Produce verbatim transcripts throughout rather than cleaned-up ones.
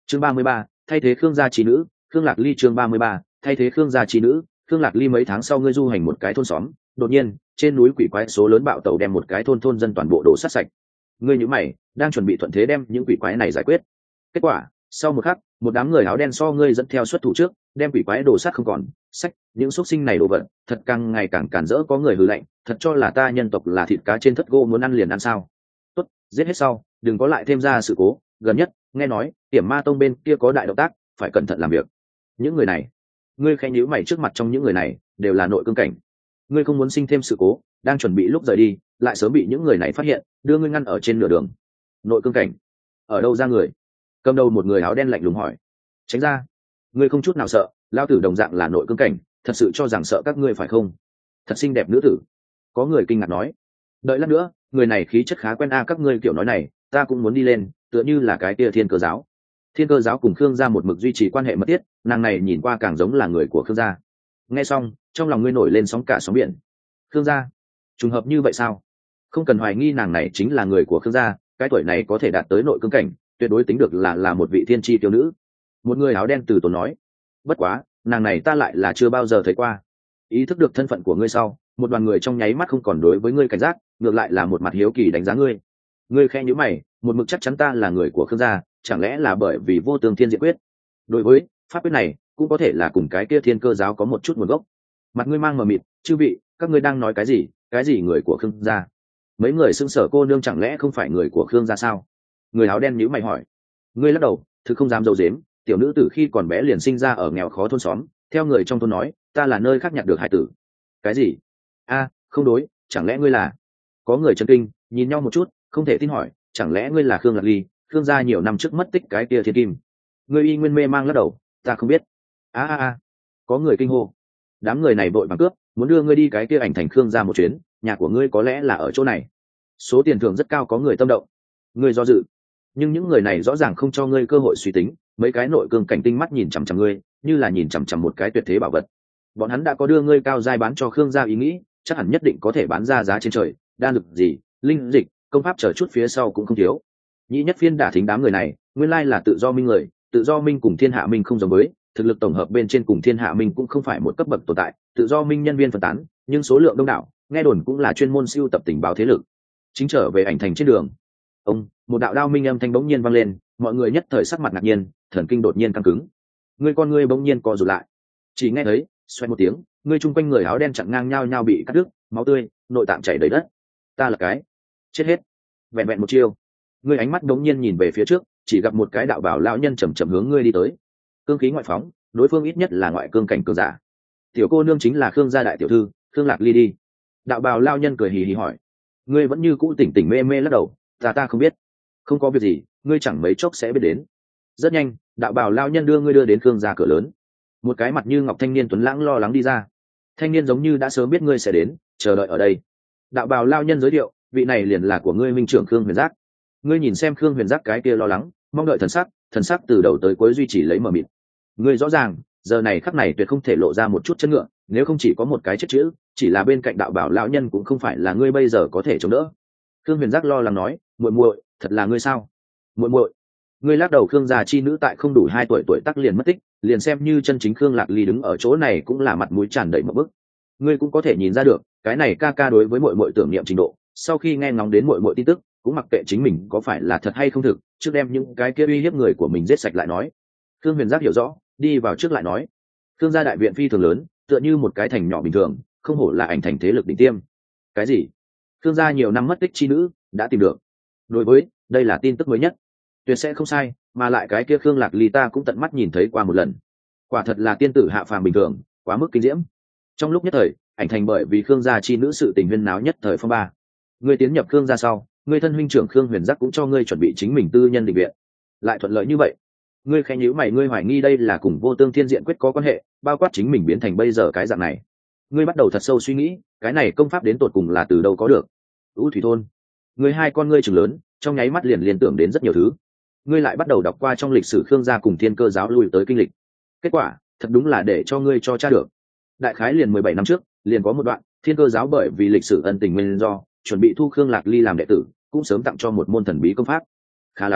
chương ba mươi ba, thay thế khương gia trí nữ. Khương Lạc Ly. chương ba mươi ba, thay thế khương gia trí nữ. Khương Lạc Ly. Mấy tháng sau ngươi du hành một cái thôn xóm, đột nhiên trên núi quỷ quái số lớn bạo tàu đem một cái thôn thôn dân toàn bộ đổ sát sạch. Ngươi nhíu mày, đang chuẩn bị thuận thế đem những quỷ quái này giải quyết. Kết quả sau một khắc, một đám người áo đen so ngươi dẫn theo xuất thủ trước, đem quỷ quái đổ sát không còn. Sách, những xuất sinh này đồ vật thật càng ngày càng cản rỡ. Có người hừ lạnh, thật cho là ta nhân tộc là thịt cá trên thất gỗ, muốn ăn liền ăn sao? Tốt, giết hết sau đừng có lại thêm ra sự cố. Gần nhất nghe nói Tiểm Ma Tông bên kia có đại động tác, phải cẩn thận làm việc. Những người này, ngươi khẽ nhíu mày, trước mặt trong những người này đều là nội cương cảnh. Ngươi không muốn sinh thêm sự cố, đang chuẩn bị lúc rời đi lại sớm bị những người này phát hiện, đưa ngươi ngăn ở trên nửa đường. Nội cương cảnh ở đâu ra người? Cầm đầu một người áo đen lạnh lùng hỏi. Tránh ra, ngươi không chút nào sợ, lao tử đồng dạng là nội cương cảnh, thật sự cho rằng sợ các ngươi phải không? Thật xinh đẹp nữ tử. Có người kinh ngạc nói. Đợi lát nữa, người này khí chất khá quen a. Các ngươi kiểu nói này ta cũng muốn đi lên, tựa như là cái kia Thiên Cơ giáo. Thiên Cơ giáo cùng Khương gia một mực duy trì quan hệ mật thiết, nàng này nhìn qua càng giống là người của Khương gia. Nghe xong trong lòng ngươi nổi lên sóng cả sóng biển. Khương gia, trùng hợp như vậy sao? Không cần hoài nghi, nàng này chính là người của Khương gia, cái tuổi này có thể đạt tới nội cương cảnh, tuyệt đối tính được là là một vị thiên tri tiêu nữ. Một người áo đen từ tốn nói. Bất quá nàng này ta lại là chưa bao giờ thấy qua. Ý thức được thân phận của ngươi sau, một đoàn người trong nháy mắt không còn đối với ngươi cảnh giác, ngược lại là một mặt hiếu kỳ đánh giá ngươi. Ngươi khẽ nhíu mày, một mực chắc chắn ta là người của Khương gia, chẳng lẽ là bởi vì vô tương thiên diện quyết? Đối với pháp quyết này cũng có thể là cùng cái kia Thiên Cơ giáo có một chút nguồn gốc. Mặt ngươi mang mờ mịt. Chư vị, các ngươi đang nói cái gì? Cái gì người của Khương gia? Mấy người xưng sở cô nương chẳng lẽ không phải người của Khương gia sao? Người áo đen nhíu mày hỏi. Ngươi lắc đầu, thực không dám dâu dếm, tiểu nữ từ khi còn bé liền sinh ra ở nghèo khó thôn xóm, theo người trong thôn nói ta là nơi khác nhặt được hải tử. Cái gì? A, không đối, chẳng lẽ ngươi là? Có người chấn kinh, nhìn nhau một chút, không thể tin hỏi, chẳng lẽ ngươi là Khương Lạc Ly, Khương gia nhiều năm trước mất tích cái kia thiên kim? Ngươi y nguyên mê mang lắc đầu, ta không biết. A a a, có người kinh hô. Đám người này vội vàng cướp, muốn đưa ngươi đi cái kia ảnh thành Khương gia một chuyến, nhà của ngươi có lẽ là ở chỗ này, số tiền thưởng rất cao. Có người tâm động. Ngươi do dự, nhưng những người này rõ ràng không cho ngươi cơ hội suy tính. Mấy cái nội cương cảnh tinh mắt nhìn chằm chằm ngươi, như là nhìn chằm chằm một cái tuyệt thế bảo vật. Bọn hắn đã có đưa ngươi cao giai bán cho Khương gia ý nghĩ, chắc hẳn nhất định có thể bán ra giá trên trời. Đan dược gì, linh dịch, công pháp chờ chút phía sau cũng không thiếu. Nhĩ Nhất Phiên đả thính đám người này, nguyên lai là tự do minh người. Tự do minh cùng thiên hạ minh không giống với, thực lực tổng hợp bên trên cùng thiên hạ minh cũng không phải một cấp bậc tồn tại. Tự do minh nhân viên phân tán, nhưng số lượng đông đảo, nghe đồn cũng là chuyên môn siêu tập tình báo thế lực. Chính trở về ảnh thành trên đường, ông một đạo đao minh âm thanh bỗng nhiên vang lên, mọi người nhất thời sắc mặt ngạc nhiên, thần kinh đột nhiên căng cứng. Người con ngươi bỗng nhiên co rụt lại, chỉ nghe thấy xoay một tiếng, người chung quanh người áo đen chặn ngang nhau nhau bị cắt đứt, máu tươi, nội tạng chảy đầy đất. Ta là cái chết hết, vẹn vẹn một chiêu. Người ánh mắt bỗng nhiên nhìn về phía trước, chỉ gặp một cái đạo bảo lão nhân chầm chậm hướng ngươi đi tới, cương khí ngoại phóng, đối phương ít nhất là ngoại cương cảnh cường giả. Tiểu cô nương chính là Khương gia đại tiểu thư Khương Lạc Ly đi. Đạo bào lão nhân cười hì hì hỏi. Ngươi vẫn như cũ tỉnh tỉnh mê mê lắc đầu, ta ta không biết. Không có việc gì, ngươi chẳng mấy chốc sẽ biết đến. Rất nhanh, đạo bào lão nhân đưa ngươi đưa đến Khương gia cửa lớn. Một cái mặt như ngọc thanh niên tuấn lãng lo lắng đi ra. Thanh niên giống như đã sớm biết ngươi sẽ đến, chờ đợi ở đây. Đạo bào lão nhân giới thiệu, vị này liền là của ngươi minh trưởng Khương Huyền Giác. Ngươi nhìn xem Khương Huyền Giác cái kia lo lắng, mong đợi thần sắc, thần sắc từ đầu tới cuối duy trì lấy mờ mịt. Ngươi rõ ràng, giờ này khắc này tuyệt không thể lộ ra một chút chân ngựa, nếu không chỉ có một cái chết chữ, chỉ là bên cạnh đạo bảo lão nhân cũng không phải là ngươi bây giờ có thể chống đỡ. Khương Huyền Giác lo lắng nói, muội muội, thật là ngươi sao? Muội muội? Ngươi lắc đầu. Khương gia chi nữ tại không đủ hai tuổi tuổi tác liền mất tích, liền xem như chân chính Khương Lạc Ly đứng ở chỗ này cũng là mặt mũi tràn đầy một bức. Ngươi cũng có thể nhìn ra được, cái này ca ca đối với muội muội tưởng niệm trình độ. Sau khi nghe ngóng đến muội muội tin tức, cũng mặc kệ chính mình có phải là thật hay không thực, trước đem những cái kia uy hiếp người của mình giết sạch lại nói. Khương Huyền Giác hiểu rõ, đi vào trước lại nói. Khương gia đại viện phi thường lớn, tựa như một cái thành nhỏ bình thường, không hổ là ảnh thành thế lực đỉnh tiêm. Cái gì? Khương gia nhiều năm mất tích chi nữ đã tìm được. Đối với đây là tin tức mới nhất, tuyệt sẽ không sai, mà lại cái kia Khương Lạc Ly ta cũng tận mắt nhìn thấy qua một lần, quả thật là tiên tử hạ phàm bình thường, quá mức kinh diễm. Trong lúc nhất thời, ảnh thành bởi vì Khương gia chi nữ sự tình huyên náo nhất thời phong ba. Ngươi tiến nhập Khương gia sau, ngươi thân huynh trưởng Khương Huyền Giác cũng cho ngươi chuẩn bị chính mình tư nhân định viện, lại thuận lợi như vậy. Ngươi khẽ nhíu mày, ngươi hoài nghi đây là cùng vô tương thiên diện quyết có quan hệ, bao quát chính mình biến thành bây giờ cái dạng này. Ngươi bắt đầu thật sâu suy nghĩ, cái này công pháp đến tột cùng là từ đâu có được. U thủy thôn. Ngươi hai con ngươi trừng lớn, trong nháy mắt liền liên tưởng đến rất nhiều thứ. Ngươi lại bắt đầu đọc qua trong lịch sử Khương gia cùng Thiên Cơ giáo lui tới kinh lịch. Kết quả thật đúng là để cho ngươi cho tra được. Đại khái liền mười bảy năm trước, liền có một đoạn Thiên Cơ giáo bởi vì lịch sử ân tình nguyên do chuẩn bị thu Khương Lạc Ly làm đệ tử, cũng sớm tặng cho một môn thần bí công pháp. Khá lắm,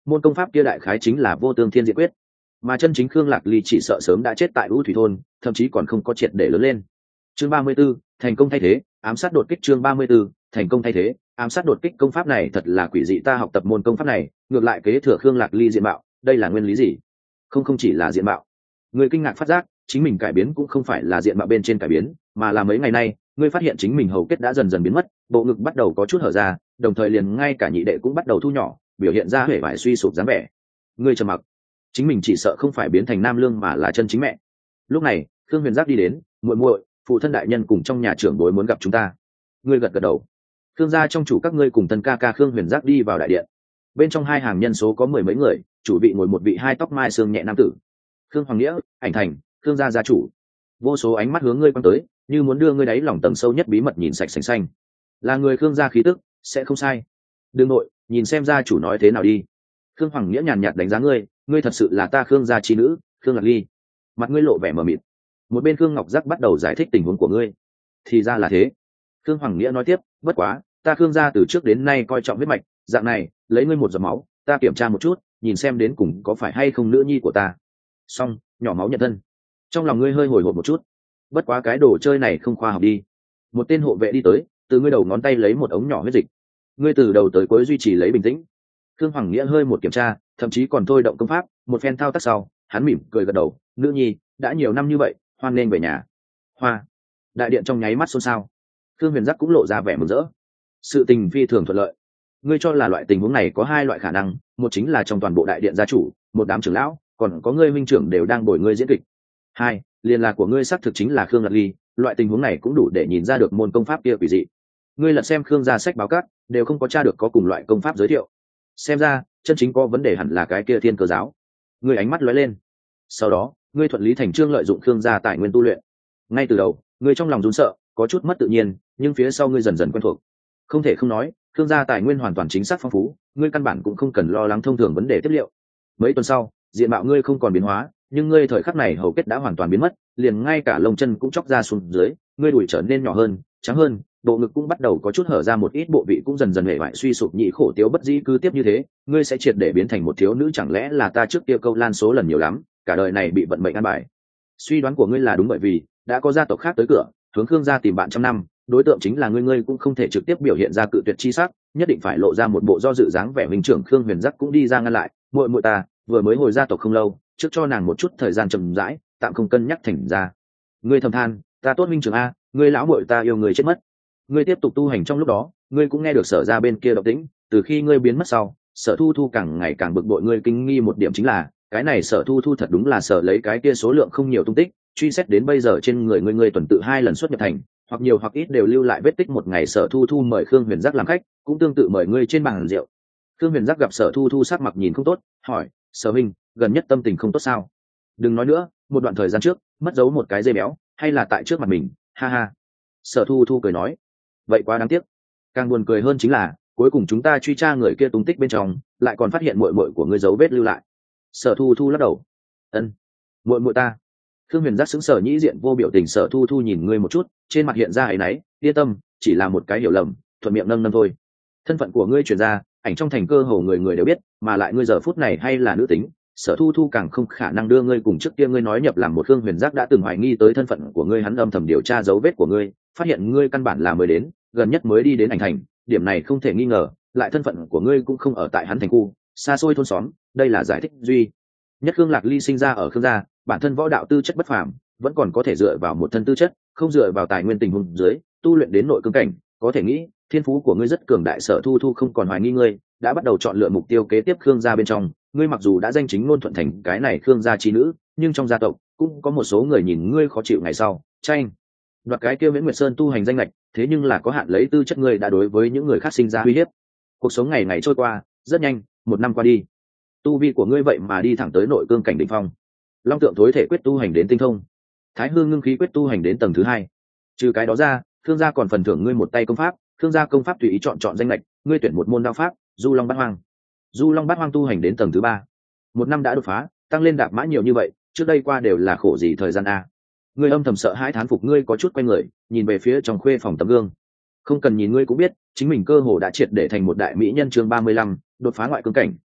môn công pháp kia đại khái chính là vô tương thiên diện quyết, mà chân chính Khương Lạc Ly chỉ sợ sớm đã chết tại U Thủy thôn, thậm chí còn không có triệt để lớn lên. Chương ba mươi 34, thành công thay thế, ám sát đột kích. Chương ba mươi 34, thành công thay thế, ám sát đột kích. Công pháp này thật là quỷ dị, ta học tập môn công pháp này, ngược lại kế thừa Khương Lạc Ly diện mạo, đây là nguyên lý gì? Không không chỉ là diện mạo. Người kinh ngạc phát giác, chính mình cải biến cũng không phải là diện mạo bên trên cải biến, mà là mấy ngày nay, ngươi phát hiện chính mình hầu kết đã dần dần biến mất, bộ ngực bắt đầu có chút hở ra, đồng thời liền ngay cả nhị đệ cũng bắt đầu thu nhỏ, biểu hiện ra vẻ vải suy sụp dáng vẻ. Ngươi trầm mặc, chính mình chỉ sợ không phải biến thành nam lương mà là chân chính mẹ. Lúc này, Khương Huyền Giác đi đến, muội muội, phụ thân đại nhân cùng trong nhà trưởng bối muốn gặp chúng ta. Ngươi gật gật đầu. Khương gia trong chủ các ngươi cùng tân ca ca Khương Huyền Giác đi vào đại điện. Bên trong hai hàng nhân số có mười mấy người, chủ vị ngồi một vị hai tóc mai sương nhẹ nam tử. Khương Hoàng Nghĩa, Ảnh Thành, Khương gia gia chủ. Vô số ánh mắt hướng ngươi quan tới, như muốn đưa ngươi đáy lòng tầng sâu nhất bí mật nhìn sạch sành xanh. Là người Khương gia khí tức, sẽ không sai. Đương nội, nhìn xem gia chủ nói thế nào đi. Khương Hoàng Nghĩa nhàn nhạt đánh giá ngươi, ngươi thật sự là ta Khương gia chi nữ, Khương Lạc Ly. Mặt ngươi lộ vẻ mờ mịt. Một bên Khương Ngọc Giác bắt đầu giải thích tình huống của ngươi. Thì ra là thế. Khương Hoàng Nghĩa nói tiếp, bất quá, ta Khương gia từ trước đến nay coi trọng huyết mạch, dạng này, lấy ngươi một giọt máu, ta kiểm tra một chút, nhìn xem đến cùng có phải hay không nữ nhi của ta. Xong, nhỏ máu nhận thân. Trong lòng ngươi hơi hồi hộp một chút. Bất quá cái đồ chơi này không khoa học đi. Một tên hộ vệ đi tới, từ ngươi đầu ngón tay lấy một ống nhỏ huyết dịch. Ngươi từ đầu tới cuối duy trì lấy bình tĩnh. Khương Hoàng Nghĩa hơi một kiểm tra, thậm chí còn thôi động công pháp, một phen thao tác sau, hắn mỉm cười gật đầu, nữ nhi, đã nhiều năm như vậy, hoan nên về nhà. Hoa. Đại điện trong nháy mắt xôn xao. Khương Huyền Giác cũng lộ ra vẻ mừng rỡ. Sự tình phi thường thuận lợi. Ngươi cho là loại tình huống này có hai loại khả năng, một chính là trong toàn bộ đại điện gia chủ, một đám trưởng lão, còn có ngươi huynh trưởng đều đang bồi ngươi diễn kịch. Hai, liên lạc của ngươi xác thực chính là Khương Lạc Ly, loại tình huống này cũng đủ để nhìn ra được môn công pháp kia quỷ dị. Ngươi lật xem Khương gia sách báo các, đều không có tra được có cùng loại công pháp giới thiệu. Xem ra, chân chính có vấn đề hẳn là cái kia Thiên Cơ giáo. Ngươi ánh mắt lóe lên. Sau đó, ngươi thuận lý thành trương lợi dụng Khương gia tài nguyên tu luyện. Ngay từ đầu, ngươi trong lòng run sợ, có chút mất tự nhiên, nhưng phía sau ngươi dần dần quen thuộc. Không thể không nói, Khương gia tài nguyên hoàn toàn chính xác phong phú, ngươi căn bản cũng không cần lo lắng thông thường vấn đề tiếp liệu. Mấy tuần sau, diện mạo ngươi không còn biến hóa, nhưng ngươi thời khắc này hầu kết đã hoàn toàn biến mất, liền ngay cả lông chân cũng chóc ra xuống dưới, ngươi đùi trở nên nhỏ hơn, trắng hơn, bộ ngực cũng bắt đầu có chút hở ra, một ít bộ vị cũng dần dần hề bại suy sụp, nhị khổ tiếu bất dĩ, cứ tiếp như thế, ngươi sẽ triệt để biến thành một thiếu nữ. Chẳng lẽ là ta trước kia câu lan số lần nhiều lắm, cả đời này bị vận mệnh ăn bài? Suy đoán của ngươi là đúng, bởi vì đã có gia tộc khác tới cửa, hướng Khương gia tìm bạn trăm năm, đối tượng chính là ngươi, ngươi cũng không thể trực tiếp biểu hiện ra cự tuyệt chi sắc, nhất định phải lộ ra một bộ do dự dáng vẻ. Minh trưởng Khương Huyền Giác cũng đi ra ngăn lại, muội muội ta vừa mới hồi gia tộc không lâu, trước cho nàng một chút thời gian chậm rãi, tạm không cân nhắc thành ra. Ngươi thầm than, ta tốt Minh trưởng a, ngươi lão muội ta yêu người chết mất. Ngươi tiếp tục tu hành trong lúc đó, ngươi cũng nghe được Sở ra bên kia động tĩnh, từ khi ngươi biến mất sau, Sở Thu Thu càng ngày càng bực bội. Ngươi kinh nghi một điểm chính là, cái này Sở Thu Thu thật đúng là Sở lấy cái kia số lượng không nhiều tung tích, truy xét đến bây giờ trên người ngươi, ngươi tuần tự hai lần xuất nhập thành, hoặc nhiều hoặc ít đều lưu lại vết tích. Một ngày Sở Thu Thu mời Khương Huyền Giác làm khách, cũng tương tự mời ngươi trên bàn rượu. Khương Huyền Giác gặp Sở Thu Thu sắc mặt nhìn không tốt, hỏi, Sở huynh, gần nhất tâm tình không tốt sao? Đừng nói nữa, một đoạn thời gian trước mất dấu một cái dây béo, hay là tại trước mặt mình, ha ha. Sở Thu Thu cười nói, vậy quá đáng tiếc. Càng buồn cười hơn chính là, cuối cùng chúng ta truy tra người kia tung tích bên trong, lại còn phát hiện muội muội của ngươi dấu vết lưu lại. Sở Thu Thu lắc đầu, ân, muội muội ta. Khương Huyền Giác sững sờ, nhĩ diện vô biểu tình. Sở Thu Thu nhìn ngươi một chút, trên mặt hiện ra áy náy, yên tâm, chỉ là một cái hiểu lầm, thuận miệng nâng nâng thôi. Thân phận của ngươi truyền ra, ảnh trong thành cơ hồ người người đều biết, mà lại ngươi giờ phút này hay là nữ tính, Sở Thu Thu càng không khả năng đưa ngươi cùng trước kia ngươi nói nhập làm một. Khương Huyền Giác đã từng hoài nghi tới thân phận của ngươi, hắn âm thầm điều tra dấu vết của ngươi, phát hiện ngươi căn bản là mới đến, gần nhất mới đi đến ảnh thành, điểm này không thể nghi ngờ, lại thân phận của ngươi cũng không ở tại hắn thành khu, xa xôi thôn xóm, đây là giải thích duy nhất. Khương Lạc Ly sinh ra ở Khương gia, bản thân võ đạo tư chất bất phàm, vẫn còn có thể dựa vào một thân tư chất, không dựa vào tài nguyên tình huống dưới, tu luyện đến nội cương cảnh, có thể nghĩ, thiên phú của ngươi rất cường đại. Sở Thu Thu không còn hoài nghi ngươi, đã bắt đầu chọn lựa mục tiêu kế tiếp Khương gia bên trong. Ngươi mặc dù đã danh chính ngôn thuận thành cái này Khương gia chi nữ, nhưng trong gia tộc cũng có một số người nhìn ngươi khó chịu ngày sau tranh đoạt cái kia Viễn Nguyệt Sơn tu hành danh lệch, thế nhưng là có hạn lấy tư chất ngươi đã đối với những người khác sinh ra uy hiếp. Cuộc sống ngày ngày trôi qua rất nhanh, một năm qua đi, tu vi của ngươi vậy mà đi thẳng tới nội cương cảnh đỉnh phong. Long Tượng Thối Thể Quyết tu hành đến tinh thông, Thái Hư Ngưng Khí Quyết tu hành đến tầng thứ hai. Trừ cái đó ra, Khương gia còn phần thưởng ngươi một tay công pháp. Khương gia công pháp tùy ý chọn chọn danh lệch, ngươi tuyển một môn đạo pháp, Du Long Bát Hoang. Du Long Bát Hoang tu hành đến tầng thứ ba. Một năm đã đột phá, tăng lên đạp mã nhiều như vậy, trước đây qua đều là khổ gì thời gian a. Ngươi âm thầm sợ hãi thán phục, ngươi có chút quay người, nhìn về phía trong khuê phòng tấm gương. Không cần nhìn ngươi cũng biết, chính mình cơ hồ đã triệt để thành một đại mỹ nhân. Chương ba mươi lăm, đột phá ngoại cương cảnh,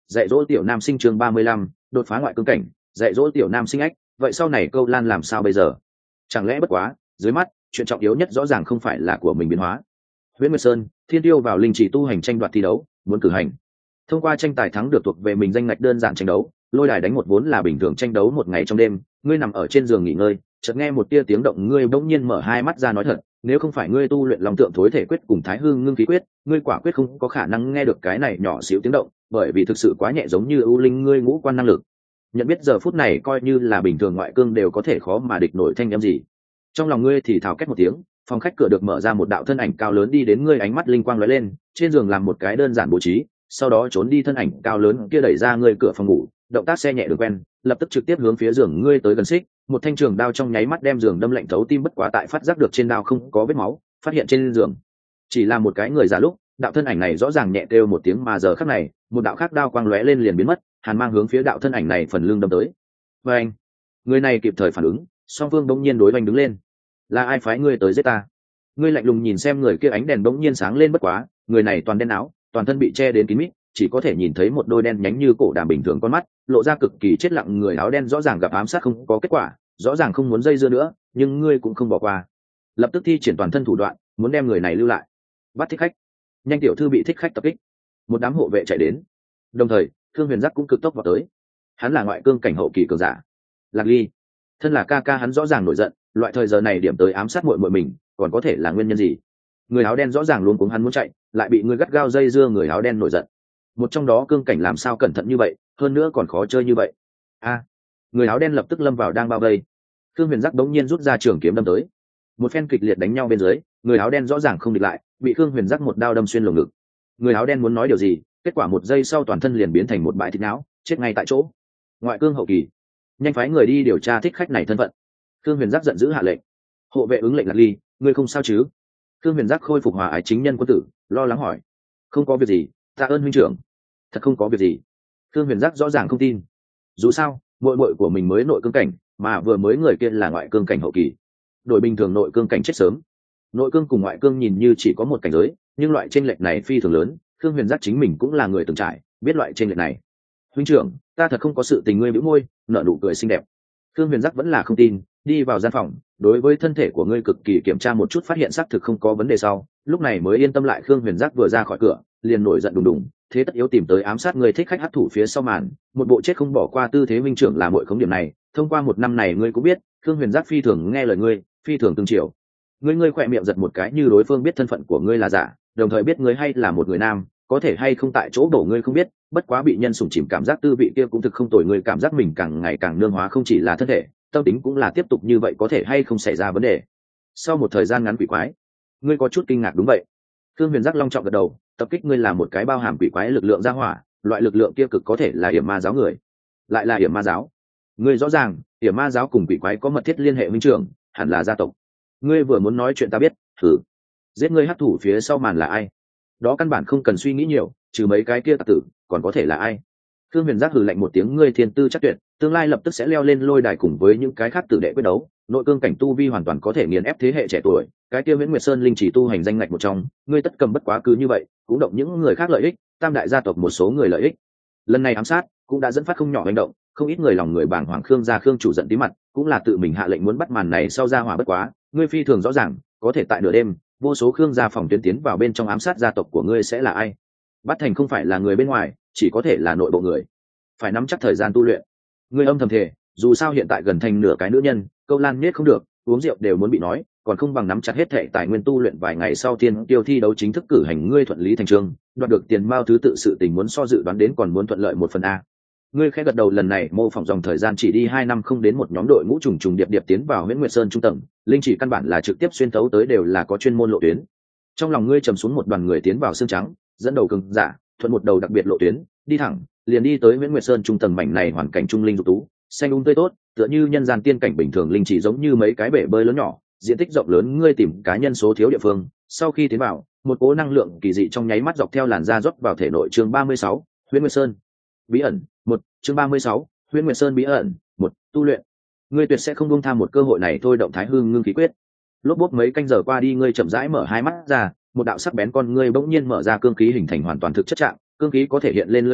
dạy dỗ tiểu nam sinh chương ba mươi lăm, đột phá ngoại cương cảnh, dạy dỗ tiểu nam sinh ách, vậy sau này câu lan làm sao bây giờ? Chẳng lẽ bất quá, dưới mắt, chuyện trọng yếu nhất rõ ràng không phải là của mình biến hóa. Huyễn Nguyệt Sơn, Thiên Tiêu vào linh chỉ tu hành tranh đoạt thi đấu, muốn cử hành. Thông qua tranh tài thắng được thuộc về mình danh ngạch đơn giản tranh đấu, lôi đài đánh một vốn là bình thường tranh đấu một ngày trong đêm, ngươi nằm ở trên giường nghỉ ngơi, chợt nghe một tia tiếng động, ngươi bỗng nhiên mở hai mắt ra nói thật, nếu không phải ngươi tu luyện long tượng thối thể quyết cùng thái hư ngưng khí quyết, ngươi quả quyết không có khả năng nghe được cái này nhỏ xíu tiếng động, bởi vì thực sự quá nhẹ giống như ưu linh ngươi ngũ quan năng lực. Nhận biết giờ phút này coi như là bình thường ngoại cương đều có thể khó mà địch nổi thanh âm gì. Trong lòng ngươi thì thào két một tiếng, phòng khách cửa được mở ra, một đạo thân ảnh cao lớn đi đến, ngươi ánh mắt linh quang lóe lên, trên giường làm một cái đơn giản bố trí, sau đó trốn đi, thân ảnh cao lớn kia đẩy ra ngươi cửa phòng ngủ, động tác xe nhẹ đường quen, lập tức trực tiếp hướng phía giường ngươi tới gần xích, một thanh trường đao trong nháy mắt đem giường đâm lạnh thấu tim, bất quá tại phát giác được trên đao không có vết máu, phát hiện trên giường chỉ là một cái người già lúc, đạo thân ảnh này rõ ràng nhẹ kêu một tiếng, mà giờ khắc này, một đạo khác đao quang lóe lên liền biến mất, hàn mang hướng phía đạo thân ảnh này phần lưng đâm tới. Và anh, người này kịp thời phản ứng, song phương bỗng nhiên đối oanh đứng lên. Là ai phái ngươi tới giết ta? Ngươi lạnh lùng nhìn xem người kia, ánh đèn bỗng nhiên sáng lên, bất quá người này toàn đen áo, toàn thân bị che đến kín mít, chỉ có thể nhìn thấy một đôi đen nhánh như cổ đàm bình thường con mắt, lộ ra cực kỳ chết lặng. Người áo đen rõ ràng gặp ám sát không có kết quả, rõ ràng không muốn dây dưa nữa, nhưng ngươi cũng không bỏ qua, lập tức thi triển toàn thân thủ đoạn, muốn đem người này lưu lại. Bắt thích khách, nhanh, tiểu thư bị thích khách tập kích. Một đám hộ vệ chạy đến, đồng thời Thương Huyền Giác cũng cực tốc vào tới. Hắn là ngoại cương cảnh hậu kỳ cường giả. Lạc Ly, thân là ca ca hắn rõ ràng nổi giận, loại thời giờ này điểm tới ám sát muội muội mình, còn có thể là nguyên nhân gì? Người áo đen rõ ràng luôn cuống hắn muốn chạy, lại bị người gắt gao dây dưa, người áo đen nổi giận. Một trong đó cương cảnh làm sao cẩn thận như vậy, hơn nữa còn khó chơi như vậy. A, người áo đen lập tức lâm vào đang bao vây. Thương Huyền Giác đống nhiên rút ra trường kiếm đâm tới. Một phen kịch liệt đánh nhau bên dưới, người áo đen rõ ràng không địch lại, bị Thương Huyền Giác một đao đâm xuyên lồng ngực. Người áo đen muốn nói điều gì, kết quả một giây sau toàn thân liền biến thành một bãi thịt não, chết ngay tại chỗ. Ngoại cương hậu kỳ, nhanh phái người đi điều tra thích khách này thân phận. Thương Huyền Giác giận dữ hạ lệnh. Hộ vệ ứng lệnh. Lạc Ly, ngươi không sao chứ? Thương Huyền Giác khôi phục hòa ái chính nhân quân tử, lo lắng hỏi. Không có việc gì, tạ ơn huynh trưởng. Thật không có việc gì. Thương Huyền Giác rõ ràng không tin. Dù sao, muội muội của mình mới nội cương cảnh, mà vừa mới người kia là ngoại cương cảnh hậu kỳ. Đổi bình thường nội cương cảnh chết sớm. Nội cương cùng ngoại cương nhìn như chỉ có một cảnh giới, nhưng loại chênh lệch này phi thường lớn. Thương Huyền Giác chính mình cũng là người từng trải, biết loại chênh lệch này. Huynh trưởng, ta thật không có sự tình. Ngươi bĩu môi, nở nụ cười xinh đẹp. Thương Huyền Giác vẫn là không tin, đi vào gian phòng, đối với thân thể của ngươi cực kỳ kiểm tra một chút, phát hiện xác thực không có vấn đề sau, lúc này mới yên tâm lại. Thương Huyền Giác vừa ra khỏi cửa, liền nổi giận đùng đùng, thế tất yếu tìm tới ám sát người thích khách hấp thủ phía sau màn, một bộ chết không bỏ qua tư thế. Huynh trưởng là muội khống điểm này, thông qua một năm này ngươi cũng biết, Thương Huyền Giác phi thường nghe lời ngươi, phi thường tương chiều. Ngươi ngươi khỏe miệng giật một cái, như đối phương biết thân phận của ngươi là giả, đồng thời biết ngươi hay là một người nam, có thể hay không tại chỗ đổ ngươi không biết, bất quá bị nhân sủng chìm cảm giác tư vị kia cũng thực không tồi. Ngươi cảm giác mình càng ngày càng nương hóa, không chỉ là thân thể, tâm tính cũng là. Tiếp tục như vậy có thể hay không xảy ra vấn đề? Sau một thời gian ngắn, quỷ quái, ngươi có chút kinh ngạc. Đúng vậy. Thương Huyền Giác long trọng gật đầu, tập kích ngươi là một cái bao hàm quỷ quái lực lượng ra hỏa, loại lực lượng kia cực có thể là hiểm ma giáo người. Lại là hiểm ma giáo? Ngươi rõ ràng hiểm ma giáo cùng quỷ quái có mật thiết liên hệ. Minh trưởng hẳn là gia tộc. Ngươi vừa muốn nói chuyện ta biết. Thử giết ngươi hấp thủ phía sau màn là ai? Đó căn bản không cần suy nghĩ nhiều, trừ mấy cái kia tặc tử, còn có thể là ai? Thương Huyền Giác hừ lạnh một tiếng, ngươi thiên tư chắc tuyệt, tương lai lập tức sẽ leo lên lôi đài cùng với những cái khác tử đệ quyết đấu, nội cương cảnh tu vi hoàn toàn có thể nghiền ép thế hệ trẻ tuổi. Cái kia Viễn Nguyệt Sơn linh chỉ tu hành danh ngạch một trong, ngươi tất cầm bất quá cứ như vậy, cũng động những người khác lợi ích, tam đại gia tộc một số người lợi ích. Lần này ám sát cũng đã dẫn phát không nhỏ hành động, không ít người lòng người bàng hoàng. Khương gia Khương chủ giận tí mặt, cũng là tự mình hạ lệnh muốn bắt màn này sau ra hỏa. Bất quá, ngươi phi thường rõ ràng, có thể tại nửa đêm, vô số Khương gia phòng tuyến tiến vào bên trong ám sát gia tộc của ngươi sẽ là ai? Bắt thành không phải là người bên ngoài, chỉ có thể là nội bộ người. Phải nắm chắc thời gian tu luyện. Ngươi âm thầm thề, dù sao hiện tại gần thành nửa cái nữ nhân, câu lan nhết không được, uống rượu đều muốn bị nói, còn không bằng nắm chặt hết thệ tài nguyên tu luyện. Vài ngày sau Thiên Tiêu thi đấu chính thức cử hành, ngươi thuận lý thành chương, đoạt được tiền mao thứ tự, sự tình muốn so dự đoán đến còn muốn thuận lợi một phần a. Ngươi khẽ gật đầu, lần này mô phỏng dòng thời gian chỉ đi hai năm không đến, một nhóm đội ngũ trùng trùng điệp điệp tiến vào Huyễn Nguyệt Sơn trung tầng, linh chỉ căn bản là trực tiếp xuyên thấu tới, đều là có chuyên môn lộ tuyến. Trong lòng ngươi trầm xuống, một đoàn người tiến vào xương trắng, dẫn đầu cường giả, thuận một đầu đặc biệt lộ tuyến, đi thẳng, liền đi tới Huyễn Nguyệt Sơn trung tầng. Mảnh này hoàn cảnh trung linh dục tú, xanh um tươi tốt, tựa như nhân gian tiên cảnh bình thường. Linh chỉ giống như mấy cái bể bơi lớn nhỏ, diện tích rộng lớn. Ngươi tìm cá nhân số thiếu địa phương, sau khi tiến vào, một cỗ năng lượng kỳ dị trong nháy mắt dọc theo làn da rót vào thể nội. Chương ba mươi sáu, Huyễn Nguyệt Sơn bí ẩn một. Chương ba mươi sáu, Huyễn Nguyệt Sơn bí ẩn một. Tu luyện. Ngươi tuyệt sẽ không buông tha một cơ hội này, thôi động thái hư ngưng khí quyết. Lốp bốp mấy canh giờ qua đi, ngươi chậm rãi mở hai mắt ra, một đạo sắc bén con ngươi bỗng nhiên mở ra, cương khí hình thành hoàn toàn thực chất trạng, cương khí có thể hiện lên lưỡi lao,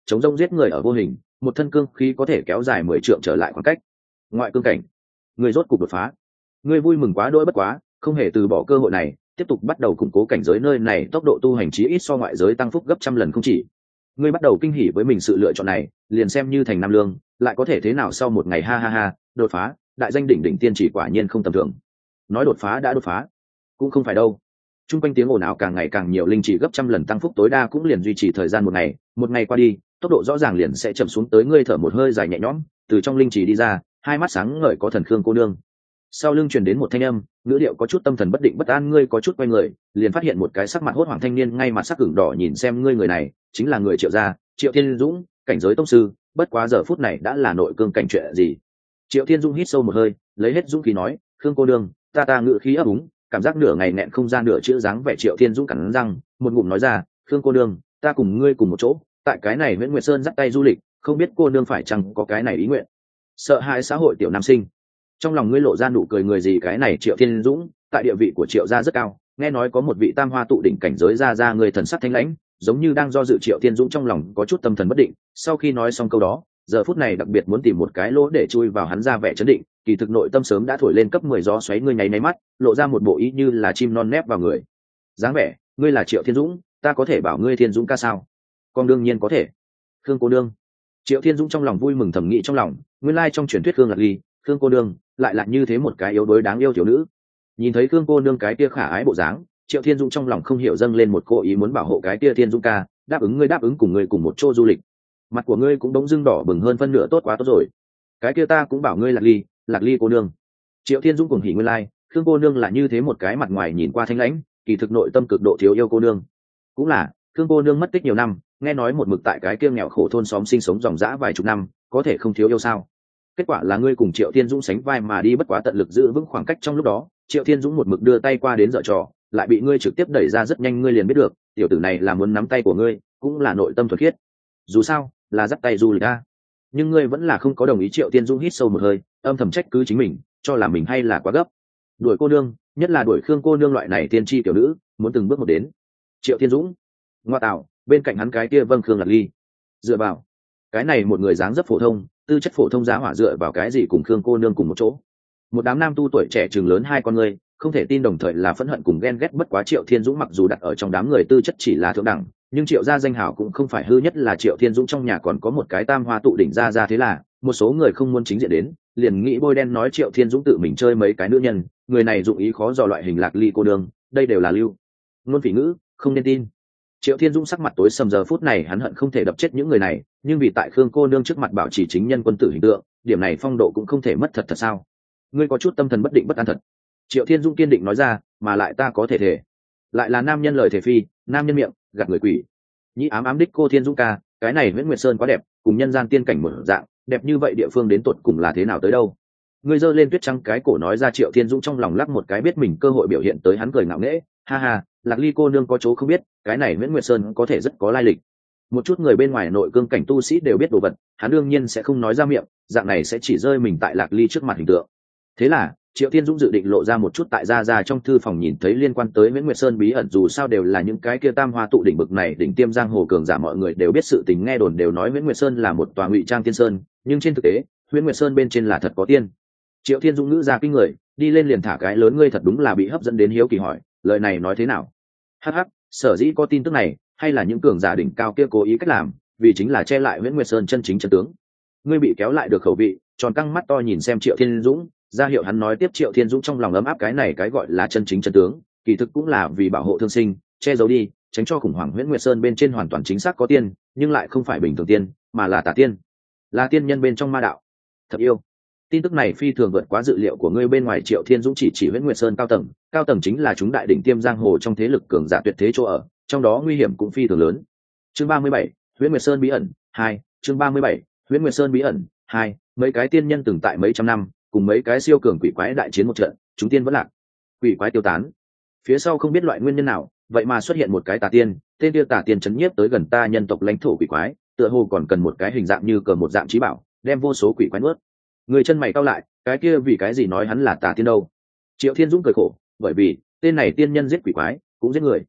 chống rông giết người ở vô hình, một thân cương khí có thể kéo dài mười trượng trở lại khoảng cách. Ngoại cương cảnh, người rốt cục đột phá. Ngươi vui mừng quá đỗi bất quá, không hề từ bỏ cơ hội này, tiếp tục bắt đầu củng cố cảnh giới nơi này, tốc độ tu hành chí ít so ngoại giới tăng phúc gấp trăm lần không chỉ. Ngươi bắt đầu kinh hỉ với mình sự lựa chọn này, liền xem như thành nam lương, lại có thể thế nào sau một ngày ha ha ha, đột phá, đại danh đỉnh đỉnh tiên chỉ quả nhiên không tầm thường. Nói đột phá đã đột phá, cũng không phải đâu. Trung quanh tiếng ồn ào càng ngày càng nhiều, linh chỉ gấp trăm lần tăng phúc tối đa cũng liền duy trì thời gian một ngày, một ngày qua đi, tốc độ rõ ràng liền sẽ chậm xuống tới. Ngươi thở một hơi dài nhẹ nhõm, từ trong linh chỉ đi ra, hai mắt sáng ngời có thần khương cô nương. Sau lưng truyền đến một thanh âm, ngữ điệu có chút tâm thần bất định bất an. Ngươi có chút quay người, liền phát hiện một cái sắc mặt hốt hoảng thanh niên, ngay mặt sắc ửng đỏ nhìn xem ngươi. Người này chính là người Triệu gia, Triệu Thiên Dũng, cảnh giới tông sư, bất quá giờ phút này đã là nội cương cảnh chuyện gì. Triệu Thiên Dũng hít sâu một hơi, lấy hết dũng khí nói, khương cô nương, ta ta ngự khí ấp úng, cảm giác nửa ngày nẹn không ra nửa chữ dáng vẻ. Triệu Thiên Dũng cắn răng, một ngụm nói ra, khương cô nương, ta cùng ngươi cùng một chỗ, tại cái này Nguyễn Nguyệt Sơn dắt tay du lịch, không biết cô nương phải chăng có cái này ý nguyện. Sợ hãi xã hội tiểu nam sinh, trong lòng ngươi lộ ra nụ cười. Người gì cái này Triệu Thiên Dũng, tại địa vị của Triệu gia rất cao, nghe nói có một vị tam hoa tụ đỉnh cảnh giới ra ra, người thần sắc thanh lãnh, giống như đang do dự. Triệu Thiên Dũng trong lòng có chút tâm thần bất định, sau khi nói xong câu đó, giờ phút này đặc biệt muốn tìm một cái lỗ để chui vào, hắn ra vẻ chấn định, kỳ thực nội tâm sớm đã thổi lên cấp mười gió xoáy. Ngươi nháy nháy mắt, lộ ra một bộ ý như là chim non nép vào người dáng vẻ. Ngươi là Triệu Thiên Dũng, ta có thể bảo ngươi Thiên Dũng ca sao? Con đương nhiên có thể. Khương cô nương. Triệu Thiên Dũng trong lòng vui mừng thầm nghĩ trong lòng, nguyên lai trong truyền thuyết Khương Lạc Ly, Khương cô nương lại là như thế một cái yếu đuối đáng yêu thiếu nữ. Nhìn thấy Khương cô nương cái kia khả ái bộ dáng, Triệu Thiên Dũng trong lòng không hiểu dâng lên một cố ý muốn bảo hộ cái kia Thiên Dũng ca, đáp ứng ngươi, đáp ứng cùng ngươi cùng một chỗ du lịch. Mặt của ngươi cũng đống dưng đỏ bừng hơn phân nửa, tốt quá tốt rồi. Cái kia ta cũng bảo ngươi Lạc Ly, Lạc Ly cô nương. Triệu Thiên Dũng cùng hỉ nguyên lai, Khương cô nương là như thế một cái mặt ngoài nhìn qua thanh lãnh, kỳ thực nội tâm cực độ thiếu yêu cô nương. Cũng là, Khương cô nương mất tích nhiều năm, nghe nói một mực tại cái kia nghèo khổ thôn xóm sinh sống dòng dã vài chục năm, có thể không thiếu yêu sao? Kết quả là ngươi cùng Triệu Thiên Dũng sánh vai mà đi, bất quá tận lực giữ vững khoảng cách. Trong lúc đó, Triệu Thiên Dũng một mực đưa tay qua đến giở trò, lại bị ngươi trực tiếp đẩy ra. Rất nhanh ngươi liền biết được, tiểu tử này là muốn nắm tay của ngươi, cũng là nội tâm thuần khiết. Dù sao, là dắt tay du lịch a. Nhưng ngươi vẫn là không có đồng ý. Triệu Thiên Dũng hít sâu một hơi, âm thầm trách cứ chính mình, cho là mình hay là quá gấp. Đuổi cô nương, nhất là đuổi Khương cô nương loại này tiên tri tiểu nữ, muốn từng bước một đến. Triệu Thiên Dũng, ngoa tạo, bên cạnh hắn cái kia Vâng Khương Lạc Ly, dựa vào cái này một người dáng dấp phổ thông, tư chất phổ thông giá hỏa, dựa vào cái gì cùng Khương cô nương cùng một chỗ? Một đám nam tu tuổi trẻ trường lớn hai con người, không thể tin, đồng thời là phẫn hận cùng ghen ghét. Bất quá Triệu Thiên Dũng mặc dù đặt ở trong đám người tư chất chỉ là thượng đẳng, nhưng Triệu gia danh hảo cũng không phải hư, nhất là Triệu Thiên Dũng trong nhà còn có một cái tam hoa tụ đỉnh gia gia, thế là một số người không muốn chính diện đến, liền nghĩ bôi đen nói Triệu Thiên Dũng tự mình chơi mấy cái nữ nhân, người này dụng ý khó dò loại hình Lạc Ly cô nương, đây đều là lưu ngôn phỉ ngữ, không nên tin. Triệu Thiên Dũng sắc mặt tối sầm, giờ phút này hắn hận không thể đập chết những người này, nhưng vì tại Khương cô nương trước mặt bảo trì chính nhân quân tử hình tượng, điểm này phong độ cũng không thể mất. Thật thật sao? Ngươi có chút tâm thần bất định bất an thật. Triệu Thiên Dũng kiên định nói ra, mà lại ta có thể thể, lại là nam nhân lời thể phi, nam nhân miệng gạt người quỷ. Nhĩ ám ám đích cô Thiên Dũng ca, cái này Nguyễn Nguyệt Sơn quá đẹp, cùng nhân gian tiên cảnh một dạng, đẹp như vậy địa phương đến tột cùng là thế nào tới đâu? Ngươi giơ lên tuyết trắng cái cổ nói ra. Triệu Thiên Dũng trong lòng lắc một cái, biết mình cơ hội biểu hiện tới, hắn cười ngạo nghễ, ha ha, Lạc Ly cô nương có chỗ không biết, cái này Nguyễn Nguyệt Sơn có thể rất có lai lịch. Một chút người bên ngoài nội cương cảnh tu sĩ đều biết đồ vật, hắn đương nhiên sẽ không nói ra miệng, dạng này sẽ chỉ rơi mình tại Lạc Ly trước mặt hình tượng. Thế là Triệu Thiên Dũng dự định lộ ra một chút. Tại ra ra trong thư phòng nhìn thấy liên quan tới Nguyễn Nguyệt Sơn bí ẩn, dù sao đều là những cái kia tam hoa tụ đỉnh bực này đỉnh tiêm giang hồ cường giả, mọi người đều biết sự tình, nghe đồn đều nói Nguyễn Nguyệt Sơn là một tòa ngụy trang tiên sơn, nhưng trên thực tế Nguyễn Nguyệt Sơn bên trên là thật có tiên. Triệu Thiên Dũng ngữ ra kinh người, đi lên liền thả cái lớn, ngươi thật đúng là bị hấp dẫn đến, hiếu kỳ hỏi, lời này nói thế nào? Hắc hắc, sở dĩ có tin tức này, hay là những cường giả đỉnh cao kia cố ý cách làm, vì chính là che lại Nguyễn Nguyệt Sơn chân chính chân tướng. Ngươi bị kéo lại được khẩu vị, tròn căng mắt to nhìn xem Triệu Thiên Dũng, ra hiệu hắn nói tiếp. Triệu Thiên Dũng trong lòng ấm áp, cái này cái gọi là chân chính chân tướng, kỳ thực cũng là vì bảo hộ thương sinh, che giấu đi, tránh cho khủng hoảng. Nguyễn Nguyệt Sơn bên trên hoàn toàn chính xác có tiên, nhưng lại không phải bình thường tiên, mà là tà tiên, là tiên nhân bên trong ma đạo. Thật yêu. Tin tức này phi thường vượt quá dự liệu của ngươi. Bên ngoài Triệu Thiên Dũng chỉ chỉ Nguyễn Nguyệt Sơn cao tầng, cao tầng chính là chúng đại đỉnh tiêm giang hồ trong thế lực cường giả tuyệt thế chỗ ở, trong đó nguy hiểm cũng phi thường lớn. Chương ba mươi bảy, Nguyễn Nguyệt Sơn bí ẩn hai. Chương ba mươi bảy, Nguyễn Nguyệt Sơn bí ẩn hai. Mấy cái tiên nhân từng tại mấy trăm năm cùng mấy cái siêu cường quỷ quái đại chiến một trận, chúng tiên vẫn lạc, quỷ quái tiêu tán. Phía sau không biết loại nguyên nhân nào, vậy mà xuất hiện một cái tà tiên, tên kia tà tiên chấn nhiếp tới gần ta nhân tộc lãnh thổ quỷ quái, tựa hồ còn cần một cái hình dạng như cờ một dạng trí bảo, đem vô số quỷ quái nuốt. Người chân mày cau lại, cái kia vì cái gì nói hắn là tà tiên đâu? Triệu Thiên Dũng cười khổ, bởi vì tên này tiên nhân giết quỷ quái cũng giết người.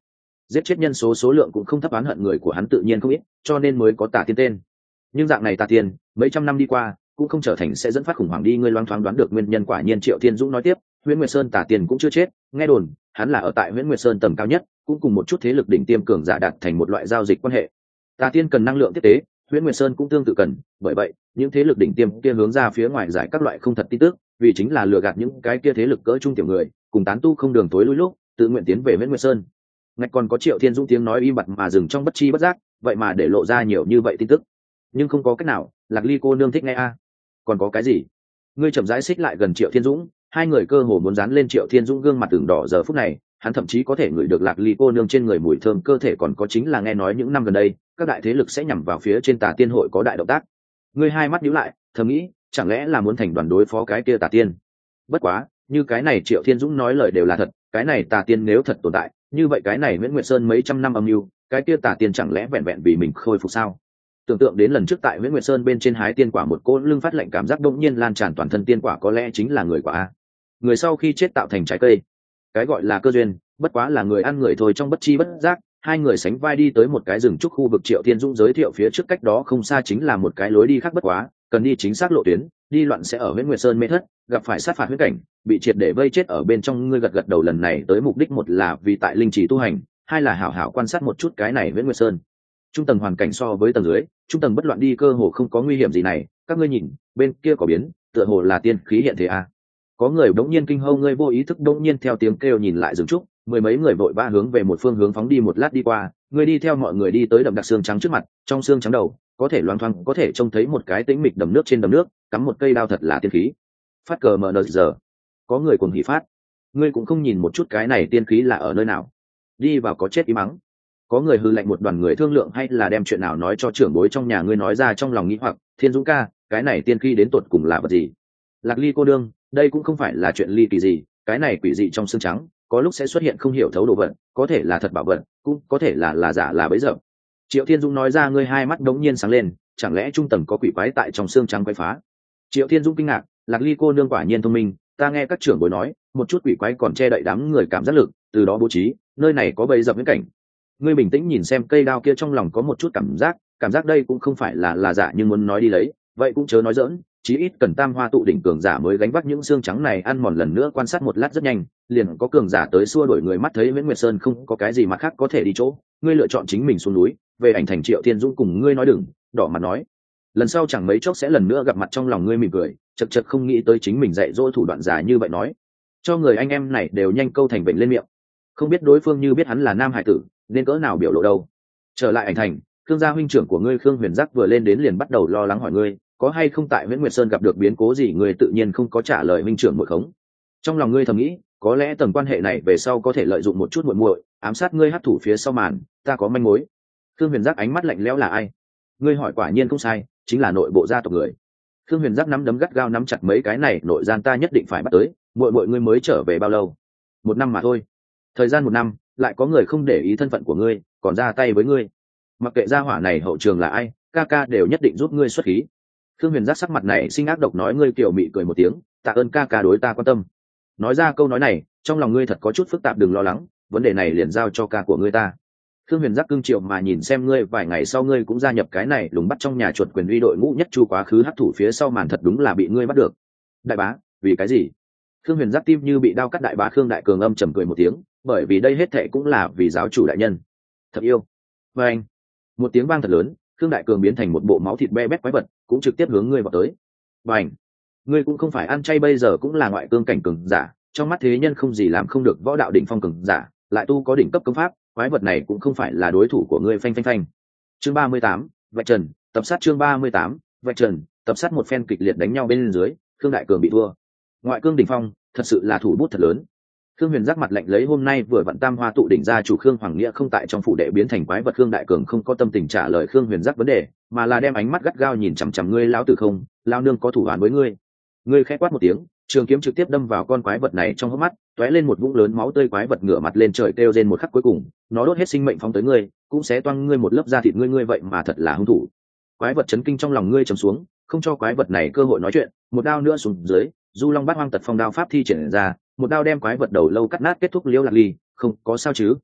giết chết nhân số số lượng cũng không thấp, oán hận người của hắn tự nhiên không ít, cho nên mới có tà tiên tên. Nhưng dạng này tà tiên mấy trăm năm đi qua cũng không trở thành sẽ dẫn phát khủng hoảng đi, ngươi loáng thoáng đoán được nguyên nhân. Quả nhiên Triệu Thiên Dũng nói tiếp, Huyễn Nguyệt Sơn tà tiên cũng chưa chết, nghe đồn hắn là ở tại Huyễn Nguyệt Sơn tầm cao nhất, cũng cùng một chút thế lực đỉnh tiêm cường giả đạt thành một loại giao dịch quan hệ. Tà tiên cần năng lượng tiếp tế, Huyễn Nguyệt Sơn cũng tương tự cần, bởi vậy những thế lực đỉnh tiêm kia hướng ra phía ngoài giải các loại không thật tin tức, vì chính là lừa gạt những cái kia thế lực cỡ trung tiểu người, cùng tán tu không đường tối lui lúc tự nguyện tiến về Huyễn Nguyệt Sơn. Ngạch còn có Triệu Thiên Dũng tiếng nói im bặt mà dừng trong bất chi bất giác, vậy mà để lộ ra nhiều như vậy tin tức. Nhưng không có cách nào, Lạc Ly cô nương thích nghe a. Còn có cái gì? Ngươi chậm rãi xích lại gần Triệu Thiên Dũng, hai người cơ hồ muốn dán lên Triệu Thiên Dũng gương mặt từng đỏ. Giờ phút này hắn thậm chí có thể ngửi được Lạc Ly cô nương trên người mùi thơm cơ thể. Còn có chính là nghe nói những năm gần đây các đại thế lực sẽ nhằm vào phía trên tà tiên hội có đại động tác. Ngươi hai mắt nhíu lại, thầm nghĩ chẳng lẽ là muốn thành đoàn đối phó cái kia tà tiên. Bất quá như cái này Triệu Thiên Dũng nói lời đều là thật, cái này tà tiên nếu thật tồn tại, như vậy cái này Huyễn Nguyệt Sơn mấy trăm năm âm mưu, cái kia tà tiên chẳng lẽ vẹn vẹn vì mình khôi phục sao? Tưởng tượng đến lần trước tại Huyễn Nguyệt Sơn bên trên hái tiên quả, một cô lưng phát lạnh cảm giác đột nhiên lan tràn toàn thân. Tiên quả có lẽ chính là người quả a, người sau khi chết tạo thành trái cây. Cái gọi là cơ duyên bất quá là người ăn người thôi. Trong bất chi bất giác hai người sánh vai đi tới một cái rừng trúc khu vực. Triệu Thiên Dũng giới thiệu phía trước cách đó không xa chính là một cái lối đi khác, bất quá cần đi chính xác lộ tuyến, đi loạn sẽ ở Huyễn Nguyệt Sơn mê thất, gặp phải sát phạt huyễn cảnh, bị triệt để vây chết ở bên trong. Ngươi gật gật đầu, lần này tới mục đích một là vì tại linh trì tu hành, hai là hảo hảo quan sát một chút cái này Huyễn Nguyệt Sơn trung tầng hoàn cảnh so với tầng dưới, trung tầng bất loạn đi, cơ hồ không có nguy hiểm gì này. Các ngươi nhìn bên kia có biến, tựa hồ là tiên khí hiện thế à. Có người đống nhiên kinh hâu, ngươi vô ý thức đống nhiên theo tiếng kêu nhìn lại rừng trúc, mười mấy người vội vã hướng về một phương hướng phóng đi. Một lát đi qua, ngươi đi theo mọi người đi tới đậm đặc xương trắng trước mặt, trong xương trắng đầu có thể loang thoang có thể trông thấy một cái tĩnh mịch đầm nước, trên đầm nước cắm một cây đao, thật là tiên khí. Phát cờ mờ nờ giờ, có người cùng hỉ phát. Ngươi cũng không nhìn một chút cái này tiên khí là ở nơi nào, đi vào có chết ý mắng. Có người hư lạnh, một đoàn người thương lượng hay là đem chuyện nào nói cho trưởng bối trong nhà. Ngươi nói ra trong lòng nghĩ hoặc, Thiên Dũng ca, cái này tiên khí đến tột cùng là vật gì? Lạc Ly cô đương, đây cũng không phải là chuyện ly kỳ gì, cái này quỷ dị trong xương trắng có lúc sẽ xuất hiện không hiểu thấu đồ vật, có thể là thật bảo vật, cũng có thể là là giả là bấy giờ. Triệu Thiên Dũng nói ra, ngươi hai mắt đống nhiên sáng lên, chẳng lẽ trung tầng có quỷ quái tại trong xương trắng quay phá? Triệu Thiên Dũng kinh ngạc, Lạc Ly cô nương quả nhiên thông minh, ta nghe các trưởng bối nói một chút quỷ quái còn che đậy đám người cảm giác lực, từ đó bố trí nơi này có bẫy dập viễn cảnh. Ngươi bình tĩnh nhìn xem cây đao kia, trong lòng có một chút cảm giác, cảm giác đây cũng không phải là là giả, nhưng muốn nói đi lấy vậy cũng chớ nói dỡn, chí ít cần tam hoa tụ đỉnh cường giả mới gánh vác những xương trắng này. Ăn mòn lần nữa quan sát một lát, rất nhanh liền có cường giả tới xua đuổi người. Mắt thấy Viễn Nguyệt Sơn không có cái gì mặt khác có thể đi chỗ, ngươi lựa chọn chính mình xuống núi về ảnh thành. Triệu Thiên Dũng cùng ngươi nói đừng đỏ mặt nói, lần sau chẳng mấy chốc sẽ lần nữa gặp mặt. trong lòng ngươi mỉm cười, chật chật không nghĩ tới chính mình dạy dỗ thủ đoạn giả như vậy, nói cho người anh em này đều nhanh câu thành bệnh lên miệng. Không biết đối phương như biết hắn là nam hải tử nên cỡ nào biểu lộ đâu. Trở lại ảnh thành, Khương gia huynh trưởng của ngươi Khương Huyền Giác vừa lên đến liền bắt đầu lo lắng hỏi ngươi có hay không tại Viễn Nguyệt Sơn gặp được biến cố gì. Ngươi tự nhiên không có trả lời huynh trưởng muội khống. Trong lòng ngươi thầm nghĩ, có lẽ tầng quan hệ này về sau có thể lợi dụng một chút muội muội ám sát ngươi hấp thủ phía sau màn, ta có manh mối. Khương Huyền Giác ánh mắt lạnh lẽo, là ai? Ngươi hỏi quả nhiên không sai, chính là nội bộ gia tộc người. Khương Huyền Giác nắm đấm gắt gao nắm chặt mấy cái này nội gian ta nhất định phải bắt tới. Muội muội ngươi mới trở về bao lâu? Một năm mà thôi. Thời gian một năm lại có người không để ý thân phận của ngươi còn ra tay với ngươi, mặc kệ gia hỏa này hậu trường là ai, ca ca đều nhất định giúp ngươi xuất khí. Khương Huyền Giác sắc mặt này sinh ác độc nói, ngươi kiểu mị cười một tiếng, tạ ơn ca ca đối ta quan tâm. Nói ra câu nói này trong lòng ngươi thật có chút phức tạp, đừng lo lắng, vấn đề này liền giao cho ca của ngươi ta. Khương Huyền Giác cưng chiều mà nhìn xem ngươi, vài ngày sau ngươi cũng gia nhập cái này lùng bắt trong nhà chuột quyền uy đội ngũ nhất chu quá khứ hấp thủ phía sau màn, thật đúng là bị ngươi bắt được. Đại bá, vì cái gì? Khương Huyền Giác tim như bị đau cắt. Đại bá Khương Đại Cường âm trầm cười một tiếng, bởi vì đây hết thệ cũng là vì giáo chủ đại nhân. Thật yêu. Và anh, một tiếng vang thật lớn, Khương Đại Cường biến thành một bộ máu thịt be bét quái vật, cũng trực tiếp hướng ngươi vào tới. Và anh, ngươi cũng không phải ăn chay, bây giờ cũng là ngoại cương cảnh cường giả, trong mắt thế nhân không gì làm không được võ đạo đỉnh phong cường giả, lại tu có đỉnh cấp công pháp, quái vật này cũng không phải là đối thủ của ngươi. Phanh phanh phanh. Chương ba mươi tám, vạch trần, tập sát. Chương ba mươi tám, vạch trần, tập sát. Một phen kịch liệt đánh nhau bên dưới, Khương Đại Cường bị thua. Ngoại cương đỉnh phong, thật sự là thủ bút thật lớn. Khương Huyền Giác mặt lạnh lấy, hôm nay vừa vặn tam hoa tụ đỉnh gia chủ Khương Hoàng Nghĩa không tại trong phủ đệ biến thành quái vật. Khương Đại Cường không có tâm tình trả lời Khương Huyền Giác vấn đề, mà là đem ánh mắt gắt gao nhìn chằm chằm ngươi. Lão tử không, lão nương có thủ án với ngươi. Ngươi khẽ quát một tiếng, trường kiếm trực tiếp đâm vào con quái vật này trong hốc mắt, tóe lên một vũng lớn máu tươi. Quái vật ngửa mặt lên trời kêu rên một khắc, cuối cùng nó đốt hết sinh mệnh phóng tới ngươi, cũng sẽ toang ngươi một lớp da thịt. Ngươi ngươi vậy mà thật là hung thủ. Quái vật chấn kinh, trong lòng ngươi trầm xuống, không cho quái vật này cơ hội nói chuyện, một đao nữa xuống dưới, Du Long Bát Hoang Tật Phong đao pháp thi triển ra, một đao đem quái vật đầu lâu cắt nát. Kết thúc. Liễu Lạc Ly, không có sao chứ?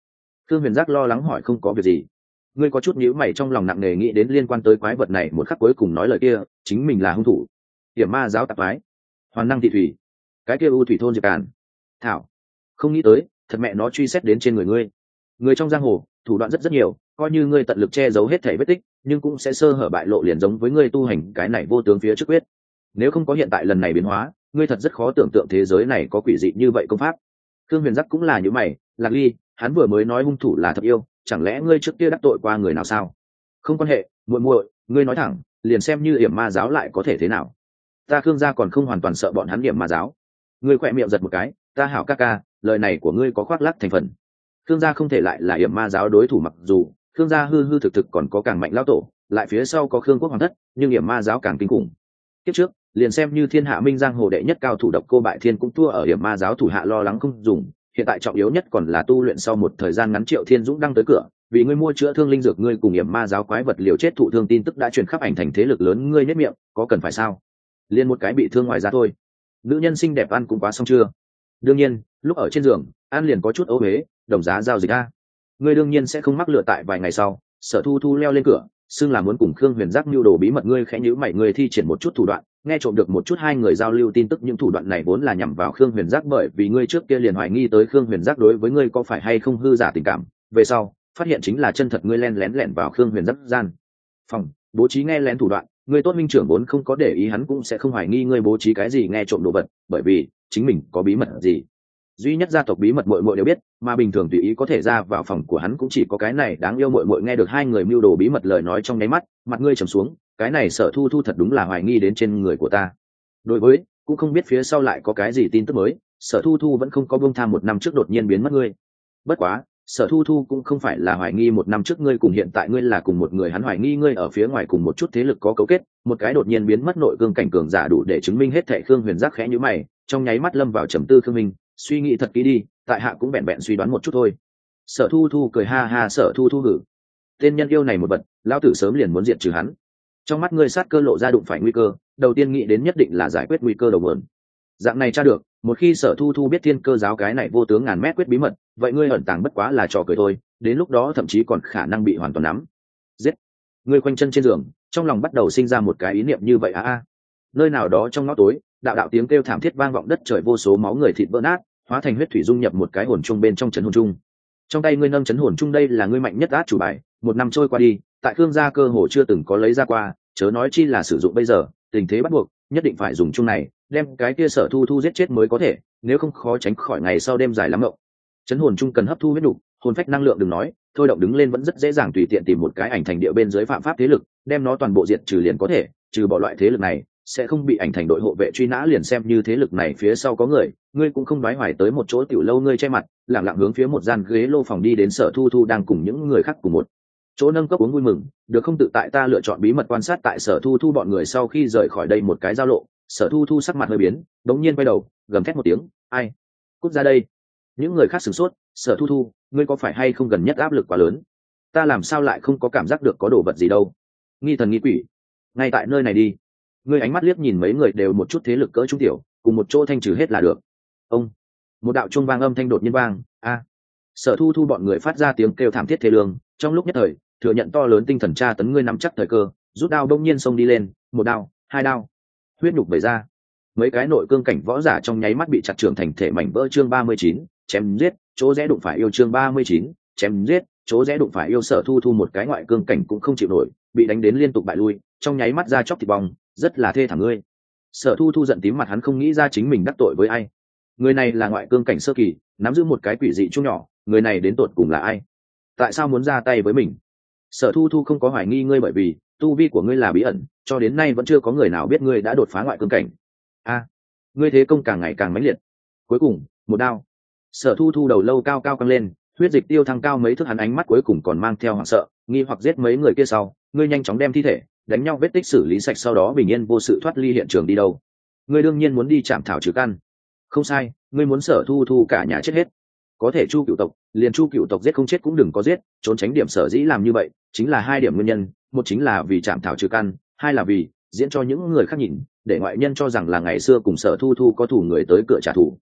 Khương Huyền Giác lo lắng hỏi không có việc gì. Ngươi có chút nhíu mày trong lòng nặng nề nghĩ đến liên quan tới quái vật này, một khắc cuối cùng nói lời kia chính mình là hung thủ. Hiểm ma giáo tạp ái, hoàn năng thị thủy, cái kia u thủy thôn diệt càn thảo, không nghĩ tới thật mẹ nó truy xét đến trên người ngươi. Người trong giang hồ thủ đoạn rất rất nhiều, coi như ngươi tận lực che giấu hết thảy vết tích nhưng cũng sẽ sơ hở bại lộ, liền giống với ngươi tu hành cái này vô tướng phía trước quyết. Nếu không có hiện tại lần này biến hóa, ngươi thật rất khó tưởng tượng thế giới này có quỷ dị như vậy công pháp. Khương Huyền Giác cũng là như mày, Lạc Ly, hắn vừa mới nói hung thủ là Thập Yêu, chẳng lẽ ngươi trước kia đắc tội qua người nào sao? Không quan hệ, muội muội, ngươi nói thẳng, liền xem như Yểm Ma giáo lại có thể thế nào? Ta Khương gia còn không hoàn toàn sợ bọn hắn Yểm Ma giáo. Ngươi khỏe miệng giật một cái, ta hảo ca ca, lời này của ngươi có khoác lác thành phần. Khương gia không thể lại là Yểm Ma giáo đối thủ, mặc dù Khương gia hư hư thực thực còn có càng mạnh lão tổ, lại phía sau có Khương quốc hoàng thất, nhưng Yểm Ma giáo càng kinh khủng. Tiếp trước, liền xem như thiên hạ minh giang hồ đệ nhất cao thủ Độc Cô Bại Thiên cũng thua ở Yểm Ma giáo thủ hạ, lo lắng không dùng. Hiện tại trọng yếu nhất còn là tu luyện. Sau một thời gian ngắn Triệu Thiên Dũng đang tới cửa, vì ngươi mua chữa thương linh dược, ngươi cùng Yểm Ma giáo quái vật liều chết thụ thương tin tức đã truyền khắp ảnh thành thế lực lớn, ngươi nhếch miệng, có cần phải sao? Liên một cái bị thương ngoài ra thôi. Nữ nhân xinh đẹp ăn cũng quá xong chưa? Đương nhiên, lúc ở trên giường, ăn liền có chút ấu huế, đồng giá giao dịch a. Ngươi đương nhiên sẽ không mắc lừa. Tại vài ngày sau, Sở Thu Thu leo lên cửa, xưng là muốn cùng Khương Huyền Giác mưu đồ bí mật. Ngươi khẽ nhíu mày, ngươi thi triển một chút thủ đoạn, nghe trộm được một chút hai người giao lưu tin tức. Những thủ đoạn này vốn là nhằm vào Khương Huyền Giác, bởi vì ngươi trước kia liền hoài nghi tới Khương Huyền Giác đối với ngươi có phải hay không hư giả tình cảm, về sau phát hiện chính là chân thật. Ngươi len lén lẻn vào Khương Huyền Giác gian phòng, bố trí nghe lén thủ đoạn. Ngươi tốt minh trưởng vốn không có để ý, hắn cũng sẽ không hoài nghi ngươi bố trí cái gì nghe trộm đồ vật, bởi vì chính mình có bí mật gì duy nhất gia tộc bí mật muội muội đều biết, mà bình thường tùy ý có thể ra vào phòng của hắn cũng chỉ có cái này đáng yêu muội muội. Nghe được hai người mưu đồ bí mật lời nói trong nháy mắt, mặt ngươi trầm xuống, cái này Sở Thu Thu thật đúng là hoài nghi đến trên người của ta. Đối với cũng không biết phía sau lại có cái gì tin tức mới, Sở Thu Thu vẫn không có buông tha một năm trước đột nhiên biến mất ngươi. Bất quá Sở Thu Thu cũng không phải là hoài nghi một năm trước ngươi cùng hiện tại ngươi là cùng một người, hắn hoài nghi ngươi ở phía ngoài cùng một chút thế lực có cấu kết, một cái đột nhiên biến mất nội cương cảnh cường giả đủ để chứng minh hết thảy. Khương Huyền Giác khẽ nhíu mày, trong nháy mắt lâm vào trầm tư. Khương Minh, suy nghĩ thật kỹ đi, tại hạ cũng vẹn vẹn suy đoán một chút thôi. Sở Thu Thu cười ha ha, Sở Thu Thu hử, tên nhân yêu này một vật, lão tử sớm liền muốn diệt trừ hắn. Trong mắt ngươi sát cơ lộ ra, đụng phải nguy cơ, đầu tiên nghĩ đến nhất định là giải quyết nguy cơ đầu nguồn. Dạng này tra được, một khi Sở Thu Thu biết Thiên Cơ giáo cái này vô tướng ngàn mét quyết bí mật, vậy ngươi ẩn tàng bất quá là trò cười thôi, đến lúc đó thậm chí còn khả năng bị hoàn toàn nắm giết. Ngươi quanh chân trên giường, trong lòng bắt đầu sinh ra một cái ý niệm như vậy. a a Nơi nào đó trong ngõ tối, đạo đạo tiếng kêu thảm thiết vang vọng đất trời, vô số máu người thịt vỡ nát, hóa thành huyết thủy dung nhập một cái hồn chung bên trong chấn hồn chung. Trong tay ngươi nâng chấn hồn chung, đây là ngươi mạnh nhất át chủ bài, một năm trôi qua đi, tại Khương gia cơ hồ chưa từng có lấy ra qua, chớ nói chi là sử dụng bây giờ, tình thế bắt buộc, nhất định phải dùng chung này, đem cái kia Sở Thu Thu giết chết mới có thể, nếu không khó tránh khỏi ngày sau đêm dài lắm mộng. Chấn hồn chung cần hấp thu huyết nục, hồn phách năng lượng đừng nói, thôi động đứng lên vẫn rất dễ dàng, tùy tiện tìm một cái ảnh thành địa bên dưới phạm pháp thế lực, đem nó toàn bộ diệt trừ liền có thể, trừ bỏ loại thế lực này sẽ không bị ảnh thành đội hộ vệ truy nã, liền xem như thế lực này phía sau có người, ngươi cũng không đoái hoài tới một chỗ tiểu lâu. Ngươi che mặt lẳng lặng hướng phía một gian ghế lô phòng đi đến, Sở Thu Thu đang cùng những người khác cùng một chỗ nâng cốc uống vui mừng. Được không, tự tại ta lựa chọn bí mật quan sát. Tại Sở Thu Thu bọn người sau khi rời khỏi đây một cái giao lộ, Sở Thu Thu sắc mặt hơi biến, đống nhiên quay đầu gầm thét một tiếng, ai, cút ra đây. Những người khác sửng sốt, Sở Thu Thu, ngươi có phải hay không gần nhất áp lực quá lớn? Ta làm sao lại không có cảm giác được có đồ vật gì đâu? Nghi thần nghi quỷ, ngay tại nơi này đi. Ngươi ánh mắt liếc nhìn mấy người đều một chút thế lực cỡ trung tiểu, cùng một chỗ thanh trừ hết là được. Ông, một đạo chuông vang âm thanh đột nhiên vang, a. Sở Thu Thu bọn người phát ra tiếng kêu thảm thiết thê lương, trong lúc nhất thời thừa nhận to lớn tinh thần tra tấn. Ngươi nắm chắc thời cơ, rút đao đông nhiên xông đi lên, một đao, hai đao, huyết nhục bày ra, mấy cái nội cương cảnh võ giả trong nháy mắt bị chặt trưởng thành thể mảnh vỡ. Chương ba mươi chín, chém giết, chỗ rẽ đụng phải yêu. Chương ba mươi chín, chém giết, chỗ rẽ đụng phải yêu. Sở Thu Thu một cái ngoại cương cảnh cũng không chịu nổi, bị đánh đến liên tục bại lui, trong nháy mắt ra chóc thịt bong, rất là thê thảm. Ngươi, Sở Thu Thu giận tím mặt, hắn không nghĩ ra chính mình đắc tội với ai. Người này là ngoại cương cảnh sơ kỳ, nắm giữ một cái quỷ dị chung nhỏ, người này đến tột cùng là ai? Tại sao muốn ra tay với mình? Sở Thu Thu không có hoài nghi ngươi, bởi vì tu vi của ngươi là bí ẩn, cho đến nay vẫn chưa có người nào biết ngươi đã đột phá ngoại cương cảnh. A, ngươi thế công càng ngày càng mãnh liệt. Cuối cùng, một đao. Sở Thu Thu đầu lâu cao cao căng lên, huyết dịch tiêu thăng cao mấy thước, hắn ánh mắt cuối cùng còn mang theo hoảng sợ, nghi hoặc giết mấy người kia sau, ngươi nhanh chóng đem thi thể đánh nhau vết tích xử lý sạch, sau đó bình yên vô sự thoát ly hiện trường. đi đâu? Ngươi đương nhiên muốn đi chạm thảo trừ căn. Không sai, ngươi muốn Sở Thu Thu cả nhà chết hết. Có thể Chu cựu tộc, liền Chu cựu tộc giết không chết cũng đừng có giết, trốn tránh điểm sở dĩ làm như vậy chính là hai điểm nguyên nhân, một chính là vì chạm thảo trừ căn, hai là vì diễn cho những người khác nhìn, để ngoại nhân cho rằng là ngày xưa cùng Sở Thu Thu có thủ người tới cửa trả thù.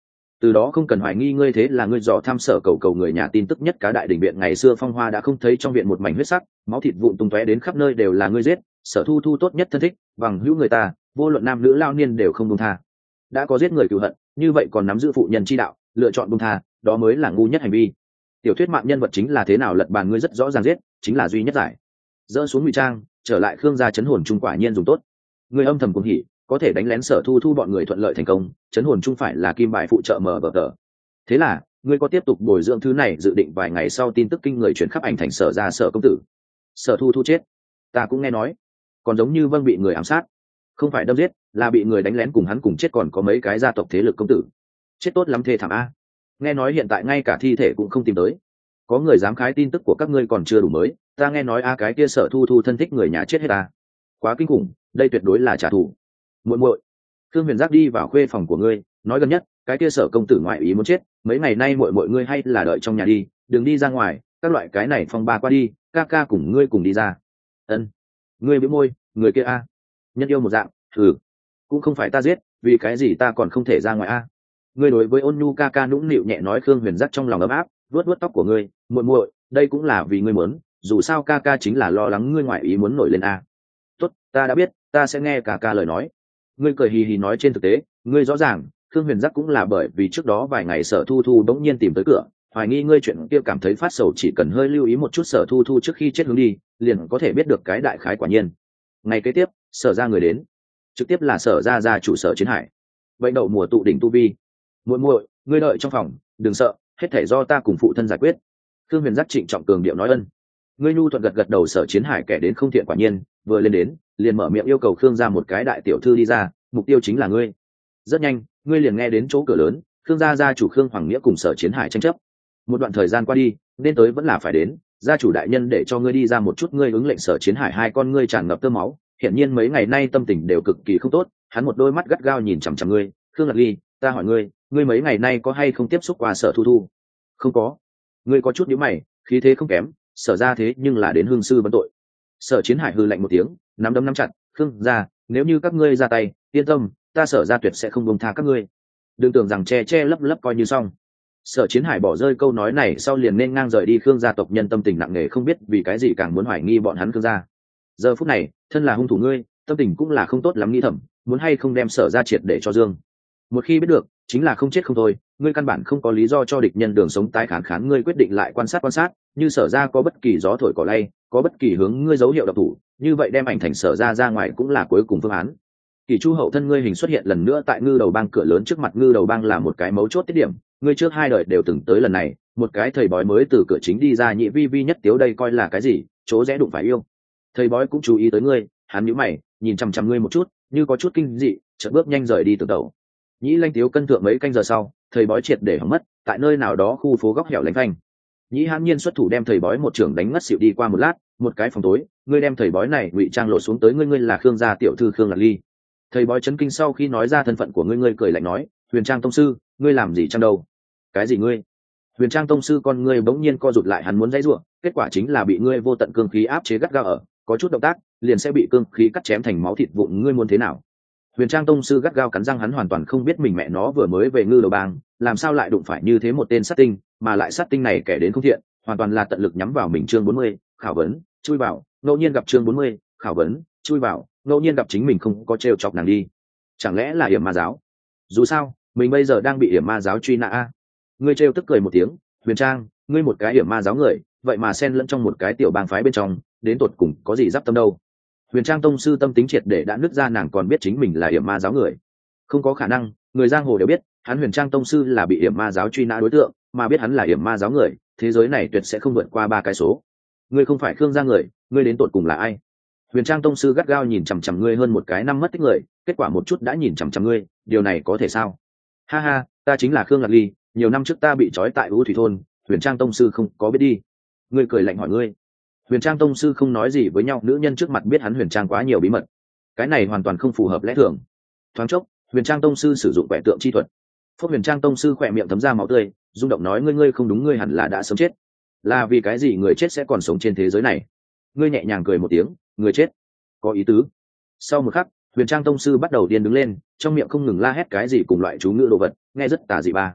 Từ đó không cần hoài nghi ngươi, thế là ngươi dò tham sở cầu cầu người nhà tin tức nhất cá đại đình viện ngày xưa phong hoa đã không thấy, trong viện một mảnh huyết sắc, máu thịt vụn tung tóe đến khắp nơi đều là ngươi giết. Sở Thu Thu tốt nhất thân thích, bằng hữu người ta, vô luận nam nữ lao niên đều không buông tha. Đã có giết người cừu hận, như vậy còn nắm giữ phụ nhân chi đạo, lựa chọn buông tha, đó mới là ngu nhất hành vi. Tiểu thuyết mạng nhân vật chính là thế nào lật bàn, ngươi rất rõ ràng giết, chính là duy nhất giải. Dỡ xuống ngụy trang, trở lại Khương gia chấn hồn trung quả nhiên dùng tốt. Ngươi âm thầm cuồng hỉ, có thể đánh lén Sở Thu Thu bọn người thuận lợi thành công, chấn hồn trung phải là kim bài phụ trợ mở bờ tờ. Thế là ngươi có tiếp tục bồi dưỡng thứ này, dự định vài ngày sau tin tức kinh người chuyển khắp ảnh thành Sở ra Sở công tử. Sở Thu Thu chết, ta cũng nghe nói, còn giống như Vâng bị người ám sát, không phải đâm giết, là bị người đánh lén cùng hắn cùng chết, còn có mấy cái gia tộc thế lực công tử chết tốt lắm, thê thảm a. Nghe nói hiện tại ngay cả thi thể cũng không tìm tới, có người dám khái tin tức của các ngươi còn chưa đủ mới, ta nghe nói a cái kia Sở Thu Thu thân thích người nhà chết hết ta, quá kinh khủng, đây tuyệt đối là trả thù. Muội muội, Thương Huyền Giác đi vào khuê phòng của ngươi, nói gần nhất cái kia Sở công tử ngoại ý muốn chết, mấy ngày nay muội muội ngươi hay là đợi trong nhà đi, đừng đi ra ngoài, các loại cái này phong ba qua đi, ca ca cùng ngươi cùng đi ra. Ân. Ngươi bĩu môi, người kia a, nhân yêu một dạng, thử cũng không phải ta giết, vì cái gì ta còn không thể ra ngoài a. Ngươi đối với Ôn Nhu ca ca nũng nịu nhẹ nói. Khương Huyền Giác trong lòng ấm áp, vuốt vuốt tóc của ngươi, muội muội, đây cũng là vì ngươi muốn, dù sao ca ca chính là lo lắng ngươi ngoại ý muốn nổi lên a. Tốt, ta đã biết, ta sẽ nghe ca ca lời nói. Ngươi cười hì hì nói, trên thực tế ngươi rõ ràng Khương Huyền Giác cũng là bởi vì trước đó vài ngày Sở Thu Thu bỗng nhiên tìm tới cửa, hoài nghi ngươi chuyện kia, cảm thấy phát sầu, chỉ cần hơi lưu ý một chút Sở Thu Thu trước khi chết hướng đi, liền có thể biết được cái đại khái. Quả nhiên ngày kế tiếp Sở ra người đến, trực tiếp là Sở ra ra chủ Sở Chiến Hải. Vậy đậu mùa tụ đỉnh tu vi, muội muội ngươi đợi trong phòng, đừng sợ, hết thể do ta cùng phụ thân giải quyết. Khương Huyền Giác trịnh trọng cường điệu nói. Ân. Ngươi nhu thuận gật gật đầu. Sở Chiến Hải kẻ đến không thiện, quả nhiên vừa lên đến liền mở miệng yêu cầu Khương ra một cái đại tiểu thư đi ra, mục tiêu chính là ngươi. Rất nhanh ngươi liền nghe đến chỗ cửa lớn, Khương gia gia chủ Khương Hoàng Nghĩa cùng Sở Chiến Hải tranh chấp. Một đoạn thời gian qua đi, nên tới vẫn là phải đến, gia chủ đại nhân để cho ngươi đi ra một chút. Ngươi ứng lệnh. Sở Chiến Hải hai con ngươi tràn ngập tơ máu, hiển nhiên mấy ngày nay tâm tình đều cực kỳ không tốt, hắn một đôi mắt gắt gao nhìn chằm chằm ngươi. Khương Lạc Ly, ta hỏi ngươi, ngươi mấy ngày nay có hay không tiếp xúc qua Sở Thu Thu? Không có. Ngươi có chút nhíu mày, khí thế không kém, Sở ra thế nhưng là đến hương sư vấn tội. Sở Chiến Hải hừ lạnh một tiếng, nắm đấm nắm chặt. Khương gia, nếu như các ngươi ra tay, yên tâm, ta Sở ra tuyệt sẽ không buông tha các ngươi, đừng tưởng rằng che che lấp lấp coi như xong. Sở Chiến Hải bỏ rơi câu nói này sau liền nên ngang rời đi. Khương gia tộc nhân tâm tình nặng nề, không biết vì cái gì càng muốn hoài nghi bọn hắn Khương gia. Giờ phút này thân là hung thủ ngươi, tâm tình cũng là không tốt lắm, nghĩ thầm muốn hay không đem Sở ra triệt để cho dương. Một khi biết được, chính là không chết không thôi, ngươi căn bản không có lý do cho địch nhân đường sống tái kháng kháng. Ngươi quyết định lại quan sát quan sát, như Sở ra có bất kỳ gió thổi cỏ lay, có bất kỳ hướng ngươi dấu hiệu độc thủ, như vậy đem ảnh thành Sở ra ra ngoài cũng là cuối cùng phương án. Kỳ Chu hậu thân ngươi hình xuất hiện lần nữa tại Ngư Đầu Bang cửa lớn trước mặt. Ngư Đầu Bang là một cái mấu chốt tiết điểm, ngươi trước hai đời đều từng tới, lần này một cái thầy bói mới từ cửa chính đi ra. Nhị vi vi nhất tiếu, đây coi là cái gì, chỗ rẽ đụng phải yêu. Thầy bói cũng chú ý tới ngươi, hắn nhíu mày nhìn chằm chằm ngươi một chút, như có chút kinh dị, chợt bước nhanh rời đi từ tàu. Nhĩ Lanh Tiếu cân thượng mấy canh giờ sau, thầy bói triệt để hỏng mất, tại nơi nào đó khu phố góc hẻo lánh phanh. Nhĩ hãn nhiên xuất thủ đem thầy bói một trưởng đánh ngất xỉu. Đi qua một lát, một cái phòng tối, ngươi đem thầy bói này ngụy trang lộ xuống tới. Ngươi ngươi là Khương gia tiểu thư Khương Lạc Ly. Thầy bói chấn kinh sau khi nói ra thân phận của ngươi, ngươi cười lạnh nói, Huyền Trang tông sư, ngươi làm gì trang đâu? Cái gì ngươi? Huyền Trang tông sư con ngươi bỗng nhiên co rụt lại, hắn muốn dãy rủa, kết quả chính là bị ngươi vô tận cương khí áp chế gắt gao, ở có chút động tác liền sẽ bị cương khí cắt chém thành máu thịt vụn. Ngươi muốn thế nào? Huyền Trang tông sư gắt gao cắn răng, hắn hoàn toàn không biết mình mẹ nó vừa mới về Ngư Đầu Bang, làm sao lại đụng phải như thế một tên sát tinh, mà lại sát tinh này kẻ đến không thiện, hoàn toàn là tận lực nhắm vào mình. Chương bốn mươi, khảo vấn, chui vào, ngẫu nhiên gặp. Chương bốn mươi, khảo vấn, chui vào, ngẫu nhiên gặp. Chính mình không có trêu chọc nàng đi, chẳng lẽ là Yểm Ma giáo? Dù sao mình bây giờ đang bị Yểm Ma giáo truy nã a. Ngươi trêu tức cười một tiếng, Huyền Trang, ngươi một cái Yểm Ma giáo người, vậy mà xen lẫn trong một cái tiểu bang phái bên trong, đến tột cùng có gì giáp tâm đâu? Huyền Trang tông sư tâm tính triệt để đã nứt ra, nàng còn biết chính mình là Yểm Ma giáo người? Không có khả năng, người giang hồ đều biết hắn Huyền Trang tông sư là bị Yểm Ma giáo truy nã đối tượng, mà biết hắn là Yểm Ma giáo người, thế giới này tuyệt sẽ không vượt qua ba cái số. Ngươi không phải Khương gia người, ngươi đến tột cùng là ai? Huyền Trang tông sư gắt gao nhìn chằm chằm ngươi hơn một cái năm mất tích người, kết quả một chút đã nhìn chằm chằm ngươi, điều này có thể sao? Ha ha, ta chính là Khương Lạc Ly, nhiều năm trước ta bị trói tại U Thủy thôn, Huyền Trang tông sư không có biết đi. Ngươi cười lạnh hỏi ngươi. Huyền Trang tông sư không nói gì với nhau, nữ nhân trước mặt biết hắn Huyền Trang quá nhiều bí mật, cái này hoàn toàn không phù hợp lẽ thường. Thoáng chốc, Huyền Trang tông sư sử dụng quẻ tượng chi thuật. Phúc Huyền Trang tông sư khỏe miệng thấm ra máu tươi, rung động nói, ngươi ngươi không đúng, ngươi hẳn là đã sớm chết. Là vì cái gì người chết sẽ còn sống trên thế giới này? Ngươi nhẹ nhàng cười một tiếng, người chết có ý tứ. Sau một khắc, Huyền Trang tông sư bắt đầu điên đứng lên, trong miệng không ngừng la hét cái gì cùng loại chú ngữ đồ vật, nghe rất tà dị ba.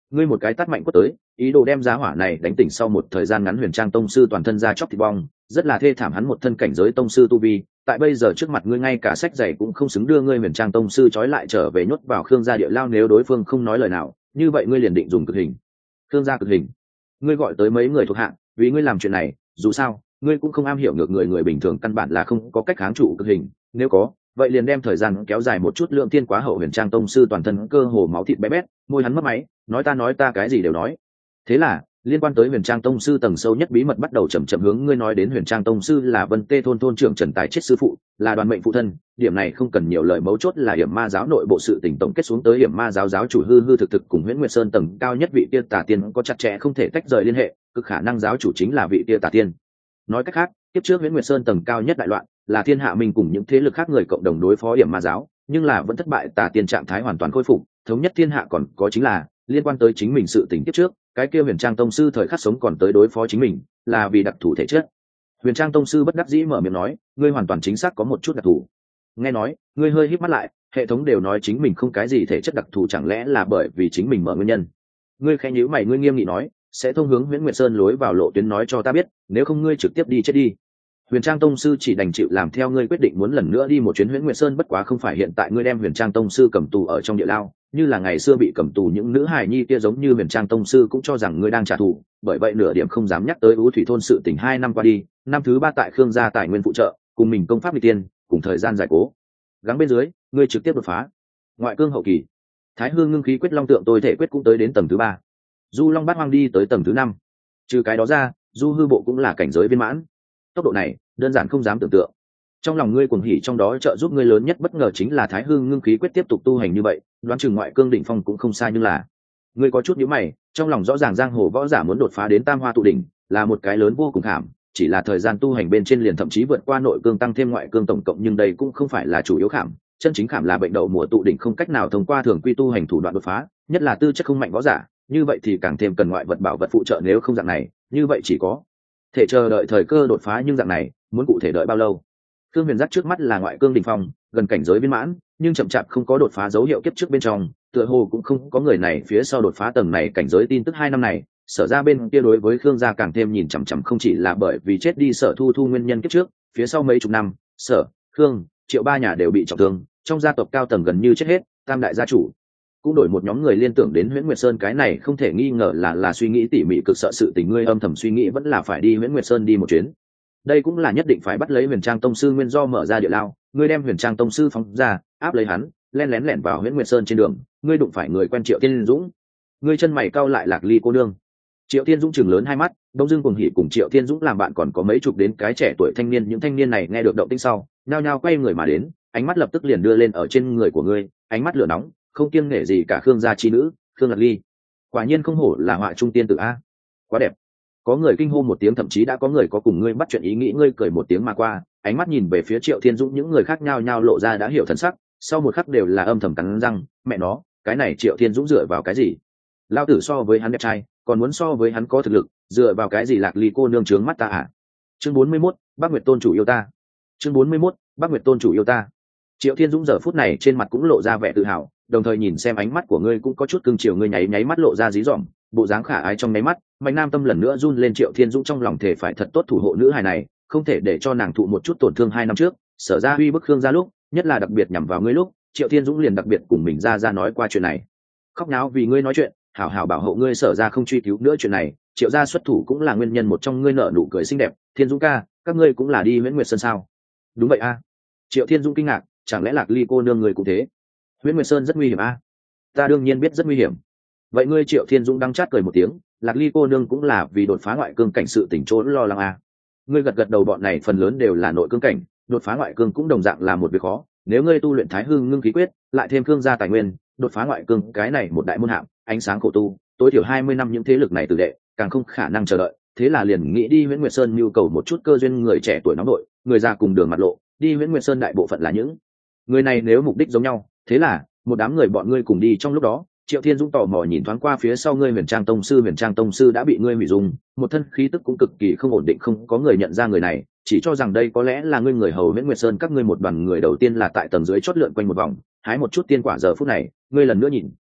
ngươi một cái tát mạnh quất tới, ý đồ đem giá hỏa này đánh tỉnh. Sau một thời gian ngắn Huyền Trang tông sư toàn thân ra chóc thịt bong, rất là thê thảm. Hắn một thân cảnh giới tông sư tu vi, tại bây giờ trước mặt ngươi ngay cả sách giày cũng không xứng đưa ngươi Huyền Trang tông sư trói lại trở về nhốt vào Khương gia địa lao. Nếu đối phương không nói lời nào, như vậy ngươi liền định dùng cực hình. Khương gia cực hình, ngươi gọi tới mấy người thuộc hạ, vì ngươi làm chuyện này, dù sao ngươi cũng không am hiểu ngược người, người bình thường căn bản là không có cách kháng trụ cực hình. Nếu có, vậy liền đem thời gian kéo dài một chút. Lượng tiên quá hậu Huyền Trang tông sư toàn thân cơ hồ máu thịt bé bét, môi hắn mất máy, nói ta nói ta cái gì đều nói. Thế là liên quan tới Huyền Trang tông sư tầng sâu nhất bí mật bắt đầu chậm chậm hướng ngươi nói đến. Huyền Trang tông sư là Vân Tê thôn thôn trưởng Trần Tài chết sư phụ, là đoàn mệnh phụ thân. Điểm này không cần nhiều lời, mấu chốt là Hiểm Ma giáo nội bộ sự tình tổng kết xuống tới Hiểm Ma giáo giáo chủ hư hư thực thực cùng Huyễn Nguyệt Sơn tầng cao nhất vị kia Tà Tiên có chặt chẽ không thể tách rời liên hệ, cực khả năng giáo chủ chính là vị kia Tà Tiên. Nói cách khác, tiếp trước Huyễn Nguyệt Sơn tầng cao nhất đại loạn, là Thiên Hạ Minh cùng những thế lực khác người cộng đồng đối phó Hiểm Ma giáo, nhưng là vẫn thất bại. Tà Tiên trạng thái hoàn toàn khôi phục, thống nhất thiên hạ. Còn có chính là liên quan tới chính mình sự tình tiếp trước, cái kia Huyền Trang tông sư thời khắc sống còn tới đối phó chính mình, là vì đặc thù thể chất. Huyền Trang tông sư bất đắc dĩ mở miệng nói, ngươi hoàn toàn chính xác có một chút đặc thù. Nghe nói, ngươi hơi híp mắt lại, hệ thống đều nói chính mình không cái gì thể chất đặc thù, chẳng lẽ là bởi vì chính mình mở nguyên nhân? Ngươi khẽ nhíu mày, ngươi nghiêm nghị nói, sẽ thông hướng Huyễn Nguyệt Sơn lối vào lộ tuyến nói cho ta biết, nếu không ngươi trực tiếp đi chết đi. Huyền Trang tông sư chỉ đành chịu làm theo ngươi quyết định, muốn lần nữa đi một chuyến Huyễn Nguyệt Sơn. Bất quá không phải hiện tại ngươi đem Huyền Trang tông sư cầm tù ở trong địa lao, như là ngày xưa bị cầm tù những nữ hài nhi kia, giống như Huyền Trang tông sư cũng cho rằng ngươi đang trả thù, bởi vậy nửa điểm không dám nhắc tới Ú Thủy thôn sự tình. Hai năm qua đi, năm thứ ba tại Khương gia tài nguyên phụ trợ, cùng mình công pháp nghịch tiên, cùng thời gian giải cố gắng bên dưới, ngươi trực tiếp đột phá ngoại cương hậu kỳ. Thái Hư ngưng khí quyết long tượng tôi thể quyết cũng tới đến tầng thứ ba, Du Long bát hoang đi tới tầng thứ năm. Trừ cái đó ra, Du hư bộ cũng là cảnh giới viên mãn. Tốc độ này đơn giản không dám tưởng tượng. Trong lòng ngươi cuồng hỉ, trong đó trợ giúp ngươi lớn nhất bất ngờ chính là Thái Hư ngưng khí quyết tiếp tục tu hành như vậy, đoán chừng ngoại cương đỉnh phong cũng không sai. Nhưng là ngươi có chút nhíu mày, trong lòng rõ ràng giang hồ võ giả muốn đột phá đến tam hoa tụ đỉnh là một cái lớn vô cùng khảm, chỉ là thời gian tu hành bên trên liền thậm chí vượt qua nội cương tăng thêm ngoại cương tổng cộng. Nhưng đây cũng không phải là chủ yếu khảm, chân chính khảm là bệnh đậu mùa tụ đỉnh không cách nào thông qua thường quy tu hành thủ đoạn đột phá, nhất là tư chất không mạnh võ giả, như vậy thì càng thêm cần ngoại vật bảo vật phụ trợ. Nếu không dạng này, như vậy chỉ có thể chờ đợi thời cơ đột phá, nhưng dạng này muốn cụ thể đợi bao lâu? Thương Huyền Giác trước mắt là ngoại cương đỉnh phong, gần cảnh giới viên mãn, nhưng chậm chạp không có đột phá dấu hiệu. Kiếp trước bên trong tựa hồ cũng không có người này phía sau đột phá tầng này cảnh giới. Tin tức hai năm này, Sở ra bên kia đối với Khương gia càng thêm nhìn chằm chằm, không chỉ là bởi vì chết đi Sở Thu Thu nguyên nhân. Kiếp trước phía sau mấy chục năm, Sở, Khương, Triệu ba nhà đều bị trọng thương, trong gia tộc cao tầng gần như chết hết, tam đại gia chủ cũng đổi một nhóm người liên tưởng đến Huyễn Nguyệt Sơn. Cái này không thể nghi ngờ là là suy nghĩ tỉ mỉ, cực sợ sự tình. Ngươi âm thầm suy nghĩ vẫn là phải đi Huyễn Nguyệt Sơn đi một chuyến, đây cũng là nhất định phải bắt lấy Huyền Trang tông sư nguyên do mở ra địa lao. Ngươi đem Huyền Trang tông sư phóng ra, áp lấy hắn, len lén lẻn vào Huyễn Nguyệt Sơn. Trên đường ngươi đụng phải người quen Triệu Tiên Dũng, ngươi chân mày cau lại, Lạc Ly cô nương. Triệu Tiên Dũng chừng lớn hai mắt, đông dương cùng hỉ cùng Triệu Tiên Dũng làm bạn còn có mấy chục đến cái trẻ tuổi thanh niên. Những thanh niên này nghe được động tĩnh sau, nhao nhao quay người mà đến, ánh mắt lập tức liền đưa lên ở trên người của ngươi, ánh mắt lửa nóng, không kiêng nể gì cả. Khương gia chi nữ, Khương Lạc Ly, quả nhiên không hổ là họa trung tiên tử a, quá đẹp. Có người kinh hô một tiếng, thậm chí đã có người có cùng ngươi bắt chuyện ý nghĩ. Ngươi cười một tiếng mà qua, ánh mắt nhìn về phía Triệu Thiên Dũng, những người khác nhao nhao lộ ra đã hiểu thần sắc, sau một khắc đều là âm thầm cắn răng, mẹ nó, cái này Triệu Thiên Dũng dựa vào cái gì? Lao tử so với hắn đẹp trai, còn muốn so với hắn có thực lực, dựa vào cái gì? Lạc Ly cô nương trướng mắt ta à? Chương bốn mươi mốt, Bắc Nguyệt tôn chủ yêu ta. Chương bốn mươi mốt, Bắc Nguyệt tôn chủ yêu ta. Triệu Thiên Dũng giờ phút này trên mặt cũng lộ ra vẻ tự hào, đồng thời nhìn xem ánh mắt của ngươi cũng có chút cưng chiều. Ngươi nháy nháy mắt lộ ra dí dỏm, bộ dáng khả ái trong nháy mắt, Mạnh Nam tâm lần nữa run lên. Triệu Thiên Dũng trong lòng thể phải thật tốt thủ hộ nữ hài này, không thể để cho nàng thụ một chút tổn thương. Hai năm trước Sở ra uy bức Khương gia lúc, nhất là đặc biệt nhằm vào ngươi lúc, Triệu Thiên Dũng liền đặc biệt cùng mình ra ra nói qua chuyện này, khóc náo vì ngươi nói chuyện, hảo hảo bảo hộ ngươi. Sở ra không truy cứu nữa chuyện này, Triệu gia xuất thủ cũng là nguyên nhân một trong. Ngươi nở nụ cười xinh đẹp, Thiên Dũng ca, các ngươi cũng là đi Huyễn Nguyệt Sơn sao? Đúng vậy a. Triệu Thiên Dũng kinh ngạc, chẳng lẽ Lạc Ly cô nương người cũng thế? Huyễn Nguyệt Sơn rất nguy hiểm a. Ta đương nhiên biết rất nguy hiểm. Vậy ngươi? Triệu Thiên Dũng đang chát cười một tiếng, Lạc Ly cô nương cũng là vì đột phá ngoại cương cảnh sự tỉnh trốn lo lắng a. Ngươi gật gật đầu, bọn này phần lớn đều là nội cương cảnh, đột phá ngoại cương cũng đồng dạng là một việc khó. Nếu ngươi tu luyện Thái Hư ngưng khí quyết, lại thêm Khương gia tài nguyên, đột phá ngoại cương cái này một đại môn hạng, ánh sáng khổ tu, tối thiểu hai mươi năm những thế lực này tử đệ càng không khả năng chờ đợi. Thế là liền nghĩ đi Huyễn Nguyệt Sơn nhu cầu một chút cơ duyên. Người trẻ tuổi nóng đội, người già cùng đường mặt lộ, đi Huyễn Nguyệt Sơn đại bộ phận là những người này nếu mục đích giống nhau. Thế là một đám người bọn ngươi cùng đi. Trong lúc đó, Triệu Thiên Dũng tò mò nhìn thoáng qua phía sau ngươi, Huyền Trang tông sư. Huyền Trang tông sư đã bị ngươi hủy dung, một thân khí tức cũng cực kỳ không ổn định, không có người nhận ra người này, chỉ cho rằng đây có lẽ là ngươi người hầu Huyễn Nguyệt Sơn. Các ngươi một đoàn người đầu tiên là tại tầng dưới chót lượn quanh một vòng, hái một chút tiên quả. Giờ phút này, ngươi lần nữa nhìn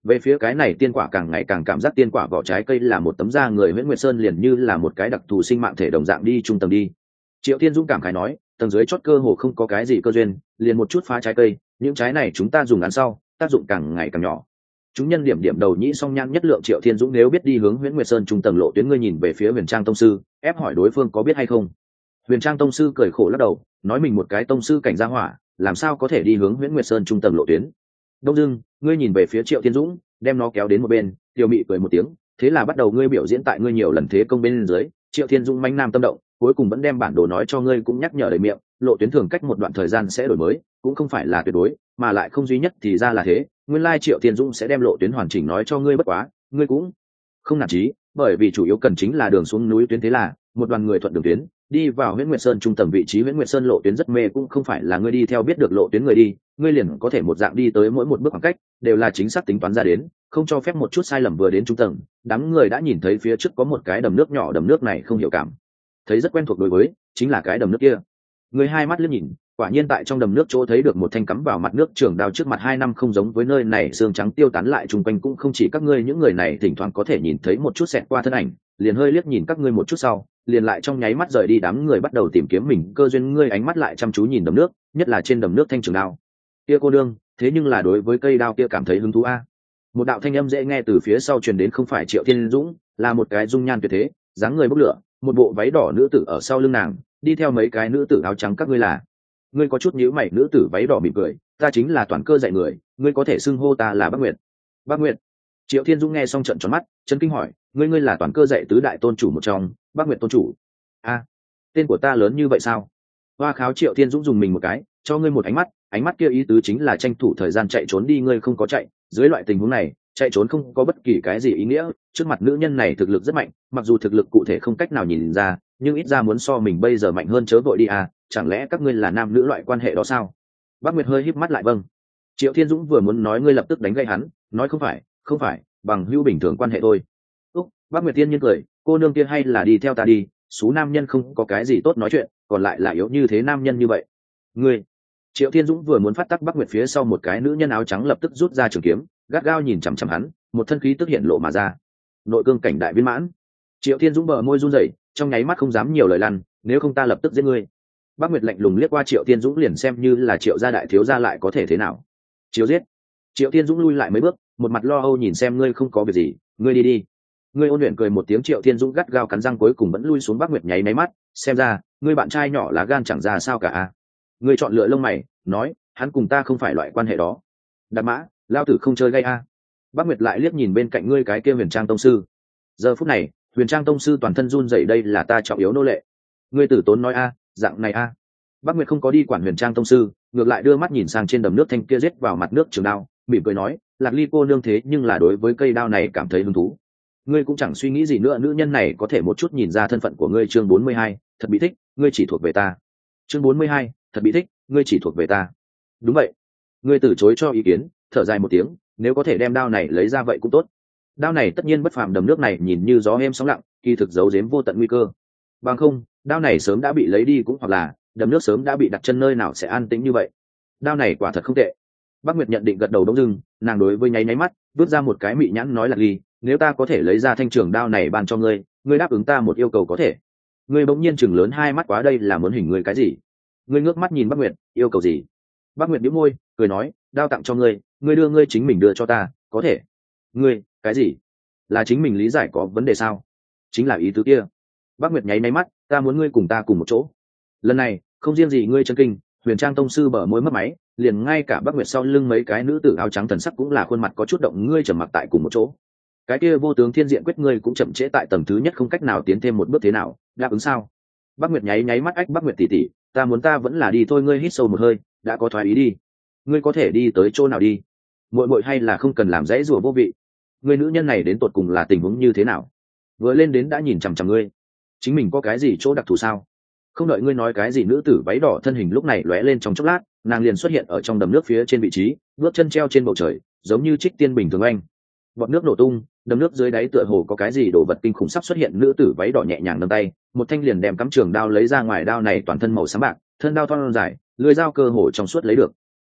Về phía cái này tiên quả càng ngày càng cảm giác tiên quả vỏ trái cây là một tấm da người Nguyễn Nguyệt Sơn liền như là một cái đặc thù sinh mạng thể đồng dạng đi trung tầng đi. Triệu Thiên Dũng cảm khái nói, tầng dưới chót cơ hồ không có cái gì cơ duyên, liền một chút phá trái cây, những trái này chúng ta dùng ăn sau, tác dụng càng ngày càng nhỏ. Chúng nhân điểm điểm đầu nhĩ song nhan nhất lượng. Triệu Thiên Dũng nếu biết đi hướng Nguyễn Nguyệt Sơn trung tầng lộ tuyến, ngươi nhìn về phía Huyền Trang tông sư, ép hỏi đối phương có biết hay không. Huyền Trang tông sư cười khổ lắc đầu, nói mình một cái tông sư cảnh gia hỏa, làm sao có thể đi hướng Nguyễn Nguyệt Sơn trung tầng lộ tuyến. Đông Dương, ngươi nhìn về phía Triệu Thiên Dũng, đem nó kéo đến một bên, Tiêu Mị cười một tiếng, thế là bắt đầu ngươi biểu diễn tại ngươi nhiều lần thế công bên dưới. Triệu Thiên Dũng manh nam tâm động, cuối cùng vẫn đem bản đồ nói cho ngươi, cũng nhắc nhở đầy miệng, lộ tuyến thường cách một đoạn thời gian sẽ đổi mới, cũng không phải là tuyệt đối, mà lại không duy nhất thì ra là thế. Nguyên lai Triệu Thiên Dũng sẽ đem lộ tuyến hoàn chỉnh nói cho ngươi, bất quá ngươi cũng không nản chí, bởi vì chủ yếu cần chính là đường xuống núi tuyến, thế là một đoàn người thuận đường tuyến đi vào Huyễn Nguyệt Sơn trung tầng vị trí. Huyễn Nguyệt Sơn lộ tuyến rất mê, cũng không phải là ngươi đi theo biết được lộ tuyến người đi, ngươi liền có thể một dạng đi tới, mỗi một bước khoảng cách đều là chính xác tính toán ra đến, không cho phép một chút sai lầm. Vừa đến trung tầng, đám người đã nhìn thấy phía trước có một cái đầm nước nhỏ, đầm nước này không hiểu cảm thấy rất quen thuộc, đối với chính là cái đầm nước kia. Người hai mắt liếc nhìn, quả nhiên tại trong đầm nước chỗ thấy được một thanh cắm vào mặt nước trường đao, trước mặt hai năm không giống với nơi này, xương trắng tiêu tán lại chung quanh, cũng không chỉ các ngươi những người này thỉnh thoảng có thể nhìn thấy một chút xẹt qua thân ảnh, liền hơi liếc nhìn các ngươi một chút sau, liền lại trong nháy mắt rời đi. Đám người bắt đầu tìm kiếm mình cơ duyên, ngươi ánh mắt lại chăm chú nhìn đầm nước, nhất là trên đầm nước thanh trường đao kia. Cô đương, thế nhưng là đối với cây đao kia cảm thấy hứng thú a? Một đạo thanh âm dễ nghe từ phía sau truyền đến, không phải Triệu Thiên Dũng, là một cái dung nhan tuyệt thế, dáng người bốc lửa, một bộ váy đỏ nữ tử ở sau lưng nàng, đi theo mấy cái nữ tử áo trắng. Các ngươi là? Ngươi có chút nhíu mày, nữ tử váy đỏ mỉm cười, ta chính là Toàn Cơ dạy người, ngươi có thể xưng hô ta là Bắc Nguyệt. Bắc Nguyệt. Triệu Thiên Dũng nghe xong trợn tròn mắt, chân kinh hỏi, ngươi ngươi là Toàn Cơ dạy tứ đại tôn chủ một trong, Bắc Nguyệt tôn chủ? A, tên của ta lớn như vậy sao? Hoa kháo. Triệu Thiên Dũng dùng mình một cái, cho ngươi một ánh mắt, ánh mắt kia ý tứ chính là tranh thủ thời gian chạy trốn đi, ngươi không có chạy, dưới loại tình huống này chạy trốn không có bất kỳ cái gì ý nghĩa. Trước mặt nữ nhân này thực lực rất mạnh, mặc dù thực lực cụ thể không cách nào nhìn ra, nhưng ít ra muốn so mình bây giờ mạnh hơn, chớ vội đi à, chẳng lẽ các ngươi là nam nữ loại quan hệ đó sao? Bác Nguyệt hơi híp mắt lại. Vâng. Triệu Thiên Dũng vừa muốn nói, ngươi lập tức đánh gây hắn, nói không phải, không phải, bằng hữu bình thường quan hệ thôi. Úc, Bác Nguyệt tiên nhiên cười, cô nương kia hay là đi theo ta đi, số nam nhân không có cái gì tốt nói chuyện, còn lại là yếu như thế nam nhân như vậy. Ngươi. Triệu Thiên Dũng vừa muốn phát tắc, Bác Nguyệt phía sau một cái nữ nhân áo trắng lập tức rút ra trường kiếm, gắt gao nhìn chằm chằm hắn, một thân khí tức hiện lộ mà ra, nội cương cảnh đại viên mãn. Triệu Thiên Dũng bờ môi run rẩy, trong nháy mắt không dám nhiều lời lăn, nếu không ta lập tức giết ngươi. Bác Nguyệt lạnh lùng liếc qua Triệu Thiên Dũng, liền xem như là Triệu gia đại thiếu gia lại có thể thế nào? Chiếu giết. Triệu Thiên Dũng lui lại mấy bước, một mặt lo âu nhìn xem, ngươi không có việc gì, ngươi đi đi. Ngươi ôn luyện cười một tiếng. Triệu Thiên Dũng gắt gao cắn răng, cuối cùng vẫn lui xuống. Bác Nguyệt nháy máy mắt, xem ra ngươi bạn trai nhỏ lá gan chẳng ra sao cả a. Ngươi chọn lựa lông mày, nói, hắn cùng ta không phải loại quan hệ đó. Đạp mã, lao tử không chơi gây a. Bác Nguyệt lại liếc nhìn bên cạnh ngươi cái kia Huyền Trang tông sư. Giờ phút này Huyền Trang tông sư toàn thân run rẩy, đây là ta trọng yếu nô lệ. Ngươi tử tốn nói a, dạng này a. Bác Nguyệt không có đi quản Huyền Trang tông sư, ngược lại đưa mắt nhìn sang trên đầm nước thanh kia giết vào mặt nước trường đao, mỉm cười nói, Lạc Ly cô nương thế nhưng là đối với cây đao này cảm thấy hứng thú. Ngươi cũng chẳng suy nghĩ gì nữa, nữ nhân này có thể một chút nhìn ra thân phận của ngươi. Chương bốn mươi hai, thật bị thích, ngươi chỉ thuộc về ta. Chương bốn mươi hai, thật bị thích, ngươi chỉ thuộc về ta. Đúng vậy. Ngươi từ chối cho ý kiến, thở dài một tiếng, nếu có thể đem đao này lấy ra vậy cũng tốt. Đao này tất nhiên bất phàm, đầm nước này nhìn như gió êm sóng lặng, kỳ thực giấu giếm vô tận nguy cơ. Bằng không, đao này sớm đã bị lấy đi, cũng hoặc là đầm nước sớm đã bị đặt chân nơi nào sẽ an tĩnh như vậy. Đao này quả thật không tệ. Bác Nguyệt nhận định gật đầu. Đông dưng, nàng đối với nháy nháy mắt, vứt ra một cái mị nhãn, nói, Lạc Ly, nếu ta có thể lấy ra thanh trường đao này ban cho ngươi, ngươi đáp ứng ta một yêu cầu có thể? Ngươi bỗng nhiên chừng lớn hai mắt, quá đây là muốn hình ngươi cái gì? Ngươi ngước mắt nhìn Bác Nguyệt, yêu cầu gì? Bác Nguyệt nhếch môi, cười nói, đao tặng cho ngươi, ngươi đưa ngươi chính mình đưa cho ta, có thể? Ngươi, cái gì? Là chính mình lý giải có vấn đề sao? Chính là ý tứ kia. Bác Nguyệt nháy nháy mắt, ta muốn ngươi cùng ta cùng một chỗ. Lần này không riêng gì ngươi chân kinh, Huyền Trang tông sư bờ môi mất máy, liền ngay cả Bác Nguyệt sau lưng mấy cái nữ tử áo trắng thần sắc cũng là khuôn mặt có chút động, ngươi trầm mặc tại cùng một chỗ. Cái kia vô tướng thiên diện quyết ngươi cũng chậm trễ tại tầng thứ nhất, không cách nào tiến thêm một bước, thế nào, đáp ứng sao? Bác Nguyệt nháy nháy mắt, ách, Bác Nguyệt tỷ tỷ, ta muốn ta vẫn là đi thôi. Ngươi hít sâu một hơi, đã có thoái ý đi. Ngươi có thể đi tới chỗ nào đi? Muội muội hay là không cần làm dãy rủa vô vị. Ngươi nữ nhân này đến tột cùng là tình huống như thế nào? Vừa lên đến đã nhìn chằm chằm ngươi, chính mình có cái gì chỗ đặc thù sao? Không đợi ngươi nói cái gì, nữ tử váy đỏ thân hình lúc này lóe lên trong chốc lát, nàng liền xuất hiện ở trong đầm nước phía trên vị trí, bước chân treo trên bầu trời, giống như trích tiên bình thường anh. Bọt nước nổ tung, đầm nước dưới đáy tựa hồ có cái gì đồ vật kinh khủng sắp xuất hiện. Nữ tử váy đỏ nhẹ nhàng nâng tay, một thanh liền đem cắm trường đao lấy ra ngoài. Đao này toàn thân màu xám bạc, thân đao thon dài, lưỡi dao cơ hồ trong suốt lấy được.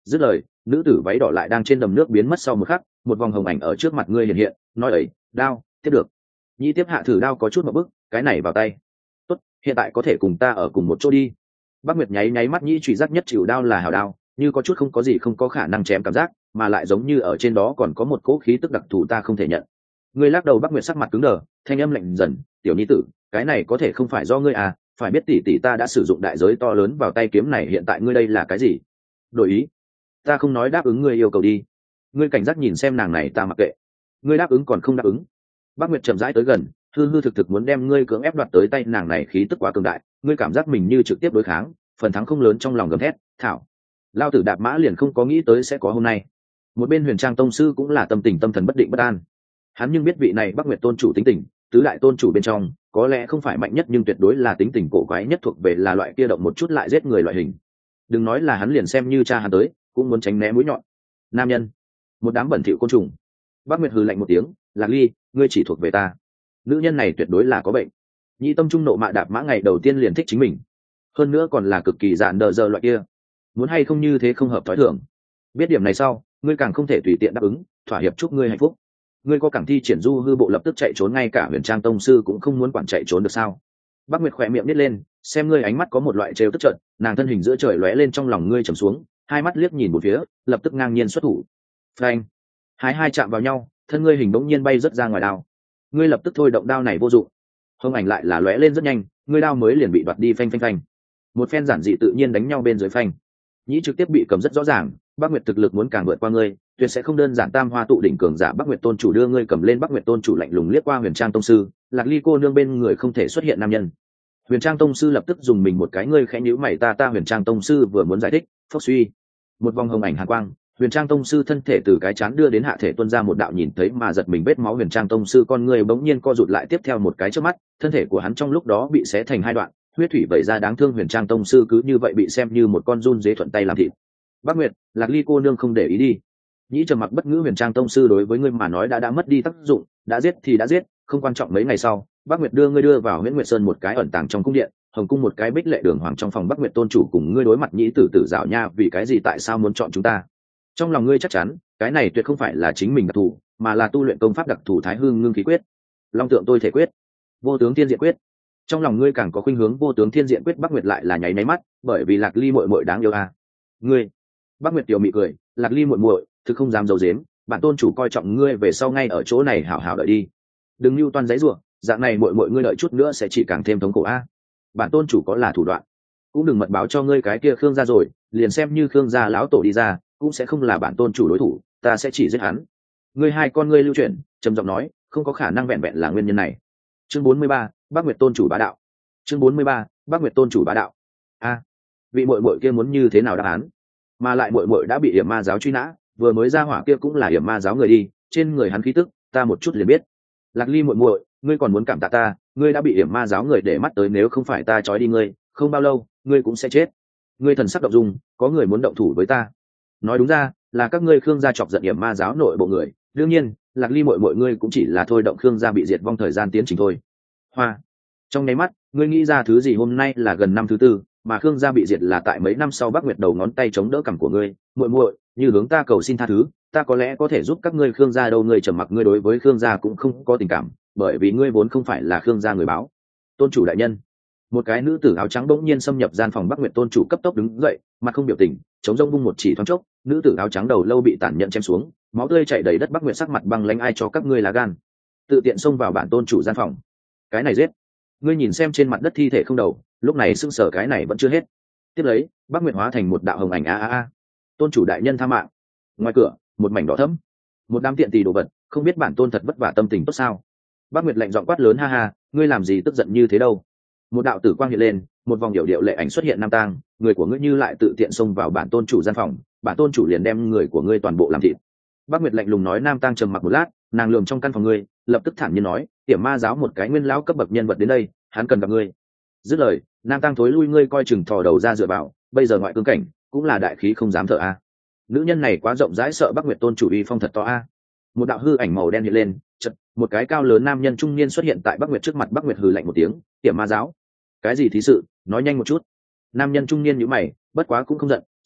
Dứt lời, nữ tử váy đỏ lại đang trên đầm nước biến mất sau một khắc, một vòng hồng ảnh ở trước mặt ngươi hiện hiện, nói ấy, đao, tiếp được. Nhĩ tiếp hạ thử đao có chút một bức, cái này vào tay. Tốt, hiện tại có thể cùng ta ở cùng một chỗ đi. Bác Nguyệt nháy nháy mắt, nhĩ chủy giác nhất chịu đao là hảo đao, như có chút không có gì không có khả năng chém cảm giác, mà lại giống như ở trên đó còn có một cỗ khí tức đặc thù ta không thể nhận. Ngươi lắc đầu. Bác Nguyệt sắc mặt cứng đờ, thanh âm lạnh dần, tiểu nhi tử, cái này có thể không phải do ngươi à, phải biết tỷ tỷ ta đã sử dụng đại giới to lớn vào tay kiếm này, hiện tại ngươi đây là cái gì? Đổi ý? Ta không nói đáp ứng ngươi yêu cầu đi. Ngươi cảnh giác nhìn xem nàng này, ta mặc kệ. Ngươi đáp ứng còn không đáp ứng? Bác Nguyệt chậm rãi tới gần, hư hư thực thực muốn đem ngươi cưỡng ép đoạt tới tay nàng này, khí tức quá cường đại, ngươi cảm giác mình như trực tiếp đối kháng, phần thắng không lớn, trong lòng gầm thét, thảo, lao tử đạp mã liền không có nghĩ tới sẽ có hôm nay. Một bên Huyền Trang tông sư cũng là tâm tình tâm thần bất định bất an. Hắn nhưng biết vị này Bác Nguyệt tôn chủ tính tình, tứ đại tôn chủ bên trong có lẽ không phải mạnh nhất nhưng tuyệt đối là tính tình cổ quái nhất, thuộc về là loại kia động một chút lại giết người loại hình. Đừng nói là hắn, liền xem như cha hắn tới cũng muốn tránh né mũi nhọn. Nam nhân, một đám bẩn thỉu côn trùng. Bác Nguyệt hừ lạnh một tiếng, Lạc Ly, ngươi chỉ thuộc về ta. Nữ nhân này tuyệt đối là có bệnh. Nhĩ tâm trung nộ mạ đạp mã ngày đầu tiên liền thích chính mình, hơn nữa còn là cực kỳ dạn đờ giờ loại kia, muốn hay không như thế không hợp thói thường. Biết điểm này sau, ngươi càng không thể tùy tiện đáp ứng, thỏa hiệp chúc ngươi hạnh phúc. Ngươi có cảng thi triển du hư bộ lập tức chạy trốn, ngay cả Huyền Trang tông sư cũng không muốn quản chạy trốn được sao? Bác Nguyệt khỏe miệng nít lên, xem ngươi ánh mắt có một loại trêu tức trận, nàng thân hình giữa trời lóe lên, trong lòng ngươi trầm xuống, hai mắt liếc nhìn một phía, lập tức ngang nhiên xuất thủ. Phanh! Hai hai chạm vào nhau, thân ngươi hình bỗng nhiên bay rất ra ngoài đao. Ngươi lập tức thôi động đao này vô dụng, hồng ảnh lại là lóe lên rất nhanh, ngươi đao mới liền bị đoạt đi. Phanh phanh phanh, một phen giản dị tự nhiên đánh nhau bên dưới phanh. Nhĩ trực tiếp bị cầm rất rõ ràng, Bác Nguyệt thực lực muốn càng vượt qua ngươi, tuyệt sẽ không đơn giản. Tam hoa tụ đỉnh cường giả Bác Nguyệt tôn chủ đưa ngươi cầm lên. Bác Nguyệt tôn chủ lạnh lùng liếc qua Huyền Trang tông sư, Lạc Ly cô nương bên người không thể xuất hiện nam nhân. Huyền Trang tông sư lập tức dùng mình một cái, ngươi khẽ nhíu mày, ta ta Huyền Trang tông sư vừa muốn giải thích, phốc suy, một vòng hồng ảnh hàn quang, Huyền Trang tông sư thân thể từ cái chán đưa đến hạ thể tuôn ra một đạo nhìn thấy mà giật mình vết máu. Huyền Trang tông sư con người bỗng nhiên co rụt lại, tiếp theo một cái trước mắt, thân thể của hắn trong lúc đó bị xé thành hai đoạn, huyết thủy vẩy ra, đáng thương. Huyền Trang tông sư cứ như vậy bị xem như một con run dế thuận tay làm thịt. Bác Nguyệt, Lạc Ly cô nương không để ý đi. Nhĩ trầm mặc bất ngữ, Huyền Trang tông sư đối với ngươi mà nói đã đã mất đi tác dụng, đã giết thì đã giết, không quan trọng. Mấy ngày sau, Bác Nguyệt đưa ngươi đưa vào Huyễn Nguyệt Sơn một cái ẩn tàng trong cung điện, hồng cung một cái bích lệ đường hoàng trong phòng. Bác Nguyệt tôn chủ cùng ngươi đối mặt, Nhĩ tử tử dạo nha, vì cái gì, tại sao muốn chọn chúng ta? Trong lòng ngươi chắc chắn, cái này tuyệt không phải là chính mình đặc thù, mà là tu luyện công pháp đặc thù Thái Hư Ngưng Khí Quyết, Long Tượng Tôi Thể Quyết, Vô Tướng Thiên Diện Quyết. Trong lòng ngươi càng có khuynh hướng Vô Tướng Thiên Diện Quyết. Bác Nguyệt lại là nháy nháy mắt, bởi vì Lạc Ly muội muội đáng yêu à. Ngươi, Bác Nguyệt tiểu mị cười, Lạc Ly muội muội, thực không dám giấu giếm, bản tôn chủ coi trọng ngươi, về sau ngay ở chỗ này hảo hảo đợi đi. Đừng lưu toan giấy rủa, dạng này muội muội ngươi đợi chút nữa sẽ chỉ càng thêm thống khổ a. À. Bản tôn chủ có là thủ đoạn, cũng đừng mật báo cho ngươi cái kia Khương gia rồi, liền xem như Khương gia lão tổ đi ra, cũng sẽ không là bản tôn chủ đối thủ, ta sẽ chỉ giết hắn. Ngươi hai con ngươi lưu chuyển, trầm giọng nói, không có khả năng vẹn vẹn là nguyên nhân này. Chương bốn mươi ba, Bác Nguyệt tôn chủ bá đạo. Chương bốn mươi ba, Bác Nguyệt tôn chủ bá đạo. A, à, vị muội muội kia muốn như thế nào đáp án? Mà lại muội muội đã bị Yểm Ma giáo truy nã, vừa mới ra hỏa kia cũng là Yểm Ma giáo người đi, trên người hắn khí tức, ta một chút liền biết. Lạc Ly muội muội, ngươi còn muốn cảm tạ ta, ngươi đã bị Yểm Ma giáo người để mắt tới, nếu không phải ta trói đi ngươi, không bao lâu, ngươi cũng sẽ chết. Ngươi thần sắc động dung, có người muốn động thủ với ta. Nói đúng ra, là các ngươi Khương gia chọc giận Yểm Ma giáo nội bộ người, đương nhiên, Lạc Ly muội muội ngươi cũng chỉ là thôi động Khương gia bị diệt vong thời gian tiến trình thôi. Hoa, trong nháy mắt, ngươi nghĩ ra thứ gì? Hôm nay là gần năm thứ tư, mà Khương gia bị diệt là tại mấy năm sau. Bác Nguyệt đầu ngón tay chống đỡ cằm của ngươi, muội muội, như hướng ta cầu xin tha thứ, ta có lẽ có thể giúp các ngươi Khương gia đâu. Ngươi trầm mặc, ngươi đối với Khương gia cũng không có tình cảm, bởi vì ngươi vốn không phải là Khương gia người báo. Tôn chủ đại nhân. Một cái nữ tử áo trắng bỗng nhiên xâm nhập gian phòng Bác Nguyệt tôn chủ cấp tốc đứng dậy, mặt không biểu tình, chống rông vung một chỉ thoáng chốc, nữ tử áo trắng đầu lâu bị tàn nhẫn chém xuống, máu tươi chảy đầy đất. Bác Nguyệt sắc mặt băng lãnh, ai cho các ngươi lá gan, tự tiện xông vào bản tôn chủ gian phòng, cái này giết. Ngươi nhìn xem trên mặt đất thi thể không đầu, lúc này sưng sở, cái này vẫn chưa hết. Tiếp lấy, Bác Nguyệt hóa thành một đạo hồng ảnh, a a a, tôn chủ đại nhân tha mạng. Ngoài cửa, một mảnh đỏ thẫm, một đám tiện tỳ đồ vật, không biết bản tôn thật vất vả tâm tình tốt sao? Bác Nguyệt lạnh giọng quát lớn, ha ha, ngươi làm gì tức giận như thế đâu? Một đạo tử quang hiện lên, một vòng điệu điệu lệ ảnh xuất hiện. Nam Tang, người của ngươi như lại tự tiện xông vào bản tôn chủ gian phòng, bản tôn chủ liền đem người của ngươi toàn bộ làm thịt. Bác Nguyệt lạnh lùng nói. Nam Tang trầm mặc một lát, nàng lườm trong căn phòng ngươi, lập tức thản nhiên nói, Yểm Ma giáo một cái nguyên lão cấp bậc nhân vật đến đây, hắn cần gặp ngươi. Dứt lời, Nam Tang thối lui, ngươi coi chừng thò đầu ra dựa vào, bây giờ ngoại cương cảnh cũng là đại khí không dám thở a. Nữ nhân này quá rộng rãi, sợ Bác Nguyệt tôn chủ uy phong thật to a. Một đạo hư ảnh màu đen hiện lên, chợt một cái cao lớn nam nhân trung niên xuất hiện tại Bác Nguyệt trước mặt. Bác Nguyệt hừ lạnh một tiếng, Yểm Ma giáo, cái gì thí sự, nói nhanh một chút. Nam nhân trung niên nhíu mày, bất quá cũng không giận,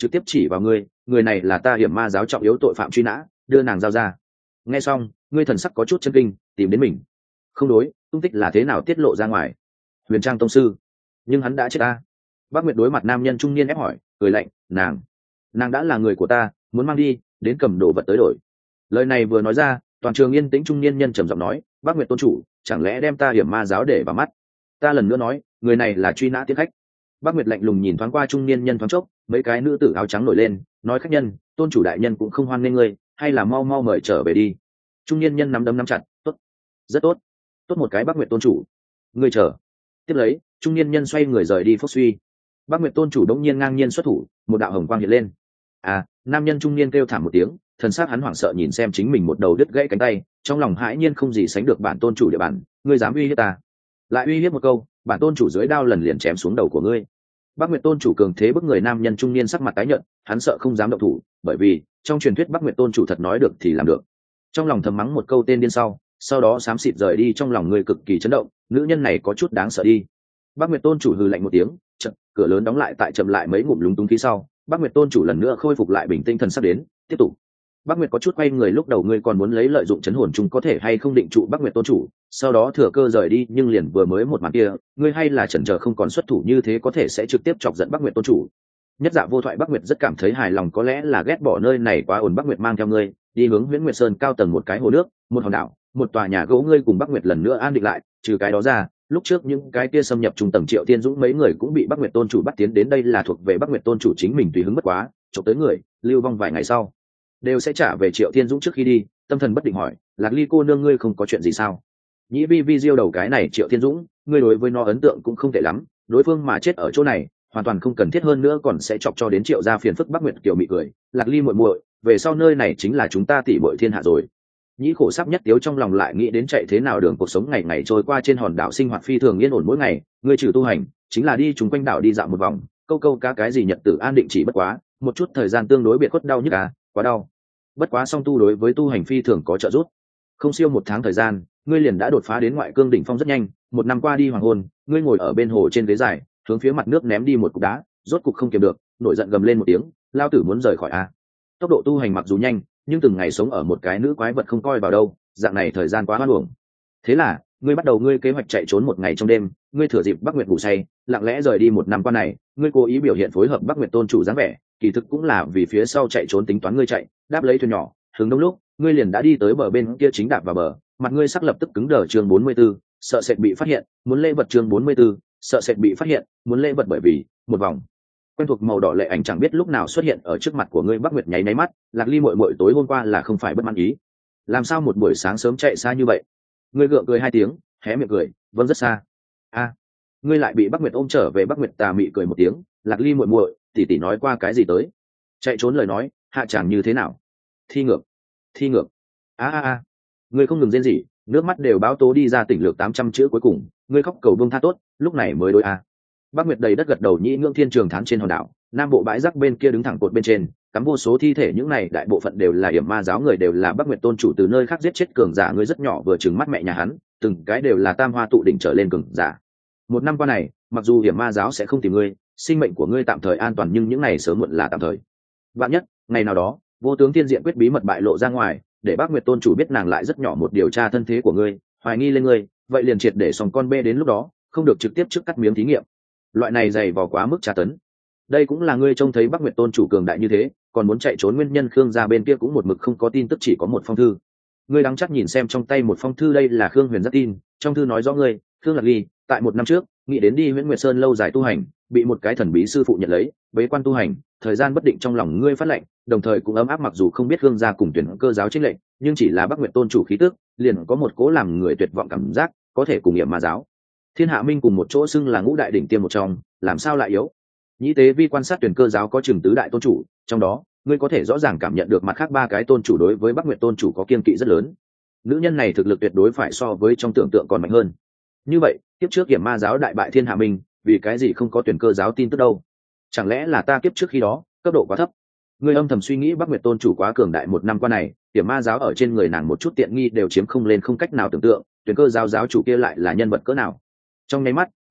trực tiếp chỉ vào ngươi, người này là ta hiểm ma giáo trọng yếu tội phạm truy nã, đưa nàng giao ra. Nghe xong, ngươi thần sắc có chút chân kinh, tìm đến mình. Không đối, tung tích là thế nào tiết lộ ra ngoài? Huyền Trang tông sư, nhưng hắn đã chết ta. Bác Nguyệt đối mặt nam nhân trung niên ép hỏi, cười lạnh, nàng, nàng đã là người của ta, muốn mang đi, đến cầm đồ vật tới đổi. Lời này vừa nói ra, toàn trường yên tĩnh. Trung niên nhân trầm giọng nói, Bác Nguyệt tôn chủ, chẳng lẽ đem ta hiểm ma giáo để vào mắt? Ta lần nữa nói, người này là truy nã tiến khách. Bác Nguyệt lạnh lùng nhìn thoáng qua trung niên nhân thoáng chốc, mấy cái nữ tử áo trắng nổi lên, nói khách nhân, tôn chủ đại nhân cũng không hoan nghênh ngươi, hay là mau mau mời trở về đi. Trung niên nhân nắm đấm nắm chặt, tốt, rất tốt, tốt một cái Bác Nguyệt tôn chủ, ngươi chờ. Tiếp lấy, trung niên nhân xoay người rời đi phốc suy. Bác Nguyệt tôn chủ đống nhiên ngang nhiên xuất thủ, một đạo hồng quang hiện lên. À, nam nhân trung niên kêu thảm một tiếng, thần sắc hắn hoảng sợ nhìn xem chính mình một đầu đứt gãy cánh tay, trong lòng hãi nhiên không gì sánh được. Bản tôn chủ địa bàn, ngươi dám uy hiếp ta? Lại uy hiếp một câu, bản tôn chủ dưới đao lần liền chém xuống đầu của ngươi. Bác Nguyệt tôn chủ cường thế bức người. Nam nhân trung niên sắc mặt tái nhợt, hắn sợ không dám động thủ, bởi vì trong truyền thuyết Bác Nguyệt tôn chủ thật nói được thì làm được. Trong lòng thầm mắng một câu tên điên sau, sau đó xám xịt rời đi. Trong lòng người cực kỳ chấn động, nữ nhân này có chút đáng sợ đi. Bác Nguyệt tôn chủ hừ lạnh một tiếng, chậm, cửa lớn đóng lại tại chậm lại mấy ngụm lúng túng khí sau, Bác Nguyệt tôn chủ lần nữa khôi phục lại bình tĩnh thần sắc đến, tiếp tục. Bác Nguyệt có chút quay người, lúc đầu ngươi còn muốn lấy lợi dụng chấn hồn chung có thể hay không định trụ Bác Nguyệt tôn chủ, sau đó thừa cơ rời đi, nhưng liền vừa mới một màn kia, ngươi hay là chần chờ không còn xuất thủ, như thế có thể sẽ trực tiếp chọc giận Bác Nguyệt tôn chủ. Nhất Dạ vô thoại Bác Nguyệt rất cảm thấy hài lòng, có lẽ là ghét bỏ nơi này quá ồn. Bác Nguyệt mang theo ngươi đi hướng Huyễn Nguyệt Sơn cao tầng một cái hồ nước, một hòn đảo, một tòa nhà gỗ, ngươi cùng Bác Nguyệt lần nữa an định lại, trừ cái đó ra, lúc trước những cái kia xâm nhập trung tầng Triệu Thiên Dũng mấy người cũng bị Bác Nguyệt tôn chủ bắt tiến đến, đây là thuộc về Bác Nguyệt tôn chủ chính mình tùy hứng bất quá, chụp tới người, lưu vong vài ngày sau đều sẽ trả về. Triệu Thiên Dũng trước khi đi, tâm thần bất định hỏi, Lạc Ly cô nương ngươi không có chuyện gì sao? Nhĩ vi vi diêu đầu, cái này Triệu Thiên Dũng, ngươi đối với nó ấn tượng cũng không tệ lắm, đối phương mà chết ở chỗ này hoàn toàn không cần thiết, hơn nữa còn sẽ chọc cho đến Triệu gia phiền phức. Bác Nguyệt kiều mị cười, Lạc Ly muội muội, về sau nơi này chính là chúng ta tỷ muội thiên hạ rồi. Nhĩ khổ sắp nhất tiếu, trong lòng lại nghĩ đến chạy thế nào đường cuộc sống ngày ngày trôi qua trên hòn đảo, sinh hoạt phi thường yên ổn mỗi ngày, ngươi trừ tu hành chính là đi chúng quanh đảo đi dạo một vòng, câu câu cá cái gì nhật tử an định, chỉ bất quá một chút thời gian tương đối biệt khuất, đau nhức à, quá đau. Bất quá song tu đối với tu hành phi thường có trợ giúp, không siêu một tháng thời gian ngươi liền đã đột phá đến ngoại cương đỉnh phong rất nhanh. Một năm qua đi hoàng hôn, ngươi ngồi ở bên hồ trên ghế dài, hướng phía mặt nước ném đi một cục đá, rốt cục không kiềm được, nổi giận gầm lên một tiếng, lao tử muốn rời khỏi a. Tốc độ tu hành mặc dù nhanh, nhưng từng ngày sống ở một cái nữ quái vật không coi vào đâu, dạng này thời gian quá hoan uổng. Thế là ngươi bắt đầu ngươi kế hoạch chạy trốn. Một ngày trong đêm, ngươi thừa dịp Bắc Nguyệt ngủ say, lặng lẽ rời đi. Một năm qua này, ngươi cố ý biểu hiện phối hợp Bắc Nguyệt tôn chủ dáng vẻ, kỳ thực cũng là vì phía sau chạy trốn tính toán. Ngươi chạy đáp lấy thuyền nhỏ, hướng đông lúc ngươi liền đã đi tới bờ bên kia, chính đạp vào bờ, mặt ngươi sắc lập tức cứng đờ. Chương bốn mươi 44, sợ sệt bị phát hiện, muốn lễ vật. Chương bốn mươi 44, sợ sệt bị phát hiện, muốn lễ vật. Bởi vì một vòng quen thuộc màu đỏ lệ ảnh chẳng biết lúc nào xuất hiện ở trước mặt của ngươi. Bắc Nguyệt nháy nháy mắt, Lạc Ly muội muội tối hôm qua là không phải bất mãn ý, làm sao một buổi sáng sớm chạy xa như vậy? Ngươi gượng cười hai tiếng, hé miệng cười, vâng rất xa. A, à, ngươi lại bị Bắc Nguyệt ôm trở về. Bắc Nguyệt tà mị cười một tiếng, Lạc Ly muội muội, tỷ tỷ nói qua cái gì tới? Chạy trốn lời nói, hạ chẳng như thế nào? Thi ngược, thi ngược. A a a, ngươi không ngừng rên rỉ, nước mắt đều báo tố đi ra. Tỉnh lược tám trăm chữ cuối cùng, ngươi khóc cầu buông tha tốt, lúc này mới đối a. À. Bắc Nguyệt đầy đất gật đầu. Nhĩ ngưỡng thiên trường thán trên hòn đảo, nam bộ bãi rác bên kia đứng thẳng cột bên trên, cắm vô số thi thể, những này đại bộ phận đều là yểm ma giáo người, đều là Bắc Nguyệt tôn chủ từ nơi khác giết chết cường giả. Ngươi rất nhỏ vừa trừng mắt mẹ nhà hắn, từng cái đều là tam hoa tụ đỉnh trở lên cường giả. Một năm qua này, mặc dù yểm ma giáo sẽ không tìm ngươi, sinh mệnh của ngươi tạm thời an toàn, nhưng những này sớm muộn là tạm thời. Vạn nhất ngày nào đó vô tướng thiên diện quyết bí mật bại lộ ra ngoài, để Bắc Nguyệt tôn chủ biết nàng lại rất nhỏ một điều tra thân thế của ngươi, hoài nghi lên ngươi, vậy liền triệt để xong con bê. Đến lúc đó không được trực tiếp trước cắt miếng thí nghiệm, loại này dày vò quá mức tra tấn. Đây cũng là ngươi trông thấy Bắc Nguyệt tôn chủ cường đại như thế, còn muốn chạy trốn nguyên nhân. Khương gia bên kia cũng một mực không có tin tức, chỉ có một phong thư. Ngươi đắng chắc nhìn xem trong tay một phong thư, đây là Khương Huyền rất tin, trong thư nói rõ ngươi, Khương Lạc Ly, tại một năm trước nghĩ đến đi Huyễn Nguyệt Sơn lâu dài tu hành, bị một cái thần bí sư phụ nhận lấy, bế quan tu hành, thời gian bất định trong lòng ngươi phát lệnh, đồng thời cũng ấm áp. Mặc dù không biết Khương gia cùng tuyển cơ giáo chính lệnh, nhưng chỉ là Bắc Nguyệt tôn chủ khí tức, liền có một cố làm người tuyệt vọng cảm giác, có thể cùng yểm ma giáo, Thiên Hạ Minh cùng một chỗ, xưng là ngũ đại đỉnh tiêm một trong, làm sao lại yếu? Nhĩ tế vi quan sát tuyển cơ giáo có chừng tứ đại tôn chủ, trong đó ngươi có thể rõ ràng cảm nhận được mặt khác ba cái tôn chủ đối với Bắc Nguyệt tôn chủ có kiên kỵ rất lớn. Nữ nhân này thực lực tuyệt đối phải so với trong tưởng tượng còn mạnh hơn. Như vậy kiếp trước yểm ma giáo đại bại Thiên Hạ Minh, vì cái gì không có tuyển cơ giáo tin tức đâu? Chẳng lẽ là ta kiếp trước khi đó cấp độ quá thấp? Ngươi âm thầm suy nghĩ, Bắc Nguyệt tôn chủ quá cường đại, một năm qua này yểm ma giáo ở trên người nàng một chút tiện nghi đều chiếm không lên, không cách nào tưởng tượng tuyển cơ giáo giáo chủ kia lại là nhân vật cỡ nào. Trong nháy mắt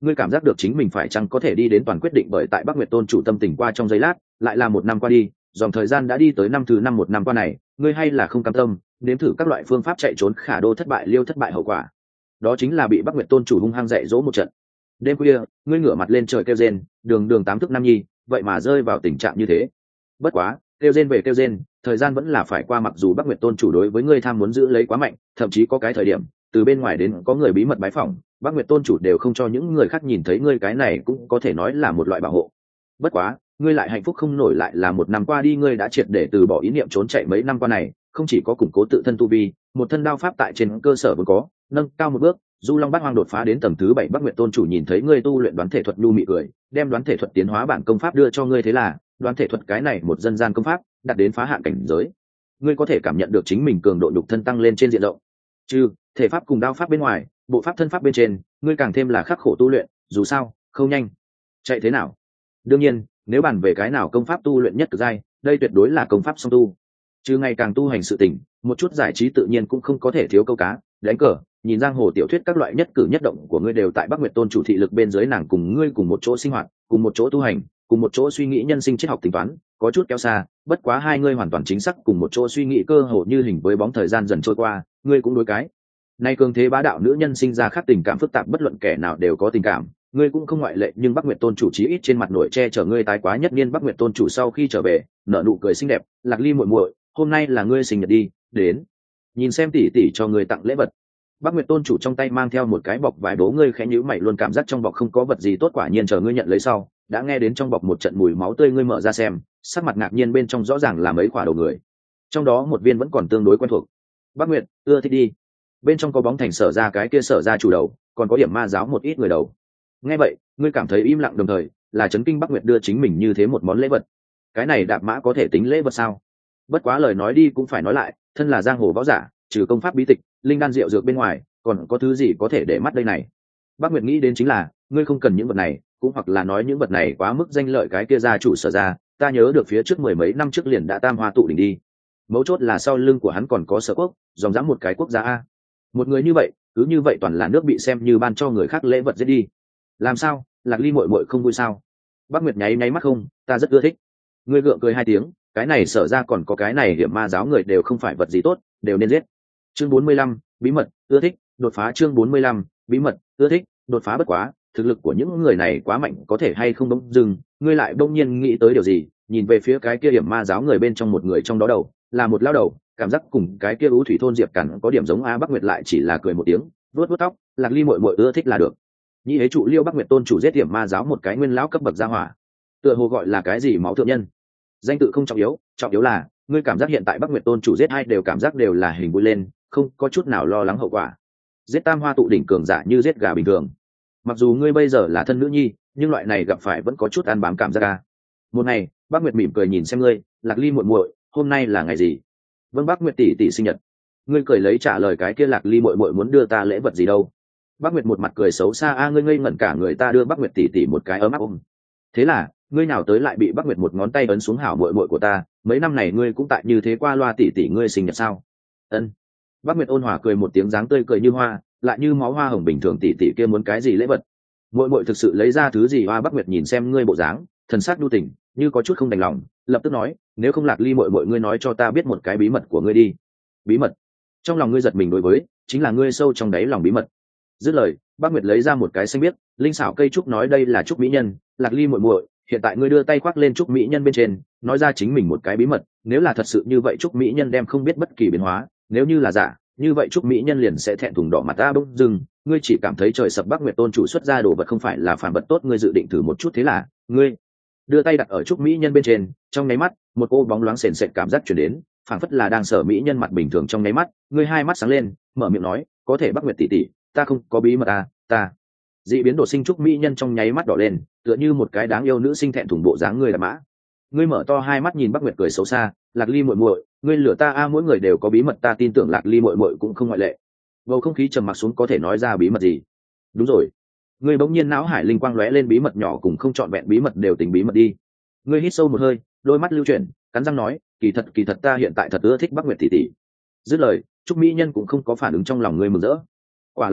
ngươi cảm giác được chính mình phải chăng có thể đi đến toàn quyết định, bởi tại Bắc Nguyệt tôn chủ tâm tình qua trong giây lát, lại là một năm qua đi, dòng thời gian đã đi tới năm thứ năm. Một năm qua này, ngươi hay là không cam tâm, nếm thử các loại phương pháp chạy trốn khả đô thất bại liêu thất bại hậu quả, đó chính là bị Bắc Nguyệt tôn chủ hung hăng dạy dỗ một trận. Đêm khuya, ngươi ngửa mặt lên trời kêu rên, đường đường tám thức nam nhi, vậy mà rơi vào tình trạng như thế. Bất quá, kêu rên về kêu rên, thời gian vẫn là phải qua, mặc dù Bắc Nguyệt tôn chủ đối với ngươi tham muốn giữ lấy quá mạnh, thậm chí có cái thời điểm, từ bên ngoài đến có người bí mật bái phỏng, Bắc Nguyệt tôn chủ đều không cho những người khác nhìn thấy ngươi, cái này cũng có thể nói là một loại bảo hộ. Bất quá, ngươi lại hạnh phúc không nổi, lại là một năm qua đi, ngươi đã triệt để từ bỏ ý niệm trốn chạy. Mấy năm qua này, không chỉ có củng cố tự thân tu vi, một thân đao pháp tại trên cơ sở vốn có, nâng cao một bước, du long bát hoang đột phá đến tầng thứ bảy. Bắc Nguyệt tôn chủ nhìn thấy ngươi tu luyện đoán thể thuật nhu mị cười, đem đoán thể thuật tiến hóa bản công pháp đưa cho ngươi, thế là đoán thể thuật cái này một dân gian công pháp đạt đến phá hạn cảnh giới. Ngươi có thể cảm nhận được chính mình cường độ nhục thân tăng lên trên diện rộng, trừ thể pháp cùng đao pháp bên ngoài, bộ pháp thân pháp bên trên ngươi càng thêm là khắc khổ tu luyện, dù sao không nhanh chạy thế nào. Đương nhiên, nếu bàn về cái nào công pháp tu luyện nhất cực giai, đây tuyệt đối là công pháp song tu. Chứ ngày càng tu hành sự tình, một chút giải trí tự nhiên cũng không có thể thiếu câu cá, đánh cờ, nhìn giang hồ tiểu thuyết, các loại nhất cử nhất động của ngươi đều tại Bắc Nguyệt tôn chủ thị lực bên dưới, nàng cùng ngươi cùng một chỗ sinh hoạt, cùng một chỗ tu hành, cùng một chỗ suy nghĩ nhân sinh triết học tính toán, có chút kéo xa, bất quá hai ngươi hoàn toàn chính xác cùng một chỗ suy nghĩ, cơ hồ như hình với bóng. Thời gian dần trôi qua, ngươi cũng đối cái nay cường thế bá đạo nữ nhân sinh ra khác tình cảm phức tạp, bất luận kẻ nào đều có tình cảm, ngươi cũng không ngoại lệ. Nhưng Bắc Nguyệt tôn chủ chí ít trên mặt nổi che chở ngươi tái quá nhất niên. Bắc Nguyệt tôn chủ sau khi trở về, nở nụ cười xinh đẹp, Lạc Ly muội muội, hôm nay là ngươi sinh nhật đi, đến nhìn xem tỷ tỷ cho ngươi tặng lễ vật. Bắc Nguyệt tôn chủ trong tay mang theo một cái bọc vải đố, ngươi khẽ nhíu mày, luôn cảm giác trong bọc không có vật gì tốt, quả nhiên chờ ngươi nhận lấy sau, đã nghe đến trong bọc một trận mùi máu tươi. Ngươi mở ra xem, sắc mặt ngạc nhiên, bên trong rõ ràng là mấy quả đầu người, trong đó một viên vẫn còn tương đối quen thuộc. Bắc Nguyệt ưa thích đi, bên trong có bóng thành Sở ra cái kia Sở ra chủ đầu, còn có điểm ma giáo một ít người đầu. Nghe vậy, ngươi cảm thấy im lặng, đồng thời là chấn kinh Bắc Nguyệt đưa chính mình như thế một món lễ vật. Cái này đạp mã có thể tính lễ vật sao? Bất quá lời nói đi cũng phải nói lại, thân là giang hồ võ giả, trừ công pháp bí tịch, linh đan rượu dược bên ngoài, còn có thứ gì có thể để mắt đây này? Bắc Nguyệt nghĩ đến chính là, ngươi không cần những vật này, cũng hoặc là nói những vật này quá mức danh lợi. Cái kia gia chủ Sở ra, ta nhớ được phía trước mười mấy năm trước liền đã tam hoa tụ đỉnh đi. Mấu chốt là sau lưng của hắn còn có Sở quốc, dòng dã một cái quốc gia a. Một người như vậy, cứ như vậy toàn là nước bị xem như ban cho người khác lễ vật giết đi. Làm sao, Lạc Ly muội muội không vui sao? Bắc Nguyệt nháy nháy mắt, không, ta rất ưa thích. Ngươi gượng cười hai tiếng, cái này Sở ra còn có cái này hiểm ma giáo người đều không phải vật gì tốt, đều nên giết. Chương bốn mươi lăm, bí mật ưa thích đột phá. Chương bốn mươi lăm, bí mật ưa thích đột phá. Bất quá, thực lực của những người này quá mạnh, có thể hay không bỗng dừng, ngươi lại bỗng nhiên nghĩ tới điều gì, nhìn về phía cái kia hiểm ma giáo người bên trong, một người trong đó đầu là một lao đầu, cảm giác cùng cái kia ú thủy thôn Diệp Cẩn có điểm giống a. Bắc Nguyệt lại chỉ là cười một tiếng, vuốt vuốt tóc, Lạc Ly muội muội ưa thích là được. Nhĩ hế trụ liêu Bắc Nguyệt tôn chủ giết hiểm ma giáo một cái nguyên lão cấp bậc gia hỏa, tựa hồ gọi là cái gì máu thượng nhân, danh tự không trọng yếu, trọng yếu là ngươi cảm giác hiện tại Bắc Nguyệt tôn chủ giết hai đều cảm giác đều là hình vui lên, không có chút nào lo lắng hậu quả. Giết tam hoa tụ đỉnh cường giả như giết gà bình thường. Mặc dù ngươi bây giờ là thân nữ nhi, nhưng loại này gặp phải vẫn có chút ăn bám cảm giác a. Một ngày, Bắc Nguyệt mỉm cười nhìn xem ngươi, Lạc Ly muội muội, hôm nay là ngày gì? Vâng, Bắc Nguyệt tỷ tỷ sinh nhật. Ngươi cười lấy trả lời, cái kia Lạc Ly muội muội muốn đưa ta lễ vật gì đâu? Bắc Nguyệt một mặt cười xấu xa, a ngươi ngây ngẩn cả người, ta đưa Bắc Nguyệt tỷ tỷ một cái ấm áp ôm. Thế là, ngươi nào tới lại bị Bắc Nguyệt một ngón tay ấn xuống, hảo muội muội của ta, mấy năm này ngươi cũng tại như thế qua loa, tỷ tỷ ngươi sinh nhật sao? Ân. Bắc Nguyệt ôn hòa cười một tiếng, dáng tươi cười như hoa, lại như máu hoa hồng bình thường, tỷ tỷ kia muốn cái gì lễ vật? Muội muội thực sự lấy ra thứ gì? Hoa. Bắc Nguyệt nhìn xem ngươi bộ dáng, thần sắc nhu tình, như có chút không đành lòng, lập tức nói, nếu không Lạc Ly muội muội ngươi nói cho ta biết một cái bí mật của ngươi đi. Bí mật? Trong lòng ngươi giật mình, đối với chính là ngươi sâu trong đáy lòng bí mật. Dứt lời, Bắc Nguyệt lấy ra một cái xanh biếc linh xảo cây trúc, nói đây là trúc mỹ nhân. Lạc Ly muội muội, hiện tại ngươi đưa tay khoác lên trúc mỹ nhân bên trên, nói ra chính mình một cái bí mật, nếu là thật sự như vậy trúc mỹ nhân đem không biết bất kỳ biến hóa, nếu như là giả, như vậy trúc mỹ nhân liền sẽ thẹn thùng đỏ mặt. ta bỗng dưng, ngươi chỉ cảm thấy trời sập. Bắc Nguyệt tôn chủ xuất ra đồ vật không phải là phản vật tốt, ngươi dự định thử một chút, thế là ngươi đưa tay đặt ở trúc mỹ nhân bên trên, trong nháy mắt một ô bóng loáng sền sệt cảm giác chuyển đến, phảng phất là đang sở mỹ nhân mặt bình thường. Trong nháy mắt ngươi hai mắt sáng lên, mở miệng nói, có thể Bắc Nguyệt tỷ tỷ, ta không có bí mật à, ta dị biến đột sinh. trúc mỹ nhân trong nháy mắt đỏ lên, tựa như một cái đáng yêu nữ sinh thẹn thùng bộ dáng. Ngươi là mã. Ngươi mở to hai mắt nhìn Bắc Nguyệt cười xấu xa, Lạc Ly muội muội, ngươi lừa ta a, mỗi người đều có bí mật, ta tin tưởng Lạc Ly muội muội cũng không ngoại lệ. Bầu không khí trầm mặc xuống, có thể nói ra bí mật gì? Đúng rồi. Ngươi bỗng nhiên não hải linh quang lóe lên, bí mật nhỏ cùng không trọn vẹn bí mật đều tính bí mật đi. Ngươi hít sâu một hơi, đôi mắt lưu chuyển, cắn răng nói, kỳ thật kỳ thật ta hiện tại thật ưa thích Bắc Nguyệt tỷ tỷ. Dứt lời, trúc mỹ nhân cũng không có phản ứng trong lòng ngươi mừng rỡ. Quả là thế,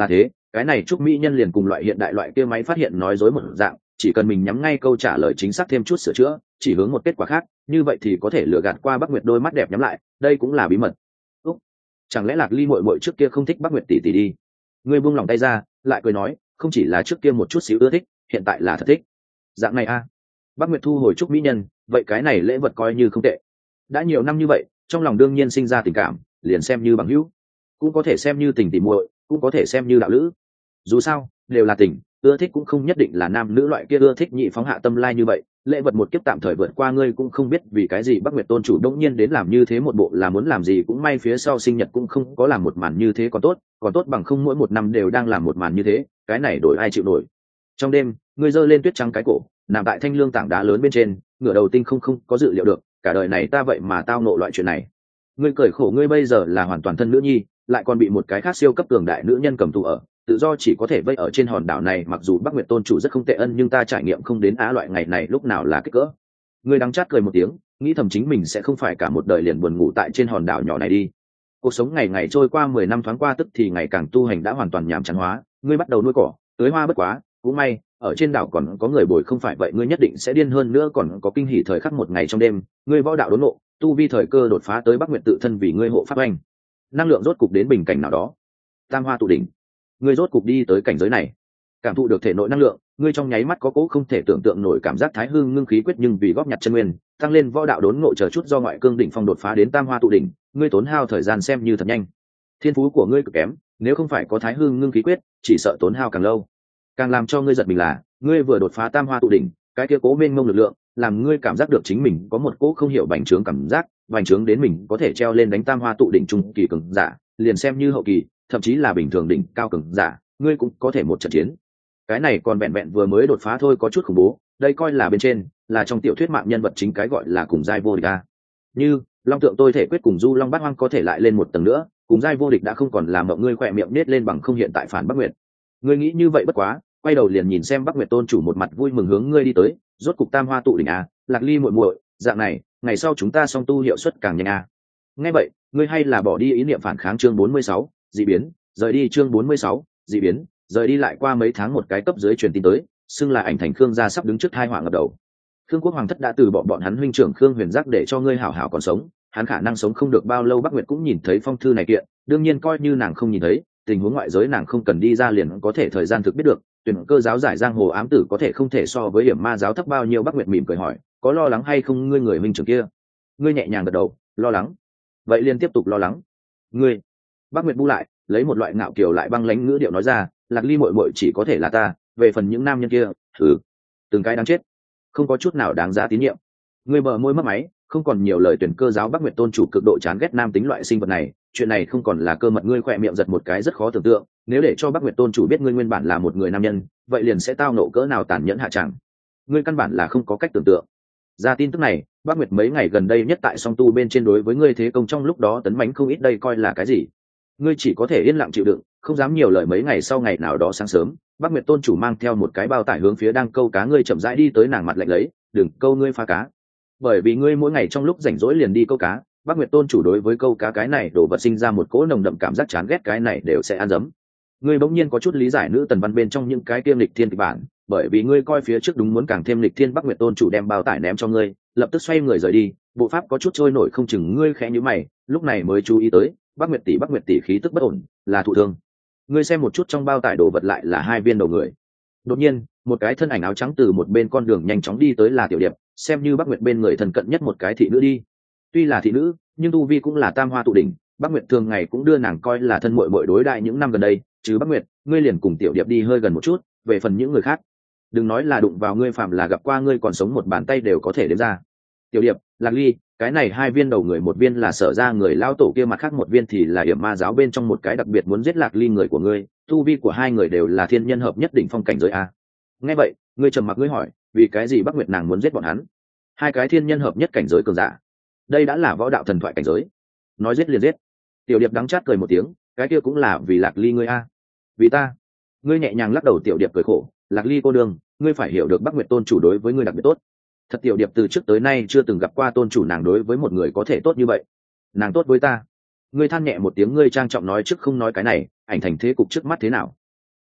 cái này chúc mỹ nhân liền cùng loại hiện đại loại kia máy phát hiện nói dối một dạng, chỉ cần mình nhắm ngay câu trả lời chính xác thêm chút sửa chữa, chỉ hướng một kết quả khác, như vậy thì có thể lừa gạt qua Bắc Nguyệt đôi mắt đẹp nhắm lại, đây cũng là bí mật. Úc, chẳng lẽ Lạc Ly muội muội trước kia không thích Bắc Nguyệt tỷ tỷ đi? Ngươi buông lòng tay ra, lại cười nói, không chỉ là trước kia một chút xíu ưa thích, hiện tại là thật thích. Dạng này a. À. Bắc Nguyệt thu hồi chúc mỹ nhân, vậy cái này lễ vật coi như không tệ. Đã nhiều năm như vậy, trong lòng đương nhiên sinh ra tình cảm, liền xem như bằng hữu, cũng có thể xem như tình tỉ muội, cũng có thể xem như đạo lữ. Dù sao, đều là tình, ưa thích cũng không nhất định là nam nữ loại kia ưa thích nhị phóng hạ tâm lai như vậy. Lễ vật một kiếp tạm thời vượt qua ngươi cũng không biết vì cái gì Bắc Nguyệt tôn chủ đống nhiên đến làm như thế một bộ là muốn làm gì, cũng may phía sau sinh nhật cũng không có làm một màn như thế còn tốt, còn tốt bằng không mỗi một năm đều đang làm một màn như thế, cái này đổi ai chịu nổi. Trong đêm, ngươi giơ lên tuyết trắng cái cổ, nằm tại thanh lương tảng đá lớn bên trên, ngửa đầu tinh không không có dự liệu được, cả đời này ta vậy mà tao nộ loại chuyện này. Ngươi cười khổ, ngươi bây giờ là hoàn toàn thân nữ nhi, lại còn bị một cái khác siêu cấp cường đại nữ nhân cầm tù ở, tự do chỉ có thể vây ở trên hòn đảo này. Mặc dù Bắc Nguyệt tôn chủ rất không tệ ân, nhưng ta trải nghiệm không đến á loại ngày này lúc nào là kích cỡ. Ngươi đắng chát cười một tiếng, nghĩ thầm chính mình sẽ không phải cả một đời liền buồn ngủ tại trên hòn đảo nhỏ này đi. Cuộc sống ngày ngày trôi qua, mười năm thoáng qua tức thì ngày càng tu hành đã hoàn toàn nhàm chán hóa, ngươi bắt đầu nuôi cỏ, tưới hoa bất quá, cũng may ở trên đảo còn có người bồi, không phải vậy ngươi nhất định sẽ điên hơn nữa. Còn có kinh hỉ thời khắc một ngày trong đêm, ngươi võ đạo đốn ngộ, tu vi thời cơ đột phá tới Bắc Nguyệt tự thân vì ngươi hộ pháp anh, năng lượng rốt cục đến bình cảnh nào đó, tam hoa tụ đỉnh, ngươi rốt cục đi tới cảnh giới này, cảm thụ được thể nội năng lượng, ngươi trong nháy mắt có cố không thể tưởng tượng nổi cảm giác thái hư ngưng khí quyết, nhưng vì góp nhặt chân nguyên, tăng lên võ đạo đốn ngộ chờ chút, do ngoại cương đỉnh phong đột phá đến tam hoa tụ đỉnh, ngươi tốn hao thời gian xem như thật nhanh. Thiên phú của ngươi cực kém, nếu không phải có thái hư ngưng khí quyết, chỉ sợ tốn hao càng lâu. Càng làm cho ngươi giật mình là, ngươi vừa đột phá tam hoa tụ đỉnh, cái kia cố mênh mông lực lượng, làm ngươi cảm giác được chính mình có một cỗ không hiểu bành trướng cảm giác, bành trướng đến mình có thể treo lên đánh tam hoa tụ đỉnh trung kỳ cường giả, liền xem như hậu kỳ, thậm chí là bình thường đỉnh cao cường giả, ngươi cũng có thể một trận chiến. Cái này còn vẹn vẹn vừa mới đột phá thôi, có chút khủng bố, đây coi là bên trên, là trong tiểu thuyết mạng nhân vật chính cái gọi là cùng giai vô địch a. Như long tượng tôi thể quyết cùng du long bát hoang có thể lại lên một tầng nữa, cùng giai vô địch đã không còn làm mộng ngươi khỏe miệng nết lên bằng không hiện tại phản Bắc Nguyệt. Ngươi nghĩ như vậy bất quá, quay đầu liền nhìn xem Bắc Nguyệt tôn chủ một mặt vui mừng hướng ngươi đi tới, rốt cục tam hoa tụ đỉnh a, Lạc Ly muội muội, dạng này, ngày sau chúng ta song tu hiệu suất càng nhanh a. Nghe vậy, ngươi hay là bỏ đi ý niệm phản kháng. Chương bốn mươi sáu, dị biến, rời đi. Chương bốn mươi sáu, dị biến, rời đi. Lại qua mấy tháng, một cái cấp dưới truyền tin tới, xưng là ảnh thành Khương gia sắp đứng trước hai họa ngập đầu. Khương quốc hoàng thất đã từ bỏ bọn hắn huynh trưởng Khương Huyền Giác để cho ngươi hảo hảo còn sống, hắn khả năng sống không được bao lâu. Bắc Nguyệt cũng nhìn thấy phong thư này kiện, đương nhiên coi như nàng không nhìn thấy, tình huống ngoại giới nàng không cần đi ra liền có thể thời gian thực biết được. Tuyển cơ giáo giải giang hồ ám tử có thể không thể so với hiểm ma giáo thấp bao nhiêu. Bắc Nguyệt mỉm cười hỏi, có lo lắng hay không ngươi người huynh trưởng kia? Ngươi nhẹ nhàng gật đầu, lo lắng. Vậy liền tiếp tục lo lắng. Ngươi. Bắc Nguyệt bu lại, lấy một loại ngạo kiều lại băng lãnh ngữ điệu nói ra, Lạc Ly muội muội chỉ có thể là ta, về phần những nam nhân kia, thử từng cái đáng chết, không có chút nào đáng giá tín nhiệm. Ngươi bờ môi mất máy, không còn nhiều lời. Tuyển cơ giáo Bắc Nguyệt tôn chủ cực độ chán ghét nam tính loại sinh vật này, chuyện này không còn là cơ mật. Ngươi khỏe miệng giật một cái, rất khó tưởng tượng, nếu để cho Bắc Nguyệt tôn chủ biết ngươi nguyên bản là một người nam nhân, vậy liền sẽ tao nộ cỡ nào tàn nhẫn hạ tràng. Ngươi căn bản là không có cách tưởng tượng. Ra tin tức này, Bắc Nguyệt mấy ngày gần đây nhất tại song tu bên trên đối với ngươi thế công trong lúc đó tấn mãnh không ít, đây coi là cái gì? Ngươi chỉ có thể yên lặng chịu đựng, không dám nhiều lời. Mấy ngày sau, ngày nào đó sáng sớm, Bắc Nguyệt tôn chủ mang theo một cái bao tải hướng phía đang câu cá ngươi chậm rãi đi tới. Nàng mặt lạnh lấy, đừng câu ngươi phá cá. Bởi vì ngươi mỗi ngày trong lúc rảnh rỗi liền đi câu cá, Bắc Nguyệt tôn chủ đối với câu cá cái này đổ vật sinh ra một cỗ nồng đậm cảm giác chán ghét, cái này đều sẽ ăn dấm. Ngươi bỗng nhiên có chút lý giải nữ tần văn bên trong những cái kiêm lịch thiên kịch bản, bởi vì ngươi coi phía trước đúng muốn càng thêm lịch thiên. Bắc Nguyệt tôn chủ đem bao tải ném cho ngươi, lập tức xoay người rời đi, bộ pháp có chút trôi nổi không chừng. Ngươi khẽ nhíu mày, lúc này mới chú ý tới, Bắc Nguyệt tỷ Bắc Nguyệt tỷ khí tức bất ổn, là thụ thương. Ngươi xem một chút trong bao tải đồ vật lại là hai viên đầu người. Đột nhiên, một cái thân ảnh áo trắng từ một bên con đường nhanh chóng đi tới, là Tiểu Điệp, xem như Bắc Nguyệt bên người thân cận nhất một cái thị nữ đi. Tuy là thị nữ, nhưng tu vi cũng là tam hoa tụ đỉnh, Bắc Nguyệt thường ngày cũng đưa nàng coi là thân muội muội đối đại. Những năm gần đây, chứ Bắc Nguyệt, ngươi liền cùng Tiểu Điệp đi hơi gần một chút, về phần những người khác, đừng nói là đụng vào ngươi, phạm là gặp qua ngươi còn sống một bàn tay đều có thể đếm ra. Tiểu Điệp, Lạc Ly, cái này hai viên đầu người, một viên là Sở ra người lao tổ kia, mặt khác một viên thì là hiểm ma giáo bên trong một cái đặc biệt muốn giết Lạc Ly người của ngươi. Tu vi của hai người đều là thiên nhân hợp nhất đỉnh phong cảnh giới a. Nghe vậy, ngươi trầm mặc, ngươi hỏi, vì cái gì Bắc Nguyệt nàng muốn giết bọn hắn? Hai cái thiên nhân hợp nhất cảnh giới cường giả, đây đã là võ đạo thần thoại cảnh giới, nói giết liền giết. Tiểu Điệp đắng chát cười một tiếng, cái kia cũng là vì Lạc Ly ngươi a. Vì ta? Ngươi nhẹ nhàng lắc đầu. Tiểu Điệp cười khổ, Lạc Ly cô đương, ngươi phải hiểu được Bắc Nguyệt tôn chủ đối với ngươi đặc biệt tốt. Thật, Tiểu Điệp từ trước tới nay chưa từng gặp qua tôn chủ nàng đối với một người có thể tốt như vậy. Nàng tốt với ta. Ngươi than nhẹ một tiếng, ngươi trang trọng nói, trước không nói cái này, ảnh thành thế cục trước mắt thế nào?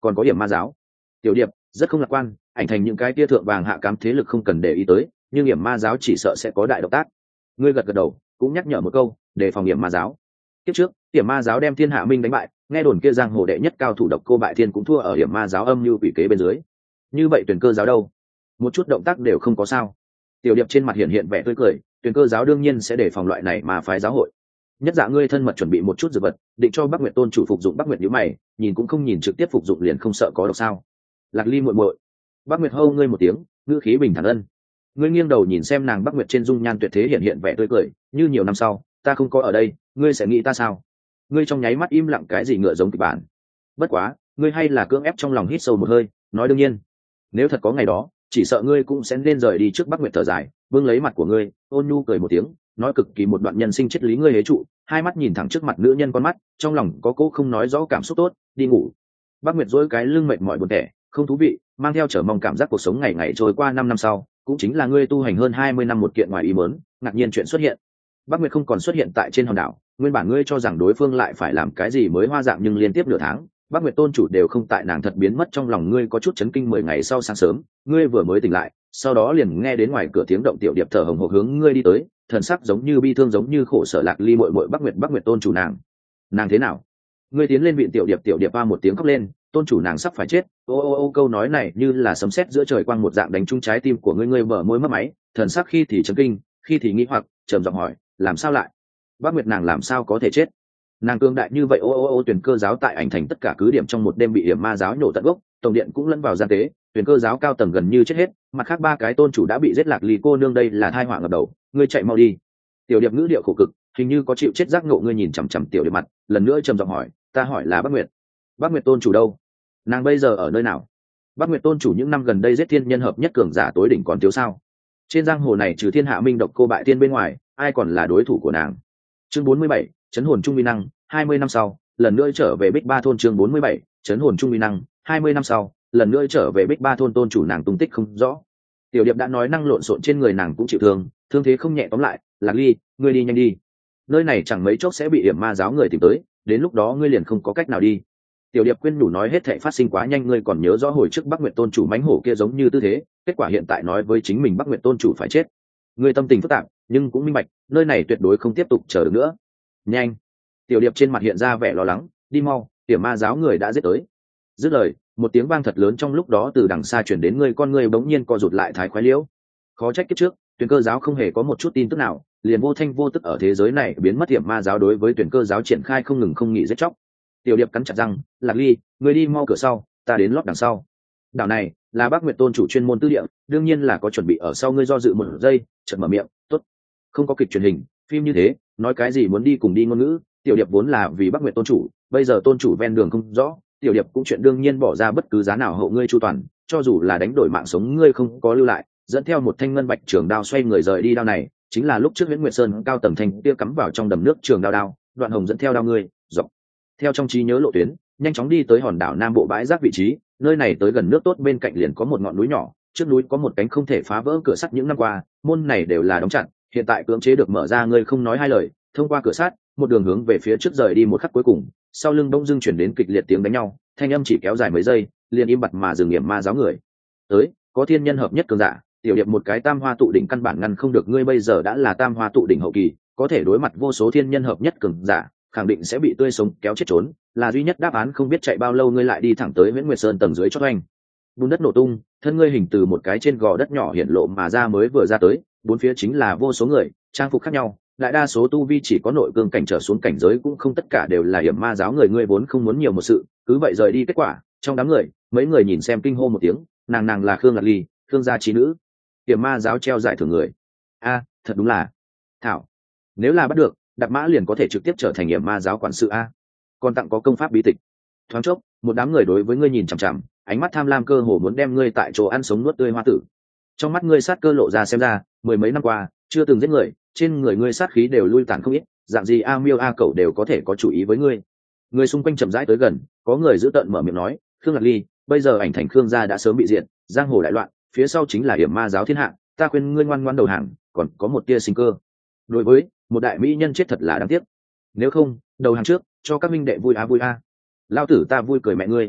còn có hiểm ma giáo. Tiểu điệp rất không lạc quan, ảnh thành những cái tia thượng vàng hạ cám thế lực không cần để ý tới, nhưng hiểm ma giáo chỉ sợ sẽ có đại động tác. Ngươi gật gật đầu, cũng nhắc nhở một câu, để phòng hiểm ma giáo. Kiếp trước hiểm ma giáo đem thiên hạ minh đánh bại, nghe đồn kia giang hồ đệ nhất cao thủ độc cô bại thiên cũng thua ở hiểm ma giáo âm mưu quỷ kế bên dưới. Như vậy tuyển cơ giáo đâu? Một chút động tác đều không có sao. Tiểu điệp trên mặt hiện hiện vẻ tươi cười, tuyển cơ giáo đương nhiên sẽ để phòng loại này mà phái giáo hội. Nhất dạ ngươi thân mật chuẩn bị một chút dược vật, định cho Bắc Nguyệt tôn chủ phục dụng. Bắc Nguyệt nhíu mày, nhìn cũng không nhìn, trực tiếp phục dụng liền không sợ có độc sao? Lạc Ly muội muội. Bắc Nguyệt hô ngươi một tiếng, ngữ khí bình thản ân. Ngươi nghiêng đầu nhìn xem nàng Bắc Nguyệt trên dung nhan tuyệt thế hiện hiện vẻ tươi cười, như nhiều năm sau, ta không có ở đây, ngươi sẽ nghĩ ta sao? Ngươi trong nháy mắt im lặng, cái gì ngựa giống kịch bản. Bất quá, ngươi hay là cưỡng ép trong lòng hít sâu một hơi, nói đương nhiên. Nếu thật có ngày đó, chỉ sợ ngươi cũng sẽ nên rời đi trước. Bắc Nguyệt thở dài, vương lấy mặt của ngươi, ôn nhu cười một tiếng, nói cực kỳ một đoạn nhân sinh triết lý. Ngươi hế trụ, hai mắt nhìn thẳng trước mặt nữ nhân con mắt, trong lòng có cố không nói rõ cảm xúc tốt, đi ngủ. Bắc Nguyệt dỗi cái lưng mệt mỏi buồn tẻ, không thú vị, mang theo trở mong cảm giác cuộc sống ngày ngày trôi qua. Năm năm sau, cũng chính là ngươi tu hành hơn hai mươi năm, một kiện ngoài ý muốn, ngạc nhiên chuyện xuất hiện. Bắc Nguyệt không còn xuất hiện tại trên hòn đảo, nguyên bản ngươi cho rằng đối phương lại phải làm cái gì mới hoa dạng, nhưng liên tiếp nửa tháng, Bắc Nguyệt tôn chủ đều không tại, nàng thật biến mất. Trong lòng ngươi có chút chấn kinh. Mười ngày sau sáng sớm, ngươi vừa mới tỉnh lại, sau đó liền nghe đến ngoài cửa tiếng động, Tiểu điệp thở hồng hộc hướng ngươi đi tới, thần sắc giống như bi thương, giống như khổ sở. Lạc Ly muội muội. Bắc Nguyệt. Bắc Nguyệt tôn chủ nàng nàng thế nào? Ngươi tiến lên viện Tiểu điệp. Tiểu điệp ba một tiếng khóc lên, tôn chủ nàng sắp phải chết. Ô ô ô câu nói này như là sấm sét giữa trời quang một dạng đánh trúng trái tim của ngươi. Ngươi bờ môi mất máy, thần sắc khi thì chấn kinh, khi thì nghi hoặc, trầm giọng hỏi, làm sao lại? Bắc Nguyệt nàng làm sao có thể chết? Nàng cương đại như vậy. Ô ô ô tuyển cơ giáo tại ảnh thành tất cả cứ điểm trong một đêm bị hiểm ma giáo nhổ tận gốc, tổng điện cũng lẫn vào gian tế, tuyển cơ giáo cao tầng gần như chết hết, mặt khác ba cái tôn chủ đã bị giết. Lạc Ly cô nương, đây là tai họa ngập đầu, ngươi chạy mau đi. Tiểu điệp ngữ điệu khổ cực, hình như có chịu chết giác ngộ. Ngươi nhìn chằm chằm Tiểu điệp mặt, lần nữa trầm giọng hỏi, ta hỏi là Bắc Nguyệt. Bắc Nguyệt tôn chủ đâu? Nàng bây giờ ở nơi nào? Bắc Nguyệt tôn chủ những năm gần đây giết thiên nhân hợp nhất cường giả tối đỉnh còn thiếu sao? Trên giang hồ này trừ thiên hạ minh độc cô bại tiên bên ngoài, ai còn là đối thủ của nàng? Chương bốn mươi bảy, chấn hồn trung uy năng. Hai mươi năm sau, lần nữa trở về Bích Ba thôn. Chương bốn mươi bảy, chấn hồn trung uy năng. Hai mươi năm sau, lần nữa trở về Bích Ba thôn. Tôn chủ nàng tung tích không rõ. Tiểu điệp đã nói năng lộn xộn, trên người nàng cũng chịu thương, thương thế không nhẹ. Tóm lại, Lạc Ly, ngươi đi nhanh đi, nơi này chẳng mấy chốc sẽ bị hiểm ma giáo người tìm tới, đến lúc đó ngươi liền không có cách nào đi. Tiểu điệp quên nhủ nói hết thảy phát sinh quá nhanh. Ngươi còn nhớ rõ hồi trước Bắc Nguyệt tôn chủ mãnh hổ kia giống như tư thế, kết quả hiện tại nói với chính mình Bắc Nguyệt tôn chủ phải chết. Ngươi tâm tình phức tạp, nhưng cũng minh bạch, nơi này tuyệt đối không tiếp tục chờ được nữa. Nhanh. Tiểu điệp trên mặt hiện ra vẻ lo lắng, đi mau, hiểm ma giáo người đã giết tới. Dứt lời, một tiếng vang thật lớn trong lúc đó từ đằng xa chuyển đến. Ngươi con ngươi bỗng nhiên co rụt lại, thái khoái liễu. Khó trách kiếp trước tuyển cơ giáo không hề có một chút tin tức nào, liền vô thanh vô tức ở thế giới này biến mất. Hiểm ma giáo đối với tuyển cơ giáo triển khai không ngừng không nghỉ giết chóc. Tiểu điệp cắn chặt răng, Lạc Ly, ngươi đi mau cửa sau, ta đến lót đằng sau. Đảo này là Bắc Nguyệt tôn chủ chuyên môn tư địa, đương nhiên là có chuẩn bị ở sau. Ngươi do dự một giây, chợt mở miệng, tốt. Không có kịch truyền hình, phim như thế, nói cái gì muốn đi cùng đi ngôn ngữ. Tiểu điệp vốn là vì Bắc Nguyệt tôn chủ, bây giờ tôn chủ ven đường không rõ, tiểu điệp cũng chuyện đương nhiên bỏ ra bất cứ giá nào hộ ngươi chu toàn, cho dù là đánh đổi mạng sống ngươi không có lưu lại. Dẫn theo một thanh ngân bạch trường đao xoay người rời đi. Đao này chính là lúc trước Huyễn Nguyệt Sơn cao tầng thanh kia cắm vào trong đầm nước trường đao đao. Đoạn Hồng dẫn theo đao ngươi, dọc theo trong trí nhớ lộ tuyến, nhanh chóng đi tới hòn đảo nam bộ bãi rác vị trí. Nơi này tới gần nước tốt, bên cạnh liền có một ngọn núi nhỏ, trước núi có một cánh không thể phá vỡ cửa sắt. Những năm qua môn này đều là đóng chặt, hiện tại cưỡng chế được mở ra. Ngươi không nói hai lời, thông qua cửa sắt, một đường hướng về phía trước rời đi. Một khắc cuối cùng, sau lưng bỗng dưng chuyển đến kịch liệt tiếng đánh nhau, thanh âm chỉ kéo dài mấy giây, liền im bặt mà dừng. Hiểm ma giáo người tới, có thiên nhân hợp nhất cường giả. Tiểu điệp một cái tam hoa tụ đỉnh căn bản ngăn không được. Ngươi bây giờ đã là tam hoa tụ đỉnh hậu kỳ, có thể đối mặt vô số thiên nhân hợp nhất cường giả, khẳng định sẽ bị tươi sống kéo chết trốn, là duy nhất đáp án. Không biết chạy bao lâu, ngươi lại đi thẳng tới Huyễn Nguyệt Sơn tầng dưới chót oanh. Bùn đất nổ tung, thân ngươi hình từ một cái trên gò đất nhỏ hiện lộ mà ra. Mới vừa ra tới, bốn phía chính là vô số người, trang phục khác nhau, đại đa số tu vi chỉ có nội cương cảnh trở xuống, cảnh giới cũng không tất cả đều là hiểm ma giáo người. Ngươi vốn không muốn nhiều một sự, cứ vậy rời đi. Kết quả trong đám người, mấy người nhìn xem kinh hô một tiếng, nàng nàng là Khương Lạc Ly, Khương gia trí nữ, hiểm ma giáo treo giải thưởng người. A, thật đúng là thảo, nếu là bắt được, đạp mã liền có thể trực tiếp trở thành hiểm ma giáo quản sự. A, còn tặng có công pháp bí tịch. Thoáng chốc, một đám người đối với ngươi nhìn chằm chằm, ánh mắt tham lam, cơ hồ muốn đem ngươi tại chỗ ăn sống nuốt tươi hoa tử. Trong mắt ngươi sát cơ lộ ra, xem ra mười mấy năm qua chưa từng giết người, trên người ngươi sát khí đều lui tàn không ít, dạng gì a miêu a cẩu đều có thể có chủ ý với ngươi. Người xung quanh chậm rãi tới gần, có người giữ tợn mở miệng nói, Khương Lạc Ly, bây giờ ảnh thành Khương gia đã sớm bị diệt, giang hồ đại loạn, phía sau chính là hiểm ma giáo thiên hạ, ta khuyên ngươi ngoan ngoãn đầu hàng, còn có một tia sinh cơ. Đối với một đại mỹ nhân chết thật là đáng tiếc, nếu không đầu hàng trước cho các minh đệ vui a vui a. Lao tử ta vui cười mẹ ngươi.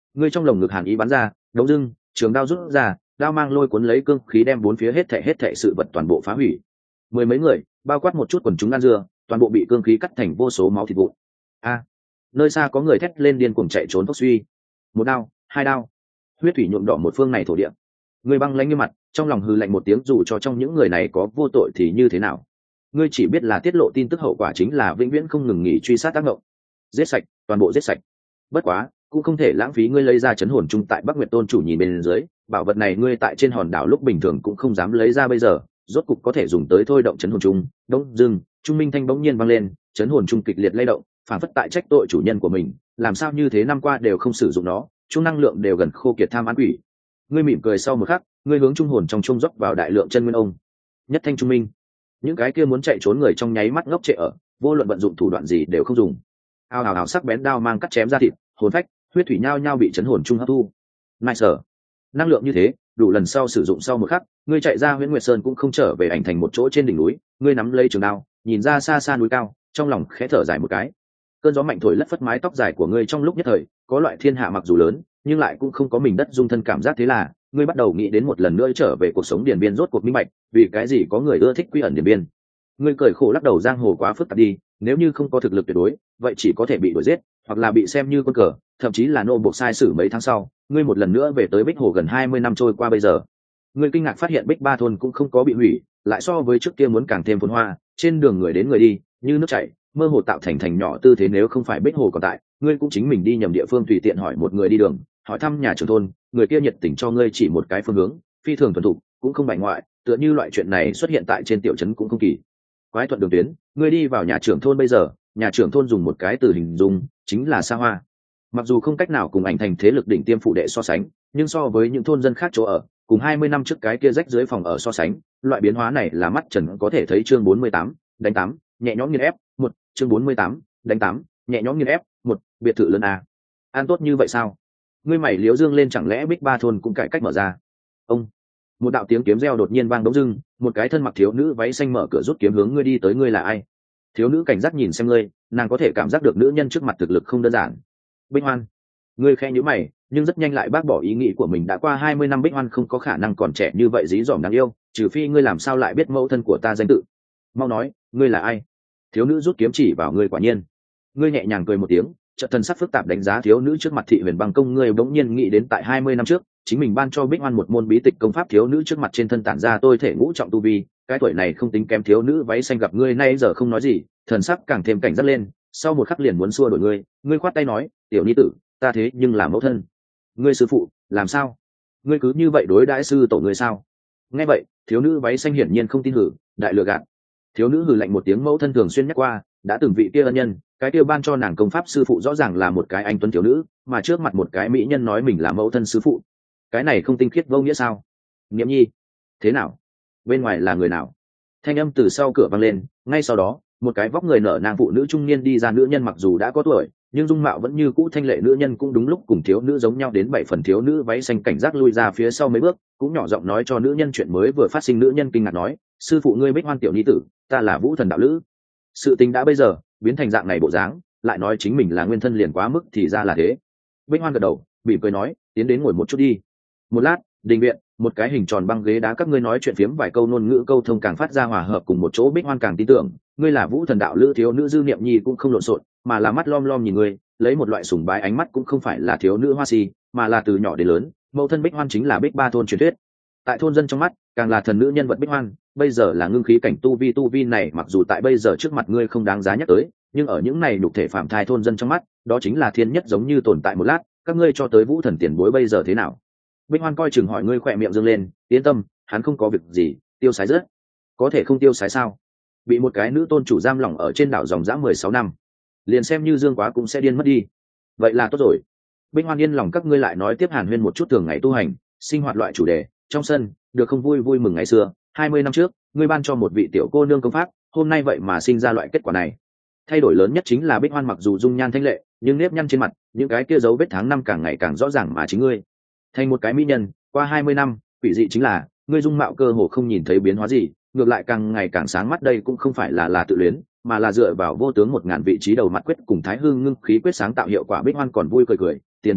Ngươi trong lồng ngực hàn ý bắn ra, đống dưng trường đao rút ra, đao mang lôi cuốn lấy cương khí đem bốn phía hết thảy hết thảy sự vật toàn bộ phá hủy. Mười mấy người, bao quát một chút quần chúng ăn dưa, toàn bộ bị cương khí cắt thành vô số máu thịt vụn. A! Nơi xa có người thét lên điên cuồng chạy trốn tốc suy. Một đao, hai đao, huyết thủy nhuộm đỏ một phương này thổ địa. Người băng lãnh như mặt, trong lòng hừ lạnh một tiếng, dù cho trong những người này có vô tội thì như thế nào? Ngươi chỉ biết là tiết lộ tin tức hậu quả chính là vĩnh viễn không ngừng nghỉ truy sát tác động, giết sạch, toàn bộ giết sạch. Bất quá, cũng không thể lãng phí ngươi lấy ra chấn hồn chung tại Bắc Nguyệt Tôn chủ nhìn bên dưới, bảo vật này ngươi tại trên hòn đảo lúc bình thường cũng không dám lấy ra, bây giờ rốt cục có thể dùng tới thôi động chấn hồn chung. Đông dưng, trung minh thanh bỗng nhiên vang lên, chấn hồn chung kịch liệt lay động, phản phất tại trách tội chủ nhân của mình, làm sao như thế năm qua đều không sử dụng nó, chung năng lượng đều gần khô kiệt, tham ăn quỷ. Ngươi mỉm cười sau một khắc, ngươi hướng trung hồn trong trung dốc vào đại lượng chân nguyên ông. Nhất thanh trung minh, những cái kia muốn chạy trốn người trong nháy mắt ngốc trệ ở, vô luận vận dụng thủ đoạn gì đều không dùng. Ao ào ào sắc bén đao mang cắt chém ra thịt, hồn phách, huyết thủy nhao nhao bị chấn hồn trung hấp thu. Nice sở, năng lượng như thế, đủ lần sau sử dụng sau một khắc, ngươi chạy ra Huyễn Nguyệt Sơn cũng không trở về, ảnh thành một chỗ trên đỉnh núi, ngươi nắm lấy trường đao, nhìn ra xa xa núi cao, trong lòng khẽ thở dài một cái. Cơn gió mạnh thổi lất phất mái tóc dài của ngươi trong lúc nhất thời, có loại thiên hạ mặc dù lớn, nhưng lại cũng không có mình đất dung thân cảm giác, thế là ngươi bắt đầu nghĩ đến một lần nữa trở về cuộc sống điền biên, rốt cuộc minh bạch vì cái gì có người ưa thích quy ẩn điền biên. Ngươi cười khổ lắc đầu, giang hồ quá phức tạp đi, nếu như không có thực lực tuyệt đối, vậy chỉ có thể bị đuổi giết, hoặc là bị xem như con cờ, thậm chí là nô buộc sai sử. Mấy tháng sau, ngươi một lần nữa về tới Bích Hồ, gần hai mươi năm trôi qua bây giờ, ngươi kinh ngạc phát hiện Bích Ba thôn cũng không có bị hủy, lại so với trước kia muốn càng thêm phồn hoa, trên đường người đến người đi, như nước chảy, mơ hồ tạo thành thành nhỏ tư thế. Nếu không phải Bích Hồ còn tại, ngươi cũng chính mình đi nhầm địa phương, tùy tiện hỏi một người đi đường, hỏi thăm nhà trưởng thôn, người kia nhiệt tình cho ngươi chỉ một cái phương hướng, phi thường thuần thục, cũng không bại ngoại, tựa như loại chuyện này xuất hiện tại trên tiểu trấn cũng không kỳ quái. Thuận đường tuyến, ngươi đi vào nhà trưởng thôn, bây giờ nhà trưởng thôn dùng một cái từ hình dung chính là xa hoa. Mặc dù không cách nào cùng Ảnh Thành thế lực đỉnh tiêm phụ đệ so sánh, nhưng so với những thôn dân khác chỗ ở, cùng hai mươi năm trước cái kia rách dưới phòng ở so sánh, loại biến hóa này là mắt trần có thể thấy. Chương bốn mươi tám, đánh tám, nhẹ nhõm nghiền ép một. Chương bốn mươi tám, đánh tám, nhẹ nhõm nghiền ép một. Biệt thự lớn à? An tốt như vậy sao? Ngươi mày liếu dương lên, chẳng lẽ Bích Ba thôn cũng cải cách mở ra? Ông, một đạo tiếng kiếm reo đột nhiên vang, đống dưng một cái thân mặc thiếu nữ váy xanh mở cửa rút kiếm hướng ngươi đi tới. Ngươi là ai? Thiếu nữ cảnh giác nhìn xem ngươi, nàng có thể cảm giác được nữ nhân trước mặt thực lực không đơn giản. Bích Hoan. Ngươi khẽ nhíu mày, nhưng rất nhanh lại bác bỏ ý nghĩ của mình. Đã qua hai mươi năm, Bích Hoan không có khả năng còn trẻ như vậy dí dỏm đáng yêu, trừ phi ngươi làm sao lại biết mẫu thân của ta danh tự. Mau nói, ngươi là ai? Thiếu nữ rút kiếm chỉ vào ngươi. Quả nhiên. Ngươi nhẹ nhàng cười một tiếng, chợt thần sắc phức tạp đánh giá thiếu nữ trước mặt. Thị Huyền Băng Công. Ngươi bỗng nhiên nghĩ đến tại hai mươi năm trước, chính mình ban cho Bích Hoan một môn bí tịch công pháp. Thiếu nữ trước mặt trên thân tản ra tôi thể ngũ trọng tu vi, cái tuổi này không tính kém. Thiếu nữ váy xanh gặp ngươi nay giờ không nói gì, thần sắc càng thêm cảnh giác lên, sau một khắc liền muốn xua đuổi ngươi. Ngươi khoát tay nói, tiểu ni tử, ta thế nhưng là mẫu thân ngươi sư phụ, làm sao ngươi cứ như vậy đối đãi sư tổ ngươi sao? Nghe vậy, thiếu nữ váy xanh hiển nhiên không tin. Hử, đại lừa gạt. Thiếu nữ hừ lạnh một tiếng, mẫu thân thường xuyên nhắc qua, đã từng vị kia ân nhân, cái kia ban cho nàng công pháp sư phụ rõ ràng là một cái anh tuấn thiếu nữ, mà trước mặt một cái mỹ nhân nói mình là mẫu thân sư phụ, cái này không tinh khiết vô nghĩa sao? Niệm nhi, thế nào? Bên ngoài là người nào? Thanh âm từ sau cửa vang lên, ngay sau đó một cái vóc người nở nang phụ nữ trung niên đi ra. Nữ nhân mặc dù đã có tuổi, nhưng dung mạo vẫn như cũ thanh lệ. Nữ nhân cũng đúng lúc cùng thiếu nữ giống nhau đến bảy phần. Thiếu nữ váy xanh cảnh giác lui ra phía sau mấy bước, cũng nhỏ giọng nói cho nữ nhân chuyện mới vừa phát sinh. Nữ nhân kinh ngạc nói, sư phụ ngươi Bích Hoan tiểu nhi tử, ta là Vũ Thần đạo lữ. Sự tình đã bây giờ biến thành dạng này bộ dáng, lại nói chính mình là nguyên thân, liền quá mức. Thì ra là thế. Bích Hoan gật đầu, mỉm cười nói, tiến đến ngồi một chút đi. Một lát, đình viện, một cái hình tròn băng ghế đá, các ngươi nói chuyện phiếm vài câu, ngôn ngữ câu thông càng phát ra hòa hợp cùng một chỗ. Bích Hoan càng tin tưởng ngươi là Vũ Thần đạo lữ. Thiếu nữ Dư Niệm Nhi cũng không lộn xộn, mà là mắt lom lom nhìn ngươi, lấy một loại sùng bái ánh mắt. Cũng không phải là thiếu nữ hoa si, mà là từ nhỏ đến lớn, mẫu thân Bích Hoan chính là Bích Ba thôn truyền thuyết, tại thôn dân trong mắt càng là thần nữ nhân vật. Bích Hoan bây giờ là ngưng khí cảnh tu vi, tu vi này mặc dù tại bây giờ trước mặt ngươi không đáng giá nhắc tới, nhưng ở những này nhục thể phạm thai thôn dân trong mắt, đó chính là thiên nhất, giống như tồn tại. Một lát, các ngươi cho tới Vũ Thần tiền bối bây giờ thế nào? Bích Hoan coi chừng hỏi. Ngươi khỏe miệng dương lên, yên tâm, hắn không có việc gì. Tiêu sái rất, có thể không tiêu sái sao? Bị một cái nữ tôn chủ giam lỏng ở trên đảo dòng dã mười sáu năm, liền xem như dương quá cũng sẽ điên mất đi. Vậy là tốt rồi. Bích Hoan yên lòng. Các ngươi lại nói tiếp hàn huyên một chút thường ngày tu hành, sinh hoạt loại chủ đề. Trong sân được không vui vui mừng ngày xưa hai mươi năm trước ngươi ban cho một vị tiểu cô nương công pháp, hôm nay vậy mà sinh ra loại kết quả này. Thay đổi lớn nhất chính là Bích Hoan mặc dù dung nhan thanh lệ, nhưng nếp nhăn trên mặt, những cái kia dấu vết tháng năm càng ngày càng rõ ràng. Mà chính ngươi thành một cái mỹ nhân, qua hai mươi năm, quỷ dị chính là ngươi dung mạo cơ hồ không nhìn thấy biến hóa gì, ngược lại càng ngày càng sáng mắt. Đây cũng không phải là là tự luyến, mà là dựa vào vô tướng một ngàn vị trí đầu mặt quyết cùng thái hương ngưng khí quyết sáng tạo hiệu quả. Bích Hoan còn vui cười cười, tiền bối,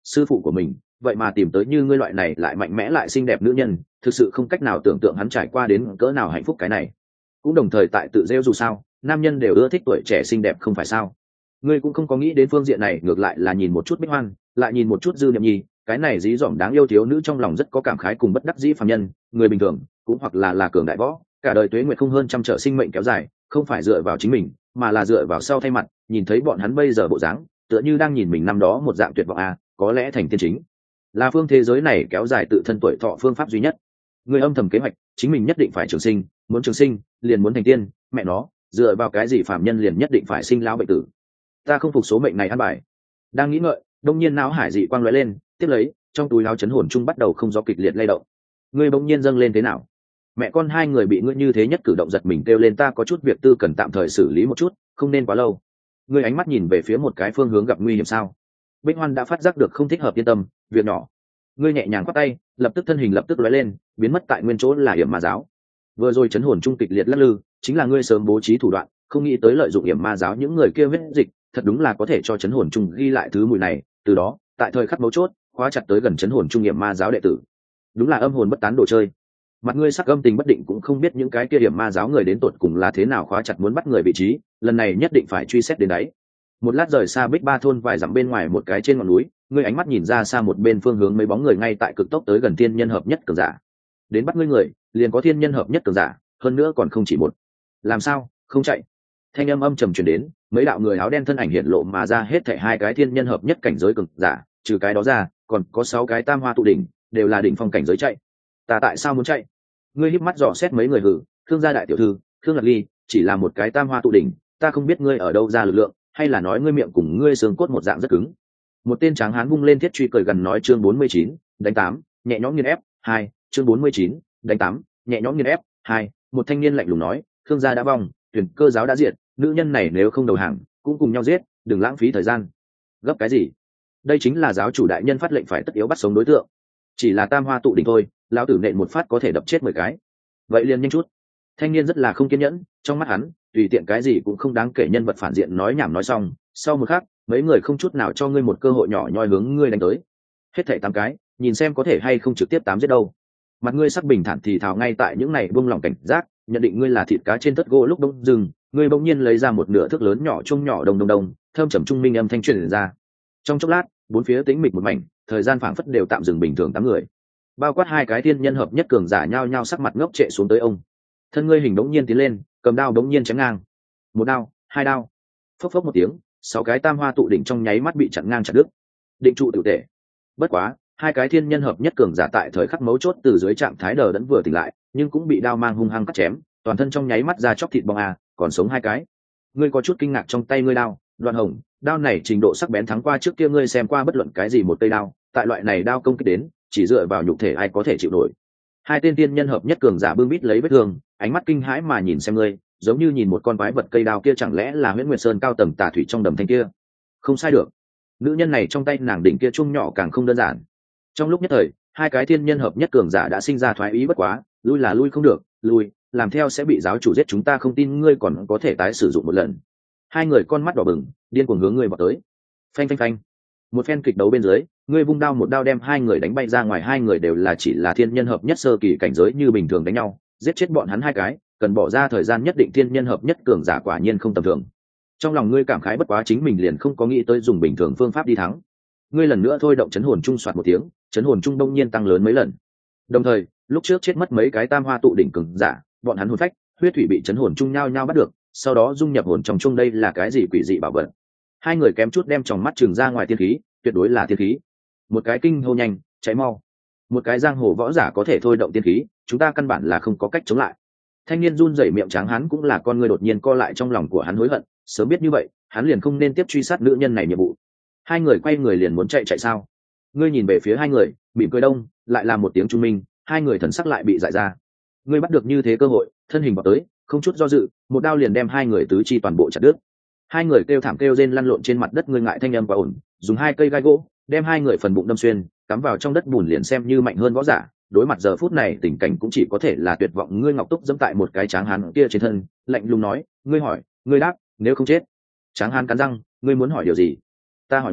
sư phụ của mình vậy mà tìm tới như ngươi loại này lại mạnh mẽ lại xinh đẹp nữ nhân, thực sự không cách nào tưởng tượng hắn trải qua đến cỡ nào hạnh phúc. Cái này cũng đồng thời tại tự rêu, dù sao nam nhân đều ưa thích tuổi trẻ xinh đẹp không phải sao. Ngươi cũng không có nghĩ đến phương diện này, ngược lại là nhìn một chút Bích Hoan, lại nhìn một chút Dư Niệm Nhi, cái này dí dỏm đáng yêu thiếu nữ trong lòng rất có cảm khái cùng bất đắc dĩ phàm nhân, người bình thường cũng hoặc là là cường đại võ, cả đời tuế nguyệt không hơn trăm trở sinh mệnh kéo dài, không phải dựa vào chính mình mà là dựa vào sau thay mặt, nhìn thấy bọn hắn bây giờ bộ dáng tựa như đang nhìn mình năm đó một dạng tuyệt vọng à, có lẽ thành tiên chính là phương thế giới này kéo dài tự thân tuổi thọ phương pháp duy nhất. Người âm thầm kế hoạch chính mình nhất định phải trường sinh, muốn trường sinh liền muốn thành tiên, mẹ nó dựa vào cái gì phạm nhân liền nhất định phải sinh lão bệnh tử. Ta không phục số mệnh này ăn bài. Đang nghĩ ngợi, đông nhiên não hải dị quang lóe lên, tiếp lấy trong túi áo chấn hồn chung bắt đầu không gió kịch liệt lay động. Ngươi bỗng nhiên dâng lên thế nào? Mẹ con hai người bị ngươi như thế nhất cử động giật mình kêu lên, ta có chút việc tư cần tạm thời xử lý một chút, không nên quá lâu. Ngươi ánh mắt nhìn về phía một cái phương hướng gặp nguy hiểm sao? Bích Hoan đã phát giác được không thích hợp, yên tâm, việc nhỏ. Ngươi nhẹ nhàng quát tay, lập tức thân hình lập tức lóe lên, biến mất tại nguyên chỗ là hiểm ma giáo. Vừa rồi chấn hồn trung kịch liệt lắc lư, chính là ngươi sớm bố trí thủ đoạn, không nghĩ tới lợi dụng hiểm ma giáo những người kia huyết dịch, thật đúng là có thể cho chấn hồn trung ghi lại thứ mùi này, từ đó, tại thời khắc mấu chốt, khóa chặt tới gần chấn hồn trung hiểm ma giáo đệ tử. Đúng là âm hồn bất tán đồ chơi. Mặt ngươi sắc âm tình bất định, cũng không biết những cái kia hiểm ma giáo người đến tột cùng là thế nào khóa chặt muốn bắt người vị trí, lần này nhất định phải truy xét đến đáy. Một lát rời xa Bích Ba thôn vài dặm bên ngoài một cái trên ngọn núi, ngươi ánh mắt nhìn ra xa một bên phương hướng mấy bóng người ngay tại cực tốc tới gần thiên nhân hợp nhất cường giả. Đến bắt ngươi người, liền có thiên nhân hợp nhất cường giả, hơn nữa còn không chỉ một. Làm sao, không chạy? Thanh âm âm trầm truyền đến, mấy đạo người áo đen thân ảnh hiện lộ mà ra, hết thảy hai cái thiên nhân hợp nhất cảnh giới cường giả, trừ cái đó ra, còn có sáu cái tam hoa tụ đỉnh, đều là đỉnh phong cảnh giới chạy. Ta tại sao muốn chạy? Ngươi híp mắt dò xét mấy người hử, Khương gia đại tiểu thư, Khương Lạc Ly, chỉ là một cái tam hoa tụ đỉnh, ta không biết ngươi ở đâu ra lực lượng, hay là nói ngươi miệng cùng ngươi xương cốt một dạng rất cứng. Một tên tráng hán vung lên thiết truy cười gần nói, chương bốn mươi chín, đánh tám, nhẹ nhõm nghiền ép, hai, chương bốn mươi chín, đánh tám, nhẹ nhõm nghiền ép, hai, một thanh niên lạnh lùng nói, Khương gia đã vong, Tuyển Cơ giáo đã diệt, nữ nhân này nếu không đầu hàng, cũng cùng nhau giết, đừng lãng phí thời gian. Gấp cái gì? Đây chính là giáo chủ đại nhân phát lệnh phải tất yếu bắt sống đối tượng. Chỉ là tam hoa tụ đỉnh thôi, lão tử nện một phát có thể đập chết mười cái. Vậy liền nhanh chút. Thanh niên rất là không kiên nhẫn, trong mắt hắn, tùy tiện cái gì cũng không đáng kể, nhân vật phản diện nói nhảm nói xong, sau một khắc, mấy người không chút nào cho ngươi một cơ hội nhỏ nhoi hướng ngươi đánh tới. Hết thảy tám cái, nhìn xem có thể hay không trực tiếp tám giết đâu. Mặt ngươi sắc bình thản thì thào, ngay tại những này buông lòng cảnh giác, nhận định ngươi là thịt cá trên tất gỗ lúc đông rừng, ngươi bỗng nhiên lấy ra một nửa thước lớn nhỏ chung nhỏ đồng đồng đồng, thơm trầm trung minh âm thanh truyền ra. Trong chốc lát, bốn phía tĩnh mịch một mảnh, thời gian phảng phất đều tạm dừng bình thường tám người. Bao quát hai cái thiên nhân hợp nhất cường giả nhao nhao sắc mặt ngốc trệ xuống tới ông. Thân ngươi hình đống nhiên tiến lên, cầm đao đống nhiên chém ngang. Một đao, hai đao. Phốc phốc một tiếng, sáu cái tam hoa tụ đỉnh trong nháy mắt bị chặn ngang chặt đứt. Định trụ tiểu tể. Bất quá, hai cái thiên nhân hợp nhất cường giả tại thời khắc mấu chốt từ dưới trạng thái đờ đẫn vừa tỉnh lại, nhưng cũng bị đao mang hung hăng cắt chém, toàn thân trong nháy mắt ra chóc thịt bong à, còn sống hai cái. Ngươi có chút kinh ngạc, trong tay ngươi đao, Đoạn Hồng, đao này trình độ sắc bén thắng qua trước kia ngươi xem qua bất luận cái gì một cây đao, tại loại này đao công kích đến, chỉ dựa vào nhục thể ai có thể chịu nổi. Hai tên tiên nhân hợp nhất cường giả bưng bít lấy vết thương, ánh mắt kinh hãi mà nhìn xem ngươi, giống như nhìn một con quái vật. Cây đao kia chẳng lẽ là Huyễn Nguyệt Sơn cao tầng tà thủy trong đầm thanh kia? Không sai được, nữ nhân này trong tay nàng đỉnh kia chung nhỏ càng không đơn giản. Trong lúc nhất thời, hai cái thiên nhân hợp nhất cường giả đã sinh ra thoái ý, bất quá, lui là lui không được, lui, làm theo sẽ bị giáo chủ giết, chúng ta không tin ngươi còn có thể tái sử dụng một lần. Hai người con mắt đỏ bừng, điên cuồng hướng ngươi vào tới. Phanh phanh phanh. Một phen kịch đấu bên dưới, ngươi vung đao một đao đem hai người đánh bay ra ngoài, hai người đều là chỉ là thiên nhân hợp nhất sơ kỳ cảnh giới, như bình thường đánh nhau, giết chết bọn hắn hai cái, cần bỏ ra thời gian nhất định. Thiên nhân hợp nhất cường giả quả nhiên không tầm thường. Trong lòng ngươi cảm khái, bất quá chính mình liền không có nghĩ tới dùng bình thường phương pháp đi thắng. Ngươi lần nữa thôi động chấn hồn trung, soạt một tiếng, chấn hồn trung đông nhiên tăng lớn mấy lần. Đồng thời, lúc trước chết mất mấy cái tam hoa tụ đỉnh cường giả, bọn hắn hồn phách, huyết thủy bị chấn hồn trung nhao nhao bắt được, sau đó dung nhập hồn trong trung. Đây là cái gì quỷ dị bảo vật? Hai người kém chút đem tròng mắt trừng ra ngoài, tiên khí, tuyệt đối là tiên khí. Một cái kinh hô nhanh, cháy mau. Một cái giang hồ võ giả có thể thôi động tiên khí, chúng ta căn bản là không có cách chống lại. Thanh niên run rẩy miệng tráng hắn cũng là con người đột nhiên co lại, trong lòng của hắn hối hận, sớm biết như vậy, hắn liền không nên tiếp truy sát nữ nhân này nhiệm vụ. Hai người quay người liền muốn chạy, chạy sao? Ngươi nhìn về phía hai người, mỉm cười đông, lại là một tiếng trung minh, hai người thần sắc lại bị dại ra. Ngươi bắt được như thế cơ hội, thân hình vào tới, không chút do dự, một đao liền đem hai người tứ chi toàn bộ chặt đứt. Hai người kêu thảm kêu rên lăn lộn trên mặt đất, ngươi ngại thanh âm quá ổn, dùng hai cây gai gỗ đem hai người phần bụng đâm xuyên, cắm vào trong đất bùn, liền xem như mạnh hơn võ giả, đối mặt giờ phút này tình cảnh cũng chỉ có thể là tuyệt vọng. Ngươi ngọc túc dẫm tại một cái tráng hán kia trên thân, lạnh lùng nói, ngươi hỏi, ngươi đáp, nếu không chết. Tráng hán cắn răng, ngươi muốn hỏi điều gì? Ta hỏi ngươi,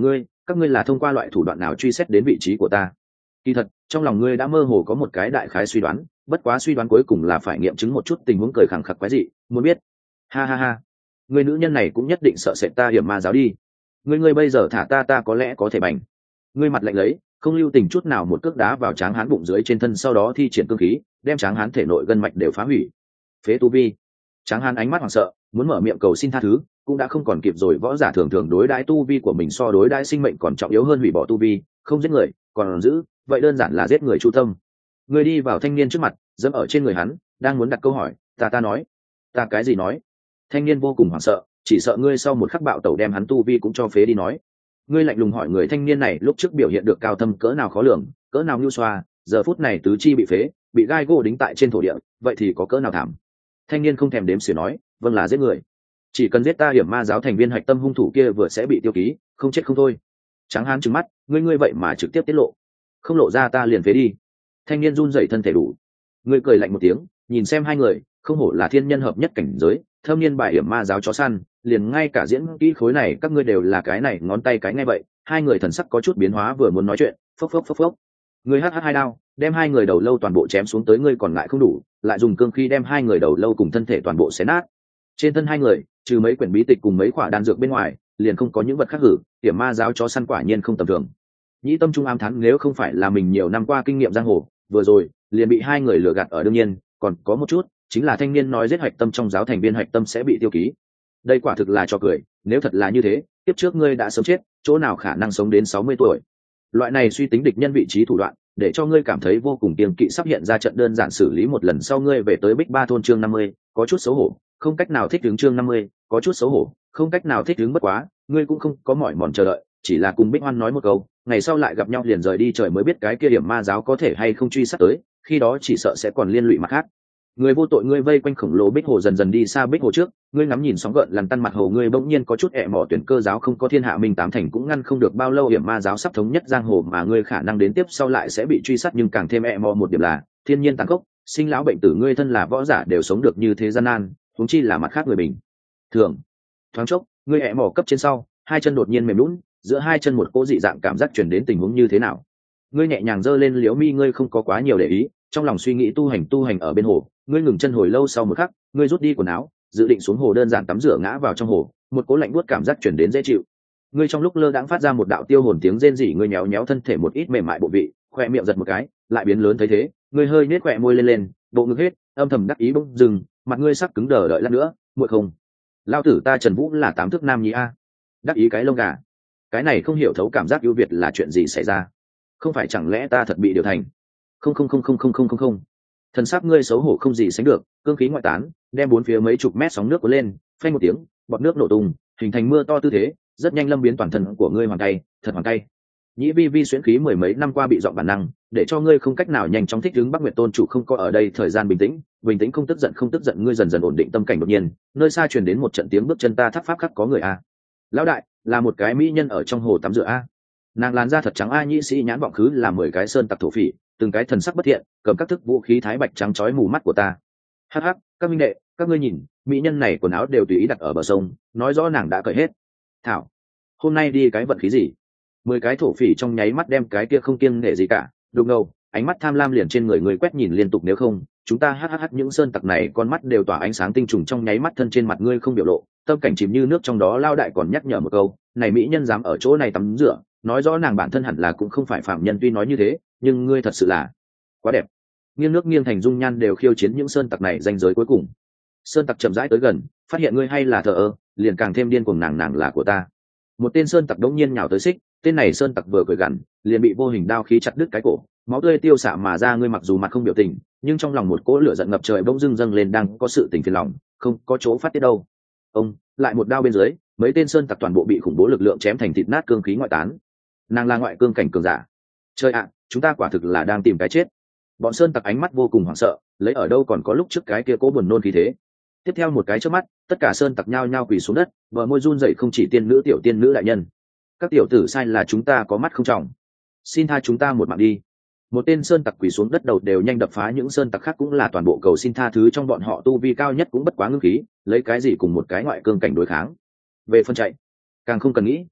các ngươi là thông qua loại thủ đoạn nào truy xét đến vị trí của ta? Kỳ thật trong lòng ngươi đã mơ hồ có một cái đại khái suy đoán, bất quá suy đoán cuối cùng là phải nghiệm chứng một chút tình huống. Cười khẳng khặc quái dị, muốn biết? Ha ha ha, người nữ nhân này cũng nhất định sợ sệt ta hiểm ma giáo đi. Ngươi ngươi bây giờ thả ta, ta có lẽ có thể bành. Ngươi mặt lạnh lấy, không lưu tình chút nào một cước đá vào tráng hán bụng dưới trên thân, sau đó thi triển cương khí, đem tráng hán thể nội gân mạch đều phá hủy. Phế tu vi. Tráng hán ánh mắt hoảng sợ, muốn mở miệng cầu xin tha thứ, cũng đã không còn kịp rồi. Võ giả thường thường đối đãi tu vi của mình so đối đãi sinh mệnh còn trọng yếu hơn, hủy bỏ tu vi, không giết người, còn giữ, vậy đơn giản là giết người chu tâm. Ngươi đi vào thanh niên trước mặt, dẫm ở trên người hắn, đang muốn đặt câu hỏi. Ta ta nói, ta cái gì nói? Thanh niên vô cùng hoảng sợ, chỉ sợ ngươi sau một khắc bạo tẩu đem hắn tu vi cũng cho phế đi. Nói, ngươi lạnh lùng hỏi người thanh niên này lúc trước biểu hiện được cao thâm cỡ nào khó lường, cỡ nào nhu xoa, giờ phút này tứ chi bị phế, bị gai gỗ đính tại trên thổ địa, vậy thì có cỡ nào thảm. Thanh niên không thèm đếm xỉa nói, vâng là giết người, chỉ cần giết ta hiểm ma giáo thành viên hạch tâm hung thủ kia vừa sẽ bị tiêu ký, không chết không thôi. Tráng hán trừng mắt, ngươi ngươi vậy mà trực tiếp tiết lộ, không lộ ra ta liền phế đi. Thanh niên run rẩy thân thể đủ. Ngươi cười lạnh một tiếng, nhìn xem hai người, không hổ là thiên nhân hợp nhất cảnh giới, thâm niên bài hiểm ma giáo chó săn, liền ngay cả diễn kỹ khối này các ngươi đều là cái này ngón tay cái ngay vậy. Hai người thần sắc có chút biến hóa, vừa muốn nói chuyện, phốc phốc phốc phốc. Ngươi hắc hắc hai đao, đem hai người đầu lâu toàn bộ chém xuống tới, ngươi còn lại không đủ, lại dùng cương khí đem hai người đầu lâu cùng thân thể toàn bộ xé nát. Trên thân hai người, trừ mấy quyển bí tịch cùng mấy quả đan dược bên ngoài, liền không có những vật khác hử. Hiểm ma giáo chó săn quả nhiên không tầm thường. Nhĩ tâm trung ám thán, nếu không phải là mình nhiều năm qua kinh nghiệm giang hồ, vừa rồi liền bị hai người lừa gạt ở. Đương nhiên còn có một chút, chính là thanh niên nói giết hạch tâm trong giáo thành viên hạch tâm sẽ bị tiêu ký. Đây quả thực là trò cười, nếu thật là như thế, tiếp trước ngươi đã sớm chết, chỗ nào khả năng sống đến sáu mươi tuổi. Loại này suy tính địch nhân vị trí thủ đoạn, để cho ngươi cảm thấy vô cùng kiêng kỵ. Sắp hiện ra trận đơn giản xử lý một lần sau, ngươi về tới Bích Ba thôn. Chương năm mươi, có chút xấu hổ, không cách nào thích ứng. Chương năm mươi, có chút xấu hổ, không cách nào thích ứng. Bất quá ngươi cũng không có mỏi mòn chờ đợi, chỉ là cùng Bích Hoan nói một câu, ngày sau lại gặp nhau liền rời đi. Trời mới biết cái kia hiểm ma giáo có thể hay không truy sát tới, khi đó chỉ sợ sẽ còn liên lụy mặt khác. Người vô tội. Ngươi vây quanh khổng lồ bích hồ dần dần đi xa. Bích hồ trước, ngươi ngắm nhìn sóng gợn lằn tăn mặt hồ, ngươi bỗng nhiên có chút ẹ mỏ. Tuyển cơ giáo không có thiên hạ minh tám thành cũng ngăn không được bao lâu. Hiểm ma giáo sắp thống nhất giang hồ, mà ngươi khả năng đến tiếp sau lại sẽ bị truy sát. Nhưng càng thêm ẹ mỏ một điểm là thiên nhiên tàn khốc, sinh lão bệnh tử. Ngươi thân là võ giả đều sống được như thế gian nan, huống chi là mặt khác người bình thường. Thoáng chốc, ngươi ẹ mỏ cấp trên sau, hai chân đột nhiên mềm lún, giữa hai chân một cỗ dị dạng cảm giác truyền đến. Tình huống như thế nào? Ngươi nhẹ nhàng giơ lên liễu mi, ngươi không có quá nhiều để ý, trong lòng suy nghĩ tu hành tu hành ở bên hồ. Ngươi ngừng chân hồi lâu, sau một khắc ngươi rút đi quần áo, dự định xuống hồ đơn giản tắm rửa, ngã vào trong hồ, một cỗ lạnh buốt cảm giác truyền đến dễ chịu. Ngươi trong lúc lơ đãng phát ra một đạo tiêu hồn tiếng rên rỉ, ngươi nhéo nhéo thân thể một ít mềm mại bộ vị, khoe miệng giật một cái lại biến lớn. Thấy thế, ngươi hơi nết khoe môi lên lên, bộ ngực hết, âm thầm đắc ý. Bỗng dừng, mặt ngươi sắc cứng đờ. Đợi lát nữa, muội không, lao tử ta Trần Vũ là tám thước nam nhi a. Đắc ý cái lông gà, cái này không hiểu thấu cảm giác ưu việt là chuyện gì xảy ra? Không phải chẳng lẽ ta thật bị điều thành? Không không không không không không không không. Thần sắc ngươi xấu hổ không gì sánh được, cương khí ngoại tán, đem bốn phía mấy chục mét sóng nước cuốn lên, phanh một tiếng, bọt nước nổ tung, hình thành mưa to tư thế, rất nhanh lâm biến toàn thân của ngươi hoàng tay, thật hoàng tay. Nhĩ vi vi xuyễn khí mười mấy năm qua bị dọn bản năng, để cho ngươi không cách nào nhanh chóng thích ứng. Bắc Nguyệt tôn chủ không có ở đây, thời gian bình tĩnh, bình tĩnh không tức giận không tức giận. Ngươi dần dần ổn định tâm cảnh. Đột nhiên, nơi xa truyền đến một trận tiếng bước chân. Ta tháp pháp khắc có người a. Lão đại, là một cái mỹ nhân ở trong hồ tắm rửa a. Nàng làn da thật trắng a. Nhĩ sĩ nhãn vọng khứ là mười cái sơn tặc thổ phỉ, từng cái thần sắc bất thiện, cầm các thức vũ khí thái bạch trắng chói mù mắt của ta. Hắc hắc, các minh đệ, các ngươi nhìn, mỹ nhân này quần áo đều tùy ý đặt ở bờ sông, nói rõ nàng đã cởi hết. Thảo, hôm nay đi cái vận khí gì? Mười cái thổ phỉ trong nháy mắt đem cái kia không kiêng nể gì cả, đục ngầu, ánh mắt tham lam liền trên người người quét nhìn liên tục. Nếu không, chúng ta hắc những sơn tặc này con mắt đều tỏa ánh sáng tinh trùng. Trong nháy mắt thân trên mặt ngươi không biểu lộ, tâm cảnh chìm như nước trong đó. Lao đại còn nhắc nhở một câu, này mỹ nhân dám ở chỗ này tắm rửa, nói rõ nàng bản thân hẳn là cũng không phải phạm nhân. Tuy nói như thế, nhưng ngươi thật sự là quá đẹp. Nghiêng nước nghiêng thành dung nhan đều khiêu chiến những sơn tặc này danh giới cuối cùng. Sơn tặc chậm rãi tới gần, phát hiện ngươi hay là thờ ơ, liền càng thêm điên cuồng. Nàng nàng là của ta. Một tên sơn tặc đống nhiên nhào tới xích, tên này sơn tặc vừa cười gằn, liền bị vô hình đao khí chặt đứt cái cổ, máu tươi tiêu xạ mà ra. Ngươi mặc dù mặt không biểu tình, nhưng trong lòng một cỗ lửa giận ngập trời bỗng dưng dâng lên. Đang có sự tình phiền lòng, không có chỗ phát tiết đâu. Ông lại một đao bên dưới, mấy tên sơn tặc toàn bộ bị khủng bố lực lượng chém thành thịt nát, cương khí ngoại tán. Nàng là ngoại cương cảnh cường giả. Trời ạ, chúng ta quả thực là đang tìm cái chết. Bọn sơn tặc ánh mắt vô cùng hoảng sợ, lấy ở đâu còn có lúc trước cái kia cố buồn nôn khí thế. Tiếp theo một cái chớp mắt, tất cả sơn tặc nhao nhao quỳ xuống đất, bờ môi run rẩy. Không chỉ tiên nữ, tiểu tiên nữ đại nhân, các tiểu tử sai là chúng ta có mắt không trọng, xin tha chúng ta một mạng đi. Một tên sơn tặc quỳ xuống đất, đầu đều nhanh đập phá. Những sơn tặc khác cũng là toàn bộ cầu xin tha thứ. Trong bọn họ tu vi cao nhất cũng bất quá ngưng khí, lấy cái gì cùng một cái ngoại cương cảnh đối kháng? Về phân chạy, càng không cần nghĩ.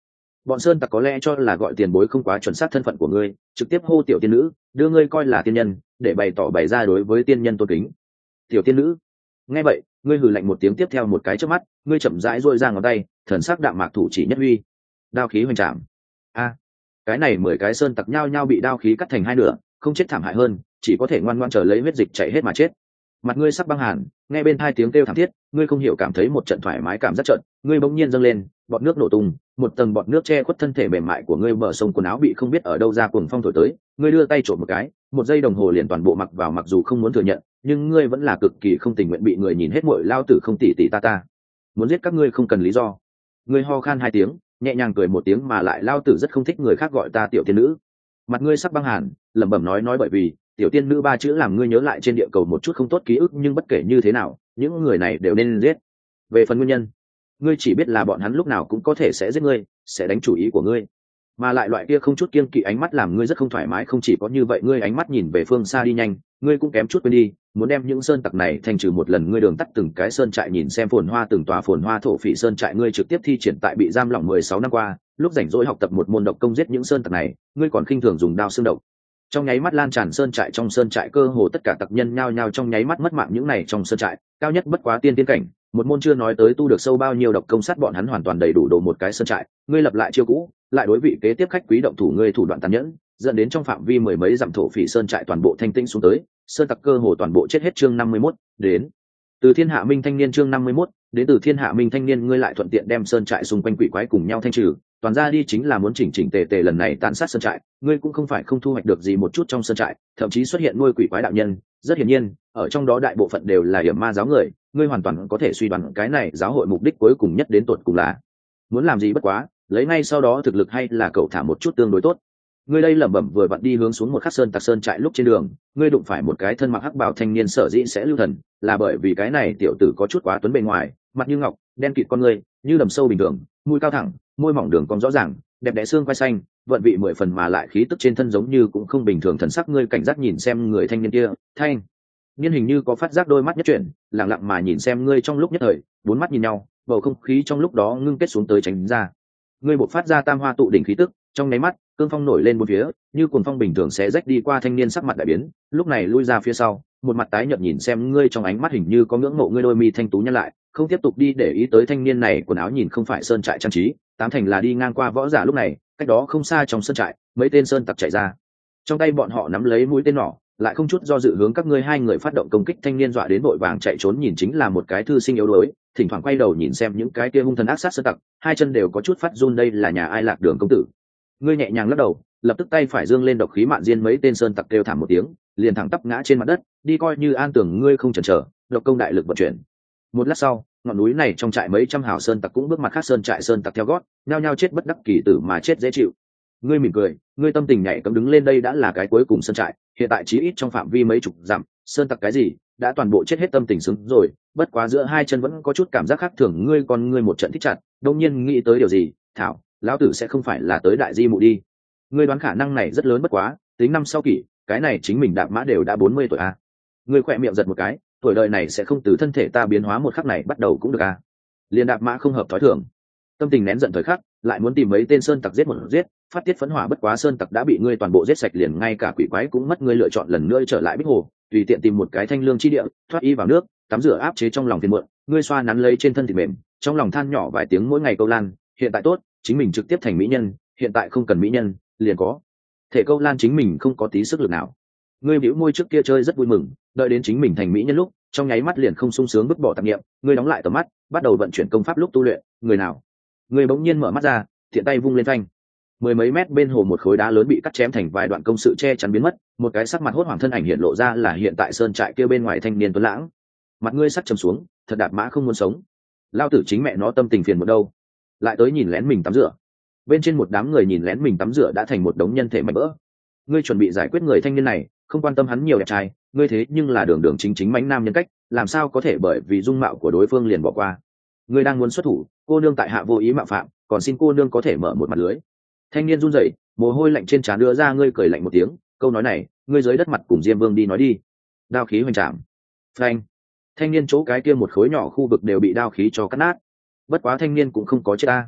bọn sơn tặc có lẽ cho là gọi tiền bối không quá chuẩn xác thân phận của ngươi, trực tiếp hô tiểu tiên nữ, đưa ngươi coi là tiên nhân, để bày tỏ bày ra đối với tiên nhân tôn kính. Tiểu tiên nữ. Nghe vậy, ngươi hừ lạnh một tiếng, tiếp theo một cái chớp mắt, ngươi chậm rãi duỗi ra ngón tay, thần sắc đạm mạc thủ chỉ nhất huy. Đao khí hoành trảm. A, cái này mười cái sơn tặc nhao nhao bị đao khí cắt thành hai nửa, không chết thảm hại hơn, chỉ có thể ngoan ngoãn chờ lấy huyết dịch chảy hết mà chết. Mặt ngươi sắc băng hàn, nghe bên hai tiếng kêu thảm thiết, ngươi không hiểu cảm thấy một trận thoải mái cảm giác trận, ngươi bỗng nhiên dâng lên, bọt nước nổ tung, một tầng bọt nước che khuất thân thể mềm mại của ngươi, bờ sông quần áo bị không biết ở đâu ra cuồng phong thổi tới, ngươi đưa tay trộm một cái, một giây đồng hồ liền toàn bộ mặc vào, mặc dù không muốn thừa nhận, nhưng ngươi vẫn là cực kỳ không tình nguyện bị người nhìn hết muội lao tử không tỉ tỉ ta ta. Muốn giết các ngươi không cần lý do. Ngươi ho khan hai tiếng, nhẹ nhàng cười một tiếng, mà lại lao tử rất không thích người khác gọi ta tiểu tiên nữ. Mặt ngươi sắc băng hàn, lẩm bẩm nói nói bởi vì tiểu tiên nữ ba chữ làm ngươi nhớ lại trên địa cầu một chút không tốt ký ức, nhưng bất kể như thế nào, những người này đều nên giết. Về phần nguyên nhân, ngươi chỉ biết là bọn hắn lúc nào cũng có thể sẽ giết ngươi, sẽ đánh chủ ý của ngươi, mà lại loại kia không chút kiêng kỵ ánh mắt làm ngươi rất không thoải mái. Không chỉ có như vậy, ngươi ánh mắt nhìn về phương xa đi nhanh, ngươi cũng kém chút quên đi muốn đem những sơn tặc này thành trừ một lần. Ngươi đường tắt từng cái sơn trại, nhìn xem phồn hoa từng tòa phồn hoa thổ phỉ sơn trại, ngươi trực tiếp thi triển tại bị giam lỏng mười sáu năm qua lúc rảnh rỗi học tập một môn độc công giết những sơn tặc này. Ngươi còn khinh thường dùng đao xương độc, trong nháy mắt lan tràn sơn trại. Trong sơn trại cơ hồ tất cả tặc nhân nhao nhao trong nháy mắt mất mạng. Những này trong sơn trại cao nhất bất quá tiên tiên cảnh, một môn chưa nói tới tu được sâu bao nhiêu độc công sát bọn hắn hoàn toàn đầy đủ đồ một cái sơn trại. Ngươi lập lại chiêu cũ, lại đối vị kế tiếp khách quý động thủ, ngươi thủ đoạn tàn nhẫn dẫn đến trong phạm vi mười mấy dặm thổ phỉ sơn trại toàn bộ thanh tĩnh xuống tới, sơn tặc cơ hồ toàn bộ chết hết. Chương năm mươi mốt đến từ thiên hạ minh thanh niên. Chương năm mươi mốt đến từ thiên hạ minh thanh niên. Ngươi lại thuận tiện đem sơn trại xung quanh quỷ quái cùng nhau thanh trừ, toàn ra đi chính là muốn chỉnh chỉnh tề tề lần này tàn sát sơn trại. Ngươi cũng không phải không thu hoạch được gì một chút trong sơn trại, thậm chí xuất hiện nuôi quỷ quái đạo nhân, rất hiển nhiên ở trong đó đại bộ phận đều là hiểm ma giáo người. Ngươi hoàn toàn có thể suy đoán cái này giáo hội mục đích cuối cùng nhất đến tột cùng là muốn làm gì, bất quá lấy ngay sau đó thực lực hay là cậu thả một chút tương đối tốt. Ngươi đây lẩm bẩm vừa vặn đi hướng xuống một khắc sơn tặc sơn trại, lúc trên đường ngươi đụng phải một cái thân mặc hắc bào thanh niên. Sở dĩ sẽ lưu thần là bởi vì cái này tiểu tử có chút quá tuấn bề ngoài, mặt như ngọc, đen kịt con ngươi như đầm sâu bình thường, mũi cao thẳng, môi mỏng đường cong rõ ràng, đẹp đẽ xương quai xanh, vận vị mười phần, mà lại khí tức trên thân giống như cũng không bình thường. Thần sắc ngươi cảnh giác nhìn xem người thanh niên kia, thanh niên hình như có phát giác, đôi mắt nhất chuyển, lặng lặng mà nhìn xem ngươi. Trong lúc nhất thời bốn mắt nhìn nhau, bầu không khí trong lúc đó ngưng kết xuống tới tránh ra. Ngươi bộc phát ra tam hoa tụ đỉnh khí tức, trong nháy mắt cương phong nổi lên bốn phía, như cuồng phong bình thường sẽ rách đi qua. Thanh niên sắc mặt đại biến, lúc này lui ra phía sau, một mặt tái nhợt nhìn xem ngươi, trong ánh mắt hình như có ngưỡng mộ. Ngươi đôi mi thanh tú nhăn lại, không tiếp tục đi để ý tới thanh niên này. Quần áo nhìn không phải sơn trại trang trí, tám thành là đi ngang qua võ giả. Lúc này cách đó không xa trong sơn trại, mấy tên sơn tặc chạy ra, trong tay bọn họ nắm lấy mũi tên nỏ, lại không chút do dự hướng các ngươi hai người phát động công kích. Thanh niên dọa đến vội vàng chạy trốn, nhìn chính là một cái thư sinh yếu đuối, thỉnh thoảng quay đầu nhìn xem những cái kia hung thần ác sát sơn tặc, hai chân đều có chút phát run. Đây là nhà ai Lạc Đường công tử? Ngươi nhẹ nhàng lắc đầu, lập tức tay phải dương lên độc khí mạn diên. Mấy tên sơn tặc kêu thảm một tiếng, liền thẳng tắp ngã trên mặt đất, đi coi như an tưởng. Ngươi không chần chờ, độc công đại lực vận chuyển. Một lát sau, ngọn núi này trong trại mấy trăm hào sơn tặc cũng bước mặt khác sơn trại sơn tặc theo gót, nhao nhao chết bất đắc kỳ tử mà chết dễ chịu. Ngươi mỉm cười, ngươi tâm tình nhạy cấm đứng lên. Đây đã là cái cuối cùng sơn trại, hiện tại chí ít trong phạm vi mấy chục dặm sơn tặc cái gì đã toàn bộ chết hết. Tâm tình xứng rồi, bất quá giữa hai chân vẫn có chút cảm giác khác thường. Ngươi còn ngươi một trận thích chặt, đông nhiên nghĩ tới điều gì, thảo, lão tử sẽ không phải là tới đại di mụ đi. Ngươi đoán khả năng này rất lớn, bất quá tính năm sau kỷ, cái này chính mình đạp mã đều đã bốn mươi tuổi à. Ngươi khỏe miệng giật một cái, tuổi đời này sẽ không từ thân thể ta biến hóa một khắc này bắt đầu cũng được à. Liền đạp mã không hợp thói thường. Tâm tình nén giận thời khắc, lại muốn tìm mấy tên sơn tặc giết một giết, phát tiết phẫn hỏa. Bất quá sơn tặc đã bị ngươi toàn bộ giết sạch, liền ngay cả quỷ quái cũng mất. Ngươi lựa chọn lần nữa trở lại Bích Hồ, tùy tiện tìm một cái thanh lương chi địa, thoát y vào nước, tắm rửa áp chế trong lòng phiền muộn. Ngươi xoa nắn lấy trên thân thịt mềm, trong lòng than nhỏ vài tiếng mỗi ngày câu lan. Hiện tại tốt, chính mình trực tiếp thành mỹ nhân, hiện tại không cần mỹ nhân, liền có thể câu lan. Chính mình không có tí sức lực nào. Ngươi bĩu môi, trước kia chơi rất vui mừng, đợi đến chính mình thành mỹ nhân lúc, trong nháy mắt liền không sung sướng, vứt bỏ tạp niệm. Ngươi đóng lại tầm mắt, bắt đầu vận chuyển công pháp lúc tu luyện. Người nào? Ngươi bỗng nhiên mở mắt ra, thiện tay vung lên phanh, mười mấy mét bên hồ một khối đá lớn bị cắt chém thành vài đoạn, công sự che chắn biến mất. Một cái sắc mặt hốt hoảng thân ảnh hiện lộ ra, là hiện tại sơn trại kia bên ngoài thanh niên tuấn lãng. Mặt ngươi sắc trầm xuống, thật đạp mã không muốn sống. Lao tử chính mẹ nó tâm tình phiền một đâu, lại tới nhìn lén mình tắm rửa. Bên trên một đám người nhìn lén mình tắm rửa đã thành một đống nhân thể mảnh vỡ. Ngươi chuẩn bị giải quyết người thanh niên này, không quan tâm hắn nhiều đẹp trai, ngươi thế nhưng là đường đường chính chính mãnh nam nhân cách, làm sao có thể bởi vì dung mạo của đối phương liền bỏ qua. Ngươi đang muốn xuất thủ, cô nương tại hạ vô ý mạo phạm, còn xin cô nương có thể mở một mặt lưới. Thanh niên run rẩy, mồ hôi lạnh trên trán đưa ra. Ngươi cười lạnh một tiếng, câu nói này ngươi dưới đất mặt cùng Diêm Vương đi nói đi. Đao khí hoành trảm, phanh. Thanh niên chỗ cái kia một khối nhỏ khu vực đều bị đao khí cho cắt nát. Bất quá thanh niên cũng không có chết ta.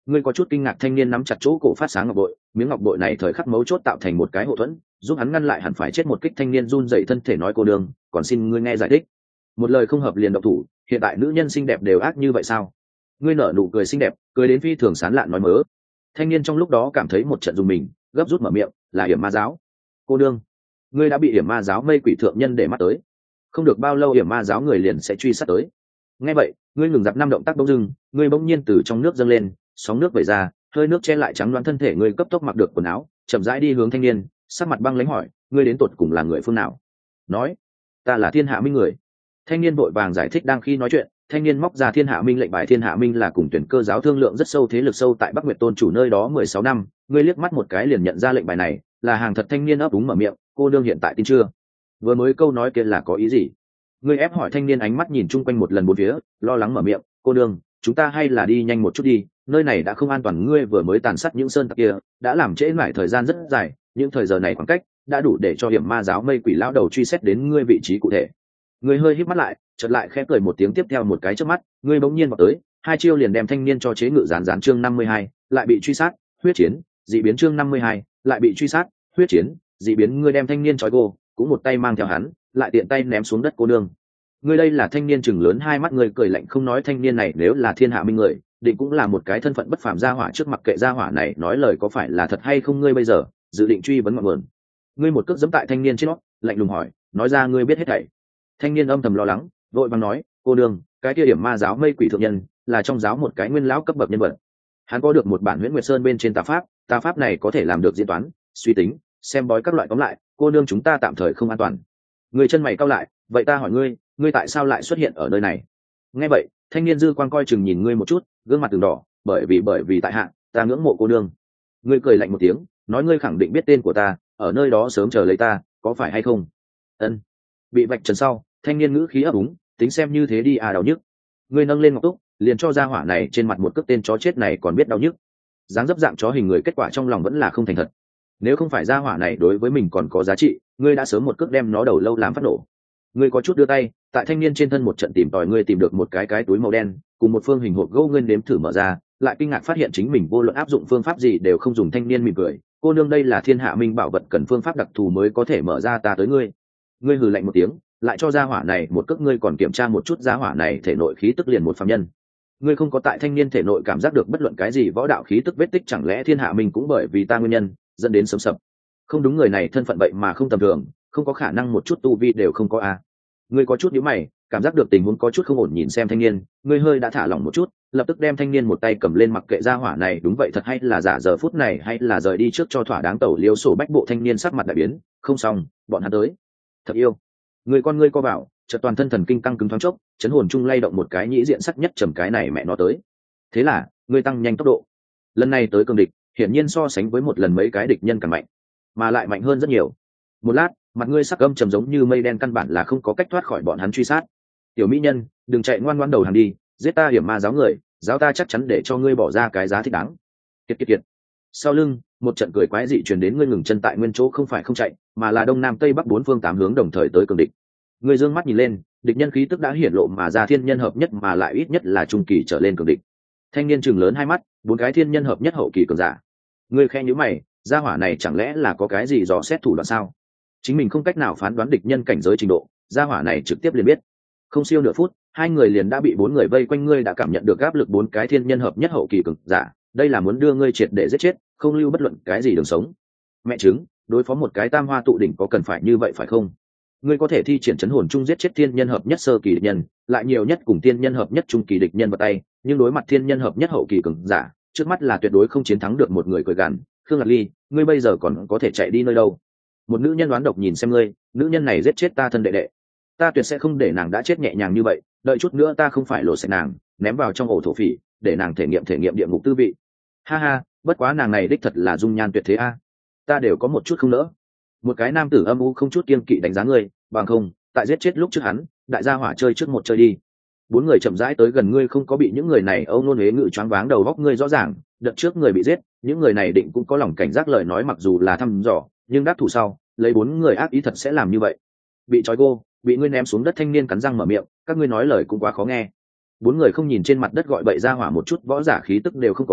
Ngươi có chút kinh ngạc, thanh niên nắm chặt chỗ cổ phát sáng ngọc bội, miếng ngọc bội này thời khắc mấu chốt tạo thành một cái hộ thuẫn, giúp hắn ngăn lại hẳn phải chết một kích. Thanh niên run dậy thân thể nói: cô đường, còn xin ngươi nghe giải thích. Một lời không hợp liền động thủ, hiện tại nữ nhân xinh đẹp đều ác như vậy sao? Ngươi nở nụ cười xinh đẹp, cười đến phi thường sán lạn nói mớ. Thanh niên trong lúc đó cảm thấy một trận dùng mình, gấp rút mở miệng: là hiểm ma giáo. Cô đương, ngươi đã bị hiểm ma giáo mây quỷ thượng nhân để mắt tới, không được bao lâu hiểm ma giáo người liền sẽ truy sát tới. Nghe vậy, ngươi ngừng dập năm động tác bỗng dưng, ngươi bỗng nhiên từ trong nước dâng lên, sóng nước vẩy ra, hơi nước che lại trắng đoán thân thể ngươi, cấp tốc mặc được quần áo, chậm rãi đi hướng thanh niên, sắc mặt băng lãnh hỏi: ngươi đến tột cùng là người phương nào? Nói, ta là thiên hạ minh người. Thanh niên vội vàng giải thích. Đang khi nói chuyện, thanh niên móc ra thiên hạ minh lệnh bài. Thiên hạ minh là cùng tuyển cơ giáo thương lượng rất sâu thế lực sâu tại Bắc Nguyệt tôn chủ nơi đó mười sáu năm. Ngươi liếc mắt một cái liền nhận ra lệnh bài này là hàng thật. Thanh niên ấp úng mở miệng: cô nương hiện tại tin chưa? Vừa mới câu nói kia là có ý gì? Ngươi ép hỏi. Thanh niên ánh mắt nhìn chung quanh một lần bốn phía, lo lắng mở miệng: cô nương, chúng ta hay là đi nhanh một chút đi, nơi này đã không an toàn. Ngươi vừa mới tàn sát những sơn tặc kia, đã làm trễ lại thời gian rất dài, những thời giờ này khoảng cách đã đủ để cho hiểm ma giáo mây quỷ lão đầu truy xét đến ngươi vị trí cụ thể. Ngươi hơi híp mắt lại, chợt lại khẽ cười một tiếng, tiếp theo một cái chớp mắt, ngươi bỗng nhiên vọt tới, hai chiêu liền đem thanh niên cho chế ngự. Giản giản chương năm mươi hai, lại bị truy sát, huyết chiến, dị biến chương năm mươi hai, lại bị truy sát, huyết chiến, dị biến. Ngươi đem thanh niên trói cô, cũng một tay mang theo hắn, lại tiện tay ném xuống đất. cô nương, ngươi đây là? Thanh niên chừng lớn hai mắt, ngươi cười lạnh không nói. Thanh niên này nếu là thiên hạ minh người, định cũng là một cái thân phận bất phàm. Gia hỏa trước, mặc kệ gia hỏa này nói lời có phải là thật hay không. Ngươi bây giờ dự định truy vấn ngọn nguồn. Ngươi một cước giẫm tại thanh niên trên nót, lạnh lùng hỏi: nói ra ngươi biết hết thảy. Thanh niên âm thầm lo lắng, vội vàng nói: cô đương, cái kia điểm ma giáo mây quỷ thượng nhân là trong giáo một cái nguyên lão cấp bậc nhân vật. Hắn có được một bản huyễn nguyệt sơn bên trên tà pháp, tà pháp này có thể làm được diễn toán, suy tính, xem bói các loại. Tóm lại, cô nương chúng ta tạm thời không an toàn. Người chân mày cau lại, vậy ta hỏi ngươi, ngươi tại sao lại xuất hiện ở nơi này? Nghe vậy, thanh niên dư quan coi chừng nhìn ngươi một chút, gương mặt từng đỏ: bởi vì bởi vì tại hạ, ta ngưỡng mộ cô nương. Ngươi cười lạnh một tiếng, nói: ngươi khẳng định biết tên của ta, ở nơi đó sớm chờ lấy ta, có phải hay không? Ân. Bị vạch trần sau, thanh niên ngữ khí ấp úng: tính xem như thế đi à, đau nhức. Ngươi nâng lên ngọc túc, liền cho ra hỏa này trên mặt một cước. Tên chó chết này còn biết đau nhức. Dáng dấp dạng chó hình người, kết quả trong lòng vẫn là không thành thật. Nếu không phải gia hỏa này đối với mình còn có giá trị, ngươi đã sớm một cước đem nó đầu lâu làm phát nổ. Ngươi có chút đưa tay, tại thanh niên trên thân một trận tìm tòi, ngươi tìm được một cái cái túi màu đen cùng một phương hình hộp gỗ. Ngươi nếm thử mở ra, lại kinh ngạc phát hiện chính mình vô luận áp dụng phương pháp gì đều không dùng. Thanh niên mỉm cười: cô nương, đây là thiên hạ minh bảo vật, cần phương pháp đặc thù mới có thể mở ra. Ta tới ngươi. Ngươi hừ lạnh một tiếng, lại cho gia hỏa này một cước. Ngươi còn kiểm tra một chút, gia hỏa này thể nội khí tức liền một phàm nhân. Ngươi không có tại thanh niên thể nội cảm giác được bất luận cái gì võ đạo khí tức vết tích. Chẳng lẽ thiên hạ minh cũng bởi vì ta nguyên nhân dẫn đến sớm sập? Không đúng, người này thân phận vậy mà không tầm thường, không có khả năng một chút tu vi đều không có à. Ngươi có chút nhíu mày, cảm giác được tình huống có chút không ổn, nhìn xem thanh niên, ngươi hơi đã thả lỏng một chút, lập tức đem thanh niên một tay cầm lên, mặc kệ gia hỏa này đúng vậy thật hay là giả, giờ phút này hay là rời đi trước cho thỏa đáng. Tẩu liêu sổ bách bộ. Thanh niên sắc mặt đại biến: không xong, bọn hắn tới. Thật yêu. Người con ngươi co vào, chợt toàn thân thần kinh căng cứng thoáng chốc, chấn hồn chung lay động một cái, nhĩ diện sắc nhất trầm, cái này mẹ nó tới. Thế là ngươi tăng nhanh tốc độ, lần này tới cường địch hiển nhiên so sánh với một lần mấy cái địch nhân càng mạnh, mà lại mạnh hơn rất nhiều. Một lát, mặt ngươi sắc âm trầm giống như mây đen, căn bản là không có cách thoát khỏi bọn hắn truy sát. Tiểu mỹ nhân, đừng chạy, ngoan ngoãn đầu hàng đi, giết ta hiểm ma giáo người, giáo ta chắc chắn để cho ngươi bỏ ra cái giá thích đáng. Kiệt kiệt kiệt. Sau lưng một trận cười quái dị truyền đến, ngươi ngừng chân tại nguyên chỗ, không phải không chạy, mà là đông nam tây bắc bốn phương tám hướng đồng thời tới cường địch. Ngươi dương mắt nhìn lên, địch nhân khí tức đã hiển lộ mà ra, thiên nhân hợp nhất, mà lại ít nhất là trung kỳ trở lên cường địch. Thanh niên chừng lớn hai mắt, bốn cái thiên nhân hợp nhất hậu kỳ cường giả. Ngươi khe nhíu mày, gia hỏa này chẳng lẽ là có cái gì dò xét thủ đoạn sao? Chính mình không cách nào phán đoán địch nhân cảnh giới trình độ, gia hỏa này trực tiếp liền biết. Không siêu nửa phút, hai người liền đã bị bốn người vây quanh. Ngươi đã cảm nhận được áp lực bốn cái thiên nhân hợp nhất hậu kỳ cường giả, đây là muốn đưa ngươi triệt để giết chết, không lưu bất luận cái gì đường sống. Mẹ chứng, đối phó một cái tam hoa tụ đỉnh có cần phải như vậy phải không? Ngươi có thể thi triển chấn hồn chung giết chết thiên nhân hợp nhất sơ kỳ địch nhân, lại nhiều nhất cùng thiên nhân hợp nhất trung kỳ địch nhân vào tay, nhưng đối mặt thiên nhân hợp nhất hậu kỳ cường giả, trước mắt là tuyệt đối không chiến thắng được. Một người cười gằn: Khương Lạc Ly, ngươi bây giờ còn có thể chạy đi nơi đâu? Một nữ nhân đoán độc nhìn xem ngươi: nữ nhân này giết chết ta thân đệ đệ, ta tuyệt sẽ không để nàng đã chết nhẹ nhàng như vậy, đợi chút nữa ta không phải lột sạch nàng, ném vào trong ổ thổ phỉ, để nàng thể nghiệm thể nghiệm địa ngục tư vị. Ha ha, bất quá nàng này đích thật là dung nhan tuyệt thế a, ta đều có một chút không nỡ. Một cái nam tử âm u không chút kiêng kỵ đánh giá ngươi: bằng không, tại giết chết lúc trước hắn, đại gia hỏa chơi trước một chơi đi. Bốn người chậm rãi tới gần ngươi, không có bị những người này âu nôn huế ngự choáng váng đầu góc. Ngươi rõ ràng, đợt trước người bị giết, những người này định cũng có lòng cảnh giác, lời nói mặc dù là thăm dò, nhưng đắc thủ sau, lấy bốn người ác ý thật sẽ làm như vậy. Bị trói gô, bị ngươi ném xuống đất, thanh niên cắn răng mở miệng: các ngươi nói lời cũng quá khó nghe. Bốn người không nhìn trên mặt đất gọi bậy, gia hỏa một chút võ giả khí tức đều không có,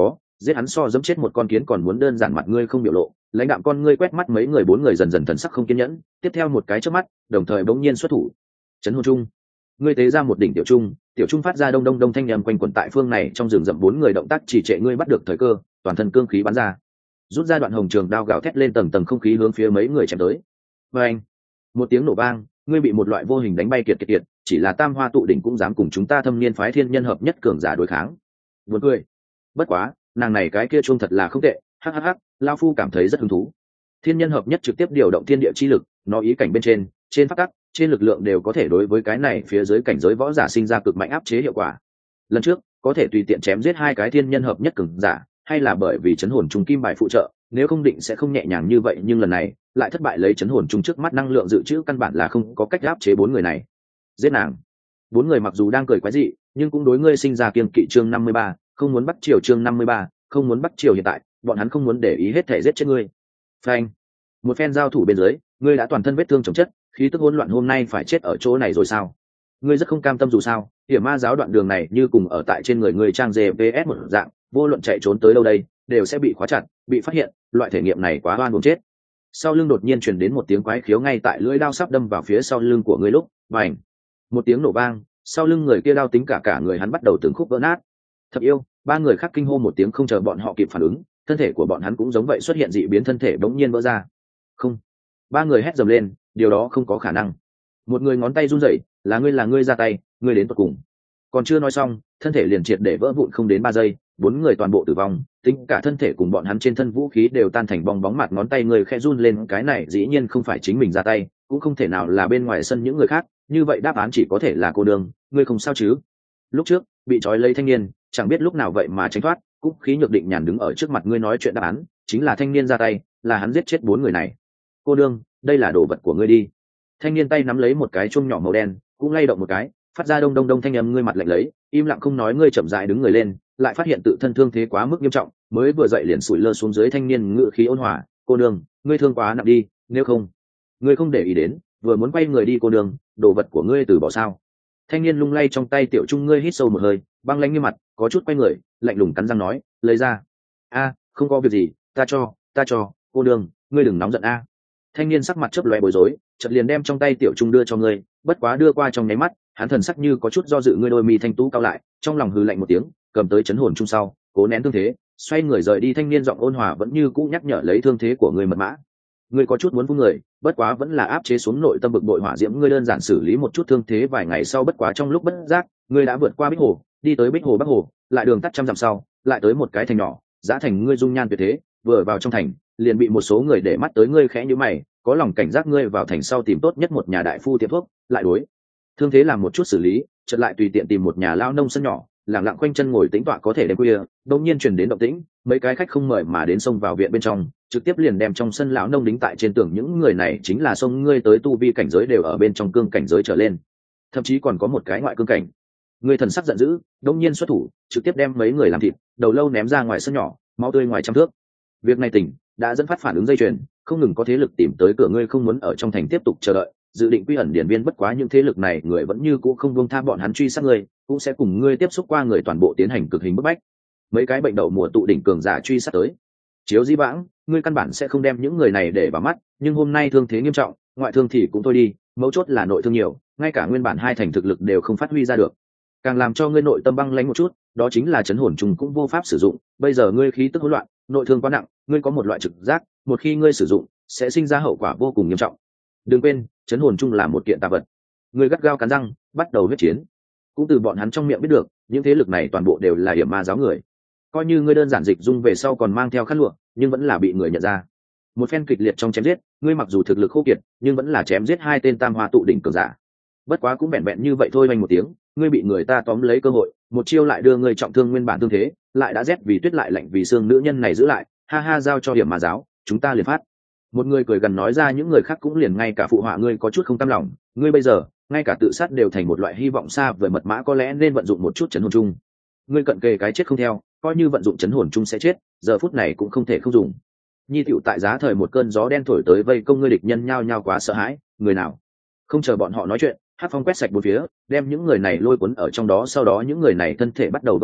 giết hắn so dẫm chết một con kiến còn muốn đơn giản. Mặt ngươi không biểu lộ, lãnh đạm con ngươi quét mắt mấy người bốn người dần dần thần sắc không kiên nhẫn. Tiếp theo một cái chớp mắt, đồng thời bỗng nhiên xuất thủ. Chấn hồn chung, ngươi tế ra một đỉnh tiểu trung, tiểu trung phát ra đông đông đông thanh âm quanh quẩn tại phương này trong rừng rậm. Bốn người động tác chỉ trệ, ngươi bắt được thời cơ, toàn thân cương khí bắn ra, rút ra đoạn hồng trường đao gào thét lên tầng tầng không khí hướng phía mấy người chém tới. Và anh, một tiếng nổ vang, ngươi bị một loại vô hình đánh bay kiệt kiệt kiệt. Chỉ là tam hoa tụ đỉnh cũng dám cùng chúng ta thâm niên phái thiên nhân hợp nhất cường giả đối kháng. Buồn cười. Bất quá, nàng này cái kia chuông thật là không tệ. Hắc hắc hắc, lão phu cảm thấy rất hứng thú. Thiên nhân hợp nhất trực tiếp điều động thiên địa chi lực, nó ý cảnh bên trên, trên pháp tắc, trên lực lượng đều có thể đối với cái này phía dưới cảnh giới võ giả sinh ra cực mạnh áp chế hiệu quả. Lần trước, có thể tùy tiện chém giết hai cái thiên nhân hợp nhất cường giả, hay là bởi vì chấn hồn trùng kim bài phụ trợ, nếu không định sẽ không nhẹ nhàng như vậy, nhưng lần này lại thất bại, lấy chấn hồn trùng trước mắt năng lượng dự trữ căn bản là không có cách áp chế bốn người này. Giết nàng. Bốn người mặc dù đang cười quái dị, nhưng cũng đối ngươi sinh ra kiêng kỵ. Chương năm mươi ba, không muốn bắt triều. Chương năm mươi ba, không muốn bắt triều. Hiện tại bọn hắn không muốn để ý, hết thể giết chết ngươi. Phanh. Một phen giao thủ bên dưới, ngươi đã toàn thân vết thương chồng chất, khí tức hỗn loạn, hôm nay phải chết ở chỗ này rồi sao? Ngươi rất không cam tâm dù sao, hiểm ma giáo đoạn đường này như cùng ở tại trên người ngươi trang giê pê ét một dạng, vô luận chạy trốn tới đâu đây đều sẽ bị khóa chặt, bị phát hiện. Loại thể nghiệm này quá oan uổng chết. Sau lưng đột nhiên truyền đến một tiếng quái khiếu, ngay tại lưỡi đao sắp đâm vào phía sau lưng của ngươi lúc, bành, một tiếng nổ vang, sau lưng người kia đao tính cả cả người hắn bắt đầu từng khúc vỡ nát. Thập yêu, ba người khác kinh hô một tiếng, không chờ bọn họ kịp phản ứng, thân thể của bọn hắn cũng giống vậy xuất hiện dị biến, thân thể bỗng nhiên vỡ ra. Không, ba người hét dầm lên, điều đó không có khả năng. Một người ngón tay run rẩy, là ngươi, là ngươi ra tay, ngươi đến tận cùng. Còn chưa nói xong, thân thể liền triệt để vỡ vụn, không đến ba giây, bốn người toàn bộ tử vong, tính cả thân thể cùng bọn hắn trên thân vũ khí đều tan thành bong bóng. Mặt ngón tay người khẽ run lên, cái này dĩ nhiên không phải chính mình ra tay, cũng không thể nào là bên ngoài sân những người khác, như vậy đáp án chỉ có thể là cô đường. Ngươi không sao chứ? Lúc trước bị trói lấy thanh niên chẳng biết lúc nào vậy mà tránh thoát, cũng khí nhược định nhàn đứng ở trước mặt ngươi nói chuyện, đáp án chính là thanh niên ra tay, là hắn giết chết bốn người này. Cô đương, đây là đồ vật của ngươi đi. Thanh niên tay nắm lấy một cái chuông nhỏ màu đen, cũng lay động một cái, phát ra đông đông đông thanh âm. Ngươi mặt lạnh lấy, im lặng không nói. Ngươi chậm rãi đứng người lên, lại phát hiện tự thân thương thế quá mức nghiêm trọng, mới vừa dậy liền sủi lơ xuống dưới. Thanh niên ngự khí ôn hòa, cô đương, ngươi thương quá nặng đi, nếu không ngươi không để ý đến, vừa muốn quay người đi. Cô đương, đồ vật của ngươi từ bỏ sao? Thanh niên lung lay trong tay tiểu trung, ngươi hít sâu một hơi, băng lãnh như mặt, có chút quay người, lạnh lùng cắn răng nói, lấy ra. A, không có việc gì, ta cho, ta cho. Cô đương, ngươi đừng nóng giận a. Thanh niên sắc mặt chớp lóe bối rối, chợt liền đem trong tay tiểu trung đưa cho ngươi, bất quá đưa qua trong nháy mắt, hắn thần sắc như có chút do dự. Ngươi đôi mi thanh tú cao lại, trong lòng hừ lạnh một tiếng, cầm tới chấn hồn trung sau, cố nén thương thế, xoay người rời đi. Thanh niên giọng ôn hòa vẫn như cũ nhắc nhở, lấy thương thế của ngươi mật mã. Ngươi có chút muốn vung người, bất quá vẫn là áp chế xuống nội tâm bực bội hỏa diễm. Ngươi đơn giản xử lý một chút thương thế, vài ngày sau, bất quá trong lúc bất giác, ngươi đã vượt qua Bích Hồ, đi tới Bích Hồ Bắc Hồ, lại đường tắt trăm dặm sau, lại tới một cái thành nhỏ, giá thành. Ngươi dung nhan tuyệt thế, vừa vào trong thành, liền bị một số người để mắt tới. Ngươi khẽ nhíu mày, có lòng cảnh giác. Ngươi vào thành sau tìm tốt nhất một nhà đại phu tiệm thuốc, lại đối thương thế làm một chút xử lý, chợt lại tùy tiện tìm một nhà lao nông sân nhỏ, lặng lặng quanh chân ngồi tính tọa. Có thể đêm khuya đột nhiên truyền đến động tĩnh, mấy cái khách không mời mà đến xông vào viện bên trong, trực tiếp liền đem trong sân lão nông đính tại trên tường. Những người này chính là xông ngươi tới, tu vi cảnh giới đều ở bên trong cương cảnh giới trở lên, thậm chí còn có một cái ngoại cương cảnh. Ngươi thần sắc giận dữ, đột nhiên xuất thủ, trực tiếp đem mấy người làm thịt, đầu lâu ném ra ngoài sân nhỏ, máu tươi ngoài trăm thước. Việc này tỉnh đã dẫn phát phản ứng dây chuyền, không ngừng có thế lực tìm tới cửa. Ngươi không muốn ở trong thành tiếp tục chờ đợi, dự định quy ẩn điển viên, bất quá những thế lực này người vẫn như cũ không buông tha, bọn hắn truy sát ngươi, cũng sẽ cùng ngươi tiếp xúc qua người toàn bộ tiến hành cực hình bức bách. Mấy cái bệnh đậu mùa tụ đỉnh cường giả truy sát tới, chiếu di vãng ngươi căn bản sẽ không đem những người này để vào mắt, nhưng hôm nay thương thế nghiêm trọng, ngoại thương thì cũng thôi đi, mấu chốt là nội thương nhiều, ngay cả nguyên bản hai thành thực lực đều không phát huy ra được. Càng làm cho ngươi nội tâm băng lãnh một chút, đó chính là chấn hồn trùng cũng vô pháp sử dụng. Bây giờ ngươi khí tức hỗn loạn, nội thương quá nặng, ngươi có một loại trực giác, một khi ngươi sử dụng sẽ sinh ra hậu quả vô cùng nghiêm trọng. Đừng quên, chấn hồn chung là một kiện tà vật. Ngươi gắt gao cắn răng, bắt đầu huyết chiến. Cũng từ bọn hắn trong miệng biết được, những thế lực này toàn bộ đều là hiểm ma giáo người. Coi như ngươi đơn giản dịch dung về sau còn mang theo khăn lụa, nhưng vẫn là bị người nhận ra. Một phen kịch liệt trong chém giết, ngươi mặc dù thực lực khô kiệt, nhưng vẫn là chém giết hai tên tam hoa tụ đỉnh cường giả. Bất quá cũng vẹn vẹn như vậy thôi. Vang một tiếng, ngươi bị người ta tóm lấy cơ hội, một chiêu lại đưa ngươi trọng thương nguyên bản thương thế, lại đã rét vì tuyết lại lạnh vì xương. Nữ nhân này giữ lại, ha ha, giao cho hiểm ma giáo, chúng ta liền phát. Một người cười gần nói ra, những người khác cũng liền ngay cả phụ họa. Ngươi có chút không cam lòng, ngươi bây giờ ngay cả tự sát đều thành một loại hy vọng xa vời mật mã, có lẽ nên vận dụng một chút chấn hồn chung. Ngươi cận kề cái chết không theo, coi như vận dụng chấn hồn chung sẽ chết, giờ phút này cũng không thể không dùng. Nhi tiểu tại giá thời một cơn gió đen thổi tới, vây công ngươi địch nhân nhao nhao quá sợ hãi, người nào không chờ bọn họ nói chuyện, hát phong quét sạch bốn phía, đem những người này lôi cuốn ở trong đó. Sau đó những người này thân thể bắt đầu vỡ nát,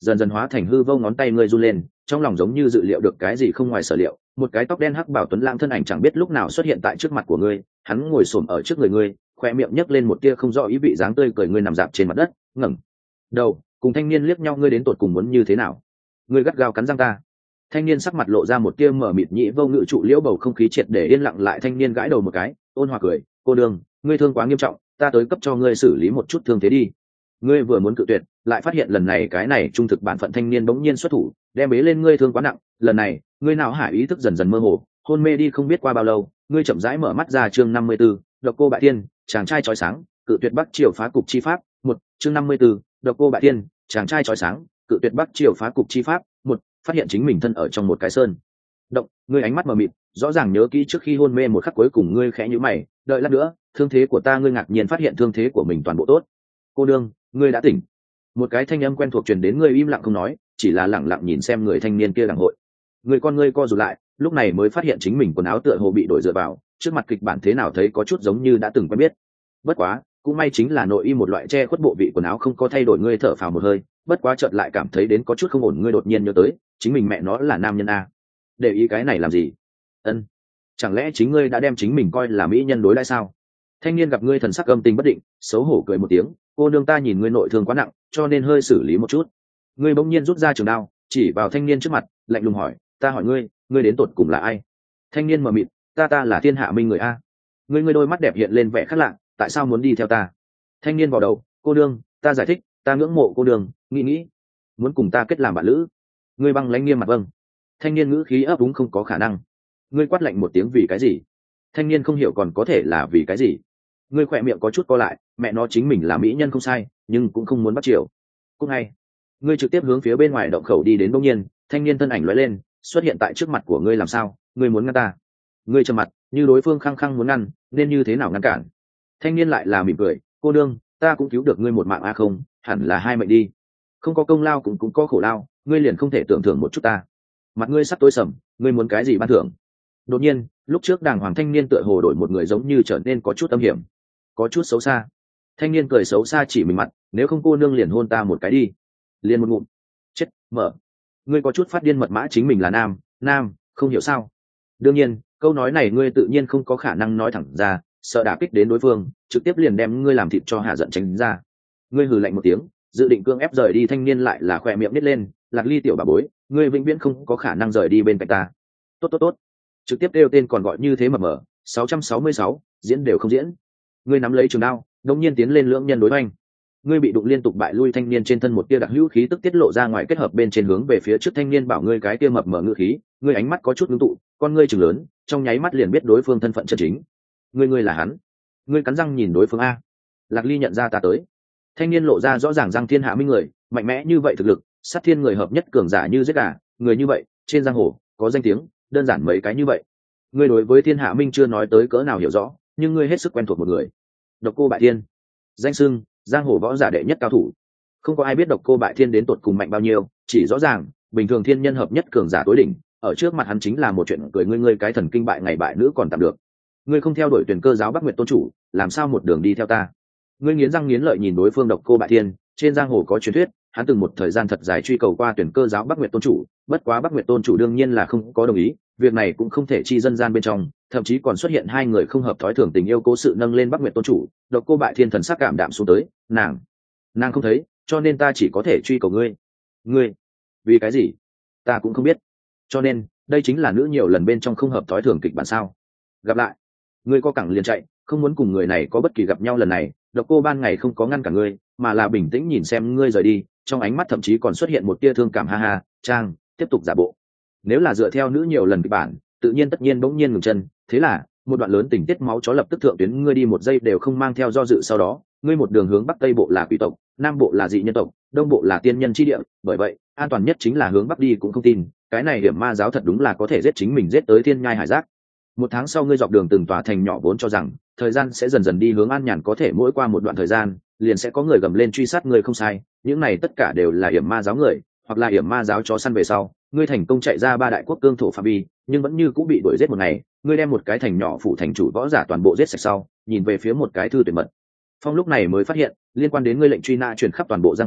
dần dần hóa thành hư vô, ngón tay ngươi run lên, trong lòng giống như dự liệu được cái gì không ngoài sở liệu, một cái tóc đen hắc bảo tuấn lãng thân ảnh chẳng biết lúc nào xuất hiện tại trước mặt của ngươi, hắn ngồi xổm ở trước người ngươi, khoe miệng nhấc lên một tia không rõ ý vị, dáng tươi cười, ngươi nằm dạp trên mặt đất, ngẩng đầu cùng thanh niên liếc nhau, ngươi đến tột cùng muốn như thế nào? Ngươi gắt gao cắn răng ta. Thanh niên sắc mặt lộ ra một tia mở mịt nhĩ vô ngự trụ liễu, bầu không khí triệt để yên lặng lại. Thanh niên gãi đầu một cái, ôn hòa cười, cô đương, ngươi thương quá nghiêm trọng, ta tới cấp cho ngươi xử lý một chút thương thế đi. Ngươi vừa muốn cự tuyệt, lại phát hiện lần này cái này trung thực bản phận thanh niên bỗng nhiên xuất thủ, đem bế lên ngươi, thương quá nặng. Lần này ngươi não hải ý thức dần dần mơ hồ, hôn mê đi không biết qua bao lâu, ngươi chậm rãi mở mắt ra. Chương năm mươi 54, độc cô bại tiên, chàng trai chói sáng, cự tuyệt bắc triều phá cục chi pháp. Một. Chương năm mươi 54, độc cô bại tiên, chàng trai chói sáng, cự tuyệt bắc triều phá cục chi pháp. Một. Phát hiện chính mình thân ở trong một cái sơn động, ngươi ánh mắt mờ mịt, rõ ràng nhớ kỹ trước khi hôn mê một khắc cuối cùng, ngươi khẽ nhíu mày, đợi lát nữa, thương thế của ta. Ngươi ngạc nhiên phát hiện thương thế của mình toàn bộ tốt. Cô đương, ngươi đã tỉnh. Một cái thanh âm quen thuộc truyền đến, ngươi im lặng không nói, chỉ là lẳng lặng nhìn xem người thanh niên kia đằng hội. Người con ngươi co rụt lại, lúc này mới phát hiện chính mình quần áo tựa hồ bị đổi dựa vào, trước mặt kịch bản thế nào thấy có chút giống như đã từng quen biết. Bất quá, cũng may chính là nội y một loại che khuất bộ vị quần áo không có thay đổi. Ngươi thở phào một hơi, bất quá chợt lại cảm thấy đến có chút không ổn. Ngươi đột nhiên nhớ tới, chính mình mẹ nó là nam nhân a. Để ý cái này làm gì? Ân, chẳng lẽ chính ngươi đã đem chính mình coi là mỹ nhân đối đãi sao? Thanh niên gặp ngươi thần sắc âm tình bất định, xấu hổ cười một tiếng, cô nương, ta nhìn ngươi nội thương quá nặng, cho nên hơi xử lý một chút. Ngươi bỗng nhiên rút ra trường đao, chỉ vào thanh niên trước mặt, lạnh lùng hỏi, ta hỏi ngươi, ngươi đến tột cùng là ai? Thanh niên mờ mịt, ta ta là Thiên Hạ Minh người a. Ngươi ngươi đôi mắt đẹp hiện lên vẻ khác lạ, tại sao muốn đi theo ta? Thanh niên vào đầu, cô nương, ta giải thích, ta ngưỡng mộ cô nương, nghĩ nghĩ, muốn cùng ta kết làm bạn lữ. Ngươi băng lãnh nghiêm mặt, vâng. Thanh niên ngữ khí ấp úng, không có khả năng. Ngươi quát lạnh một tiếng, vì cái gì? Thanh niên không hiểu, còn có thể là vì cái gì? Ngươi khỏe miệng có chút co lại, mẹ nó chính mình là mỹ nhân không sai, nhưng cũng không muốn bắt chiều. Cũng ngay, ngươi trực tiếp hướng phía bên ngoài động khẩu đi đến. Bỗng nhiên, thanh niên thân ảnh lóe lên, xuất hiện tại trước mặt của ngươi. Làm sao, ngươi muốn ngăn ta? Ngươi trầm mặt, như đối phương khăng khăng muốn ngăn, nên như thế nào ngăn cản? Thanh niên lại là mỉm cười, cô đương, ta cũng cứu được ngươi một mạng a. Không, hẳn là hai mệnh đi. Không có công lao cũng cũng có khổ lao, ngươi liền không thể tưởng thưởng một chút ta? Mặt ngươi sắp tối sầm, ngươi muốn cái gì ban thưởng? Đột nhiên, lúc trước đàng hoàng thanh niên tựa hồ đổi một người, giống như trở nên có chút âm hiểm, có chút xấu xa. Thanh niên cười xấu xa chỉ mình mặt, nếu không cô nương liền hôn ta một cái đi. Liền một ngụm. Chết, mở. Ngươi có chút phát điên, mật mã chính mình là nam, nam, không hiểu sao? Đương nhiên, câu nói này ngươi tự nhiên không có khả năng nói thẳng ra, sợ đả kích đến đối phương, trực tiếp liền đem ngươi làm thịt cho hạ giận tránh ra. Ngươi hừ lạnh một tiếng, dự định cương ép rời đi. Thanh niên lại là khỏe miệng nít lên, Lạc Ly tiểu bà bối, ngươi vĩnh viễn không có khả năng rời đi bên cạnh ta. Tốt tốt tốt. Trực tiếp kêu tên còn gọi như thế mập mờ. sáu trăm sáu mươi sáu, diễn đều không diễn. Ngươi nắm lấy trường đao, đột nhiên tiến lên lưỡng nhân đối hoành. Ngươi bị đụng liên tục bại lui. Thanh niên trên thân một tia đặc hữu khí tức tiết lộ ra ngoài, kết hợp bên trên hướng về phía trước. Thanh niên bảo ngươi cái tia mập mờ ngữ khí, ngươi ánh mắt có chút ngưng tụ, con ngươi trừng lớn, trong nháy mắt liền biết đối phương thân phận chân chính. Ngươi ngươi là hắn. Ngươi cắn răng nhìn đối phương a. Lạc Ly nhận ra ta tới. Thanh niên lộ ra rõ ràng răng, Thiên Hạ Minh người, mạnh mẽ như vậy thực lực, sát thiên người hợp nhất, cường giả như giết gà, người như vậy trên giang hồ có danh tiếng, đơn giản mấy cái như vậy. Ngươi đối với Thiên Hạ Minh chưa nói tới cỡ nào hiểu rõ, nhưng ngươi hết sức quen thuộc một người. Độc Cô Bại Thiên, danh xưng giang hồ võ giả đệ nhất cao thủ. Không có ai biết Độc Cô Bại Thiên đến tột cùng mạnh bao nhiêu, chỉ rõ ràng bình thường thiên nhân hợp nhất cường giả tối đỉnh, ở trước mặt hắn chính là một chuyện cười. Ngươi ngươi cái thần kinh bại ngày bại nữ còn tạm được, ngươi không theo đuổi Tuyển Cơ giáo Bắc Nguyệt tôn chủ, làm sao một đường đi theo ta? Ngươi nghiến răng nghiến lợi nhìn đối phương. Độc Cô Bại Thiên, trên giang hồ có truyền thuyết, hắn từng một thời gian thật dài truy cầu qua Tuyển Cơ giáo Bắc Nguyệt tôn chủ, bất quá Bắc Nguyệt tôn chủ đương nhiên là không có đồng ý, việc này cũng không thể chi dân gian bên trong, thậm chí còn xuất hiện hai người không hợp thói thường tình yêu cố sự nâng lên Bắc Nguyệt tôn chủ. Độc Cô Bại Thiên thần sắc cảm đạm xuống tới, nàng nàng không thấy, cho nên ta chỉ có thể truy cầu ngươi. Ngươi vì cái gì? Ta cũng không biết, cho nên đây chính là nữ nhiều lần bên trong không hợp thói thường kịch bản sao? Gặp lại. Ngươi co cẳng liền chạy, không muốn cùng người này có bất kỳ gặp nhau. Lần này Độc Cô ban ngày không có ngăn cả ngươi, mà là bình tĩnh nhìn xem ngươi rời đi, trong ánh mắt thậm chí còn xuất hiện một tia thương cảm. Ha ha, Trang, tiếp tục giả bộ. Nếu là dựa theo nữ nhiều lần kịch bản, tự nhiên tất nhiên bỗng nhiên ngừng chân, thế là một đoạn lớn tình tiết máu chó lập tức thượng tuyến. Ngươi đi một giây đều không mang theo do dự, sau đó ngươi một đường hướng bắc, tây bộ là quỷ tộc, nam bộ là dị nhân tộc, đông bộ là tiên nhân chi địa, bởi vậy an toàn nhất chính là hướng bắc đi. Cũng không tin cái này hiểm ma giáo thật đúng là có thể giết chính mình, giết tới thiên nhai hải giác. Một tháng sau, ngươi dọc đường từng tòa thành nhỏ, vốn cho rằng thời gian sẽ dần dần đi hướng an nhàn, có thể mỗi qua một đoạn thời gian liền sẽ có người gầm lên truy sát ngươi. Không sai, những này tất cả đều là hiểm ma giáo người, hoặc là hiểm ma giáo chó săn. Về sau ngươi thành công chạy ra ba đại quốc cương thổ phạm vi, nhưng vẫn như cũng bị đuổi giết. Một ngày, ngươi đem một cái thành nhỏ phủ thành chủ võ giả toàn bộ giết sạch sau, nhìn về phía một cái thư tuyệt mật phong, lúc này mới phát hiện liên quan đến ngươi lệnh truy nã truyền khắp toàn bộ giang hồ,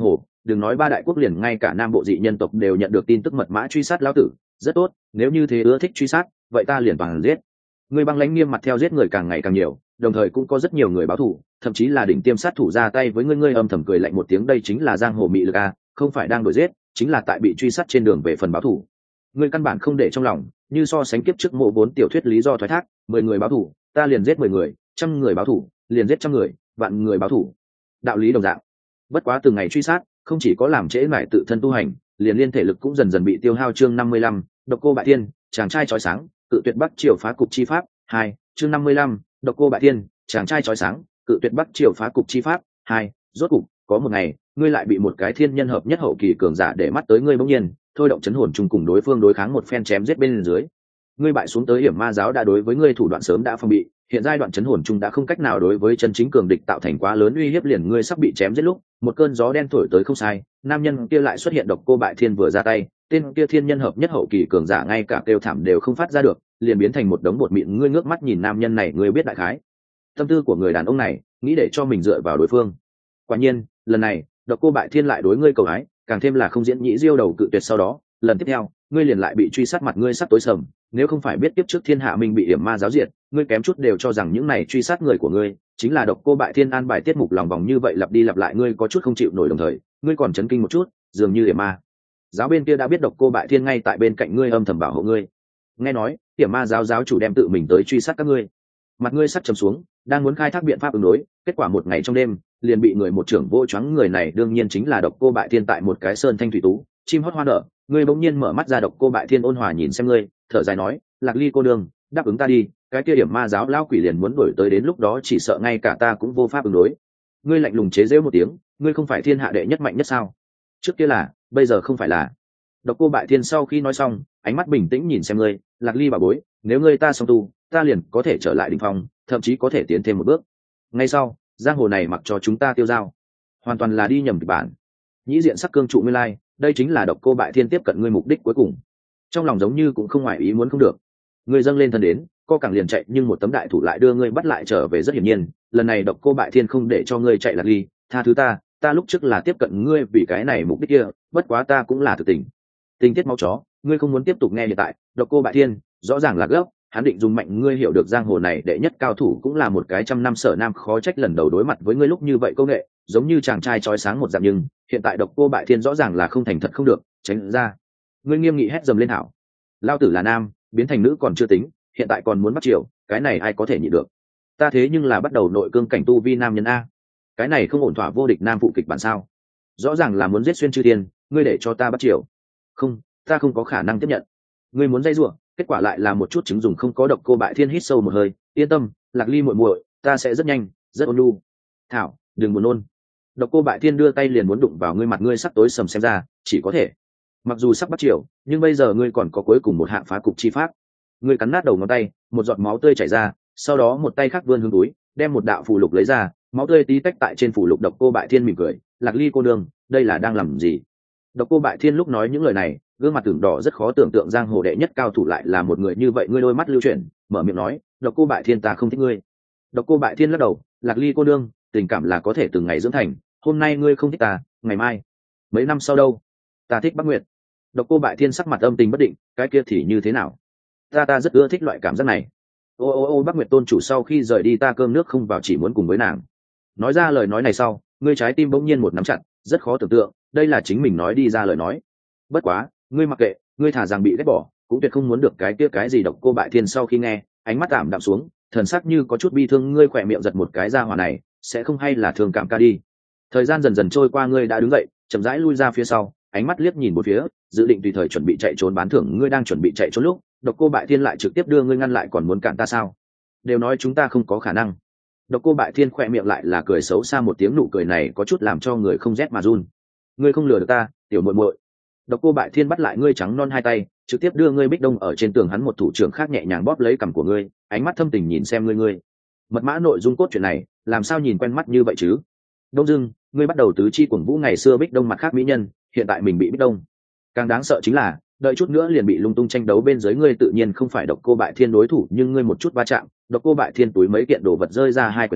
đừng nói ba đại quốc, liền ngay cả nam bộ dị nhân tộc đều nhận được tin tức mật mã truy sát lão tử. Rất tốt, nếu như thế ưa thích truy sát, vậy ta liền toàn giết. Ngươi băng lãnh nghiêm mặt theo giết người càng ngày càng nhiều, đồng thời cũng có rất nhiều người báo thù, thậm chí là đỉnh tiêm sát thủ ra tay với ngươi. Ngươi âm thầm cười lạnh một tiếng, đây chính là giang hồ mị lực a, không phải đang đuổi giết, chính là tại bị truy sát trên đường về phần báo thù. Ngươi căn bản không để trong lòng, như so sánh kiếp trước mộ bốn tiểu thuyết lý do thoái thác, mười người báo thù, ta liền giết mười người, trăm người báo thù, liền giết trăm người, vạn người báo thù. Đạo lý đồng dạng. Bất quá từng ngày truy sát, không chỉ có làm trễ mải tự thân tu hành, liền liên thể lực cũng dần dần bị tiêu hao. Chương năm mươi lăm, Độc Cô Bại Thiên, chàng trai chói sáng, cự tuyệt Bắc Triều phá cục chi pháp. Hai, chương năm mươi lăm, Độc Cô Bại Thiên, chàng trai chói sáng, cự tuyệt Bắc Triều phá cục chi pháp. Hai, rốt cục có một ngày, ngươi lại bị một cái thiên nhân hợp nhất hậu kỳ cường giả để mắt tới ngươi, bỗng nhiên thôi động chấn hồn chung cùng đối phương đối kháng một phen, chém giết bên dưới. Ngươi bại xuống tới hiểm ma giáo đã đối với ngươi thủ đoạn sớm đã phòng bị, hiện giai đoạn chấn hồn chung đã không cách nào đối với chân chính cường địch tạo thành quá lớn uy hiếp. Liền ngươi sắp bị chém giết lúc, một cơn gió đen thổi tới không sai, nam nhân kia lại xuất hiện. Độc Cô Bại Thiên vừa ra tay, tên kia thiên nhân hợp nhất hậu kỳ cường giả ngay cả kêu thảm đều không phát ra được, liền biến thành một đống bột mịn. Ngươi ngước mắt nhìn nam nhân này, ngươi biết đại khái tâm tư của người đàn ông này, nghĩ để cho mình dựa vào đối phương. Quả nhiên, lần này Độc Cô Bại Thiên lại đối ngươi cầu hái, càng thêm là không diễn nhĩ diêu đầu cự tuyệt. Sau đó, lần tiếp theo, ngươi liền lại bị truy sát, mặt ngươi sắp tối sầm. Nếu không phải biết tiếp trước thiên hạ minh bị hiểm ma giáo diệt, ngươi kém chút đều cho rằng những này truy sát người của ngươi chính là Độc Cô Bại Thiên an bài tiết mục lòng vòng như vậy lặp đi lặp lại. Ngươi có chút không chịu nổi, đồng thời ngươi còn chấn kinh một chút, dường như hiểm ma giáo bên kia đã biết Độc Cô Bại Thiên ngay tại bên cạnh ngươi âm thầm bảo hộ ngươi. Nghe nói hiểm ma giáo giáo chủ đem tự mình tới truy sát các ngươi. Mặt ngươi sắp trầm xuống, đang muốn khai thác biện pháp ứng đối, kết quả một ngày trong đêm liền bị người một trưởng vô choáng. Người này đương nhiên chính là Độc Cô Bại Thiên. Tại một cái sơn thanh thủy tú, chim hót hoa nở, ngươi bỗng nhiên mở mắt ra. Độc Cô Bại Thiên ôn hòa nhìn xem ngươi, thở dài nói, Lạc Ly cô đương, đáp ứng ta đi, cái kia điểm ma giáo lão quỷ liền muốn đuổi tới, đến lúc đó chỉ sợ ngay cả ta cũng vô pháp ứng đối. Ngươi lạnh lùng chế giễu một tiếng, ngươi không phải thiên hạ đệ nhất mạnh nhất sao? Trước kia là, bây giờ không phải là. Độc Cô Bại Thiên sau khi nói xong, ánh mắt bình tĩnh nhìn xem ngươi, Lạc Ly bà bối, nếu ngươi ta song tu, ta liền có thể trở lại đỉnh phong, thậm chí có thể tiến thêm một bước. Ngay sau, giang hồ này mặc cho chúng ta tiêu dao, hoàn toàn là đi nhầm kịch bản. Nhĩ diện sắc cương trụ nguyên lai, đây chính là Độc Cô Bại Thiên tiếp cận ngươi mục đích cuối cùng. Trong lòng giống như cũng không ngoài ý muốn không được, ngươi dâng lên thân đến, co cẳng liền chạy, nhưng một tấm đại thủ lại đưa ngươi bắt lại trở về. Rất hiển nhiên, lần này Độc Cô Bại Thiên không để cho ngươi chạy. Lạc Ly, tha thứ ta, ta lúc trước là tiếp cận ngươi vì cái này mục đích kia, bất quá ta cũng là thực tình. Tình tiết máu chó, ngươi không muốn tiếp tục nghe. Hiện tại Độc Cô Bại Thiên rõ ràng là gấp, hắn định dùng mạnh ngươi, hiểu được giang hồ này đệ nhất cao thủ cũng là một cái trăm năm sở nam, khó trách lần đầu đối mặt với ngươi lúc như vậy công nghệ giống như chàng trai chói sáng một dạng. Nhưng hiện tại Độc Cô Bại Thiên rõ ràng là không thành thật, không được, tránh ra. Ngươi nghiêm nghị hét dầm lên, hảo, lao tử là nam biến thành nữ còn chưa tính, hiện tại còn muốn bắt chiều, cái này ai có thể nhịn được? Ta thế nhưng là bắt đầu nội cương cảnh tu vi nam nhân a, cái này không ổn thỏa vô địch nam phụ kịch bản sao? Rõ ràng là muốn giết xuyên chư thiên, ngươi để cho ta bắt chiều? Không, ta không có khả năng tiếp nhận. Ngươi muốn dây ruộng, kết quả lại là một chút chứng dùng không có. Độc Cô Bại Thiên hít sâu một hơi, yên tâm, Lạc Ly muội muội, ta sẽ rất nhanh, rất ôn nhu. Thảo, đừng buồn nôn. Độc Cô Bại Thiên đưa tay liền muốn đụng vào ngươi, mặt ngươi sắc tối sầm, xem ra chỉ có thể, mặc dù sắp bắt chiều, nhưng bây giờ ngươi còn có cuối cùng một hạng phá cục chi pháp. Ngươi cắn nát đầu ngón tay, một giọt máu tươi chảy ra, sau đó một tay khác vươn hướng túi, đem một đạo phù lục lấy ra, máu tươi tí tách tại trên phù lục. Độc Cô Bại Thiên mỉm cười, Lạc Ly cô nương, đây là đang làm gì? Độc Cô Bại Thiên lúc nói những lời này, gương mặt tưởng đỏ, rất khó tưởng tượng giang hồ đệ nhất cao thủ lại là một người như vậy. Ngươi đôi mắt lưu chuyển, mở miệng nói, Độc Cô Bại Thiên, ta không thích ngươi. Độc Cô Bại Thiên lắc đầu, Lạc Ly cô nương, tình cảm là có thể từng ngày dưỡng thành, hôm nay ngươi không thích ta, ngày mai, mấy năm sau đâu? Ta thích Bắc Nguyệt. Độc Cô Bại Thiên sắc mặt âm tình bất định, cái kia thì như thế nào? Ta ta rất ưa thích loại cảm giác này. Ô ô ô Bắc Nguyệt tôn chủ sau khi rời đi ta cơm nước không vào, chỉ muốn cùng với nàng. Nói ra lời nói này sau, ngươi trái tim bỗng nhiên một nắm chặt, rất khó tưởng tượng, đây là chính mình nói đi ra lời nói. Bất quá, ngươi mặc kệ, ngươi thả rằng bị ghét bỏ, cũng tuyệt không muốn được cái kia cái gì. Độc Cô Bại Thiên sau khi nghe, ánh mắt ảm đạm xuống, thần sắc như có chút bi thương. Ngươi khỏe miệng giật một cái, ra hỏa này sẽ không hay là thương cảm ca đi. Thời gian dần dần trôi qua, ngươi đã đứng dậy, chậm rãi lui ra phía sau, ánh mắt liếc nhìn một phía, dự định tùy thời chuẩn bị chạy trốn bán thưởng. Ngươi đang chuẩn bị chạy trốn lúc, Độc Cô Bại Thiên lại trực tiếp đưa ngươi ngăn lại, còn muốn cản ta sao? Đều nói chúng ta không có khả năng. Độc Cô Bại Thiên khỏe miệng lại là cười xấu xa một tiếng, nụ cười này có chút làm cho người không rét mà run. Ngươi không lừa được ta, tiểu muội muội. Độc Cô Bại Thiên bắt lại ngươi trắng non hai tay, trực tiếp đưa ngươi bích đông ở trên tường, hắn một thủ trưởng khác nhẹ nhàng bóp lấy cằm của ngươi, ánh mắt thâm tình nhìn xem ngươi. Ngươi mật mã nội dung cốt truyện này làm sao nhìn quen mắt như vậy chứ? Đông Dương, ngươi bắt đầu tứ chi cuồng vũ, ngày xưa bích đông mặt khác mỹ nhân, hiện tại mình bị bích đông. Càng đáng sợ chính là đợi chút nữa liền bị lung tung tranh đấu bên dưới. Ngươi tự nhiên không phải Độc Cô Bại Thiên đối thủ, nhưng ngươi một chút va chạm, Độc Cô Bại Thiên túi mấy kiện đồ vật rơi ra hai quyển sách,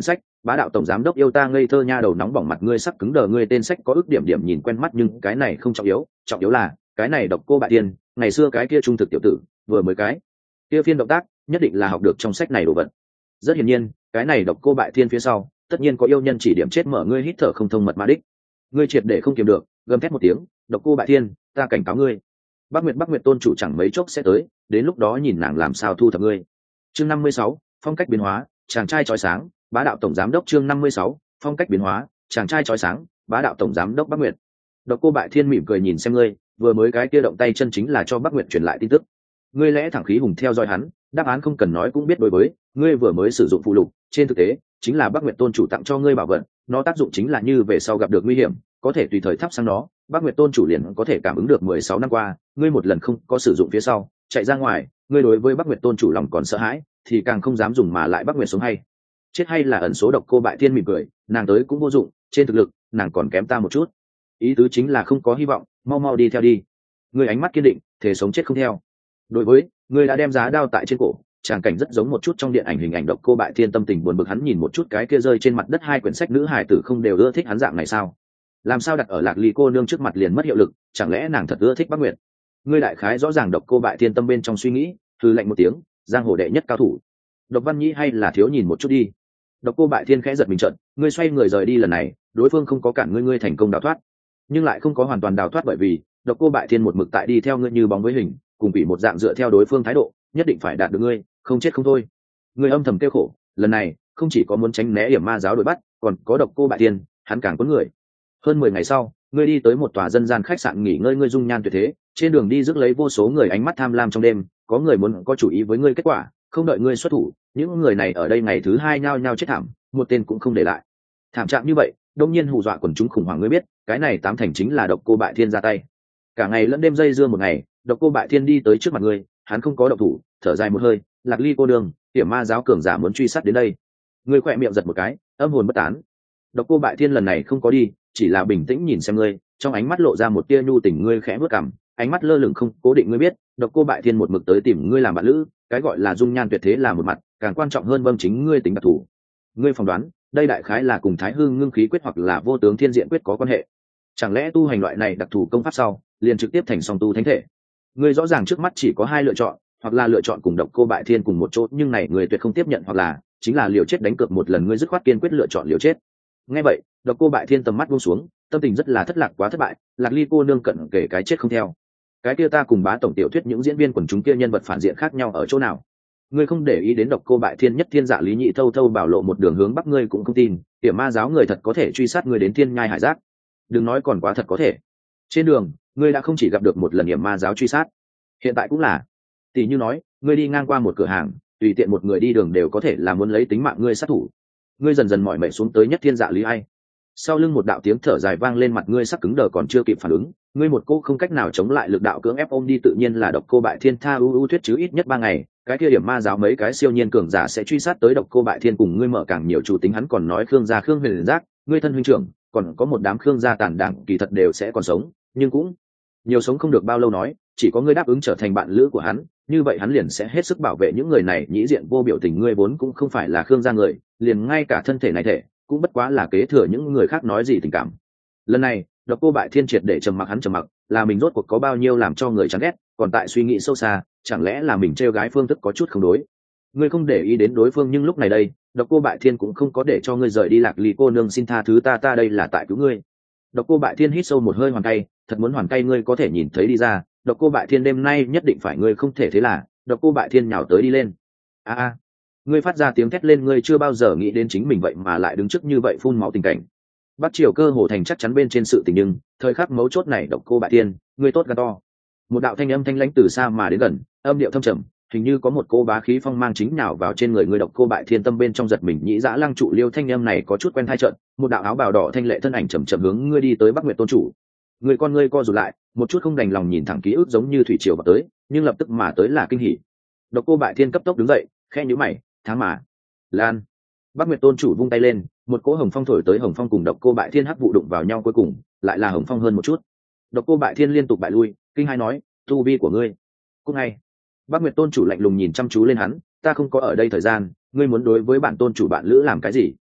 bá đạo tổng giám đốc yêu ta ngây thơ nha đầu nóng bỏng mặt ngươi sắc cứng đờ ngươi tên sách có ước điểm điểm nhìn quen mắt nhưng cái này không trọng yếu, trọng yếu là cái này độc cô bại tiên ngày xưa cái kia trung thực tiểu tử vừa mới cái kia phiên động tác nhất định là học được trong sách này đồ vật. Rất hiển nhiên cái này độc cô bại thiên phía sau tất nhiên có yêu nhân chỉ điểm chết mở ngươi hít thở không thông mật ma đích. Ngươi triệt để không kiềm được gầm thét một tiếng, độc cô bại thiên ta cảnh cáo ngươi, Bắc Nguyệt Bắc Nguyệt tôn chủ chẳng mấy chốc sẽ tới, đến lúc đó nhìn nàng làm sao thu thập ngươi. Chương năm mươi sáu, phong cách biến hóa, chàng trai chói sáng, bá đạo tổng giám đốc. Chương năm mươi sáu, phong cách biến hóa, chàng trai chói sáng, bá đạo tổng giám đốc Bắc Nguyệt. Độc cô bại thiên mỉm cười nhìn xem ngươi, vừa mới cái kia động tay chân chính là cho Bắc Nguyệt truyền lại tin tức. Ngươi lẽ thẳng khí hùng theo dõi hắn, đáp án không cần nói cũng biết đối với, ngươi vừa mới sử dụng phụ lục, trên thực tế chính là Bắc Nguyệt tôn chủ tặng cho ngươi bảo vật, nó tác dụng chính là như về sau gặp được nguy hiểm, có thể tùy thời thắp sáng nó. Bắc Nguyệt tôn chủ liền có thể cảm ứng được mười sáu năm qua, ngươi một lần không có sử dụng phía sau, chạy ra ngoài, ngươi đối với Bắc Nguyệt tôn chủ lòng còn sợ hãi, thì càng không dám dùng mà lại Bắc Nguyệt sống hay chết hay là ẩn số. Độc cô bại thiên mỉm cười, nàng tới cũng vô dụng, trên thực lực nàng còn kém ta một chút, ý tứ chính là không có hy vọng, mau mau đi theo đi. Ngươi ánh mắt kiên định, thể sống chết không theo. Đối với ngươi đã đem giá đao tại trên cổ, tràng cảnh rất giống một chút trong điện ảnh hình ảnh. Độc cô bại thiên tâm tình buồn bực, hắn nhìn một chút cái kia rơi trên mặt đất hai quyển sách, nữ hài tử không đều ưa thích hắn dạng này sao? Làm sao đặt ở Lạc Ly cô nương trước mặt liền mất hiệu lực, chẳng lẽ nàng thật ưa thích Bắc Nguyệt? Ngươi đại khái rõ ràng độc cô bại thiên tâm bên trong suy nghĩ, thư lạnh một tiếng, giang hồ đệ nhất cao thủ Độc Văn Nhĩ hay là thiếu nhìn một chút đi. Độc cô bại thiên khẽ giật mình trận, ngươi xoay người rời đi, lần này đối phương không có cản ngươi, ngươi thành công đào thoát, nhưng lại không có hoàn toàn đào thoát, bởi vì độc cô bại thiên một mực tại đi theo ngươi như bóng với hình, cùng bị một dạng dựa theo đối phương thái độ, nhất định phải đạt được ngươi, không chết không thôi. Ngươi âm thầm kêu khổ, lần này không chỉ có muốn tránh né hiểm ma giáo đuổi bắt, còn có độc cô bại thiên, hắn càng cuốn người. Hơn mười ngày sau, ngươi đi tới một tòa dân gian khách sạn nghỉ ngơi, ngươi dung nhan tuyệt thế, trên đường đi rước lấy vô số người ánh mắt tham lam trong đêm, có người muốn có chủ ý với ngươi, kết quả không đợi ngươi xuất thủ, những người này ở đây ngày thứ hai nhao nhao chết thảm, một tên cũng không để lại. Thảm trạng như vậy đông nhiên hù dọa quần chúng khủng hoảng, ngươi biết cái này tám thành chính là độc cô bại thiên ra tay. Cả ngày lẫn đêm dây dưa một ngày, độc cô bại thiên đi tới trước mặt ngươi, hắn không có động thủ, thở dài một hơi, Lạc Ly cô đương, hiểm ma giáo cường giả muốn truy sát đến đây. Ngươi khỏe miệng giật một cái, âm hồn bất tán. Độc cô bại thiên lần này không có đi, chỉ là bình tĩnh nhìn xem ngươi, trong ánh mắt lộ ra một tia nhu tình. Ngươi khẽ bước cằm, ánh mắt lơ lửng không cố định. Ngươi biết độc cô bại thiên một mực tới tìm ngươi làm bạn lữ, cái gọi là dung nhan tuyệt thế là một mặt, càng quan trọng hơn vâng chính ngươi tính đặc thù. Ngươi phỏng đoán đây đại khái là cùng Thái Hư ngưng khí quyết hoặc là vô tướng thiên diện quyết có quan hệ. Chẳng lẽ tu hành loại này đặc thù công pháp sau liền trực tiếp thành song tu thánh thể? Ngươi rõ ràng trước mắt chỉ có hai lựa chọn, hoặc là lựa chọn cùng độc cô bại thiên cùng một chỗ, nhưng này người tuyệt không tiếp nhận, hoặc là chính là liều chết đánh cược một lần. Ngươi dứt khoát kiên quyết lựa chọn liều chết. Nghe vậy độc cô bại thiên tầm mắt buông xuống, tâm tình rất là thất lạc, quá thất bại, Lạc Ly cô nương cận kể cái chết không theo. Cái kia ta cùng bá tổng tiểu thuyết những diễn viên quần chúng kia nhân vật phản diện khác nhau ở chỗ nào? Ngươi không để ý đến độc cô bại thiên nhất thiên dạ lý nhị thâu thâu bảo lộ một đường hướng bắc, ngươi cũng không tin hiểm ma giáo người thật có thể truy sát ngươi đến thiên nhai hải giác. Đừng nói còn quá thật có thể. Trên đường ngươi đã không chỉ gặp được một lần hiểm ma giáo truy sát, hiện tại cũng là. Tỷ như nói ngươi đi ngang qua một cửa hàng, tùy tiện một người đi đường đều có thể là muốn lấy tính mạng ngươi sát thủ. Ngươi dần dần mỏi mệt xuống tới nhất thiên dạ lý ai. Sau lưng một đạo tiếng thở dài vang lên, mặt ngươi sắc cứng đờ còn chưa kịp phản ứng, ngươi một cô không cách nào chống lại lực đạo cưỡng ép ôm đi, tự nhiên là độc cô bại thiên tha u u thuyết chứ ít nhất ba ngày, cái kia điểm ma giáo mấy cái siêu nhiên cường giả sẽ truy sát tới độc cô bại thiên cùng ngươi mở càng nhiều chủ tính. Hắn còn nói Khương gia Khương huyền giác, ngươi thân huynh trưởng, còn có một đám Khương gia tàn đảng kỳ thật đều sẽ còn sống, nhưng cũng nhiều sống không được bao lâu, nói chỉ có ngươi đáp ứng trở thành bạn lữ của hắn, như vậy hắn liền sẽ hết sức bảo vệ những người này. Nhĩ diện vô biểu tình, ngươi vốn cũng không phải là Khương gia người, liền ngay cả thân thể này thể cũng bất quá là kế thừa những người khác nói gì tình cảm. Lần này độc cô bại thiên triệt để trầm mặc, hắn trầm mặc là mình rốt cuộc có bao nhiêu làm cho người chán ghét, còn tại suy nghĩ sâu xa, chẳng lẽ là mình trêu gái phương thức có chút không đối. Ngươi không để ý đến đối phương, nhưng lúc này đây độc cô bại thiên cũng không có để cho ngươi rời đi. Lạc Ly cô nương xin tha thứ ta, ta đây là tại cứu ngươi. Độc cô bại thiên hít sâu một hơi, hoàn cay, thật muốn hoàn cay ngươi có thể nhìn thấy đi ra. Độc cô bại thiên đêm nay nhất định phải ngươi không thể, thế là độc cô bại thiên nhào tới đi lên. A a, ngươi phát ra tiếng thét lên, ngươi chưa bao giờ nghĩ đến chính mình vậy mà lại đứng trước như vậy phun máu tình cảnh. Bắc Triều Cơ hồ thành chắc chắn bên trên sự tình, nhưng thời khắc mấu chốt này độc cô bại thiên, ngươi tốt gan to. Một đạo thanh âm thanh lãnh từ xa mà đến gần, âm điệu thâm trầm, hình như có một cô bá khí phong mang chính nhào vào trên người ngươi. Độc cô bại thiên tâm bên trong giật mình, nhĩ dã lăng trụ liêu, thanh âm này có chút quen thai trận. Một đạo áo bào đỏ thanh lệ thân ảnh chậm chậm hướng ngươi đi tới. Bắc Nguyệt tôn chủ. Người con ngươi co rụt lại, một chút không đành lòng nhìn thẳng ký ức giống như thủy triều vào tới, nhưng lập tức mà tới là kinh hỉ. Độc cô bại thiên cấp tốc đứng dậy, khẽ nhíu mày, tháng mà lan. Bắc Nguyệt tôn chủ vung tay lên, một cỗ hồng phong thổi tới, hồng phong cùng độc cô bại thiên hắc vụ đụng vào nhau, cuối cùng lại là hồng phong hơn một chút. Độc cô bại thiên liên tục bại lui, kinh hai nói, tu vi của ngươi cũng ngay. Bắc Nguyệt tôn chủ lạnh lùng nhìn chăm chú lên hắn, ta không có ở đây thời gian, ngươi muốn đối với bản tôn chủ bạn lữ làm cái gì?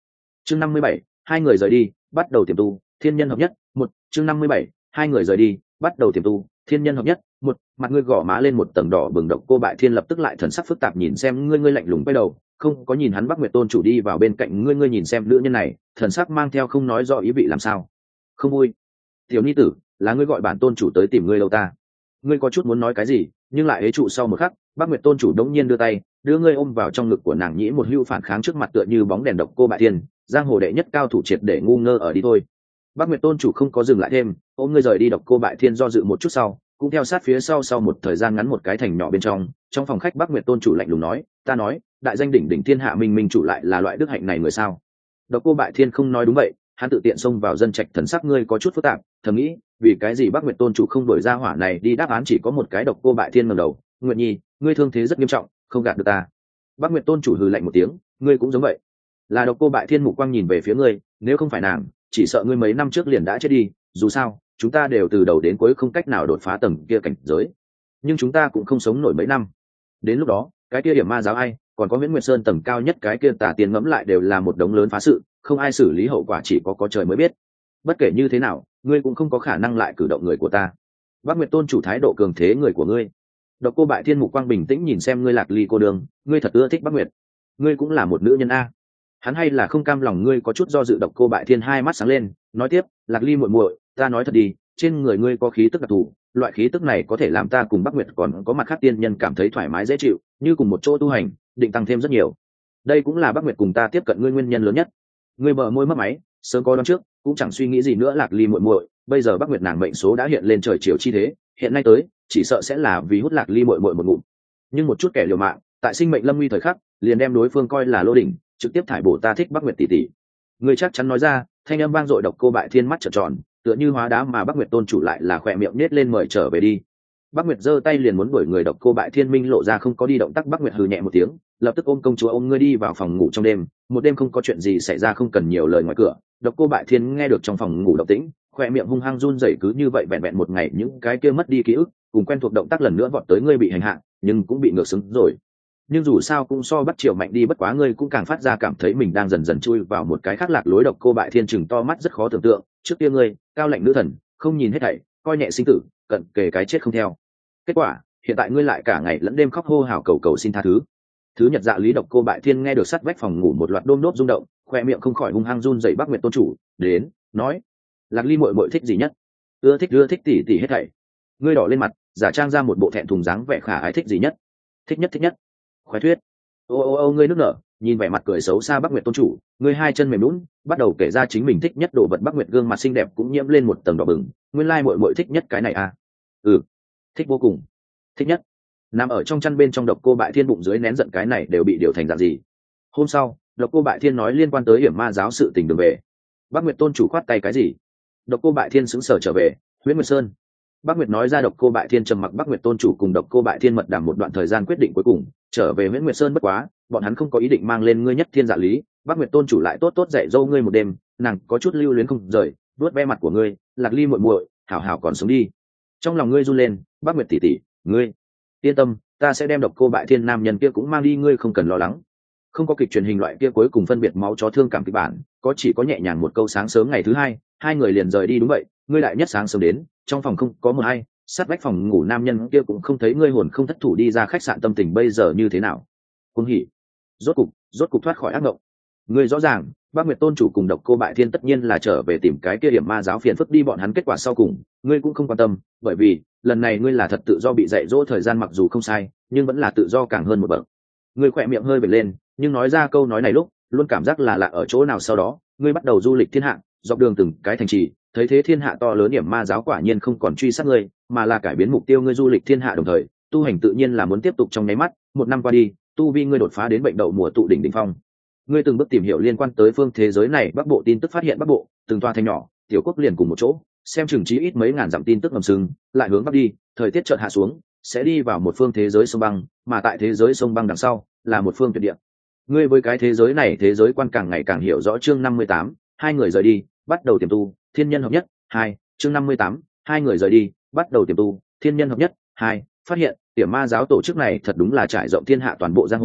chương năm mươi bảy, hai người rời đi, bắt đầu tiềm tu, thiên nhân hợp nhất. Một chương năm mươi bảy, hai người rời đi, bắt đầu tiềm tu, thiên nhân hợp nhất. Một mặt ngươi gõ má lên một tầng đỏ bừng, Độc Cô Bại Thiên lập tức lại thần sắc phức tạp nhìn xem ngươi, ngươi lạnh lùng quay đầu, không có nhìn hắn. Bắc Nguyệt Tôn chủ đi vào bên cạnh ngươi, ngươi nhìn xem nữ nhân này, thần sắc mang theo không nói rõ ý vị làm sao không vui. Tiểu ni tử, là ngươi gọi bản tôn chủ tới tìm ngươi đâu ta? Ngươi có chút muốn nói cái gì, nhưng lại hế trụ sau một khắc, Bắc Nguyệt Tôn chủ đống nhiên đưa tay đưa ngươi ôm vào trong ngực của nàng, nhĩ một hưu phản kháng trước mặt tựa như bóng đèn. Độc Cô Bại Thiên, giang hồ đệ nhất cao thủ triệt để ngu ngơ ở đi thôi. Bắc Nguyệt Tôn chủ không có dừng lại thêm, ôm ngươi rời đi. Độc Cô Bại Thiên do dự một chút sau cũng theo sát phía sau. Sau một thời gian ngắn, một cái thành nhỏ bên trong trong phòng khách, Bắc Nguyệt Tôn chủ lạnh lùng nói, ta nói đại danh đỉnh đỉnh thiên hạ minh minh chủ lại là loại đức hạnh này người sao? Độc Cô Bại Thiên không nói đúng vậy, hắn tự tiện xông vào dân trạch, thần sắc ngươi có chút phức tạp, thầm nghĩ vì cái gì Bắc Nguyệt Tôn chủ không đuổi ra hỏa này đi? Đáp án chỉ có một cái. Độc Cô Bại Thiên ngẩng đầu, Nguyệt Nhi, ngươi thương thế rất nghiêm trọng, không gạt được ta. Bắc Nguyệt Tôn chủ hừ lạnh một tiếng, ngươi cũng giống vậy. Là Độc Cô Bại Thiên mục quang nhìn về phía ngươi, nếu không phải nàng, chỉ sợ ngươi mấy năm trước liền đã chết đi. Dù sao chúng ta đều từ đầu đến cuối không cách nào đột phá tầng kia cảnh giới, nhưng chúng ta cũng không sống nổi mấy năm. Đến lúc đó cái kia điểm ma giáo ai, còn có Viễn Nguyệt Sơn tầng cao nhất cái kia tà tiên, ngẫm lại đều là một đống lớn phá sự, không ai xử lý hậu quả chỉ có có trời mới biết. Bất kể như thế nào, ngươi cũng không có khả năng lại cử động người của ta. Bắc Nguyệt Tôn chủ thái độ cường thế người của ngươi. Độc Cô Bại Thiên mục quang bình tĩnh nhìn xem ngươi, Lạc Ly cô đường, ngươi thật ưa thích Bắc Nguyệt, ngươi cũng là một nữ nhân a. Hắn hay là không cam lòng? Ngươi có chút do dự. Độc Cô Bại Thiên hai mắt sáng lên, nói tiếp, Lạc Ly muội muội, ta nói thật đi, trên người ngươi có khí tức đặc thù, loại khí tức này có thể làm ta cùng Bắc Nguyệt còn có mặt khác tiên nhân cảm thấy thoải mái dễ chịu, như cùng một chỗ tu hành định tăng thêm rất nhiều. Đây cũng là Bắc Nguyệt cùng ta tiếp cận ngươi nguyên nhân lớn nhất. Ngươi bờ môi mất máy, sớm có đoán trước, cũng chẳng suy nghĩ gì nữa. Lạc Ly muội muội, bây giờ Bắc Nguyệt nàng mệnh số đã hiện lên trời chiều chi thế, hiện nay tới chỉ sợ sẽ là vì hút Lạc Ly muội muội một ngụm. Nhưng một chút kẻ liều mạng, tại sinh mệnh lâm nguy thời khắc, liền đem đối phương coi là lô đỉnh, trực tiếp thải bổ ta thích Bắc Nguyệt tỷ tỷ. Ngươi chắc chắn nói ra, thanh âm vang dội. Độc Cô Bại Thiên mắt trợn tròn, tựa như hóa đá, mà Bắc Nguyệt Tôn chủ lại là khỏe miệng nết lên, mời trở về đi. Bắc Nguyệt giơ tay liền muốn đuổi người. Độc Cô Bại Thiên minh lộ ra không có đi động tác. Bắc Nguyệt hừ nhẹ một tiếng, lập tức ôm công chúa, ôm ngươi đi vào phòng ngủ trong đêm. Một đêm không có chuyện gì xảy ra, không cần nhiều lời ngoài cửa. Độc Cô Bại Thiên nghe được trong phòng ngủ động tĩnh, khỏe miệng hung hăng run rẩy. Cứ như vậy vẹn vẹn một ngày, những cái kia mất đi ký ức cùng quen thuộc động tác lần nữa vọt tới. Ngươi bị hành hạ nhưng cũng bị ngược xứng rồi, nhưng dù sao cũng so bắt triều mạnh đi. Bất quá ngươi cũng càng phát ra cảm thấy mình đang dần dần chui vào một cái khác lạc lối. Độc Cô Bại Thiên chừng to mắt, rất khó tưởng tượng, trước kia ngươi cao lạnh nữ thần, không nhìn hết thảy, coi nhẹ sinh tử, cận kề cái chết không theo. Kết quả hiện tại ngươi lại cả ngày lẫn đêm khóc hô hào cầu cầu xin tha thứ. Thứ nhật dạ lý. Độc Cô Bại Thiên nghe được sắt vách phòng ngủ một loạt đôm đốp rung động, khoe miệng không khỏi hung hăng run dậy. Bắc Nguyệt Tôn chủ đến, nói, Lạc Ly muội muội thích gì nhất? Ưa thích ưa thích tỉ tỉ hết thảy. Ngươi đỏ lên mặt, giả trang ra một bộ thẹn thùng dáng vẻ khả ái. Thích gì nhất? Thích nhất thích nhất. Khoái thuyết. Ô ô ô ngươi nước nở, nhìn vẻ mặt cười xấu xa Bắc Nguyệt Tôn chủ, ngươi hai chân mềm lún, bắt đầu kể ra chính mình thích nhất đồ vật. Bắc Nguyệt gương mặt xinh đẹp cũng nhiễm lên một tầng đỏ bừng, nguyên lai muội muội thích nhất cái này à? Ừ, thích vô cùng, thích nhất. Nằm ở trong chăn bên trong. Độc Cô Bại Thiên bụng dưới nén giận, cái này đều bị điều thành dạng gì? Hôm sau, Độc Cô Bại Thiên nói liên quan tới hiểm ma giáo sự tình đường về. Bắc Nguyệt Tôn chủ khoát tay, cái gì? Độc Cô Bại Thiên sững sờ trở về. Huyễn Nguyệt Sơn. Bắc Nguyệt nói ra. Độc Cô Bại Thiên trầm mặc. Bắc Nguyệt Tôn chủ cùng Độc Cô Bại Thiên mật đàm một đoạn thời gian, quyết định cuối cùng trở về Huyễn Nguyệt Sơn. Bất quá bọn hắn không có ý định mang lên ngươi nhất thiên dạ lý. Bắc Nguyệt Tôn chủ lại tốt tốt dạy dỗ ngươi một đêm, nàng có chút lưu luyến không rời, vuốt ve mặt của ngươi, Lạc Ly muội muội, hảo hảo còn sống đi. Trong lòng ngươi run lên, Bắc Nguyệt tỷ tỷ, ngươi yên tâm, ta sẽ đem Độc Cô Bại Thiên nam nhân kia cũng mang đi, ngươi không cần lo lắng. Không có kịch truyền hình loại kia cuối cùng phân biệt máu chó thương cảm kịch bản, có chỉ có nhẹ nhàng một câu. Sáng sớm ngày thứ hai, hai người liền rời đi. Đúng vậy, ngươi đại nhất sáng sớm đến, trong phòng không có một ai, sát vách phòng ngủ nam nhân kia cũng không thấy. Ngươi hồn không thất thủ đi ra khách sạn, tâm tình bây giờ như thế nào? Cuồng hỉ, rốt cục rốt cục thoát khỏi ác mộng. Ngươi rõ ràng, Bắc Nguyệt Tôn chủ cùng Độc Cô Bại Thiên tất nhiên là trở về tìm cái kia hiểm ma giáo phiền phức đi. Bọn hắn kết quả sau cùng ngươi cũng không quan tâm, bởi vì lần này ngươi là thật tự do bị dạy dỗ. Thời gian mặc dù không sai, nhưng vẫn là tự do càng hơn một bậc. Ngươi khỏe miệng hơi bật lên, nhưng nói ra câu nói này lúc luôn cảm giác là lạ ở chỗ nào. Sau đó ngươi bắt đầu du lịch thiên hạ, dọc đường từng cái thành trì, thấy thế thiên hạ to lớn. Hiểm ma giáo quả nhiên không còn truy sát ngươi, mà là cải biến mục tiêu. Ngươi du lịch thiên hạ đồng thời tu hành tự nhiên là muốn tiếp tục. Trong nháy mắt một năm qua đi, tu vi ngươi đột phá đến bệnh đậu mùa tụ đỉnh đỉnh phong. Ngươi từng bước tìm hiểu liên quan tới phương thế giới này bắc bộ tin tức, phát hiện bắc bộ từng toa thành nhỏ tiểu quốc liền cùng một chỗ, xem chừng chí ít mấy ngàn dặm tin tức ngầm sừng, lại hướng bắc đi, thời tiết chợt hạ xuống, sẽ đi vào một phương thế giới sông băng, mà tại thế giới sông băng đằng sau là một phương tuyệt địa. Ngươi với cái thế giới này thế giới quan càng ngày càng hiểu rõ. Chương năm mươi tám, hai người rời đi, bắt đầu tiềm tu, thiên nhân hợp nhất. Hai chương năm mươi tám, hai người rời đi, bắt đầu tiềm tu, thiên nhân hợp nhất. Hai phát hiện hiểm ma giáo tổ chức này thật đúng là trải rộng thiên hạ toàn bộ giang hồ,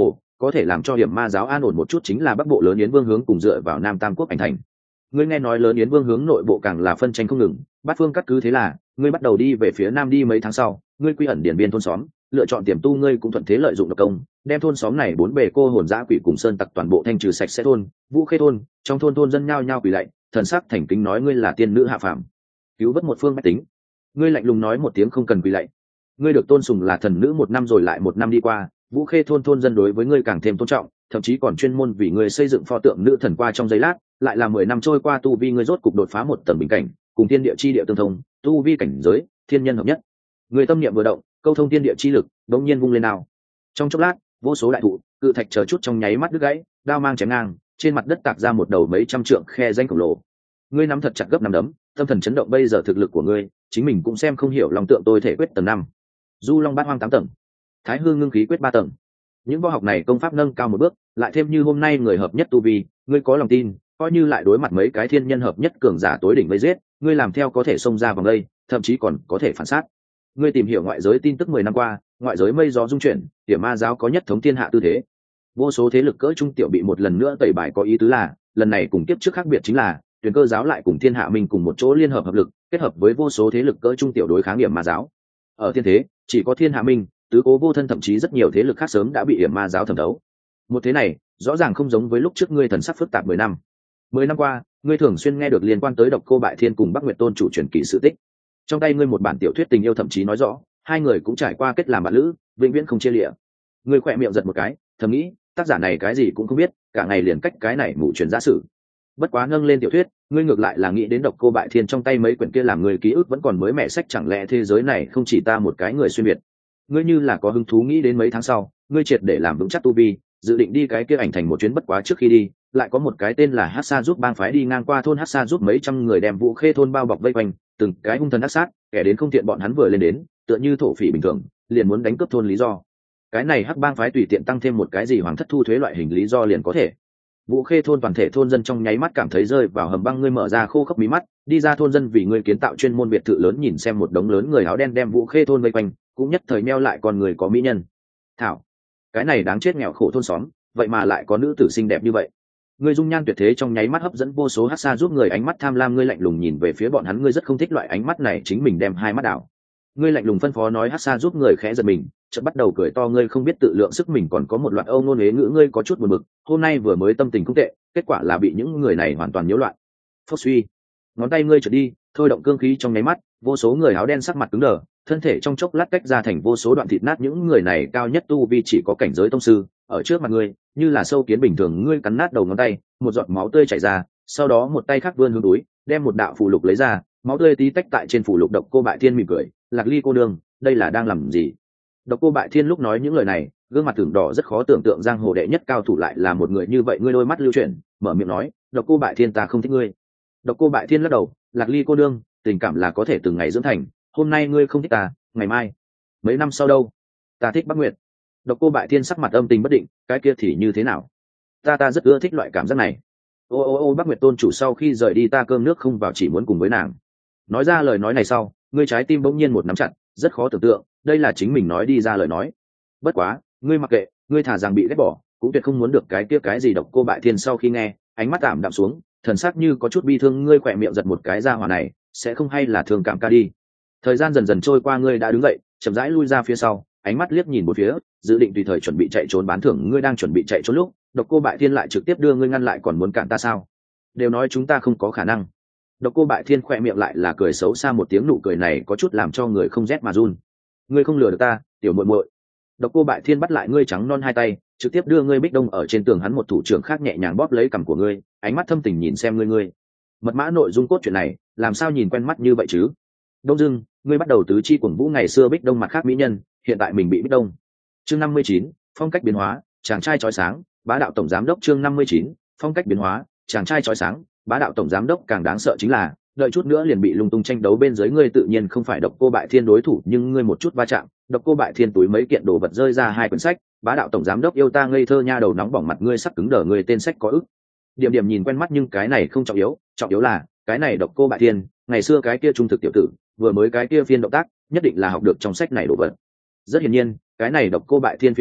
có thể làm cho hiểm ma giáo an ổn một chút chính là bắc bộ lớn yến vương hướng cùng dựa vào nam tam quốc ảnh thành. Ngươi nghe nói lớn yến vương hướng nội bộ càng là phân tranh không ngừng, bát phương cắt cứ, thế là ngươi bắt đầu đi về phía nam. Đi mấy tháng sau, ngươi quy ẩn điển biên thôn xóm, lựa chọn tiềm tu. Ngươi cũng thuận thế lợi dụng độc công, đem thôn xóm này bốn bề cô hồn dã quỷ cùng sơn tặc toàn bộ thanh trừ sạch sẽ. Thôn Vũ Khê thôn, trong thôn thôn dân nhao nhao quỳ lạy, thần sắc thành kính nói ngươi là tiên nữ hạ phàm, cứu vớt một phương bách tính. Ngươi lạnh lùng nói một tiếng không cần quỳ lạy. Ngươi được tôn sùng là thần nữ. Một năm rồi lại một năm đi qua, Vũ Khê thôn thôn dân đối với ngươi càng thêm tôn trọng, thậm chí còn chuyên môn vì ngươi xây dựng pho tượng nữ thần. Qua trong giây lát, lại là mười năm trôi qua, tu vi ngươi rốt cục đột phá một tầng bình cảnh, cùng thiên địa chi địa tương thông, tu vi cảnh giới thiên nhân hợp nhất. Người tâm niệm vừa động, câu thông thiên địa chi lực đống nhiên vung lên nào. Trong chốc lát, vô số đại thụ, cự thạch chờ chút trong nháy mắt đứt gãy, đao mang chém ngang, trên mặt đất tạc ra một đầu mấy trăm trượng khe danh khổng lồ. Ngươi nắm thật chặt gấp nắm đấm, tâm thần chấn động. Bây giờ thực lực của ngươi, chính mình cũng xem không hiểu. Long tượng tôi thể quyết tầng năm, du long bát hoang tám tầng, thái hư ngưng khí quyết ba tầng. Những võ học này công pháp nâng cao một bước, lại thêm như hôm nay người hợp nhất tu vi, ngươi có lòng tin, coi như lại đối mặt mấy cái thiên nhân hợp nhất cường giả tối đỉnh vây giết, ngươi làm theo có thể xông ra vòng đây, thậm chí còn có thể phản sát. Ngươi tìm hiểu ngoại giới tin tức mười năm qua, ngoại giới mây gió dung chuyển, hiểm ma giáo có nhất thống thiên hạ tư thế. Vô số thế lực cỡ trung tiểu bị một lần nữa tẩy bài. Có ý tứ là, lần này cùng tiếp trước khác biệt chính là, Tuyền Cơ giáo lại cùng thiên hạ minh cùng một chỗ liên hợp hợp lực, kết hợp với vô số thế lực cỡ trung tiểu đối kháng hiểm ma giáo. Ở thiên thế, chỉ có thiên hạ minh, tứ cố vô thân, thậm chí rất nhiều thế lực khác sớm đã bị hiểm ma giáo thẩm thấu. Một thế này, rõ ràng không giống với lúc trước ngươi thần sắc phức tạp mười năm. Mười năm qua, ngươi thường xuyên nghe được liên quan tới Độc Cô Bại Thiên cùng Bắc Nguyệt Tôn chủ truyền kỳ sự tích. Trong tay ngươi một bản tiểu thuyết tình yêu, thậm chí nói rõ hai người cũng trải qua kết làm bạn lữ, vĩnh viễn không chia lìa. Ngươi khỏe miệng giật một cái, thầm nghĩ, tác giả này cái gì cũng không biết, cả ngày liền cách cái này mụ truyền giả sử. Bất quá nâng lên tiểu thuyết, ngươi ngược lại là nghĩ đến Độc Cô Bại Thiên trong tay mấy quyển kia làm người ký ức vẫn còn mới mẻ sách. Chẳng lẽ thế giới này không chỉ ta một cái người xuyên việt? Ngươi như là có hứng thú nghĩ đến mấy tháng sau, ngươi triệt để làm vững chắc tu vi, dự định đi cái kia ảnh thành một chuyến. Bất quá trước khi đi, lại có một cái tên là Hắc Sa giúp bang phái đi ngang qua thôn. Hắc Sa giúp mấy trăm người đem Vũ Khê thôn bao bọc vây quanh, từng cái hung thần ác sát, kẻ đến không thiện. Bọn hắn vừa lên đến, tựa như thổ phỉ bình thường, liền muốn đánh cướp thôn. Lý do, cái này Hắc bang phái tùy tiện tăng thêm một cái gì hoàng thất thu thuế loại hình lý do liền có thể. Vũ Khê thôn toàn thể thôn dân trong nháy mắt cảm thấy rơi vào hầm băng. Ngươi mở ra khô khốc mí mắt, đi ra thôn dân vì ngươi kiến tạo chuyên môn biệt thự lớn, nhìn xem một đống lớn người áo đen đem Vũ Khê thôn vây quanh, cũng nhất thời meo lại. Còn người có mỹ nhân, thảo, cái này đáng chết nghèo khổ thôn xóm, vậy mà lại có nữ tử xinh đẹp như vậy. Ngươi dung nhan tuyệt thế trong nháy mắt hấp dẫn vô số Hắc Sa giúp người ánh mắt tham lam. Ngươi lạnh lùng nhìn về phía bọn hắn, ngươi rất không thích loại ánh mắt này, chính mình đem hai mắt đảo. Ngươi lạnh lùng phân phó nói. Hắc Sa giúp người khẽ giật mình, chợt bắt đầu cười to. Ngươi không biết tự lượng sức mình, còn có một loạt âu ngôn ế ngữ. Ngươi có chút buồn bực, hôm nay vừa mới tâm tình không tệ, kết quả là bị những người này hoàn toàn nhiễu loạn. Phốc suy, ngón tay ngươi trượt đi, thôi động cương khí trong nháy mắt, vô số người áo đen sắc mặt cứng đờ, thân thể trong chốc lát tách ra thành vô số đoạn thịt nát. Những người này cao nhất tu vi chỉ có cảnh giới tông sư, ở trước mặt ngươi như là sâu kiến bình thường. Ngươi cắn nát đầu ngón tay, một giọt máu tươi chảy ra, sau đó một tay khác vươn hướng túi, đem một đạo phù lục lấy ra, máu tươi tí tách tại trên phù lục. Độc Cô Bại Thiên mỉm cười, Lạc Ly cô đương, đây là đang làm gì? Độc Cô Bại Thiên lúc nói những lời này, gương mặt tưởng đỏ, rất khó tưởng tượng giang hồ đệ nhất cao thủ lại là một người như vậy. Ngươi đôi mắt lưu chuyển, mở miệng nói, Độc Cô Bại Thiên, ta không thích ngươi. Độc Cô Bại Thiên lắc đầu, Lạc Ly cô đương, tình cảm là có thể từng ngày dưỡng thành, hôm nay ngươi không thích ta, ngày mai, mấy năm sau đâu? Ta thích Bắc Nguyệt. Độc Cô Bại Thiên sắc mặt âm tình bất định, cái kia thì như thế nào? Ta ta rất ưa thích loại cảm giác này. Ô ô ô Bắc Nguyệt tôn chủ sau khi rời đi ta cơm nước không vào, chỉ muốn cùng với nàng. Nói ra lời nói này sau, ngươi trái tim bỗng nhiên một nắm chặt, rất khó tưởng tượng, đây là chính mình nói đi ra lời nói. Bất quá, ngươi mặc kệ, ngươi thả rằng bị ghét bỏ, cũng tuyệt không muốn được cái kia cái gì. Độc Cô Bại Thiên sau khi nghe, ánh mắt tạm đạm xuống, thần sắc như có chút bi thương. Ngươi khỏe miệng giật một cái, ra hỏa này sẽ không hay là thương cảm ca đi. Thời gian dần dần trôi qua, ngươi đã đứng dậy, chậm rãi lui ra phía sau, ánh mắt liếc nhìn một phía, dự định tùy thời chuẩn bị chạy trốn bán thưởng. Ngươi đang chuẩn bị chạy trốn lúc, Độc Cô Bại Thiên lại trực tiếp đưa ngươi ngăn lại. Còn muốn cản ta sao? Đều nói chúng ta không có khả năng. Độc Cô Bại Thiên khỏe miệng lại là cười xấu xa một tiếng, nụ cười này có chút làm cho người không rét mà run. Ngươi không lừa được ta, tiểu muội muội. Độc Cô Bại Thiên bắt lại ngươi trắng non hai tay, trực tiếp đưa ngươi bích đông ở trên tường. Hắn một thủ trưởng khác nhẹ nhàng bóp lấy cằm của ngươi, ánh mắt thâm tình nhìn xem ngươi. Ngươi mật mã nội dung cốt truyện này làm sao nhìn quen mắt như vậy chứ? Đông dưng, ngươi bắt đầu tứ chi cuồng vũ. Ngày xưa bích đông mặt khác mỹ nhân, hiện tại mình bị bích đông. Chương năm mươi chín, phong cách biến hóa, chàng trai chói sáng, bá đạo tổng giám đốc. Chương năm mươi chín, phong cách biến hóa, chàng trai chói sáng, bá đạo tổng giám đốc. Càng đáng sợ chính là, đợi chút nữa liền bị lung tung tranh đấu bên dưới. Ngươi tự nhiên không phải Độc Cô Bại Thiên đối thủ, nhưng ngươi một chút va chạm, Độc Cô Bại Thiên túi mấy kiện đồ vật rơi ra hai quyển sách. Bá đạo tổng giám đốc yêu ta ngây thơ nha đầu nóng bỏng, mặt ngươi sắc cứng đờ. Ngươi tên sách có ức điểm điểm nhìn quen mắt, nhưng cái này không trọng yếu, trọng yếu là cái này Độc Cô Bại Thiên, ngày xưa cái kia trung thực tiểu tử, vừa mới cái kia phiên động tác, nhất định là học được trong sách này đồ vật. Rất hiển nhiên, cái này Độc Cô Bại Thiên phía sau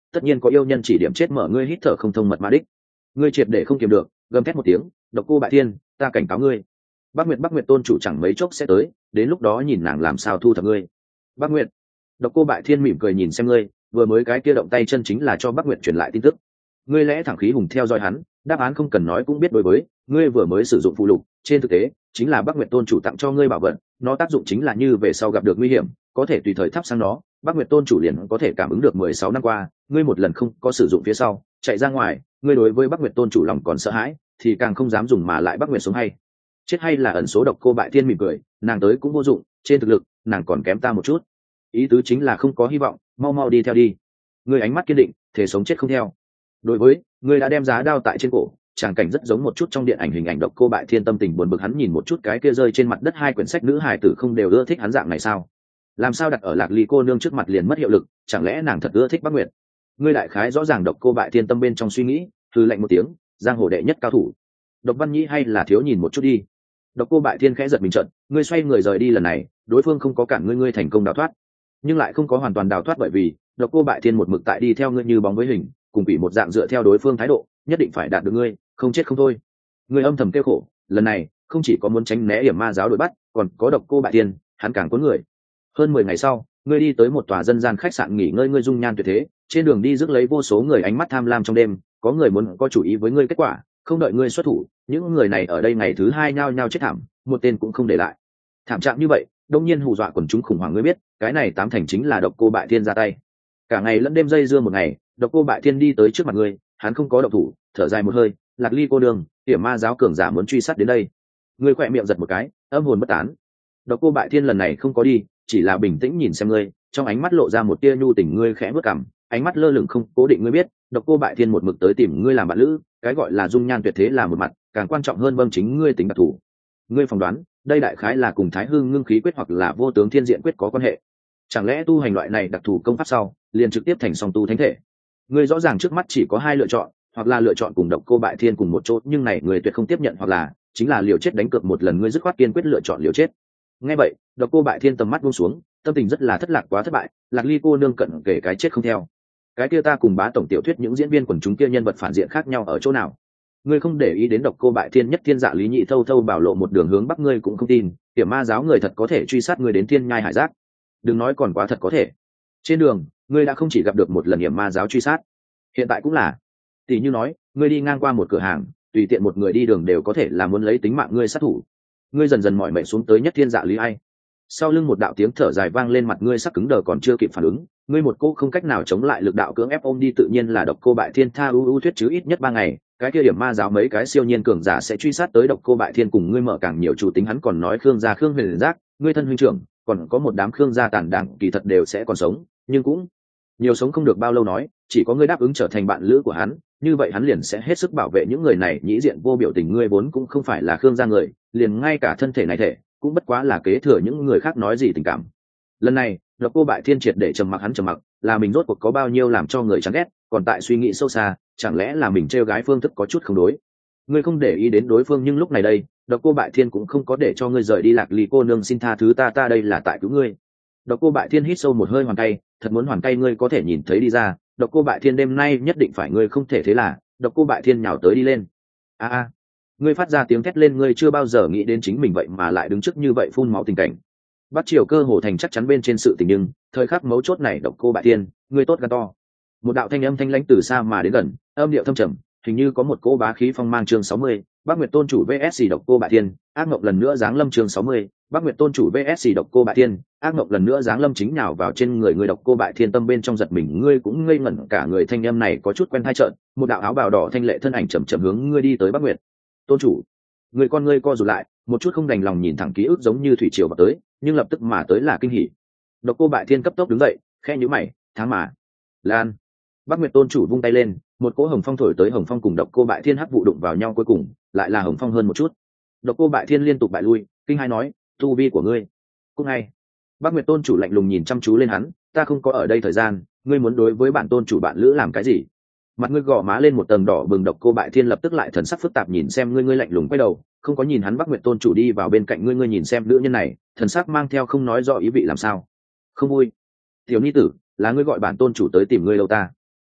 tất nhiên có yêu nhân chỉ điểm chết mở ngươi hít thở không thông mật mã đích. Ngươi triệt để không kiềm được, gầm thét một tiếng, độc cô bại thiên, ta cảnh cáo ngươi. Bắc Nguyệt Bắc Nguyệt tôn chủ chẳng mấy chốc sẽ tới, đến lúc đó nhìn nàng làm sao thu thập ngươi. Bắc Nguyệt, độc cô bại thiên mỉm cười nhìn xem ngươi, vừa mới cái kia động tay chân chính là cho Bắc Nguyệt truyền lại tin tức. Ngươi lẽ thẳng khí hùng theo dõi hắn, đáp án không cần nói cũng biết đối với, ngươi vừa mới sử dụng phụ lục, trên thực tế chính là Bắc Nguyệt tôn chủ tặng cho ngươi bảo vật, nó tác dụng chính là như về sau gặp được nguy hiểm, có thể tùy thời thắp sang nó. Bắc Nguyệt tôn chủ liền có thể cảm ứng được mười sáu năm qua, ngươi một lần không có sử dụng phía sau, chạy ra ngoài, ngươi đối với Bắc Nguyệt tôn chủ lòng còn sợ hãi, thì càng không dám dùng mà lại Bắc Nguyệt sống hay. Chết hay là ẩn số. Độc cô bại thiên mỉm cười, nàng tới cũng vô dụng, trên thực lực, nàng còn kém ta một chút. Ý tứ chính là không có hy vọng, mau mau đi theo đi. Ngươi ánh mắt kiên định, thể sống chết không theo. Đối với, ngươi đã đem giá đao tại trên cổ, tràng cảnh rất giống một chút trong điện ảnh hình ảnh. Độc cô bại thiên tâm tình buồn bực, hắn nhìn một chút cái kia rơi trên mặt đất hai quyển sách, nữ hài tử không đều ưa thích hắn dạng này sao? Làm sao đặt ở Lạc Ly cô nương trước mặt liền mất hiệu lực, chẳng lẽ nàng thật ưa thích Bắc Nguyệt? Ngươi đại khái rõ ràng độc cô bại thiên tâm bên trong suy nghĩ, thư lạnh một tiếng, giang hồ đệ nhất cao thủ. Độc Văn Nhĩ hay là thiếu nhìn một chút đi. Độc cô bại thiên khẽ giật mình trận, ngươi xoay người rời đi, lần này đối phương không có cản ngươi, ngươi thành công đào thoát, nhưng lại không có hoàn toàn đào thoát, bởi vì độc cô bại thiên một mực tại đi theo ngươi như bóng với hình, cùng bị một dạng dựa theo đối phương thái độ, nhất định phải đạt được ngươi, không chết không thôi. Ngươi âm thầm kêu khổ, lần này không chỉ có muốn tránh né hiểm ma giáo đuổi bắt, còn có độc cô bại thiên, hắn càng cuốn người. Hơn mười ngày sau, ngươi đi tới một tòa dân gian khách sạn nghỉ ngơi, ngươi dung nhan tuyệt thế, trên đường đi rước lấy vô số người ánh mắt tham lam trong đêm, có người muốn có chủ ý với ngươi, kết quả không đợi ngươi xuất thủ, những người này ở đây ngày thứ hai nhao nhao chết thảm, một tên cũng không để lại. Thảm trạng như vậy, đông nhiên hù dọa quần chúng khủng hoảng, ngươi biết, cái này tám thành chính là độc cô bại thiên ra tay. Cả ngày lẫn đêm dây dưa một ngày, độc cô bại thiên đi tới trước mặt ngươi, hắn không có động thủ, thở dài một hơi, Lạc Ly cô đường, hiểm ma giáo cường giả muốn truy sát đến đây. Ngươi khỏe miệng giật một cái, âm hồn bất tán. Độc cô bại thiên lần này không có đi, chỉ là bình tĩnh nhìn xem ngươi, trong ánh mắt lộ ra một tia nhu tình. Ngươi khẽ bước cằm, ánh mắt lơ lửng không cố định. Ngươi biết, độc cô bại thiên một mực tới tìm ngươi làm bạn lữ, cái gọi là dung nhan tuyệt thế là một mặt, càng quan trọng hơn vâng chính ngươi tính đặc thù. Ngươi phỏng đoán, đây đại khái là cùng Thái Hưng ngưng khí quyết hoặc là vô tướng thiên diện quyết có quan hệ. Chẳng lẽ tu hành loại này đặc thù công pháp sau, liền trực tiếp thành song tu thánh thể? Ngươi rõ ràng trước mắt chỉ có hai lựa chọn, hoặc là lựa chọn cùng độc cô bại thiên cùng một chỗ, nhưng này người tuyệt không tiếp nhận, hoặc là chính là liều chết đánh cược một lần. Ngươi dứt khoát kiên quyết lựa chọn liều chết. Nghe vậy, độc cô bại thiên tầm mắt buông xuống, tâm tình rất là thất lạc, quá thất bại, Lạc Ly cô nương cận kể cái chết không theo. Cái kia ta cùng bá tổng tiểu thuyết những diễn viên quần chúng kia nhân vật phản diện khác nhau ở chỗ nào? Ngươi không để ý đến độc cô bại thiên nhất thiên dạ lý nhị thâu thâu bảo lộ một đường hướng bắc, ngươi cũng không tin hiểm ma giáo người thật có thể truy sát ngươi đến thiên nhai hải giác. Đừng nói còn quá thật có thể. Trên đường, ngươi đã không chỉ gặp được một lần hiểm ma giáo truy sát, hiện tại cũng là. Tỷ như nói, ngươi đi ngang qua một cửa hàng, tùy tiện một người đi đường đều có thể là muốn lấy tính mạng ngươi sát thủ. Ngươi dần dần mỏi mệt xuống tới nhất thiên dạ lý ai. Sau lưng một đạo tiếng thở dài vang lên, mặt ngươi sắc cứng đờ, còn chưa kịp phản ứng, ngươi một cô không cách nào chống lại lực đạo cưỡng ép ôm đi. Tự nhiên là độc cô bại thiên tha u u thuyết chứ, ít nhất ba ngày, cái kia điểm ma giáo mấy cái siêu nhiên cường giả sẽ truy sát tới độc cô bại thiên, cùng ngươi mở càng nhiều chủ tính. Hắn còn nói Khương gia Khương huyền giác, ngươi thân huynh trưởng, còn có một đám Khương gia tàn đảng, kỳ thật đều sẽ còn sống, nhưng cũng nhiều sống không được bao lâu. Nói chỉ có ngươi đáp ứng trở thành bạn lữ của hắn, như vậy hắn liền sẽ hết sức bảo vệ những người này. Nhĩ diện vô biểu tình, ngươi vốn cũng không phải là Khương gia người, liền ngay cả thân thể này thể cũng bất quá là kế thừa những người khác nói gì tình cảm. Lần này độc cô bại thiên triệt để trầm mặc, hắn trầm mặc là mình rốt cuộc có bao nhiêu làm cho người chán ghét, còn tại suy nghĩ sâu xa, chẳng lẽ là mình trêu gái phương thức có chút không đối. Ngươi không để ý đến đối phương, nhưng lúc này đây độc cô bại thiên cũng không có để cho ngươi rời đi. Lạc Ly cô nương xin tha thứ ta, ta đây là tại cứu ngươi. Độc cô bại thiên hít sâu một hơi, hoàn tay, thật muốn hoàn tay ngươi có thể nhìn thấy đi ra. Độc cô bại thiên đêm nay nhất định phải ngươi không thể. Thế là độc cô bại thiên nhào tới đi lên. a a ngươi phát ra tiếng thét lên, ngươi chưa bao giờ nghĩ đến chính mình vậy mà lại đứng trước như vậy phun máu tình cảnh. Bắt triều cơ hồ thành chắc chắn bên trên sự tình, nhưng thời khắc mấu chốt này độc cô bại thiên, ngươi tốt gan to. Một đạo thanh âm thanh lãnh từ xa mà đến gần, âm điệu thâm trầm, hình như có một cỗ bá khí phong mang. Chương sáu mươi, Bắc Nguyệt tôn chủ vs độc cô bại thiên, ác mộng lần nữa giáng lâm. Chương sáu mươi, Bắc Nguyệt tôn chủ vs độc cô bại thiên, ác mộng lần nữa giáng lâm. Chính nào vào trên người người độc cô bại thiên tâm bên trong giật mình, ngươi cũng ngây ngẩn cả người. Thanh âm này có chút quen tai trợn, một đạo áo bào đỏ thanh lệ thân ảnh chậm chậm hướng ngươi đi tới. Bắc Nguyệt tôn chủ. Người con ngươi co rụt lại, một chút không đành lòng nhìn thẳng ký ức giống như thủy triều vào tới, nhưng lập tức mà tới là kinh hỉ. Độc cô bại thiên cấp tốc đứng dậy, khẽ nhíu mày, tháng mà lan. Bắc Nguyệt tôn chủ vung tay lên, một cỗ hồng phong thổi tới. Hồng phong cùng độc cô bại thiên hắc vụ đụng vào nhau, cuối cùng lại là hồng phong hơn một chút. Độc cô bại thiên liên tục bại lui, kinh hai nói, tu vi của ngươi cũng hay. Bắc Nguyệt tôn chủ lạnh lùng nhìn chăm chú lên hắn, ta không có ở đây thời gian, ngươi muốn đối với bản tôn chủ bạn lữ làm cái gì? Mặt ngươi gò má lên một tầng đỏ bừng. Độc cô bại thiên lập tức lại thần sắc phức tạp nhìn xem ngươi, ngươi lạnh lùng quay đầu, không có nhìn hắn. Bắc Nguyệt tôn chủ đi vào bên cạnh ngươi, ngươi nhìn xem nữ nhân này, thần sắc mang theo không nói rõ ý vị làm sao. Không vui. Tiểu nhi tử, là ngươi gọi bản tôn chủ tới tìm ngươi đâu ta?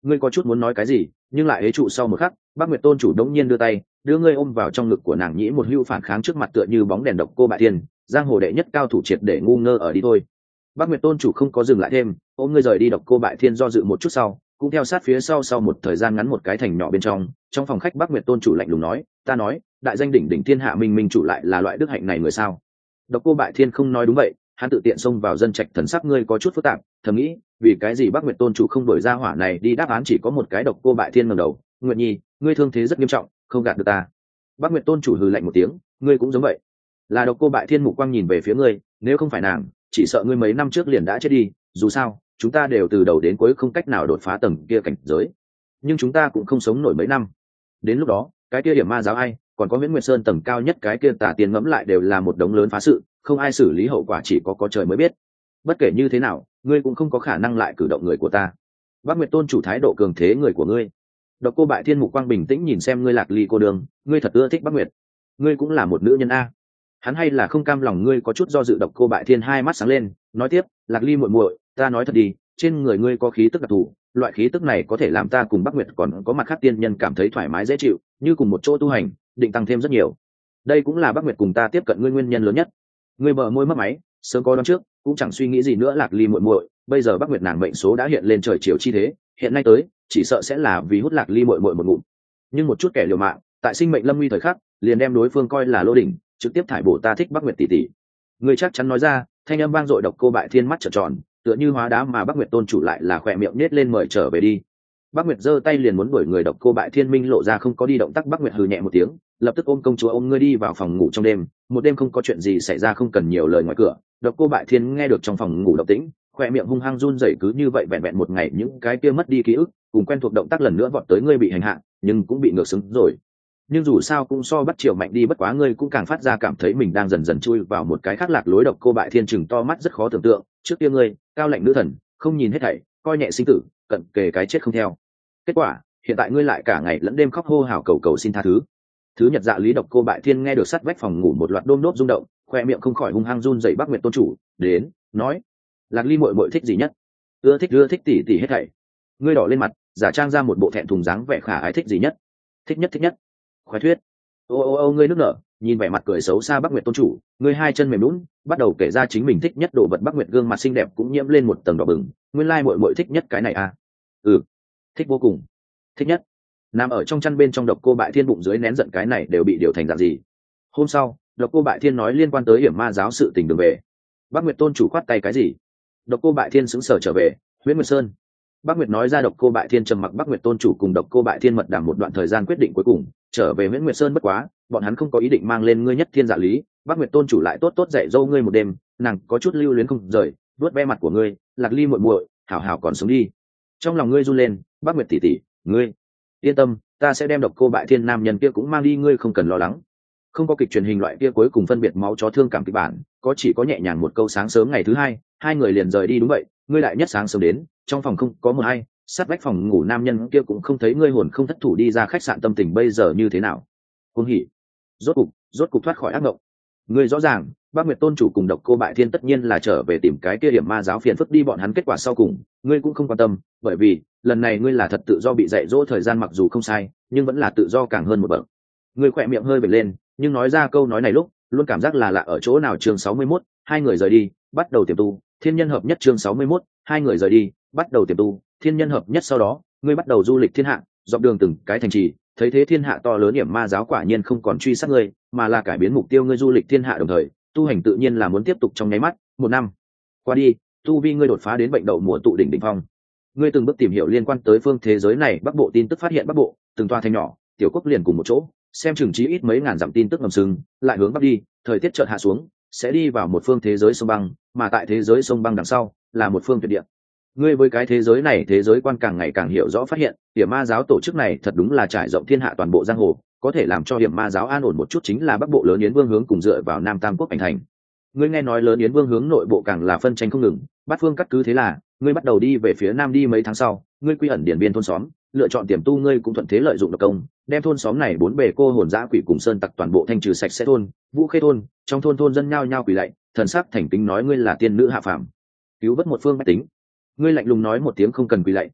Ngươi có chút muốn nói cái gì, nhưng lại ế trụ sau một khắc, Bắc Nguyệt tôn chủ đống nhiên đưa tay đưa ngươi ôm vào trong ngực của nàng, nhĩ một hữu phản kháng trước mặt tựa như bóng đèn độc cô bại thiên, giang hồ đệ nhất cao thủ triệt để ngu ngơ ở đi thôi. Bắc Nguyệt tôn chủ không có dừng lại thêm, ôm ngươi rời đi. Độc cô bại thiên do dự một chút sau cũng theo sát phía sau. Sau một thời gian ngắn, một cái thành nhỏ bên trong trong phòng khách, Bắc Nguyệt tôn chủ lạnh lùng nói: ta nói đại danh đỉnh đỉnh thiên hạ minh minh chủ lại là loại đức hạnh này người sao? Độc cô bại thiên không nói đúng vậy, hắn tự tiện xông vào dân trạch, thần sắc ngươi có chút phức tạp, thầm nghĩ vì cái gì Bắc Nguyệt tôn chủ không đổi ra hỏa này đi. Đáp án chỉ có một cái. Độc cô bại thiên ngẩng đầu: Nguyệt nhi, ngươi thương thế rất nghiêm trọng, không gạt được ta. Bắc Nguyệt tôn chủ hừ lạnh một tiếng: ngươi cũng giống vậy. Là Độc cô bại thiên mục quang nhìn về phía ngươi: nếu không phải nàng, chỉ sợ ngươi mấy năm trước liền đã chết đi. Dù sao chúng ta đều từ đầu đến cuối không cách nào đột phá tầng kia cảnh giới, nhưng chúng ta cũng không sống nổi mấy năm. Đến lúc đó cái kia điểm ma giáo ai, còn có Viễn Nguyệt Sơn tầng cao nhất cái kia tà tiên ngẫm lại đều là một đống lớn phá sự, không ai xử lý hậu quả chỉ có có trời mới biết. Bất kể như thế nào, ngươi cũng không có khả năng lại cử động người của ta. Bắc Nguyệt tôn chủ thái độ cường thế người của ngươi. Độc cô bại thiên mục quang bình tĩnh nhìn xem ngươi, Lạc Ly cô đường, ngươi thật ưa thích Bắc Nguyệt, ngươi cũng là một nữ nhân a. Hắn hay là không cam lòng ngươi có chút do dự. Độc cô bại thiên hai mắt sáng lên nói tiếp: Lạc Ly muội muội, ta nói thật đi, trên người ngươi có khí tức đặc thù, loại khí tức này có thể làm ta cùng Bắc Nguyệt còn có mặt khác tiên nhân cảm thấy thoải mái dễ chịu, như cùng một chỗ tu hành định tăng thêm rất nhiều. Đây cũng là Bắc Nguyệt cùng ta tiếp cận ngươi nguyên nhân lớn nhất. Ngươi bờ môi mất máy, sớm có đoán trước, cũng chẳng suy nghĩ gì nữa. Lạc Ly muội muội, bây giờ Bắc Nguyệt nàng mệnh số đã hiện lên trời chiều chi thế, hiện nay tới chỉ sợ sẽ là vì hút Lạc Ly muội muội một ngụm. Nhưng một chút kẻ liều mạng tại sinh mệnh lâm nguy thời khắc liền đem đối phương coi là lô đỉnh, trực tiếp thải bổ ta thích Bắc Nguyệt tỷ tỷ. Ngươi chắc chắn nói ra, thanh âm vang dội. Độc cô bại thiên mắt trợn tròn, tựa như hóa đá, mà Bắc Nguyệt tôn chủ lại là khỏe miệng nết lên mời trở về đi. Bắc Nguyệt giơ tay liền muốn đuổi người. Độc cô bại thiên minh lộ ra không có đi động tác. Bắc Nguyệt hừ nhẹ một tiếng, lập tức ôm công chúa ôm ngươi đi vào phòng ngủ. Trong đêm một đêm không có chuyện gì xảy ra, không cần nhiều lời ngoài cửa. Độc cô bại thiên nghe được trong phòng ngủ động tĩnh, khỏe miệng hung hăng run rẩy. Cứ như vậy vẹn vẹn một ngày, những cái kia mất đi ký ức cùng quen thuộc động tác lần nữa vọt tới. Ngươi bị hành hạ nhưng cũng bị ngược xứng rồi, nhưng dù sao cũng so bắt triều mạnh đi. Bất quá ngươi cũng càng phát ra cảm thấy mình đang dần dần chui vào một cái khác lạc lối. Độc cô bại thiên chừng to mắt rất khó tưởng tượng, trước kia ngươi cao lạnh nữ thần, không nhìn hết thảy, coi nhẹ sinh tử, cận kề cái chết không theo. Kết quả hiện tại ngươi lại cả ngày lẫn đêm khóc hô hào cầu cầu xin tha thứ. Thứ nhật dạ lý. Độc cô bại thiên nghe được sắt vách phòng ngủ một loạt đôm đốp rung động, khoe miệng không khỏi hung hăng run dậy. Bắc Nguyệt tôn chủ đến nói: Lạc Ly muội muội thích gì nhất? Ưa thích ưa thích tỉ tỉ hết thảy. Ngươi đỏ lên mặt, giả trang ra một bộ thẹn thùng dáng vẻ khả ái. thích gì nhất? Thích nhất thích nhất. Khoái thuyết. Ô ô ô ngươi nước nở, nhìn vẻ mặt cười xấu xa Bắc Nguyệt tôn chủ, ngươi hai chân mềm lún, bắt đầu kể ra chính mình thích nhất đồ vật. Bắc Nguyệt gương mặt xinh đẹp cũng nhiễm lên một tầng đỏ bừng. Nguyên lai muội muội thích nhất cái này à? Ừ, thích vô cùng, thích nhất. Nằm ở trong chăn bên trong. Độc cô bại thiên bụng dưới nén giận, cái này đều bị điều thành dạng gì? Hôm sau, Độc cô bại thiên nói liên quan tới hiểm ma giáo sự tình đường về. Bắc Nguyệt tôn chủ khoát tay: cái gì? Độc cô bại thiên sững sờ trở về. Huyễn Nguyệt Sơn. Bắc Nguyệt nói ra. Độc cô bại thiên trầm mặc. Bắc Nguyệt tôn chủ cùng Độc cô bại thiên mật đàm một đoạn thời gian, quyết định cuối cùng trở về Huyễn Nguyệt Sơn. Bất quá bọn hắn không có ý định mang lên ngươi nhất thiên dạ lý. Bắc Nguyệt tôn chủ lại tốt tốt dạy dâu ngươi một đêm, nàng có chút lưu luyến không rời, vuốt ve mặt của ngươi. Lạc Ly muội muội, hảo hảo còn sống đi. Trong lòng ngươi run lên. Bắc Nguyệt tỷ tỷ, ngươi yên tâm, ta sẽ đem Độc cô bại thiên nam nhân kia cũng mang đi, ngươi không cần lo lắng. Không có kịch truyền hình loại kia cuối cùng phân biệt máu chó thương cảm kịch bản, có chỉ có nhẹ nhàng một câu. Sáng sớm ngày thứ hai, hai người liền rời đi. Đúng vậy, ngươi lại nhất sáng sớm đến, trong phòng không có một ai, sát vách phòng ngủ nam nhân kia cũng không thấy. Ngươi hồn không thất thủ đi ra khách sạn, tâm tình bây giờ như thế nào? Cuồng hỉ, rốt cục rốt cục thoát khỏi ác mộng. Ngươi rõ ràng Bắc Nguyệt tôn chủ cùng Độc cô bại thiên tất nhiên là trở về tìm cái kia hiểm ma giáo phiền phức đi bọn hắn. Kết quả sau cùng ngươi cũng không quan tâm, bởi vì lần này ngươi là thật tự do bị dạy dỗ. Thời gian mặc dù không sai, nhưng vẫn là tự do càng hơn một bậc. Ngươi khỏe miệng hơi bật lên, nhưng nói ra câu nói này lúc luôn cảm giác là lạ ở chỗ nào. Chương sáu mươi mốt, hai người rời đi, bắt đầu tiềm tu, thiên nhân hợp nhất. Chương sáu mươi mốt, hai người rời đi, bắt đầu tiềm tu, thiên nhân hợp nhất. Sau đó ngươi bắt đầu du lịch thiên hạ, dọc đường từng cái thành trì, thấy thế thiên hạ to lớn. Hiểm ma giáo quả nhiên không còn truy sát ngươi, mà là cải biến mục tiêu. Ngươi du lịch thiên hạ đồng thời tu hành tự nhiên là muốn tiếp tục. Trong nháy mắt một năm qua đi, tu vi ngươi đột phá đến bệnh đậu mùa tụ đỉnh đỉnh phong. Ngươi từng bước tìm hiểu liên quan tới phương thế giới này. Bắc bộ tin tức phát hiện, Bắc bộ từng toa thành nhỏ tiểu quốc liền cùng một chỗ, xem chừng chí ít mấy ngàn dặm tin tức ngầm sừng. Lại hướng bắc đi, thời tiết chợt hạ xuống, sẽ đi vào một phương thế giới sông băng, mà tại thế giới sông băng đằng sau là một phương tuyệt địa. Ngươi với cái thế giới này thế giới quan càng ngày càng hiểu rõ, phát hiện hiểm ma giáo tổ chức này thật đúng là trải rộng thiên hạ toàn bộ giang hồ. Có thể làm cho hiểm ma giáo an ổn một chút chính là Bắc bộ lớn yến vương hướng cùng dựa vào Nam Tam quốc ảnh thành. Ngươi nghe nói lớn yến vương hướng nội bộ càng là phân tranh không ngừng, bát phương cắt cứ. Thế là ngươi bắt đầu đi về phía nam. Đi mấy tháng sau, ngươi quy ẩn điển biên thôn xóm, lựa chọn tiềm tu. Ngươi cũng thuận thế lợi dụng độc công, đem thôn xóm này bốn bề cô hồn dã quỷ cùng sơn tặc toàn bộ thanh trừ sạch sẽ. Thôn Vũ Khê thôn, trong thôn thôn dân nhao nhao quỳ lạy, thần sắc thành kính nói ngươi là tiên nữ hạ phàm, cứu vớt một phương bách tính. Ngươi lạnh lùng nói một tiếng không cần quỳ lạy.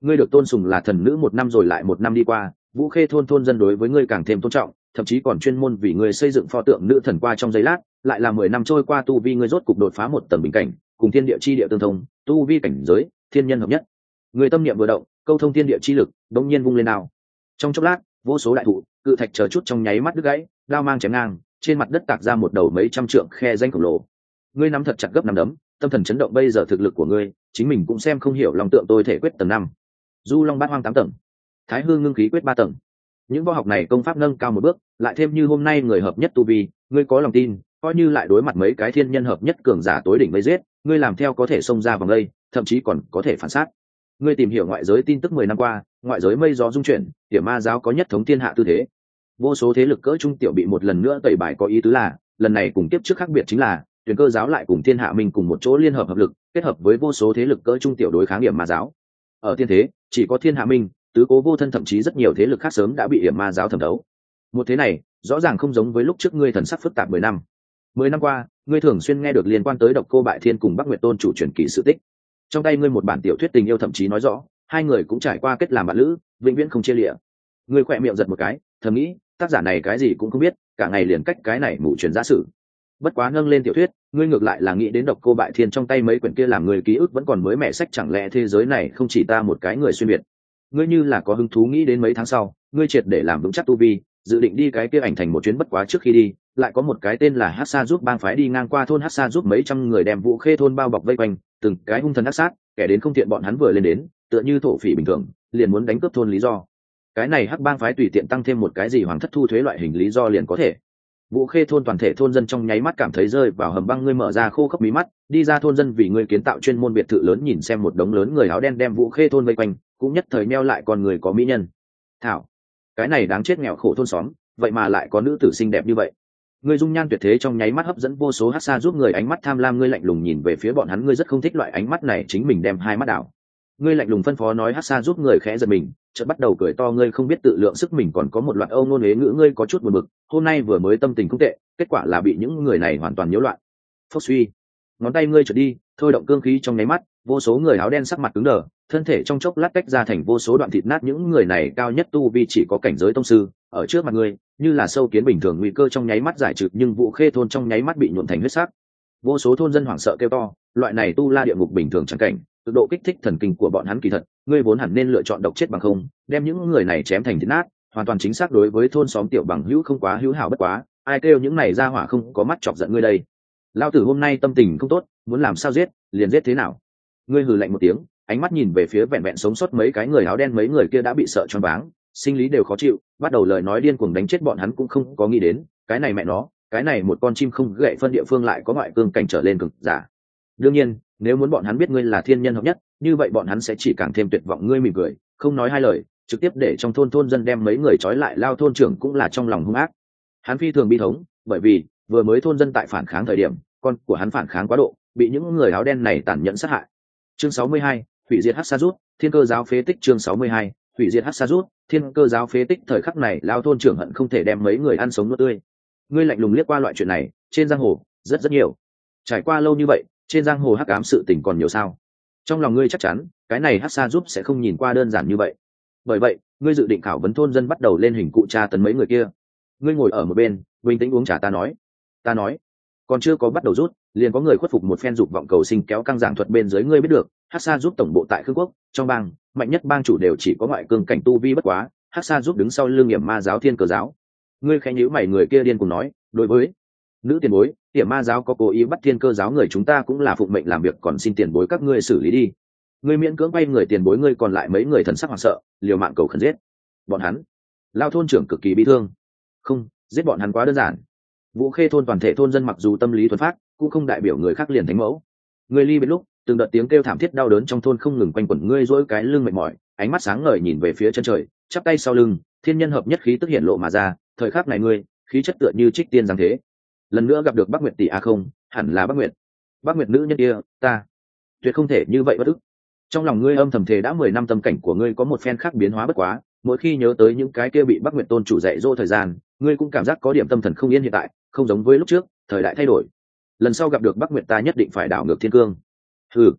Ngươi được tôn sùng là thần nữ một năm rồi lại một năm đi qua, Vũ Khê thôn thôn dân đối với ngươi càng thêm tôn trọng, thậm chí còn chuyên môn vì ngươi xây dựng pho tượng nữ thần qua trong giây lát, lại là mười năm trôi qua tu vi ngươi rốt cục đột phá một tầng bình cảnh, cùng thiên địa chi địa tương thông, tu vi cảnh giới, thiên nhân hợp nhất. Người tâm niệm vừa động, câu thông thiên địa chi lực, đống nhiên vung lên nào. Trong chốc lát, vô số đại thụ, cự thạch chờ chút trong nháy mắt đứt gãy, đao mang chém ngang, trên mặt đất tạc ra một đầu mấy trăm trượng khe danh khổng lồ. Ngươi nắm thật chặt gấp nắm đấm, tâm thần chấn động, bây giờ thực lực của ngươi, chính mình cũng xem không hiểu, lòng tượng tôi thể quyết tầng năm, du long bát hoang tám tầng, thái hư ngưng khí quyết ba tầng. Những võ học này công pháp nâng cao một bước, lại thêm như hôm nay người hợp nhất tu vi, ngươi có lòng tin, coi như lại đối mặt mấy cái thiên nhân hợp nhất cường giả tối đỉnh vây giết, ngươi làm theo có thể xông ra vòng đây, thậm chí còn có thể phản sát. Ngươi tìm hiểu ngoại giới tin tức mười năm qua, ngoại giới mây gió dung chuyển, Tiểm Ma giáo có nhất thống thiên hạ tư thế. Vô số thế lực cỡ trung tiểu bị một lần nữa tẩy bài, có ý tứ là, lần này cùng tiếp trước khác biệt chính là, Tuyền Cơ giáo lại cùng Thiên Hạ Minh cùng một chỗ liên hợp hợp lực, kết hợp với vô số thế lực cỡ trung tiểu đối kháng Tiểm Ma giáo. Ở thiên thế, chỉ có Thiên Hạ Minh, Tứ Cố Vô Thân, thậm chí rất nhiều thế lực khác sớm đã bị Tiểm Ma giáo thẩm thấu. Một thế này, rõ ràng không giống với lúc trước ngươi thần sắc phức tạp mười năm. Mười năm qua, ngươi thường xuyên nghe được liên quan tới Độc Cô Bại Thiên cùng Bắc Nguyệt Tôn chủ truyền kỳ sự tích. Trong tay ngươi một bản tiểu thuyết tình yêu thậm chí nói rõ, hai người cũng trải qua kết làm bạn lữ, vĩnh viễn không chia lìa. Ngươi khỏe miệng giật một cái, thầm nghĩ, tác giả này cái gì cũng không biết, cả ngày liền cách cái này mù truyền giả sử. Bất quá nâng lên tiểu thuyết, ngươi ngược lại là nghĩ đến Độc Cô Bại Thiên trong tay mấy quyển kia làm người ký ức vẫn còn mới mẻ sách, chẳng lẽ thế giới này không chỉ ta một cái người xuyên việt. Ngươi như là có hứng thú nghĩ đến mấy tháng sau, ngươi triệt để làm vững chắc tu vi, dự định đi cái kia ảnh thành một chuyến, bất quá trước khi đi, lại có một cái tên là Hắc Sa giúp bang phái đi ngang qua thôn Hắc Sa giúp, mấy trăm người đem Vũ Khê thôn bao bọc vây quanh, từng cái hung thần ác sát, kẻ đến không thiện bọn hắn vừa lên đến, tựa như thổ phỉ bình thường, liền muốn đánh cướp thôn lý do. Cái này Hắc bang phái tùy tiện tăng thêm một cái gì hoàng thất thu thuế loại hình lý do liền có thể. Vũ Khê thôn toàn thể thôn dân trong nháy mắt cảm thấy rơi vào hầm băng, ngươi mở ra khô khốc mí mắt, đi ra thôn dân vì ngươi kiến tạo chuyên môn biệt thự lớn, nhìn xem một đống lớn người áo đen đem Vũ Khê thôn vây quanh, cũng nhất thời meo lại, con người có mỹ nhân. Thảo, cái này đáng chết nghèo khổ thôn xóm, vậy mà lại có nữ tử xinh đẹp như vậy. Ngươi dung nhan tuyệt thế trong nháy mắt hấp dẫn vô số Hắc Sa giúp người ánh mắt tham lam, ngươi lạnh lùng nhìn về phía bọn hắn, ngươi rất không thích loại ánh mắt này, chính mình đem hai mắt đảo. Ngươi lạnh lùng phân phó nói, Hắc Sa giúp người khẽ giật mình, chợt bắt đầu cười to, ngươi không biết tự lượng sức mình, còn có một loạt âu ngôn huế ngữ, ngươi có chút buồn bực, hôm nay vừa mới tâm tình không tệ, kết quả là bị những người này hoàn toàn nhiễu loạn. Phốc suy, ngón tay ngươi trượt đi, thôi động cương khí trong nháy mắt, vô số người áo đen sắc mặt cứng đờ, thân thể trong chốc lát tách ra thành vô số đoạn thịt nát, những người này cao nhất tu vi chỉ có cảnh giới tông sư, ở trước mặt ngươi như là sâu kiến bình thường, nguy cơ trong nháy mắt giải trừ, nhưng Vũ Khê thôn trong nháy mắt bị nhuộm thành huyết sắc. Vô số thôn dân hoảng sợ kêu to, loại này tu la địa ngục bình thường chẳng cảnh, cực độ kích thích thần kinh của bọn hắn, kỳ thật ngươi vốn hẳn nên lựa chọn độc chết bằng không, đem những người này chém thành thịt nát, hoàn toàn chính xác đối với thôn xóm tiểu bằng hữu không quá hữu hảo, bất quá ai kêu những này ra hỏa không có mắt chọc giận ngươi đây. Lao tử hôm nay tâm tình không tốt, muốn làm sao giết liền giết thế nào. Ngươi hừ lạnh một tiếng, ánh mắt nhìn về phía vẹn vẹn sống sót mấy cái người áo đen, mấy người kia đã bị sợ choáng váng, sinh lý đều khó chịu, bắt đầu lời nói điên cuồng đánh chết bọn hắn, cũng không có nghĩ đến cái này mẹ nó, cái này một con chim không gậy phân địa phương lại có ngoại cương cảnh trở lên cực giả. Đương nhiên nếu muốn bọn hắn biết ngươi là thiên nhân hợp nhất, như vậy bọn hắn sẽ chỉ càng thêm tuyệt vọng. Ngươi mỉm cười, không nói hai lời, trực tiếp để trong thôn thôn dân đem mấy người trói lại. Lao thôn trưởng cũng là trong lòng hung ác, hắn phi thường bi thống, bởi vì vừa mới thôn dân tại phản kháng thời điểm, con của hắn phản kháng quá độ, bị những người áo đen này tàn nhẫn sát hại. Chương sáu mươi hai, hủy diệt Hắc Sa rút, thiên cơ giáo phế tích. Chương sáu mươi hai, hủy diệt Hắc Sa rút, thiên cơ giáo phế tích. Thời khắc này Lao thôn trưởng hận không thể đem mấy người ăn sống nuốt tươi. Ngươi lạnh lùng liếc qua, loại chuyện này trên giang hồ rất rất nhiều, trải qua lâu như vậy, trên giang hồ hắc ám sự tình còn nhiều sao. Trong lòng ngươi chắc chắn cái này Hắc Sa giúp sẽ không nhìn qua đơn giản như vậy, bởi vậy ngươi dự định khảo vấn thôn dân, bắt đầu lên hình cụ tra tấn mấy người kia. Ngươi ngồi ở một bên bình tĩnh uống trà. Ta nói ta nói còn chưa có bắt đầu rút, liền có người khuất phục một phen dục vọng cầu sinh kéo căng giảng thuật bên dưới. Ngươi biết được Hắc Sa giúp tổng bộ tại Khương Quốc, trong bang mạnh nhất bang chủ đều chỉ có ngoại cương cảnh tu vi, bất quá Hắc Sa giúp đứng sau lưng Hiểm Ma giáo, Thiên Cơ giáo. Ngươi khẽ nhíu mày, người kia điên cùng nói, đối với nữ tiền bối, Hiểm Ma giáo có cố ý bắt Thiên Cơ giáo người, chúng ta cũng là phụng mệnh làm việc, còn xin tiền bối các ngươi xử lý đi. Ngươi miễn cưỡng bay người tiền bối, ngươi còn lại mấy người thần sắc hoảng sợ, liều mạng cầu khẩn giết bọn hắn. Lao thôn trưởng cực kỳ bi thương, không, giết bọn hắn quá đơn giản. Vũ Khê thôn toàn thể thôn dân mặc dù tâm lý thuần phát, cũng không đại biểu người khác liền thánh mẫu. Ngươi ly biệt lúc, từng đợt tiếng kêu thảm thiết đau đớn trong thôn không ngừng quanh quẩn. Ngươi dỗi cái lưng mệt mỏi, ánh mắt sáng ngời nhìn về phía chân trời, chắp tay sau lưng, thiên nhân hợp nhất khí tức hiện lộ mà ra. Thời khắc này ngươi khí chất tựa như trích tiên giáng thế. Lần nữa gặp được Bắc Nguyệt tỷ, à không, hẳn là Bắc Nguyệt. Bắc Nguyệt nữ nhân kia, ta tuyệt không thể như vậy bất ức. Trong lòng ngươi âm thầm thề, đã mười năm tâm cảnh của ngươi có một phen khác biến hóa, bất quá mỗi khi nhớ tới những cái kia bị Bắc Nguyệt tôn chủ dạy dỗ thời gian, ngươi cũng cảm giác có điểm tâm thần không yên. Hiện tại không giống với lúc trước, thời đại thay đổi, lần sau gặp được Bắc Nguyệt ta nhất định phải đảo ngược thiên cương. Ừ,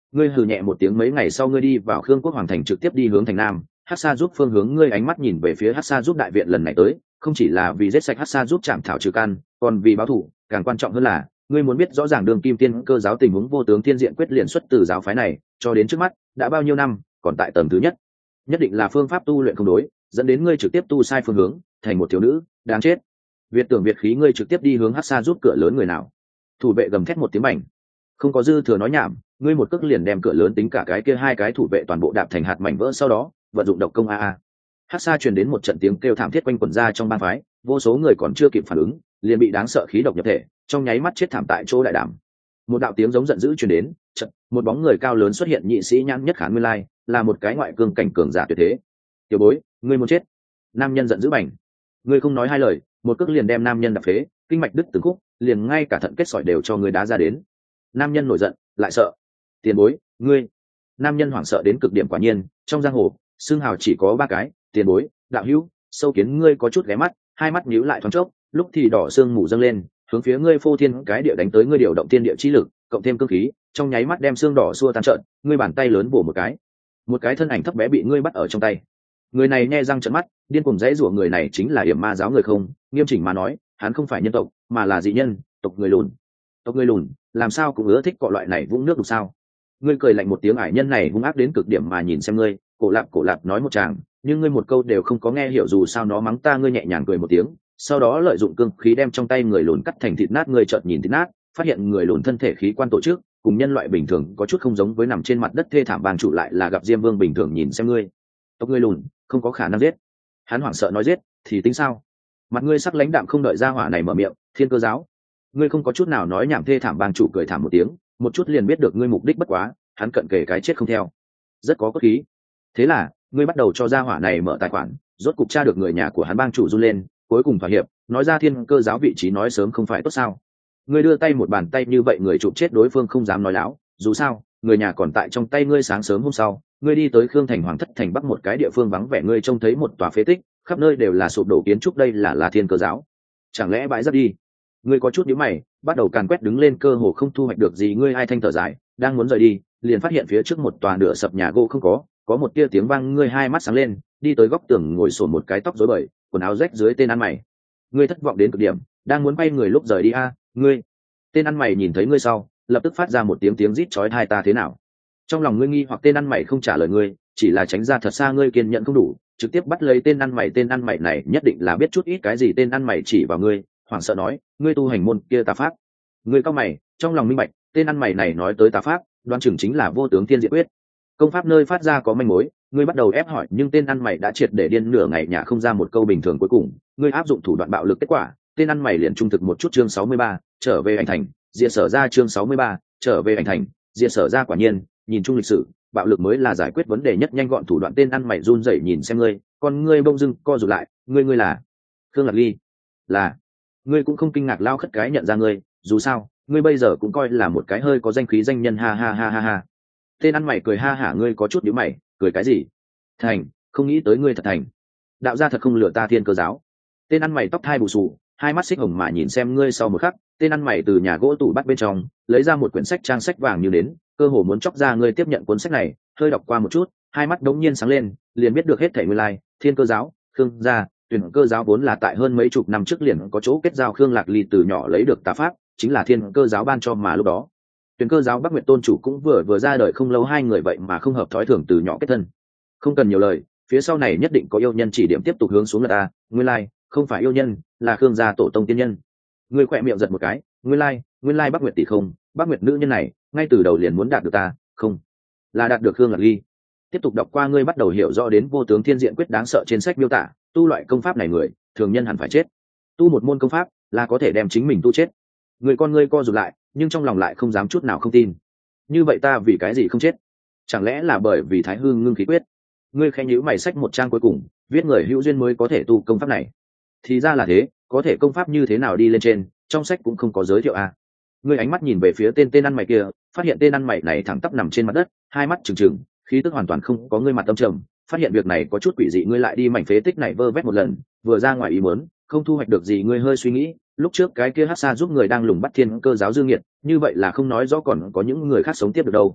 Ngươi hừ nhẹ một tiếng, mấy ngày sau ngươi đi vào Khương Quốc Hoàng thành, trực tiếp đi hướng thành nam. Hắc Sa giúp phương hướng, ngươi ánh mắt nhìn về phía Hắc Sa giúp đại viện lần này tới, không chỉ là vì giết sạch Hắc Sa giúp chạm thảo trừ căn, còn vì báo thù, càng quan trọng hơn là ngươi muốn biết rõ ràng đường kim tiên cơ giáo tình huống. Vô tướng thiên diện quyết liền xuất từ giáo phái này, cho đến trước mắt đã bao nhiêu năm, còn tại tầng thứ nhất, nhất định là phương pháp tu luyện không đối, dẫn đến ngươi trực tiếp tu sai phương hướng, thành một thiếu nữ đáng chết. Việt tưởng Việt khí, ngươi trực tiếp đi hướng Hắc Sa giúp cửa lớn. Người nào? Thủ vệ gầm thét một tiếng bảnh, không có dư thừa nói nhảm, ngươi một cước liền đem cửa lớn tính cả cái kia hai cái thủ vệ toàn bộ đạp thành hạt mảnh vỡ, sau đó vận dụng độc công a a. Hắc Sa truyền đến một trận tiếng kêu thảm thiết quanh quẩn ra trong bang phái, vô số người còn chưa kịp phản ứng, liền bị đáng sợ khí độc nhập thể, trong nháy mắt chết thảm tại chỗ đại đảm. Một đạo tiếng giống giận dữ truyền đến, chợt một bóng người cao lớn xuất hiện, nhị sĩ nhãn nhất khán nguyên lai, là một cái ngoại cương cảnh cường giả tuyệt thế. Tiểu bối, ngươi muốn chết? Nam nhân giận dữ bảnh, ngươi không nói hai lời, một cước liền đem nam nhân đập phế, kinh mạch đứt từng khúc, liền ngay cả thận kết sỏi đều cho ngươi đá ra đến. Nam nhân nổi giận, lại sợ. Tiền bối, ngươi. Nam nhân hoảng sợ đến cực điểm. Quả nhiên trong giang hồ xương hào chỉ có ba cái: tiền bối, đạo hữu, sâu kiến. Ngươi có chút ghé mắt, hai mắt nhíu lại thoáng chốc, lúc thì đỏ sương mù dâng lên, hướng phía ngươi phô thiên cái địa đánh tới. Ngươi điều động thiên địa chi lực cộng thêm cương khí, trong nháy mắt đem xương đỏ xua tan trợn. Ngươi bàn tay lớn bổ một cái, một cái thân ảnh thấp bé bị ngươi bắt ở trong tay. Người này nhe răng trợn mắt, điên cuồng dãy rủa. Người này chính là Yểm Ma giáo người. Không, nghiêm chỉnh mà nói, hắn không phải nhân tộc, mà là dị nhân, tộc người lùn. Tộc người lùn làm sao cũng ưa thích cọ loại này vũng nước đục sao? Ngươi cười lạnh một tiếng, ải nhân này hung ác đến cực điểm mà nhìn xem ngươi. Cổ lạp cổ lạp nói một tràng, nhưng ngươi một câu đều không có nghe hiểu, dù sao nó mắng ta. Ngươi nhẹ nhàng cười một tiếng, sau đó lợi dụng cương khí đem trong tay người lùn cắt thành thịt nát. Ngươi chợt nhìn thịt nát, phát hiện người lùn thân thể khí quan tổ chức cùng nhân loại bình thường có chút không giống với, nằm trên mặt đất thê thảm. Bang chủ lại là gặp Diêm Vương bình thường. Nhìn xem ngươi, tộc ngươi lùn không có khả năng giết. Hắn hoảng sợ nói, giết thì tính sao? Mặt ngươi sắc lãnh đạm, không đợi ra hỏa này mở miệng. Thiên Cơ giáo. Ngươi không có chút nào nói nhảm. Thê thảm bang chủ cười thảm một tiếng, một chút liền biết được ngươi mục đích bất quá. Hắn cận kề cái chết không theo, rất có cốt khí. Thế là ngươi bắt đầu cho gia hỏa này mở tài khoản, rốt cục tra được người nhà của hắn. Bang chủ run lên, cuối cùng thỏa hiệp, nói ra Thiên Cơ giáo vị trí. Nói sớm không phải tốt sao? Ngươi đưa tay một bàn tay như vậy, người chụp chết đối phương không dám nói láo. Dù sao người nhà còn tại trong tay ngươi. Sáng sớm hôm sau, ngươi đi tới Khương thành Hoàng thất thành bắc, một cái địa phương vắng vẻ. Ngươi trông thấy một tòa phế tích, khắp nơi đều là sụp đổ kiến trúc. Đây là là Thiên Cơ giáo? Chẳng lẽ bãi rác đi? Ngươi có chút nhíu mày, bắt đầu càn quét đứng lên, cơ hồ không thu hoạch được gì. Ngươi ai thanh thở dài, đang muốn rời đi, liền phát hiện phía trước một tòa nửa sập nhà gỗ không có có một tia tiếng vang. Ngươi hai mắt sáng lên, đi tới góc tường ngồi sồn một cái tóc rối bời, quần áo rách dưới tên ăn mày. Ngươi thất vọng đến cực điểm, đang muốn quay người lúc rời đi. A, ngươi. Tên ăn mày nhìn thấy ngươi sau, lập tức phát ra một tiếng tiếng rít chói tai. Ta thế nào? Trong lòng ngươi nghi hoặc, tên ăn mày không trả lời ngươi, chỉ là tránh ra thật xa. Ngươi kiên nhẫn không đủ, trực tiếp bắt lấy tên ăn mày. Tên ăn mày này nhất định là biết chút ít cái gì. Tên ăn mày chỉ vào ngươi, hoảng sợ nói, ngươi tu hành môn kia tà pháp. Ngươi cau mày, trong lòng minh bạch, tên ăn mày này nói tới tà pháp, đoán chừng chính là vô tướng thiên diện quyết. Công pháp nơi phát ra có manh mối, ngươi bắt đầu ép hỏi, nhưng tên ăn mày đã triệt để điên, nửa ngày nhả không ra một câu bình thường. Cuối cùng ngươi áp dụng thủ đoạn bạo lực, kết quả tên ăn mày liền trung thực một chút. Chương sáu mươi ba, trở về ảnh thành, diệt sở ra. Chương sáu mươi ba, trở về ảnh thành, diệt sở ra. Quả nhiên, nhìn chung lịch sử, bạo lực mới là giải quyết vấn đề nhất nhanh gọn thủ đoạn. Tên ăn mày run rẩy nhìn xem ngươi, con ngươi bông dưng co rụt lại. Ngươi ngươi là Khương Lạc Ly? Là. Ngươi cũng không kinh ngạc, lao khất cái nhận ra ngươi, dù sao ngươi bây giờ cũng coi là một cái hơi có danh khí danh nhân. Ha ha ha ha ha. Tên ăn mày cười ha hả. Ngươi có chút nhíu mày, cười cái gì? Thành, không nghĩ tới ngươi thật thành. Đạo gia thật không lừa ta Thiên Cơ giáo. Tên ăn mày tóc thai bù xù, hai mắt xích hồng mà nhìn xem ngươi. Sau một khắc, tên ăn mày từ nhà gỗ tủ bắt bên trong lấy ra một quyển sách, trang sách vàng như đến, cơ hồ muốn chóc ra. Ngươi tiếp nhận cuốn sách này, hơi đọc qua một chút, hai mắt đống nhiên sáng lên, liền biết được hết thảy nguyên lai. Thiên Cơ giáo, Khương gia, Tuyển Cơ giáo vốn là tại hơn mấy chục năm trước liền có chỗ kết giao. Khương Lạc Ly từ nhỏ lấy được tà pháp, chính là Thiên Cơ giáo ban cho, mà lúc đó Tuyển Cơ giáo Bắc Nguyệt tôn chủ cũng vừa vừa ra đời không lâu. Hai người vậy mà không hợp thói thường, từ nhỏ kết thân. Không cần nhiều lời, phía sau này nhất định có yêu nhân chỉ điểm, tiếp tục hướng xuống là ta. Nguyên lai không phải yêu nhân, là Khương gia tổ tông tiên nhân. Ngươi khỏe miệng giật một cái, nguyên lai nguyên lai Bắc Nguyệt tỷ không, Bắc Nguyệt nữ nhân này ngay từ đầu liền muốn đạt được ta, không là đạt được Khương Lạc Ly. Tiếp tục đọc qua, ngươi bắt đầu hiểu rõ đến vô tướng thiên diện quyết đáng sợ. Trên sách miêu tả, tu loại công pháp này người thường nhân hẳn phải chết, tu một môn công pháp là có thể đem chính mình tu chết. Người con ngươi co rụt lại, nhưng trong lòng lại không dám chút nào không tin. Như vậy ta vì cái gì không chết? Chẳng lẽ là bởi vì Thái Hư ngưng khí quyết? Ngươi khẽ nhíu mày, sách một trang cuối cùng viết người hữu duyên mới có thể tu công pháp này. Thì ra là thế, có thể công pháp như thế nào đi lên trên, trong sách cũng không có giới thiệu à? Ngươi ánh mắt nhìn về phía tên tên ăn mày kia, phát hiện tên ăn mày này thẳng tắp nằm trên mặt đất, hai mắt trừng trừng, khí tức hoàn toàn không có. Ngươi mặt tâm trầm, phát hiện việc này có chút quỷ dị. Ngươi lại đi mảnh phế tích này vơ vét một lần, vừa ra ngoài ý muốn, không thu hoạch được gì. Ngươi hơi suy nghĩ, lúc trước cái kia Hắc Sa giúp người đang lùng bắt Thiên Cơ giáo Dương Nghiệt, như vậy là không nói rõ còn có những người khác sống tiếp được đâu.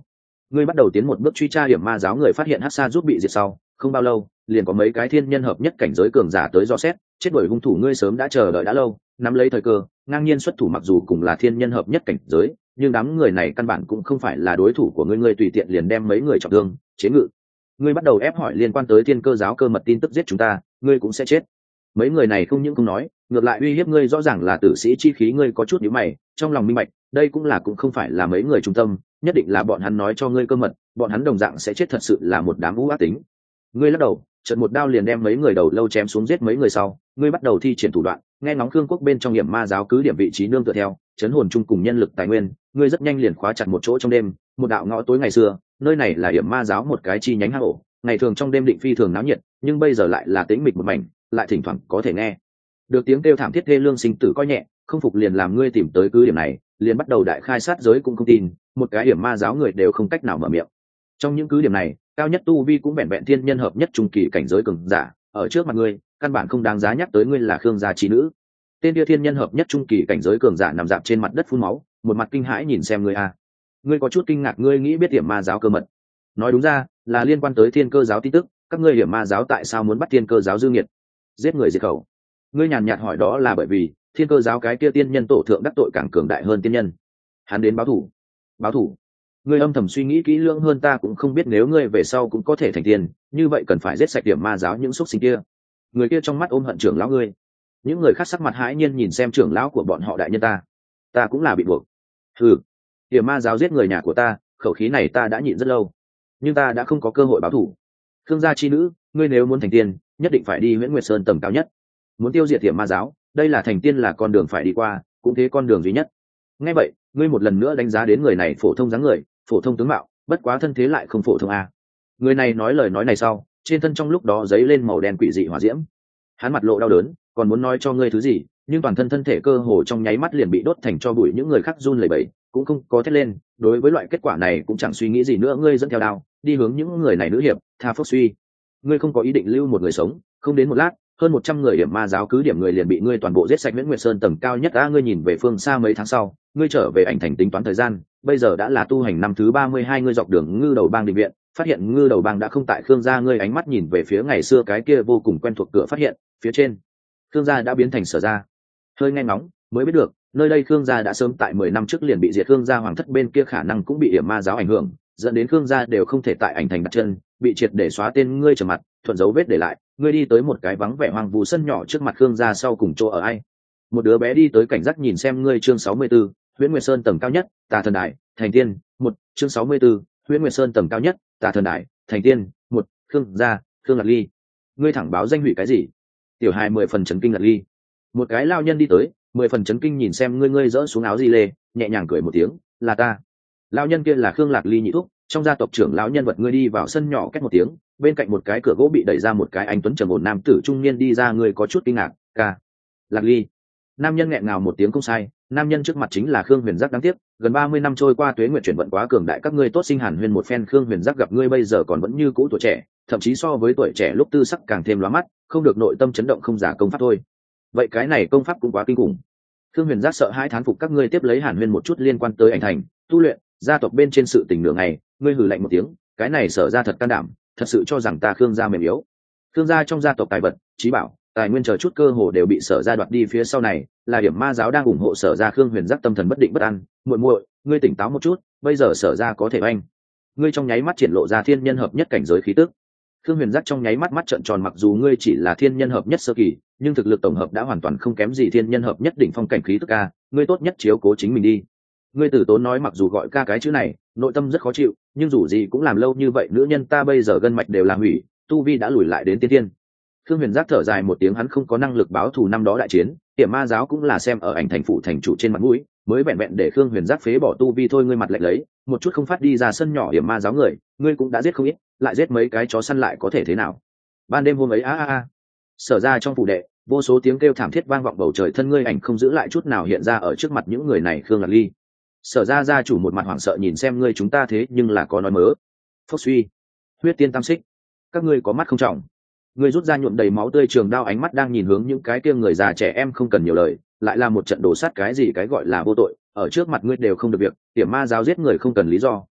Ngươi bắt đầu tiến một bước truy tra hiểm ma giáo người phát hiện hắc sa giúp bị diệt sau không bao lâu liền có mấy cái thiên nhân hợp nhất cảnh giới cường giả tới dò xét, chết bởi hung thủ ngươi sớm đã chờ đợi đã lâu, nắm lấy thời cơ ngang nhiên xuất thủ, mặc dù cùng là thiên nhân hợp nhất cảnh giới nhưng đám người này căn bản cũng không phải là đối thủ của ngươi, ngươi tùy tiện liền đem mấy người trọng thương chế ngự. Ngươi bắt đầu ép hỏi liên quan tới thiên cơ giáo cơ mật tin tức, giết chúng ta ngươi cũng sẽ chết. Mấy người này không những không nói, ngược lại uy hiếp ngươi, rõ ràng là tử sĩ chi khí. Ngươi có chút nhíu mày, trong lòng minh bạch đây cũng là cũng không phải là mấy người trung tâm, nhất định là bọn hắn nói cho ngươi cơ mật, bọn hắn đồng dạng sẽ chết, thật sự là một đám u ác tính. Ngươi lắc đầu, chợt một đao liền đem mấy người đầu lâu chém xuống, giết mấy người sau ngươi bắt đầu thi triển thủ đoạn, nghe ngóng Khương quốc bên trong hiểm ma giáo cứ điểm vị trí nương tựa theo chấn hồn chung cùng nhân lực tài nguyên, ngươi rất nhanh liền khóa chặt một chỗ trong đêm, một đạo ngõ tối ngày xưa, nơi này là hiểm ma giáo một cái chi nhánh hang ổ, ngày thường trong đêm định phi thường náo nhiệt, nhưng bây giờ lại là tĩnh mịch một mảnh, lại thỉnh thoảng có thể nghe được tiếng kêu thảm thiết thê lương sinh tử coi nhẹ. Không phục liền làm ngươi tìm tới cứ điểm này, liền bắt đầu đại khai sát giới cũng không tin, một cái hiểm ma giáo người đều không cách nào mở miệng. Trong những cứ điểm này, cao nhất tu vi cũng vẹn vẹn thiên nhân hợp nhất trung kỳ cảnh giới cường giả, ở trước mặt ngươi căn bản không đáng giá nhắc tới, ngươi là Khương gia trí nữ. Tên kia thiên nhân hợp nhất trung kỳ cảnh giới cường giả nằm dạp trên mặt đất phun máu, một mặt kinh hãi nhìn xem ngươi. a Ngươi có chút kinh ngạc, ngươi nghĩ biết hiểm ma giáo cơ mật? Nói đúng ra là liên quan tới thiên cơ giáo tin tức, các ngươi hiểm ma giáo tại sao muốn bắt thiên cơ giáo dư nghiệt, giết người diệt khẩu? Ngươi nhàn nhạt hỏi, đó là bởi vì thiên cơ giáo cái kia tiên nhân tổ thượng đắc tội càng cường đại hơn tiên nhân, hắn đến báo thủ. Báo thủ? Ngươi âm thầm suy nghĩ kỹ lưỡng hơn, ta cũng không biết nếu ngươi về sau cũng có thể thành tiên, như vậy cần phải giết sạch hiểm ma giáo những xúc sinh kia. Người kia trong mắt ôm hận trưởng lão ngươi. Những người khác sắc mặt hãi nhiên nhìn xem trưởng lão của bọn họ, đại nhân ta ta cũng là bị buộc. Ừ, hiểm ma giáo giết người nhà của ta, khẩu khí này ta đã nhịn rất lâu, nhưng ta đã không có cơ hội báo thủ. Khương gia chi nữ, ngươi nếu muốn thành tiên nhất định phải đi Huyễn Nguyệt Sơn tầng cao nhất, muốn tiêu diệt hiểm ma giáo, đây là thành tiên là con đường phải đi qua, cũng thế con đường duy nhất. Nghe vậy ngươi một lần nữa đánh giá đến người này, phổ thông dáng người, phổ thông tướng mạo, bất quá thân thế lại không phổ thông a. Người này nói lời nói này sau, trên thân trong lúc đó dấy lên màu đen quỷ dị hỏa diễm, hắn mặt lộ đau đớn, còn muốn nói cho ngươi thứ gì, nhưng toàn thân thân thể cơ hồ trong nháy mắt liền bị đốt thành tro bụi. Những người khác run lẩy bẩy, cũng không có thét lên, đối với loại kết quả này cũng chẳng suy nghĩ gì nữa. Ngươi dẫn theo đao đi hướng những người này nữ hiệp, tha phước suy, ngươi không có ý định lưu một người sống. Không đến một lát, hơn một trăm người hiểm ma giáo cứ điểm người liền bị ngươi toàn bộ giết sạch. Nguyễn Nguyệt Sơn tầng cao nhất đã, ngươi nhìn về phương xa, mấy tháng sau ngươi trở về ảnh thành tính toán thời gian, bây giờ đã là tu hành năm thứ ba mươi hai. Ngươi dọc đường Ngư Đầu Bang định viện, phát hiện Ngư Đầu Bang đã không tại Khương gia. Ngươi ánh mắt nhìn về phía ngày xưa cái kia vô cùng quen thuộc cửa, phát hiện phía trên Khương gia đã biến thành Sở gia. Hơi nghe ngóng mới biết được, nơi đây Khương gia đã sớm tại mười năm trước liền bị diệt. Khương gia hoàng thất bên kia khả năng cũng bị hiểm ma giáo ảnh hưởng, dẫn đến Khương gia đều không thể tại ảnh thành đặt chân, bị triệt để xóa tên. Ngươi trở mặt thuận dấu vết để lại, ngươi đi tới một cái vắng vẻ hoang vu sân nhỏ trước mặt Khương gia sau cùng chỗ ở ai. Một đứa bé đi tới cảnh giác nhìn xem ngươi. Chương sáu mươi bốn, Huyễn Nguyệt Sơn tầng cao nhất, Tà Thần Đài, thành tiên. Một chương sáu mươi 4, Huyễn Nguyệt Sơn tầng cao nhất, Tà Thần Đài, thành tiên. Một Khương gia, Khương Lạc Ly. Ngươi thẳng báo danh hủy cái gì? Tiểu hài mười phần chấn kinh. Lạc Ly. Một cái lao nhân đi tới, mười phần chấn kinh nhìn xem ngươi. Ngươi dỡ xuống áo di lê, nhẹ nhàng cười một tiếng, là ta. Lao nhân kia là Khương Lạc Ly nhị thúc, trong gia tộc trưởng lão nhân vật. Ngươi đi vào sân nhỏ, két một tiếng, bên cạnh một cái cửa gỗ bị đẩy ra, một cái anh tuấn trầm ổn nam tử trung niên đi ra. Ngươi có chút kinh ngạc, ca. Lạc Ly. Nam nhân nghẹn ngào một tiếng. Không sai, nam nhân trước mặt chính là Khương Huyền Giác. Đáng tiếc gần ba mươi năm trôi qua, tuế nguyệt chuyển vận quá cường đại, các ngươi tốt sinh hàn huyên một phen. Khương Huyền Giác gặp ngươi bây giờ còn vẫn như cũ tuổi trẻ, thậm chí so với tuổi trẻ lúc tư sắc càng thêm lóa mắt, không được nội tâm chấn động, không giả công pháp thôi. Vậy cái này công pháp cũng quá kinh khủng. Khương Huyền Giác sợ hãi thán phục. Các ngươi tiếp lấy hàn huyên một chút liên quan tới ảnh thành tu luyện, gia tộc bên trên sự tình nửa ngày. Ngươi hừ lạnh một tiếng, cái này Sở ra thật can đảm, thật sự cho rằng ta Khương gia mềm yếu. Khương gia trong gia tộc tài vật, trí bảo, tài nguyên chờ chút cơ hồ đều bị Sở gia đoạt đi, phía sau này là hiểm ma giáo đang ủng hộ Sở gia. Khương Huyền Giác tâm thần bất định bất an. Muội muội, ngươi tỉnh táo một chút, bây giờ Sở gia có thể oanh. Ngươi trong nháy mắt triển lộ ra thiên nhân hợp nhất cảnh giới khí tức. Khương Huyền Giác trong nháy mắt mắt trợn tròn, mặc dù ngươi chỉ là thiên nhân hợp nhất sơ kỳ, nhưng thực lực tổng hợp đã hoàn toàn không kém gì thiên nhân hợp nhất đỉnh phong cảnh khí tức. Ca, ngươi tốt nhất chiếu cố chính mình đi. Ngươi tử tốn nói, mặc dù gọi ca cái chữ này nội tâm rất khó chịu, nhưng dù gì cũng làm lâu như vậy, nữ nhân ta bây giờ gân mạch đều là hủy, tu vi đã lùi lại đến tiên thiên. Khương Huyền Giác thở dài một tiếng, hắn không có năng lực báo thù năm đó đại chiến, hiểm ma giáo cũng là xem ở ảnh thành phụ thành chủ trên mặt mũi, mới vẹn vẹn để Khương Huyền Giác phế bỏ tu vi thôi. Ngươi mặt lạnh lấy, một chút không phát đi ra sân nhỏ hiểm ma giáo người, ngươi cũng đã giết không ít, lại giết mấy cái chó săn lại có thể thế nào? Ban đêm hôm ấy a a a, Sở ra trong phủ đệ, vô số tiếng kêu thảm thiết vang vọng bầu trời, thân ngươi ảnh không giữ lại chút nào hiện ra ở trước mặt những người này. Khương Lạc Ly. Sở ra gia chủ một mặt hoảng sợ nhìn xem ngươi, chúng ta thế nhưng là có nói mớ. Phốc suy. Huyết tiên tam xích, các ngươi có mắt không trọng. Ngươi rút ra nhuộm đầy máu tươi trường đao, ánh mắt đang nhìn hướng những cái kia người già trẻ em, không cần nhiều lời, lại là một trận đổ sát. Cái gì cái gọi là vô tội, ở trước mặt ngươi đều không được việc. Hiểm ma giáo giết người không cần lý do,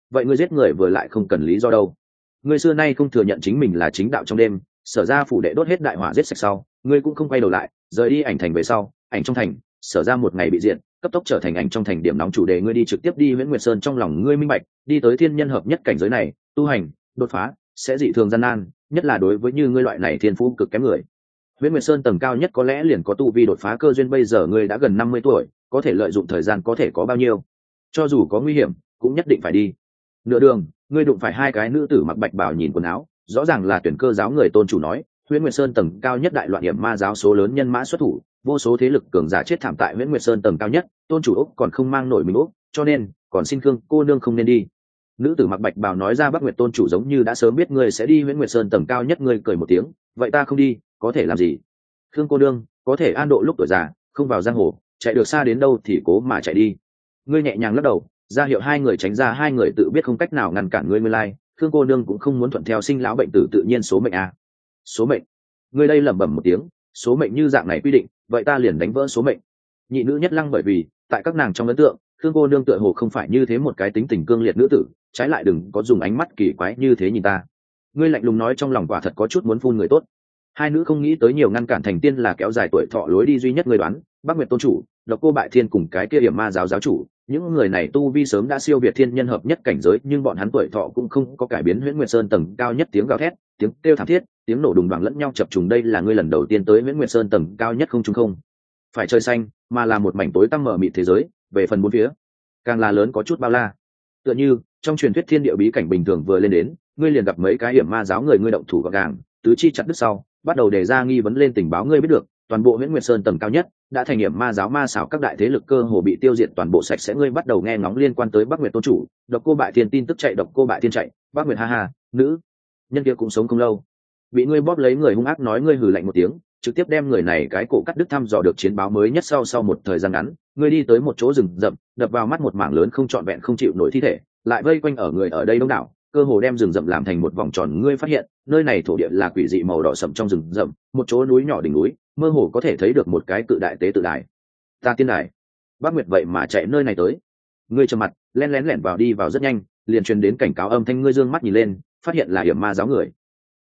vậy ngươi giết người vừa lại không cần lý do đâu. Ngươi xưa nay không thừa nhận chính mình là chính đạo trong đêm, sở ra phủ đệ đốt hết đại hỏa giết sạch sau, ngươi cũng không quay đầu lại, rời đi ảnh thành về sau, ảnh trong thành, sở ra một ngày bị diệt, cấp tốc trở thành ảnh trong thành điểm nóng chủ đề. Ngươi đi trực tiếp đi Huyễn Nguyệt Sơn, trong lòng ngươi minh bạch, đi tới thiên nhân hợp nhất cảnh giới này, tu hành, đột phá sẽ dị thường gian nan, nhất là đối với như ngươi loại này thiên phú cực kém người. Huyễn Nguyệt Sơn tầng cao nhất có lẽ liền có tu vi đột phá cơ duyên, bây giờ ngươi đã gần năm mươi tuổi, có thể lợi dụng thời gian có thể có bao nhiêu? Cho dù có nguy hiểm, cũng nhất định phải đi. Nửa đường, ngươi đụng phải hai cái nữ tử mặc bạch bào nhìn quần áo, rõ ràng là tuyển cơ giáo người tôn chủ nói, Huyễn Nguyệt Sơn tầng cao nhất đại loạn hiểm ma giáo số lớn nhân mã xuất thủ, vô số thế lực cường giả chết thảm tại Huyễn Nguyệt Sơn tầng cao nhất, tôn chủ Úc còn không mang nổi mình Úc, cho nên, còn xin Khương cô nương không nên đi. Nữ tử mặc bạch bào nói ra. Bắc Nguyệt tôn chủ giống như đã sớm biết ngươi sẽ đi Huyễn Nguyệt Sơn tầng cao nhất, ngươi cười một tiếng, vậy ta không đi, có thể làm gì? Khương cô nương, có thể an độ lúc tuổi già, không vào giang hồ, chạy được xa đến đâu thì cố mà chạy đi. Ngươi nhẹ nhàng lắc đầu, ra hiệu hai người tránh ra, hai người tự biết không cách nào ngăn cản ngươi. Ngươi lai, Khương cô nương cũng không muốn thuận theo sinh lão bệnh tử tự nhiên số mệnh à. Số mệnh? Ngươi đây lẩm bẩm một tiếng, số mệnh như dạng này quy định, vậy ta liền đánh vỡ số mệnh. Nhị nữ nhất lăng, bởi vì tại các nàng trong ấn tượng, Khương cô nương tựa hồ không phải như thế một cái tính tình cương liệt nữ tử, trái lại đừng có dùng ánh mắt kỳ quái như thế nhìn ta. Ngươi lạnh lùng nói, trong lòng quả thật có chút muốn phun người tốt. Hai nữ không nghĩ tới nhiều ngăn cản thành tiên là kéo dài tuổi thọ lối đi duy nhất. Ngươi đoán, Bắc Nguyệt tôn chủ, Độc Cô Bại Thiên cùng cái kia hiểm ma giáo giáo chủ, những người này tu vi sớm đã siêu việt thiên nhân hợp nhất cảnh giới, nhưng bọn hắn tuổi thọ cũng không có cải biến Huyễn Nguyệt Sơn tầng cao nhất tiếng gào thét, tiếng kêu thảm thiết, tiếng nổ đùng đoàng lẫn nhau chập trùng. Đây là ngươi lần đầu tiên tới Huyễn Nguyệt Sơn tầng cao nhất, không trùng không phải trời xanh, mà là một mảnh tối tăm mờ mịt thế giới, về phần bốn phía càng là lớn có chút bao la, tựa như trong truyền thuyết thiên địa bí cảnh bình thường. Vừa lên đến, ngươi liền gặp mấy cái hiểm ma giáo người, ngươi động thủ gọn gàng, tứ chi chặt đứt sau, bắt đầu đề ra nghi vấn lên tình báo. Ngươi biết được, toàn bộ Huyễn Nguyệt Sơn tầng cao nhất đã thành hiểm ma giáo ma xảo, các đại thế lực cơ hồ bị tiêu diệt toàn bộ sạch sẽ. Ngươi bắt đầu nghe ngóng liên quan tới Bắc Nguyệt tôn chủ, Độc Cô Bại Thiên tin tức chạy, Độc Cô Bại Thiên chạy, Bắc Nguyệt ha ha, nữ nhân kia cũng sống không lâu, bị ngươi bóp lấy. Người hung ác nói. Ngươi hừ lạnh một tiếng, trực tiếp đem người này cái cổ cắt đứt. Thăm dò được chiến báo mới nhất sau sau một thời gian ngắn, ngươi đi tới một chỗ rừng rậm, đập vào mắt một mảng lớn không trọn vẹn không chịu nổi thi thể, lại vây quanh ở người ở đây đông đảo, cơ hồ đem rừng rậm làm thành một vòng tròn. Ngươi phát hiện nơi này thổ địa là quỷ dị màu đỏ sậm, trong rừng rậm một chỗ núi nhỏ đỉnh núi, mơ hồ có thể thấy được một cái cự đại tế tự đài. Ta tiên đài? Bác Nguyệt vậy mà chạy nơi này tới? Ngươi trầm mặt, lén lén lẻn vào, đi vào rất nhanh, liền truyền đến cảnh cáo âm thanh. Ngươi dương mắt nhìn lên, phát hiện là hiểm ma giáo người,